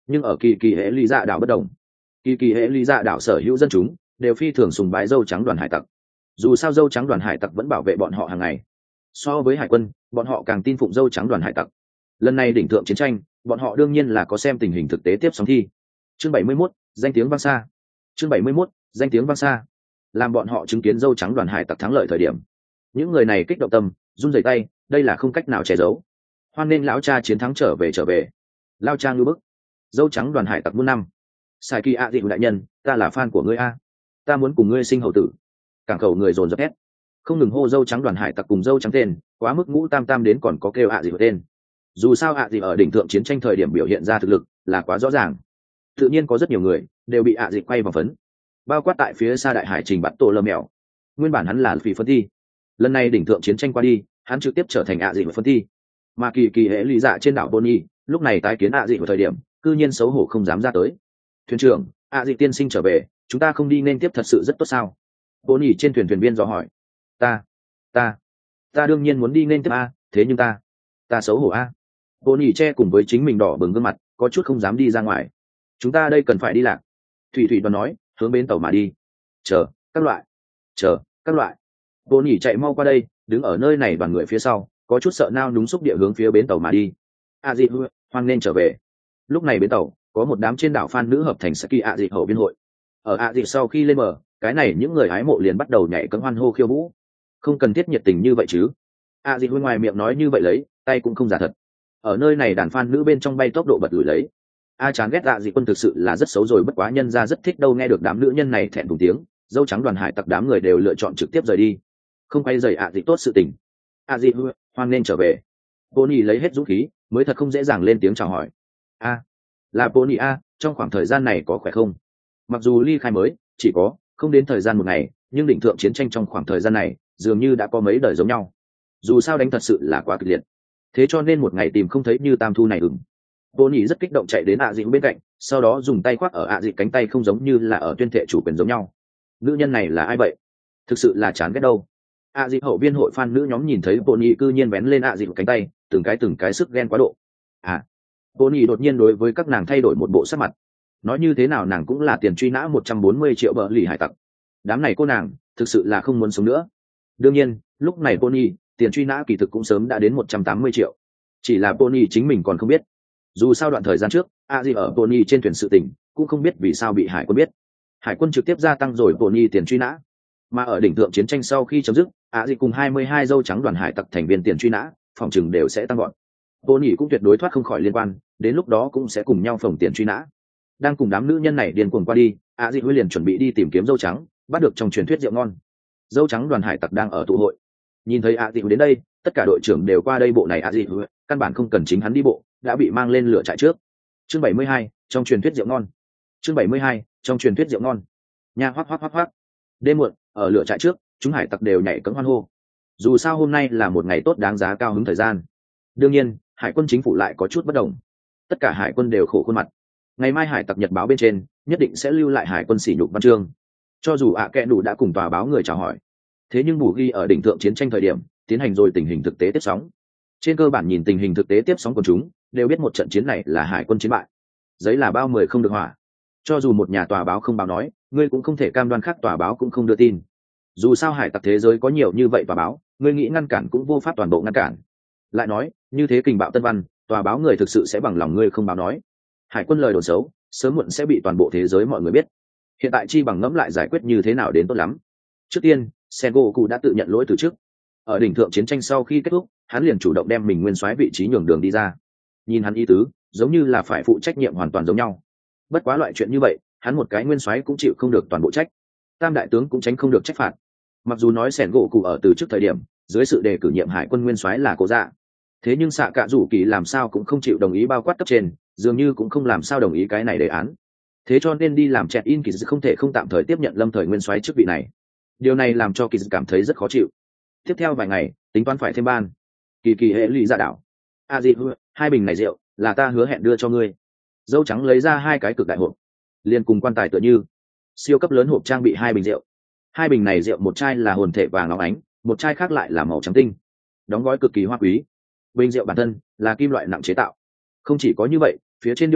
Nhưng ở kỳ kỳ hệ lý dạ đảo bất đồng, kỳ kỳ hệ lý dạ đảo sở hữu dân chúng đều phi thường sùng bái dâu trắng đoàn hải tặc. Dù sao dâu trắng đoàn hải tặc vẫn bảo vệ bọn họ hàng ngày, so với hải quân bọn họ càng tin phụng dâu trắng đoàn hải tặc. Lần này đỉnh thượng chiến tranh bọn họ đương nhiên là có xem tình hình thực tế tiếp sóng thi. Chương bảy mươi mốt, danh tiếng vang xa. Chương bảy mươi mốt, danh tiếng vang xa. Làm bọn họ chứng kiến dâu trắng đoàn hải tặc thắng lợi thời điểm, những người này kích động tâm run rẩy tay, đây là không cách nào che giấu. Hoan nên lão cha chiến thắng trở về trở về. Lao cha ngư bức. Dâu trắng đoàn hải tặc muôn năm. Sai kỳ ạ dị đại nhân, ta là fan của ngươi a. Ta muốn cùng ngươi sinh hậu tử. Cảng khẩu người dồn dập hét, không ngừng hô dâu trắng đoàn hải tặc cùng dâu trắng tên, quá mức ngũ tam tam đến còn có kêu ạ dị tên. Dù sao ạ dị ở đỉnh thượng chiến tranh thời điểm biểu hiện ra thực lực là quá rõ ràng, tự nhiên có rất nhiều người đều bị ạ dị quay vào phấn, bao quát tại phía xa đại hải trình bắt tổ lơ mèo. Nguyên bản hắn là phỉ phân thi, lần này đỉnh thượng chiến tranh qua đi hắn trực tiếp trở thành ạ dị phân thi. Mà kỳ kỳ hệ lý dạ trên đảo Bonnie lúc này tái kiến ạ dị ở thời điểm cư nhiên xấu hổ không dám ra tới. Thuyền trưởng, ạ dị tiên sinh trở về, chúng ta không đi nên tiếp thật sự rất tốt sao? Bonnie trên thuyền thuyền viên dò hỏi. ta ta ta đương nhiên muốn đi nên tiếp a, thế nhưng ta ta xấu hổ a. Bonnie che cùng với chính mình đỏ bừng gương mặt có chút không dám đi ra ngoài. Chúng ta đây cần phải đi lạc. Thủy thủy đoàn nói, hướng bến tàu mà đi. Chờ các loại, chờ các loại. Bonnie chạy mau qua đây, đứng ở nơi này đoàn người phía sau, có chút sợ nao núng xúc địa hướng phía bến tàu mà đi. A dị hoan nên trở về. Lúc này bến tàu có một đám trên đảo fan nữ hợp thành Saki A dị hậu biên hội. Ở A dị sau khi lên bờ, cái này những người hái mộ liền bắt đầu nhảy cẫng hoan hô khiêu vũ. Không cần thiết nhiệt tình như vậy chứ. A dị ngoài miệng nói như vậy lấy, tay cũng không giả thật. Ở nơi này đàn fan nữ bên trong bay tốc độ bật lùi lấy. A chán ghét A dị quân thực sự là rất xấu rồi, bất quá nhân ra rất thích đâu. Nghe được đám nữ nhân này thẹn thùng tiếng, dâu trắng đoàn hải tặc đám người đều lựa chọn trực tiếp rời đi, không quay dày A dị tốt sự tình. A dị hoan nên trở về. Bonnie lấy hết dũng khí mới thật không dễ dàng lên tiếng chào hỏi. A là Bonnie a, trong khoảng thời gian này có khỏe không? Mặc dù ly khai mới chỉ có không đến thời gian một ngày, nhưng đỉnh thượng chiến tranh trong khoảng thời gian này dường như đã có mấy đời giống nhau. Dù sao đánh thật sự là quá kịch liệt, thế cho nên một ngày tìm không thấy như tam thu này. ừng Bonnie rất kích động chạy đến ạ dị bên cạnh, sau đó dùng tay khoác ở ạ dị cánh tay, không giống như là ở tuyên thệ chủ quyền giống nhau. Nữ nhân này là ai vậy? Thực sự là chán ghét đâu. ạ dị hậu viên hội fan nữ nhóm nhìn thấy Bonnie cư nhiên vén lên ạ dị cánh tay, từng cái từng cái sức ghen quá độ. À, Bonnie đột nhiên đối với các nàng thay đổi một bộ sắc mặt. Nói như thế nào nàng cũng là tiền truy nã một trăm bốn mươi triệu bờ lì hải tặc. Đám này cô nàng thực sự là không muốn sống nữa. Đương nhiên lúc này Bonnie tiền truy nã kỳ thực cũng sớm đã đến một trăm tám mươi triệu, chỉ là Bonnie chính mình còn không biết. Dù sao đoạn thời gian trước a di ở Bonnie trên thuyền sự tình cũng không biết vì sao bị hải quân biết, hải quân trực tiếp gia tăng rồi Bonnie tiền truy nã. Mà ở đỉnh thượng chiến tranh sau khi chấm dứt, a di cùng hai mươi hai dâu trắng đoàn hải tặc thành viên tiền truy nã phòng chừng đều sẽ tăng gọn. Bonnie cũng tuyệt đối thoát không khỏi liên quan, đến lúc đó cũng sẽ cùng nhau phòng tiền truy nã. Đang cùng đám nữ nhân này điên cuồng qua đi, a di huy liền chuẩn bị đi tìm kiếm dâu trắng, bắt được trong truyền thuyết rượu ngon. Dâu trắng đoàn hải tặc đang ở tụ hội, nhìn thấy a di đến đây, tất cả đội trưởng đều qua đây. Bộ này a di căn bản không cần chính hắn đi bộ, đã bị mang lên lửa trại trước. Chương bảy mươi hai, trong truyền thuyết rượu ngon. Chương bảy mươi hai, trong truyền thuyết rượu ngon. Nha hoắc hoắc hoắc hoắc. Đêm muộn, ở lửa trại trước, chúng hải tặc đều nhảy cẫng hoan hô. Dù sao hôm nay là một ngày tốt đáng giá cao hứng thời gian. Đương nhiên, hải quân chính phủ lại có chút bất đồng. Tất cả hải quân đều khổ khuôn mặt. Ngày mai hải tặc nhật báo bên trên nhất định sẽ lưu lại hải quân sỉ nhục văn chương. Cho dù ạ à kẽ đủ đã cùng tòa báo người chào hỏi, thế nhưng bù ghi ở đỉnh thượng chiến tranh thời điểm tiến hành rồi tình hình thực tế tiếp sóng. Trên cơ bản nhìn tình hình thực tế tiếp sóng của chúng đều biết một trận chiến này là hải quân chiến bại. Giấy là bao mười không được hỏa. Cho dù một nhà tòa báo không báo nói, ngươi cũng không thể cam đoan khác tòa báo cũng không đưa tin. Dù sao hải tặc thế giới có nhiều như vậy tòa báo, ngươi nghĩ ngăn cản cũng vô pháp toàn bộ ngăn cản. Lại nói, như thế kình bạo tân văn, tòa báo người thực sự sẽ bằng lòng ngươi không báo nói. Hải quân lời đồn xấu sớm muộn sẽ bị toàn bộ thế giới mọi người biết. Hiện tại chi bằng ngẫm lại giải quyết như thế nào đến tốt lắm. Trước tiên, Sengoku đã tự nhận lỗi từ trước. Ở đỉnh thượng chiến tranh sau khi kết thúc, hắn liền chủ động đem mình nguyên soái vị trí nhường đường đi ra. Nhìn hắn ý tứ, giống như là phải phụ trách nhiệm hoàn toàn giống nhau. Bất quá loại chuyện như vậy, hắn một cái nguyên soái cũng chịu không được toàn bộ trách. Tam đại tướng cũng tránh không được trách phạt. Mặc dù nói Sengoku ở từ trước thời điểm, dưới sự đề cử nhiệm hải quân nguyên soái là Cố Dạ, thế nhưng xạ cạ rủ kỳ làm sao cũng không chịu đồng ý bao quát cấp trên, dường như cũng không làm sao đồng ý cái này đề án. Thế cho nên đi làm chẹt in kỳ không thể không tạm thời tiếp nhận lâm thời nguyên soái chức vị này. Điều này làm cho kỳ cảm thấy rất khó chịu. Tiếp theo vài ngày tính toán phải thêm ban. Kỳ kỳ hệ lụy ra đảo. A di hai bình này rượu là ta hứa hẹn đưa cho ngươi. Dâu trắng lấy ra hai cái cực đại hộp, liền cùng quan tài tựa như siêu cấp lớn hộp trang bị hai bình rượu. Hai bình này rượu một chai là hồn thể vàng óng ánh, một chai khác lại là màu trắng tinh, đóng gói cực kỳ hoa quý. Bình rượu bản thân là kim loại nặng chế tạo. Không chỉ có như vậy, phía trên điêu khắc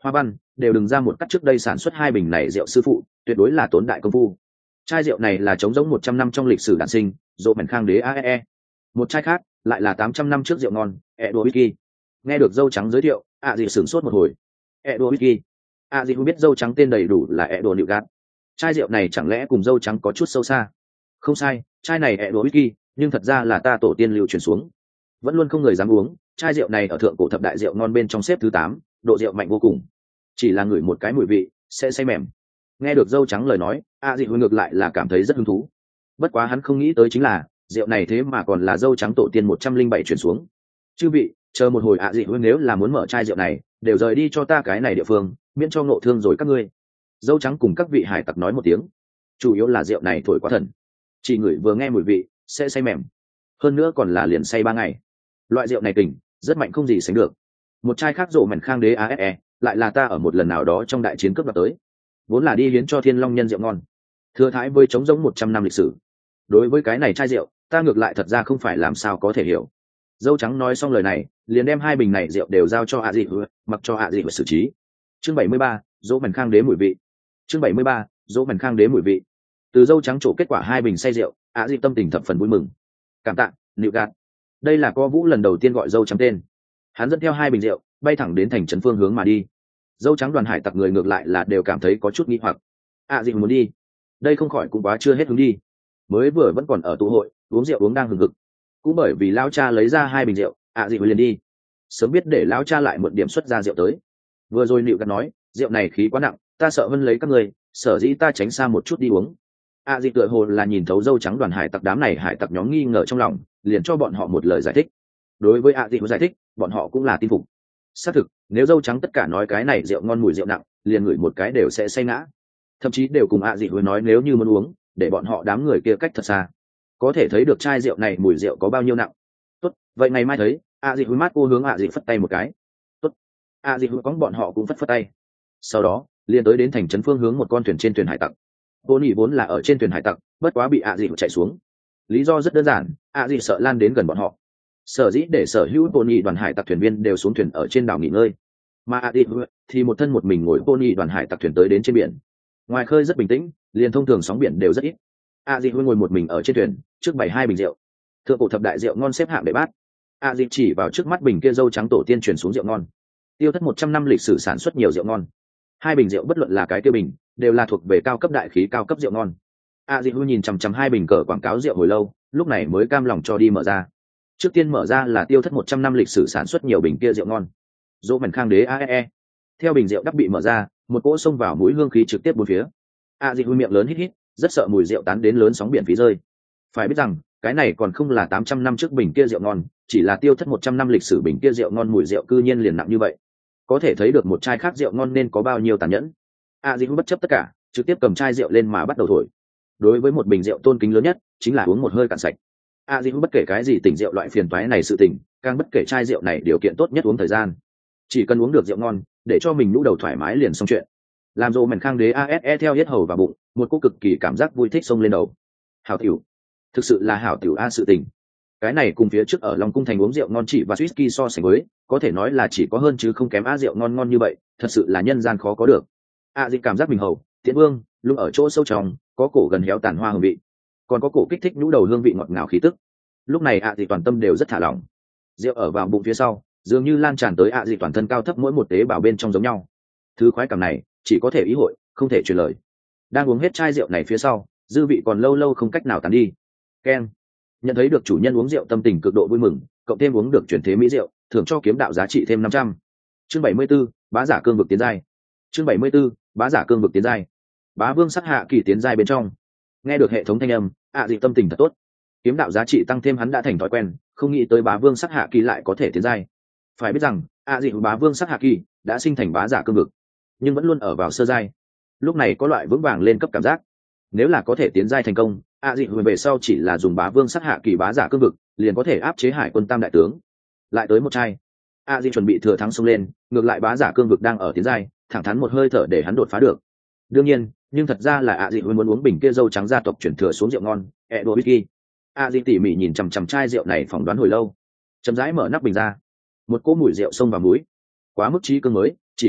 hoa văn đều đừng ra một cắt trước đây sản xuất hai bình này rượu sư phụ tuyệt đối là tốn đại công phu. Chai rượu này là trống giống một trăm năm trong lịch sử đản sinh rộ mảnh khang đế a e e. Một chai khác lại là tám trăm năm trước rượu ngon Edo whisky. Nghe được dâu trắng giới thiệu ạ dị sửng sốt một hồi. Edo whisky, ạ dị không biết dâu trắng tên đầy đủ là Edo nịu gạt. Chai rượu này chẳng lẽ cùng dâu trắng có chút sâu xa? Không sai, chai này Edo whisky nhưng thật ra là ta tổ tiên lưu truyền xuống, vẫn luôn không người dám uống. Chai rượu này ở thượng cổ thập đại rượu ngon bên trong xếp thứ tám, độ rượu mạnh vô cùng, chỉ là ngửi một cái mùi vị sẽ say mềm. Nghe được dâu trắng lời nói a dị hồi ngược lại là cảm thấy rất hứng thú, bất quá hắn không nghĩ tới chính là rượu này thế mà còn là dâu trắng tổ tiên một trăm linh bảy chuyển xuống. Chư vị chờ một hồi, a dị hồi nếu là muốn mở chai rượu này đều rời đi cho ta cái này địa phương, miễn cho ngộ thương rồi các ngươi. Dâu trắng cùng các vị hải tặc nói một tiếng, chủ yếu là rượu này thổi quá thần, chỉ ngửi vừa nghe mùi vị sẽ say mềm, hơn nữa còn là liền say ba ngày. Loại rượu này kình rất mạnh không gì sánh được. Một chai khác rộ mảnh khang đế a ép e lại là ta ở một lần nào đó trong đại chiến cướp đoạt tới, vốn là đi hiến cho thiên long nhân rượu ngon, thừa thái với trống giống một trăm năm lịch sử. Đối với cái này chai rượu ta ngược lại thật ra không phải làm sao có thể hiểu. Dâu trắng nói xong lời này liền đem hai bình này rượu đều giao cho ạ dị mặc cho ạ dị xử trí. Chương bảy mươi ba, dỗ mảnh khang đế mùi vị. Chương bảy mươi ba, dỗ mảnh khang đế mùi vị. Từ dâu trắng trổ kết quả hai bình say rượu, ạ dị tâm tình thập phần vui mừng. Cảm tạ nịu gạt. Đây là co vũ lần đầu tiên gọi dâu trắng tên. Hắn dẫn theo hai bình rượu bay thẳng đến thành trấn phương hướng mà đi. Dâu trắng đoàn hải tặc người ngược lại là đều cảm thấy có chút nghi hoặc. ạ dị muốn đi, đây không khỏi cũng quá chưa hết hứng đi. Mới vừa vẫn còn ở tụ hội uống rượu uống đang hừng hực, cũng bởi vì lão cha lấy ra hai bình rượu ạ dị liền đi. Sớm biết để lão cha lại một điểm xuất ra rượu tới. Vừa rồi nịu gạt nói rượu này khí quá nặng, ta sợ vân lấy các người, sở dĩ ta tránh xa một chút đi uống. ạ dị tựa hồ là nhìn thấu dâu trắng đoàn hải tặc đám này hải tặc nhóm nghi ngờ trong lòng, liền cho bọn họ một lời giải thích. Đối với ạ dị giải thích bọn họ cũng là tin phục. Xác thực nếu dâu trắng tất cả nói cái này rượu ngon mùi rượu nặng, liền ngửi một cái đều sẽ say ngã. Thậm chí đều cùng ạ dị hồi nói nếu như muốn uống để bọn họ đám người kia cách thật xa, có thể thấy được chai rượu này mùi rượu có bao nhiêu nặng. Tốt, vậy ngày mai thấy. ạ dị hồi mát cô hướng ạ dị phất tay một cái. Tốt, ạ dị hồi có bọn họ cũng phất phất tay. Sau đó liền tới đến thành trấn phương hướng một con thuyền trên thuyền hải tặc. Vô nhị vốn là ở trên thuyền hải tặc, bất quá bị ạ dị chạy xuống. Lý do rất đơn giản, ạ dị sợ lan đến gần bọn họ, sở dĩ để sở hữu pony đoàn hải tặc thuyền viên đều xuống thuyền ở trên đảo nghỉ ngơi, mà ạ dị thì một thân một mình ngồi pony đoàn hải tặc thuyền tới đến trên biển. Ngoài khơi rất bình tĩnh, liền thông thường sóng biển đều rất ít. ạ dị ngồi một mình ở trên thuyền, trước bảy hai bình rượu thượng cổ thập đại rượu ngon xếp hạng để bát. ạ dị chỉ vào trước mắt bình kia dâu trắng tổ tiên truyền xuống rượu ngon, tiêu thất một trăm năm lịch sử sản xuất nhiều rượu ngon. Hai bình rượu bất luận là cái kia bình đều là thuộc về cao cấp đại khí cao cấp rượu ngon. ạ dị nhìn chằm chằm hai bình cờ quảng cáo rượu hồi lâu, lúc này mới cam lòng cho đi mở ra. Trước tiên mở ra là tiêu thất một trăm năm lịch sử sản xuất nhiều bình kia rượu ngon dỗ mảnh khang đế a e e. Theo bình rượu đắp bị mở ra, một cỗ xông vào mũi hương khí trực tiếp bốn phía. a dị miệng lớn hít hít, rất sợ mùi rượu tán đến lớn sóng biển phí rơi. Phải biết rằng cái này còn không là tám trăm năm trước bình kia rượu ngon, chỉ là tiêu thất một trăm năm lịch sử bình kia rượu ngon mùi rượu cư nhiên liền nặng như vậy, có thể thấy được một chai khác rượu ngon nên có bao nhiêu tàn nhẫn. a dị bất chấp tất cả, trực tiếp cầm chai rượu lên mà bắt đầu thổi. Đối với một bình rượu tôn kính lớn nhất chính là uống một hơi cạn sạch. a dị bất kể cái gì tỉnh rượu loại phiền toái này sự tình, càng bất kể chai rượu này điều kiện tốt nhất uống thời gian, chỉ cần uống được rượu ngon để cho mình nhũ đầu thoải mái liền xong chuyện. Làm rộ mảnh khang đế a ét e theo hết hầu và bụng, một cô cực kỳ cảm giác vui thích xông lên đầu. Hảo tiểu, thực sự là hảo tiểu a sự tình. Cái này cùng phía trước ở Long Cung thành uống rượu ngon chỉ và whisky so sánh với, có thể nói là chỉ có hơn chứ không kém. A rượu ngon ngon như vậy, thật sự là nhân gian khó có được. A dị cảm giác mình hầu tiễn vương lúc ở chỗ sâu trong, có cổ gần héo tàn hoa hương vị, còn có cổ kích thích nhũ đầu hương vị ngọt ngào khí tức. Lúc này ạ dị toàn tâm đều rất thả lỏng. Rượu ở vào bụng phía sau dường như lan tràn tới ạ dị toàn thân cao thấp mỗi một tế bào bên trong giống nhau. Thứ khoái cảm này chỉ có thể ý hội, không thể truyền lời. Đang uống hết chai rượu này phía sau, dư vị còn lâu lâu không cách nào tàn đi. Ken nhận thấy được chủ nhân uống rượu tâm tình cực độ vui mừng, cộng thêm uống được chuyển thế mỹ rượu, thưởng cho kiếm đạo giá trị thêm năm trăm. Chương bảy mươi 74, bá giả cương vực tiến giai. Chương bảy mươi 74, bá giả cương vực tiến giai. Bá vương sắc hạ kỳ tiến giai bên trong. Nghe được hệ thống thanh âm, ạ dị tâm tình thật tốt. Kiếm đạo giá trị tăng thêm hắn đã thành thói quen, không nghĩ tới bá vương sắc hạ kỳ lại có thể tiến giai. Phải biết rằng ạ dị bá vương sắc hạ kỳ đã sinh thành bá giả cương vực, nhưng vẫn luôn ở vào sơ giai. Lúc này có loại vững vàng lên cấp cảm giác. Nếu là có thể tiến giai thành công, ạ dị về sau chỉ là dùng bá vương sắc hạ kỳ bá giả cương vực liền có thể áp chế hải quân tam đại tướng. Lại tới một chai, ạ dị chuẩn bị thừa thắng xông lên, ngược lại bá giả cương vực đang ở tiến giai, thẳng thắn một hơi thở để hắn đột phá được. Đương nhiên nhưng thật ra là ạ dị muốn uống bình kia dâu trắng gia tộc chuyển thừa xuống rượu ngon Edo whisky. ạ dị tỉ mỉ nhìn chằm chằm chai rượu này phỏng đoán hồi lâu, chậm rãi mở nắp bình ra. Một cỗ mùi rượu xông vào mũi, quá mức trí cương mới chỉ có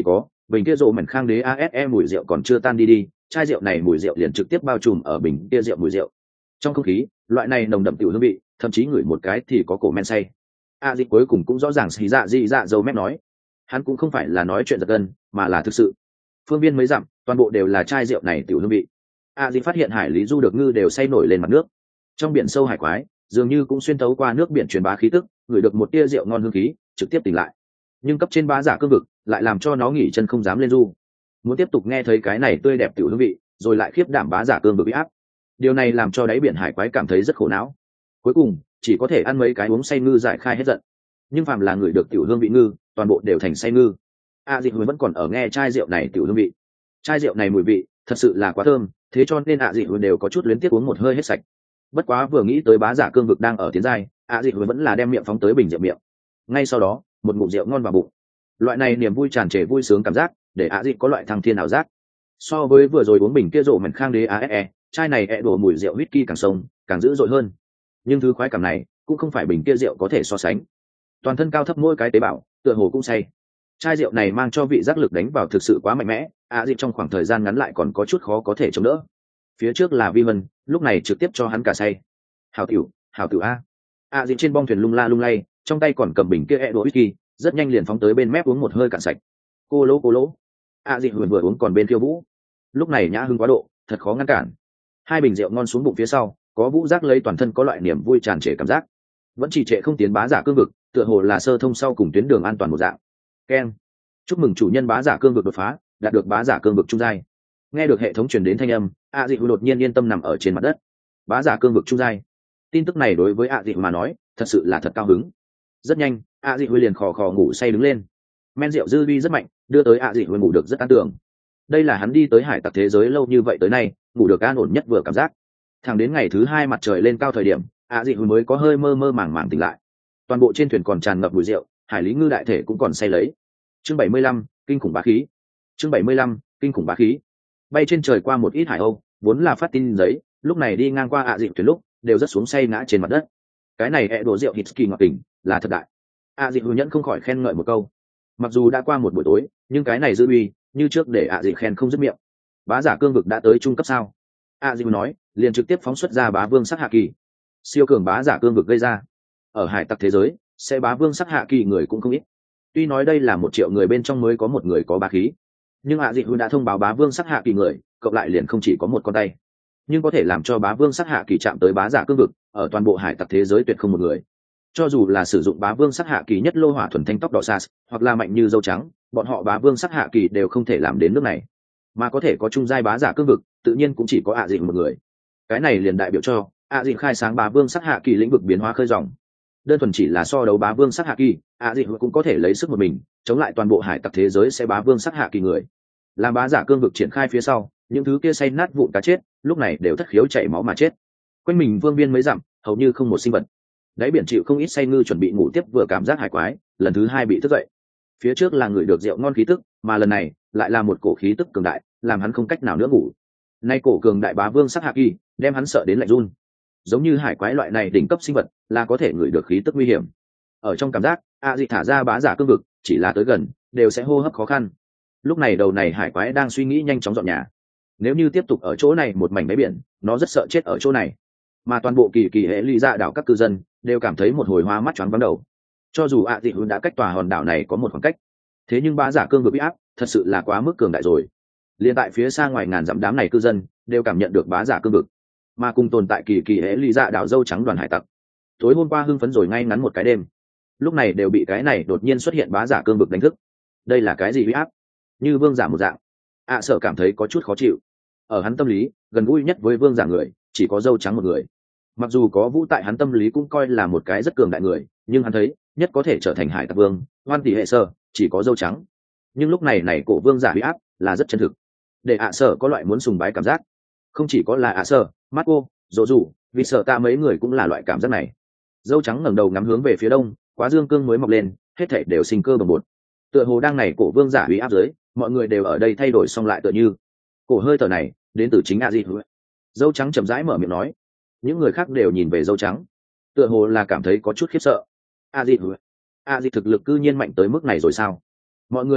bình kia rộ mảnh khang đế ase mùi rượu còn chưa tan đi đi, chai rượu này mùi rượu liền trực tiếp bao trùm ở bình kia rượu mùi rượu. Trong không khí, loại này nồng đậm tiểu hương vị, thậm chí ngửi một cái thì có cổ men say. A Dịch cuối cùng cũng rõ ràng xì dạ dị dạ dâu mép nói, hắn cũng không phải là nói chuyện giật gân, mà là thực sự. Phương viên mới dặm, toàn bộ đều là chai rượu này tiểu hương vị. A Dịch phát hiện hải lý du được ngư đều say nổi lên mặt nước. Trong biển sâu hải quái, dường như cũng xuyên tấu qua nước biển truyền bá khí tức, ngửi được một tia rượu ngon hương khí, trực tiếp tỉnh lại. Nhưng cấp trên bá giả cương vực lại làm cho nó nghỉ chân không dám lên du. Muốn tiếp tục nghe thấy cái này tươi đẹp tiểu hương vị, rồi lại khiếp đảm bá giả cương vực bị áp. Điều này làm cho đáy biển hải quái cảm thấy rất khổ não. Cuối cùng, chỉ có thể ăn mấy cái uống say ngư giải khai hết giận. Nhưng phàm là người được tiểu hương vị ngư, toàn bộ đều thành say ngư. A Dịch vẫn còn ở nghe chai rượu này tiểu hương vị. Chai rượu này mùi vị thật sự là quá thơm, thế cho nên A Dịch đều có chút luyến tiếc uống một hơi hết sạch. Bất quá vừa nghĩ tới bá giả cương vực đang ở tiến giai, A Dịch vẫn là đem miệng phóng tới bình rượu miệng. Ngay sau đó, một ngụm rượu ngon vào bụng. Loại này niềm vui tràn trề vui sướng cảm giác, để A Dịch có loại thăng thiên ảo giác. So với vừa rồi uống bình kia rộ mảnh khang đế ase, chai này ẹ đổ mùi rượu whisky càng sông, càng dữ dội hơn. Nhưng thứ khoái cảm này cũng không phải bình kia rượu có thể so sánh. Toàn thân cao thấp mỗi cái tế bào, tựa hồ cũng say. Chai rượu này mang cho vị giác lực đánh vào thực sự quá mạnh mẽ, A Dịch trong khoảng thời gian ngắn lại còn có chút khó có thể chống đỡ. Phía trước là Vi Vân, lúc này trực tiếp cho hắn cả say. Hào tiểu, hào tiểu a. A Dịch trên bong thuyền lung la lung lay, trong tay còn cầm bình kia ẹ đổ whisky, rất nhanh liền phóng tới bên mép uống một hơi cạn sạch. Cô lỗ cô lỗ. A Dịch vừa vừa uống còn bên khiêu vũ. Lúc này nhã hưng quá độ, thật khó ngăn cản. Hai bình rượu ngon xuống bụng phía sau, có vũ giác lấy toàn thân có loại niềm vui tràn trề cảm giác. Vẫn trì trệ không tiến bá giả cương vực, tựa hồ là sơ thông sau cùng tuyến đường an toàn một dạng. Keng. Chúc mừng chủ nhân bá giả cương vực đột phá, đạt được bá giả cương vực trung giai. Nghe được hệ thống truyền đến thanh âm, A Dịch đột nhiên yên tâm nằm ở trên mặt đất. Bá giả cương vực trung giai. Tin tức này đối với A Dịch mà nói, thật sự là thật cao hứng. Rất nhanh, A Dịch liền khò khò ngủ say đứng lên. Men rượu dư vi rất mạnh, đưa tới A Dịch ngủ được rất an tưởng. Đây là hắn đi tới hải tặc thế giới lâu như vậy tới nay, ngủ được an ổn nhất vừa cảm giác. Thẳng đến ngày thứ hai mặt trời lên cao thời điểm, A Dịch mới có hơi mơ mơ màng màng tỉnh lại. Toàn bộ trên thuyền còn tràn ngập mùi rượu, hải lý ngư đại thể cũng còn say lấy. Chương bảy mươi lăm, kinh khủng bá khí. Chương bảy mươi lăm, kinh khủng bá khí. Bay trên trời qua một ít hải âu, vốn là phát tin giấy, lúc này đi ngang qua A Dịch thuyền lúc, đều rất xuống say ngã trên mặt đất. Cái này ẹ đổ rượu Hitsky ngọt tỉnh, là thật đại. A Dịch nhẫn không khỏi khen ngợi một câu. Mặc dù đã qua một buổi tối, nhưng cái này dư uy, như trước để A Dịch khen không dứt miệng. Bá giả cương vực đã tới trung cấp sao? A Dịch nói, liền trực tiếp phóng xuất ra bá vương sắc hạ kỳ. Siêu cường bá giả cương vực gây ra. Ở hải tặc thế giới, sẽ bá vương sắc hạ kỳ người cũng không ít. Tuy nói đây là một triệu người bên trong mới có một người có bá khí, nhưng A Dịch đã thông báo bá vương sắc hạ kỳ người, cộng lại liền không chỉ có một con tay. Nhưng có thể làm cho bá vương sắc hạ kỳ chạm tới bá giả cương vực, ở toàn bộ hải tặc thế giới tuyệt không một người. Cho dù là sử dụng bá vương sắc hạ kỳ nhất lô hỏa thuần thanh tóc đỏ sas, hoặc là mạnh như dâu trắng, bọn họ bá vương sắc hạ kỳ đều không thể làm đến nước này. Mà có thể có trung giai bá giả cương vực, tự nhiên cũng chỉ có A Dịch một người. Cái này liền đại biểu cho A Dịch khai sáng bá vương sắc hạ kỳ lĩnh vực biến hóa khơi dòng. Đơn thuần chỉ là so đấu bá vương sắc hạ kỳ, A Dịch cũng có thể lấy sức một mình chống lại toàn bộ hải tặc thế giới sẽ bá vương sắc hạ kỳ người. Làm bá giả cương vực triển khai phía sau, những thứ kia say nát vụn cá chết, lúc này đều thất khiếu chảy máu mà chết. Quanh mình vương biên mới dặm, hầu như không một sinh vật. Đáy biển chịu không ít say ngư chuẩn bị ngủ tiếp vừa cảm giác hải quái, lần thứ hai bị thức dậy. Phía trước là người được rượu ngon khí tức, mà lần này lại là một cổ khí tức cường đại, làm hắn không cách nào nữa ngủ. Nay cổ cường đại bá vương sắc hạ kỳ, đem hắn sợ đến lạnh run. Giống như hải quái loại này đỉnh cấp sinh vật, là có thể ngửi được khí tức nguy hiểm. Ở trong cảm giác, A Dịch thả ra bá giả cương vực, chỉ là tới gần, đều sẽ hô hấp khó khăn. Lúc này đầu này hải quái đang suy nghĩ nhanh chóng dọn nhà. Nếu như tiếp tục ở chỗ này một mảnh đáy biển, nó rất sợ chết ở chỗ này. Mà toàn bộ kỳ kỳ hệ ly dạ đảo các cư dân đều cảm thấy một hồi hoa mắt choáng váng đầu. Cho dù A Dịch đã cách tòa hòn đảo này có một khoảng cách, thế nhưng bá giả cương vực bị áp, thật sự là quá mức cường đại rồi. Liên tại phía xa ngoài ngàn dặm đám này cư dân đều cảm nhận được bá giả cương vực, mà cùng tồn tại kỳ kỳ hệ ly dạ đảo dâu trắng đoàn hải tặc. Tối hôm qua hưng phấn rồi ngay ngắn một cái đêm, lúc này đều bị cái này đột nhiên xuất hiện bá giả cương vực đánh thức. Đây là cái gì uy áp? Như vương giả một dạng. ạ sợ cảm thấy có chút khó chịu. Ở hắn tâm lý, gần gũi nhất với vương giả người chỉ có dâu trắng một người. Mặc dù có vũ tại hắn tâm lý cũng coi là một cái rất cường đại người, nhưng hắn thấy nhất có thể trở thành hải tặc vương hoan tỷ hệ sơ chỉ có dâu trắng. Nhưng lúc này này cổ vương giả uy áp là rất chân thực, để ạ sợ có loại muốn sùng bái cảm giác. Không chỉ có là ạ sợ, mắt cô dỗ dù vì sợ ta mấy người cũng là loại cảm giác này. Dâu trắng ngẩng đầu ngắm hướng về phía đông, quá dương cương mới mọc lên, hết thảy đều sinh cơ bồng bột. Tựa hồ đang này cổ vương giả uy áp dưới, mọi người đều ở đây thay đổi xong lại tựa như cổ hơi thở này đến từ chính A Di. Dâu trắng chậm rãi mở miệng nói. Những người khác đều nhìn về dâu trắng, tựa hồ là cảm thấy có chút khiếp sợ. A Di, A Di thực lực cư nhiên mạnh tới mức này rồi sao? Mọi người đều biết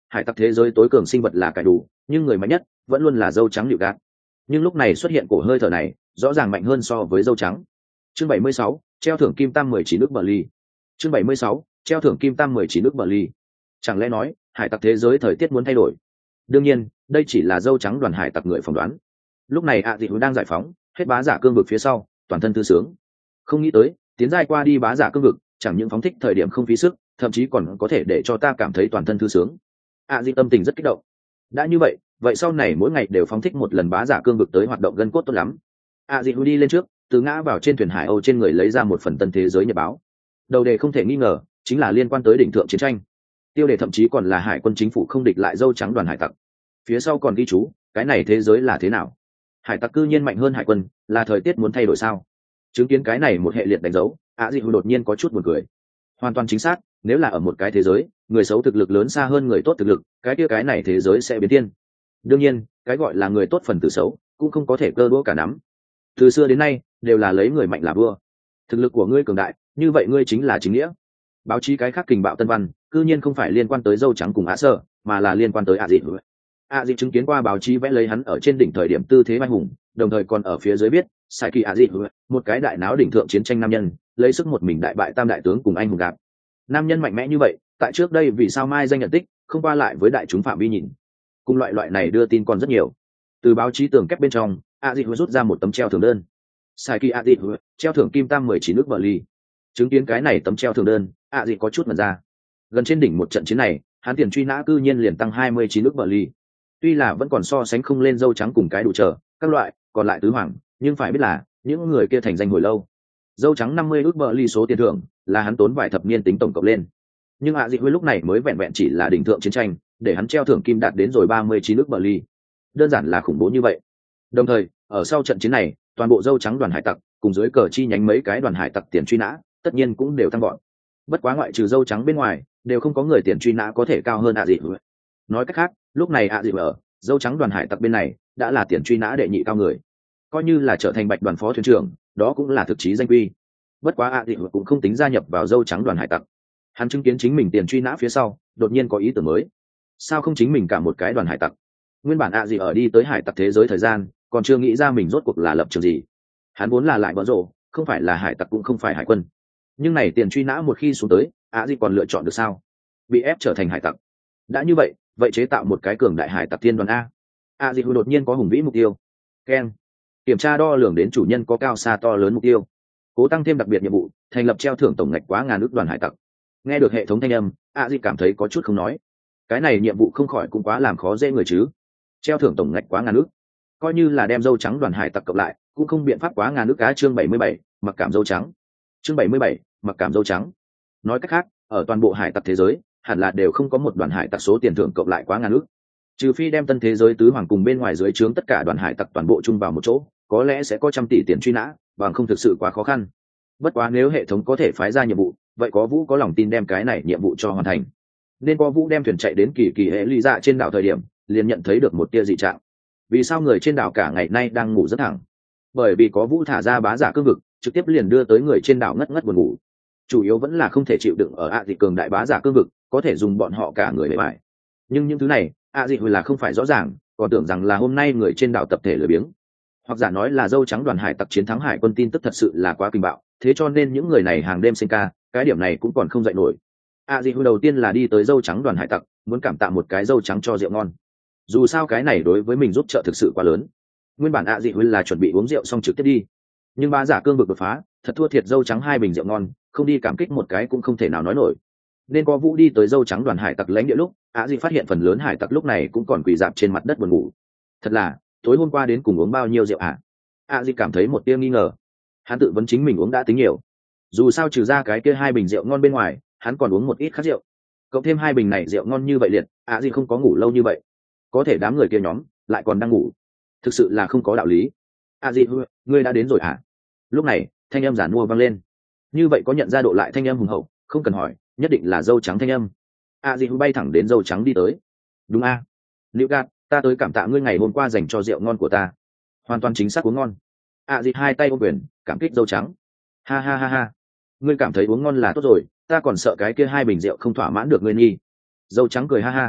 hải tặc thế giới tối cường sinh vật là cải đủ, nhưng người mạnh nhất vẫn luôn là dâu trắng nịu gạt. Nhưng lúc này xuất hiện cổ hơi thở này rõ ràng mạnh hơn so với dâu trắng. Chương bảy mươi sáu, treo thưởng kim tam mười chín nước bờ ly. Chương bảy mươi sáu, treo thưởng kim tam mười chín nước bờ ly. Chẳng lẽ nói hải tặc thế giới thời tiết muốn thay đổi? Đương nhiên đây chỉ là dâu trắng đoàn hải tặc người phỏng đoán. Lúc này ạ à dị đang giải phóng hết bá giả cương vực phía sau, toàn thân thư sướng. Không nghĩ tới tiến giai qua đi bá giả cương vực chẳng những phóng thích thời điểm không phí sức, thậm chí còn có thể để cho ta cảm thấy toàn thân thư sướng. ạ à dị tâm tình rất kích động. Đã như vậy vậy sau này mỗi ngày đều phóng thích một lần bá giả cương vực tới hoạt động gân cốt tốt lắm. ạ à dị đi lên trước, từ ngã vào trên thuyền hải âu trên người lấy ra một phần tân thế giới nhật báo. Đầu đề không thể nghi ngờ chính là liên quan tới đỉnh thượng chiến tranh, tiêu đề thậm chí còn là hải quân chính phủ không địch lại dâu trắng đoàn hải tặc. Phía sau còn ghi chú cái này thế giới là thế nào, hải tặc cư nhiên mạnh hơn hải quân, là thời tiết muốn thay đổi sao? Chứng kiến cái này một hệ liệt đánh dấu, ạ dị đột nhiên có chút buồn cười. Hoàn toàn chính xác, nếu là ở một cái thế giới người xấu thực lực lớn xa hơn người tốt thực lực, cái kia cái này thế giới sẽ biến thiên. Đương nhiên cái gọi là người tốt phần tử xấu cũng không có thể cơ đũa cả nắm. Từ xưa đến nay đều là lấy người mạnh là vua, thực lực của ngươi cường đại như vậy ngươi chính là chính nghĩa. Báo chí cái khác kình bạo tân văn cư nhiên không phải liên quan tới dâu trắng cùng á sơ, mà là liên quan tới ạ dị. ạ dị chứng kiến qua báo chí vẽ lấy hắn ở trên đỉnh thời điểm tư thế vai hùng, đồng thời còn ở phía dưới viết sai kỳ ạ dị, một cái đại náo đỉnh thượng chiến tranh nam nhân, lấy sức một mình đại bại tam đại tướng cùng anh hùng gạp. Nam nhân mạnh mẽ như vậy tại trước đây vì sao mai danh nhận tích không qua lại với đại chúng phạm vi nhìn. Cùng loại loại này đưa tin còn rất nhiều. Từ báo chí tường kép bên trong, ạ dị rút ra một tấm treo thưởng đơn. Sai kỳ ạ dị, treo thưởng kim tam mười chín nước bờ ly. Chứng kiến cái này tấm treo thưởng đơn, ạ dị có chút mật ra. Gần trên đỉnh một trận chiến này hắn tiền truy nã cư nhiên liền tăng hai mươi chín nước bờ ly. Tuy là vẫn còn so sánh không lên dâu trắng cùng cái đủ chờ các loại còn lại tứ hoàng, nhưng phải biết là những người kia thành danh hồi lâu. Dâu trắng năm mươi ước bờ ly số tiền thưởng là hắn tốn vài thập niên tính tổng cộng lên, nhưng ạ dị huy lúc này mới vẹn vẹn chỉ là đỉnh thượng chiến tranh để hắn treo thưởng kim đạt đến rồi ba mươi chín ước bờ ly, đơn giản là khủng bố như vậy. Đồng thời ở sau trận chiến này toàn bộ dâu trắng đoàn hải tặc cùng dưới cờ chi nhánh mấy cái đoàn hải tặc tiền truy nã tất nhiên cũng đều tăng gọn. Bất quá ngoại trừ dâu trắng bên ngoài đều không có người tiền truy nã có thể cao hơn ạ dị huy. Nói cách khác lúc này ạ dị ở dâu trắng đoàn hải tặc bên này đã là tiền truy nã đệ nhị cao người, coi như là trở thành bạch đoàn phó thuyền trưởng đó cũng là thực chí danh quy. Bất quá ạ dị cũng không tính gia nhập vào dâu trắng đoàn hải tặc. Hắn chứng kiến chính mình tiền truy nã phía sau đột nhiên có ý tưởng mới, sao không chính mình cả một cái đoàn hải tặc. Nguyên bản ạ dị ở đi tới hải tặc thế giới thời gian còn chưa nghĩ ra mình rốt cuộc là lập trường gì. Hắn vốn là lại bỡ rộ, không phải là hải tặc cũng không phải hải quân, nhưng này tiền truy nã một khi xuống tới ạ dị còn lựa chọn được sao? Bị ép trở thành hải tặc. Đã như vậy vậy chế tạo một cái cường đại hải tặc thiên đoàn a. ạ dị đột nhiên có hùng vĩ mục tiêu. Ken kiểm tra đo lường đến chủ nhân có cao xa to lớn mục tiêu, cố tăng thêm đặc biệt nhiệm vụ thành lập treo thưởng tổng ngạch quá ngàn ước đoàn hải tặc. Nghe được hệ thống thanh âm ạ dị cảm thấy có chút không nói, cái này nhiệm vụ không khỏi cũng quá làm khó dễ người chứ. Treo thưởng tổng ngạch quá ngàn ước, coi như là đem dâu trắng đoàn hải tặc cộng lại cũng không biện pháp quá ngàn ước cá. Chương bảy mươi bảy, mặc cảm dâu trắng. Chương bảy mươi bảy, mặc cảm dâu trắng. Nói cách khác ở toàn bộ hải tặc thế giới hẳn là đều không có một đoàn hải tặc số tiền thưởng cộng lại quá ngàn ước, trừ phi đem tân thế giới tứ hoàng cùng bên ngoài dưới trướng tất cả đoàn hải tặc toàn bộ chung vào một chỗ, có lẽ sẽ có trăm tỷ tiền truy nã, bằng không thực sự quá khó khăn. Bất quá nếu hệ thống có thể phái ra nhiệm vụ, vậy có Vũ có lòng tin đem cái này nhiệm vụ cho hoàn thành. Nên có Vũ đem thuyền chạy đến kỳ kỳ hệ ly dạ trên đảo thời điểm liền nhận thấy được một tia dị trạng. Vì sao người trên đảo cả ngày nay đang ngủ rất thẳng? Bởi vì có Vũ thả ra bá giả cương vực trực tiếp liền đưa tới người trên đảo ngất ngất buồn ngủ. Chủ yếu vẫn là không thể chịu đựng ở ạ dị cường đại bá giả cương vực có thể dùng bọn họ cả người để bại. Nhưng những thứ này ạ dị hồi là không phải rõ ràng, còn tưởng rằng là hôm nay người trên đảo tập thể lười biếng, hoặc giả nói là dâu trắng đoàn hải tặc chiến thắng hải quân tin tức thật sự là quá kinh bạo, thế cho nên những người này hàng đêm sinh ca, cái điểm này cũng còn không dậy nổi. ạ dị hồi đầu tiên là đi tới dâu trắng đoàn hải tặc muốn cảm tạ một cái dâu trắng cho rượu ngon, dù sao cái này đối với mình giúp trợ thực sự quá lớn. Nguyên bản ạ dị hồi là chuẩn bị uống rượu xong trực tiếp đi, nhưng bá giả cương vực đột phá thật thua thiệt dâu trắng hai bình rượu ngon, không đi cảm kích một cái cũng không thể nào nói nổi. Nên có Vũ đi tới dâu trắng đoàn hải tặc lãnh địa lúc ạ dị phát hiện phần lớn hải tặc lúc này cũng còn quỳ dạp trên mặt đất buồn ngủ. Thật là tối hôm qua đến cùng uống bao nhiêu rượu ạ? ạ dị cảm thấy một tia nghi ngờ. Hắn tự vấn chính mình uống đã tính nhiều, dù sao trừ ra cái kia hai bình rượu ngon bên ngoài hắn còn uống một ít khác rượu, cộng thêm hai bình này rượu ngon như vậy liệt, ạ dị không có ngủ lâu như vậy. Có thể đám người kia nhóm lại còn đang ngủ, thực sự là không có đạo lý. ạ dị, ngươi đã đến rồi hả? Lúc này thanh âm giản mua vang lên, như vậy có nhận ra độ lại thanh âm hùng hậu, không cần hỏi nhất định là dâu trắng thanh âm. a di bay thẳng đến dâu trắng đi tới. Đúng a, nữ gạt, ta tới cảm tạ ngươi ngày hôm qua dành cho rượu ngon của ta, hoàn toàn chính xác uống ngon. a di hai tay ôm quyền cảm kích dâu trắng. Ha ha ha ha, ngươi cảm thấy uống ngon là tốt rồi, ta còn sợ cái kia hai bình rượu không thỏa mãn được ngươi nghi. Dâu trắng cười ha ha.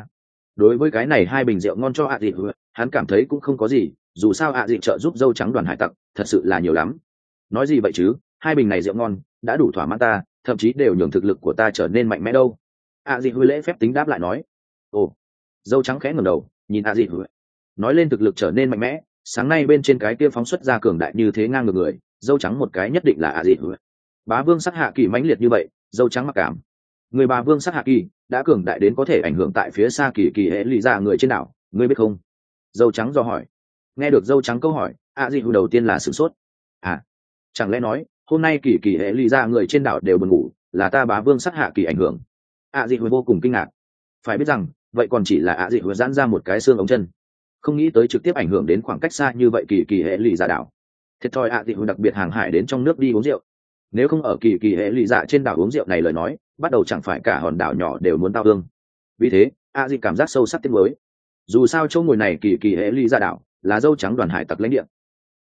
đối với cái này hai bình rượu ngon cho ạ dịt hắn cảm thấy cũng không có gì, dù sao ạ dịt trợ giúp dâu trắng đoàn hải tặc thật sự là nhiều lắm. Nói gì vậy chứ, hai bình này rượu ngon đã đủ thỏa mãn ta, thậm chí đều nhường thực lực của ta trở nên mạnh mẽ đâu. ạ dịt lễ phép tính đáp lại nói. Ồ. Dâu trắng khẽ ngẩng đầu nhìn ạ dịt nói lên thực lực trở nên mạnh mẽ, sáng nay bên trên cái kia phóng xuất ra cường đại như thế ngang ngược người, dâu trắng một cái nhất định là ạ dịt bá vương sắc hạ kỳ mãnh liệt như vậy, dâu trắng mặc cảm. Người bá vương sắc hạ kỳ đã cường đại đến có thể ảnh hưởng tại phía xa kỳ kỳ hệ lụy ra người trên đảo, ngươi biết không? Dâu trắng do hỏi. Nghe được dâu trắng câu hỏi, ạ dịt đầu tiên là sửng sốt. À, chẳng lẽ nói hôm nay kỳ kỳ hệ lụy ra người trên đảo đều buồn ngủ, là ta bá vương sắc hạ kỳ ảnh hưởng? ạ dịt vô cùng kinh ngạc. Phải biết rằng vậy còn chỉ là ạ dịt giãn ra một cái xương ống chân, không nghĩ tới trực tiếp ảnh hưởng đến khoảng cách xa như vậy kỳ kỳ hệ lụy ra đảo. Thiệt thòi ạ dịt đặc biệt hàng hải đến trong nước đi uống rượu, nếu không ở kỳ kỳ hệ lụy dạ trên đảo uống rượu này lời nói, bắt đầu chẳng phải cả hòn đảo nhỏ đều muốn tao thương. Vì thế a di cảm giác sâu sắc tiếc mới, dù sao chỗ ngồi này kỳ kỳ hệ lụy dạ đảo là dâu trắng đoàn hải tặc lãnh địa,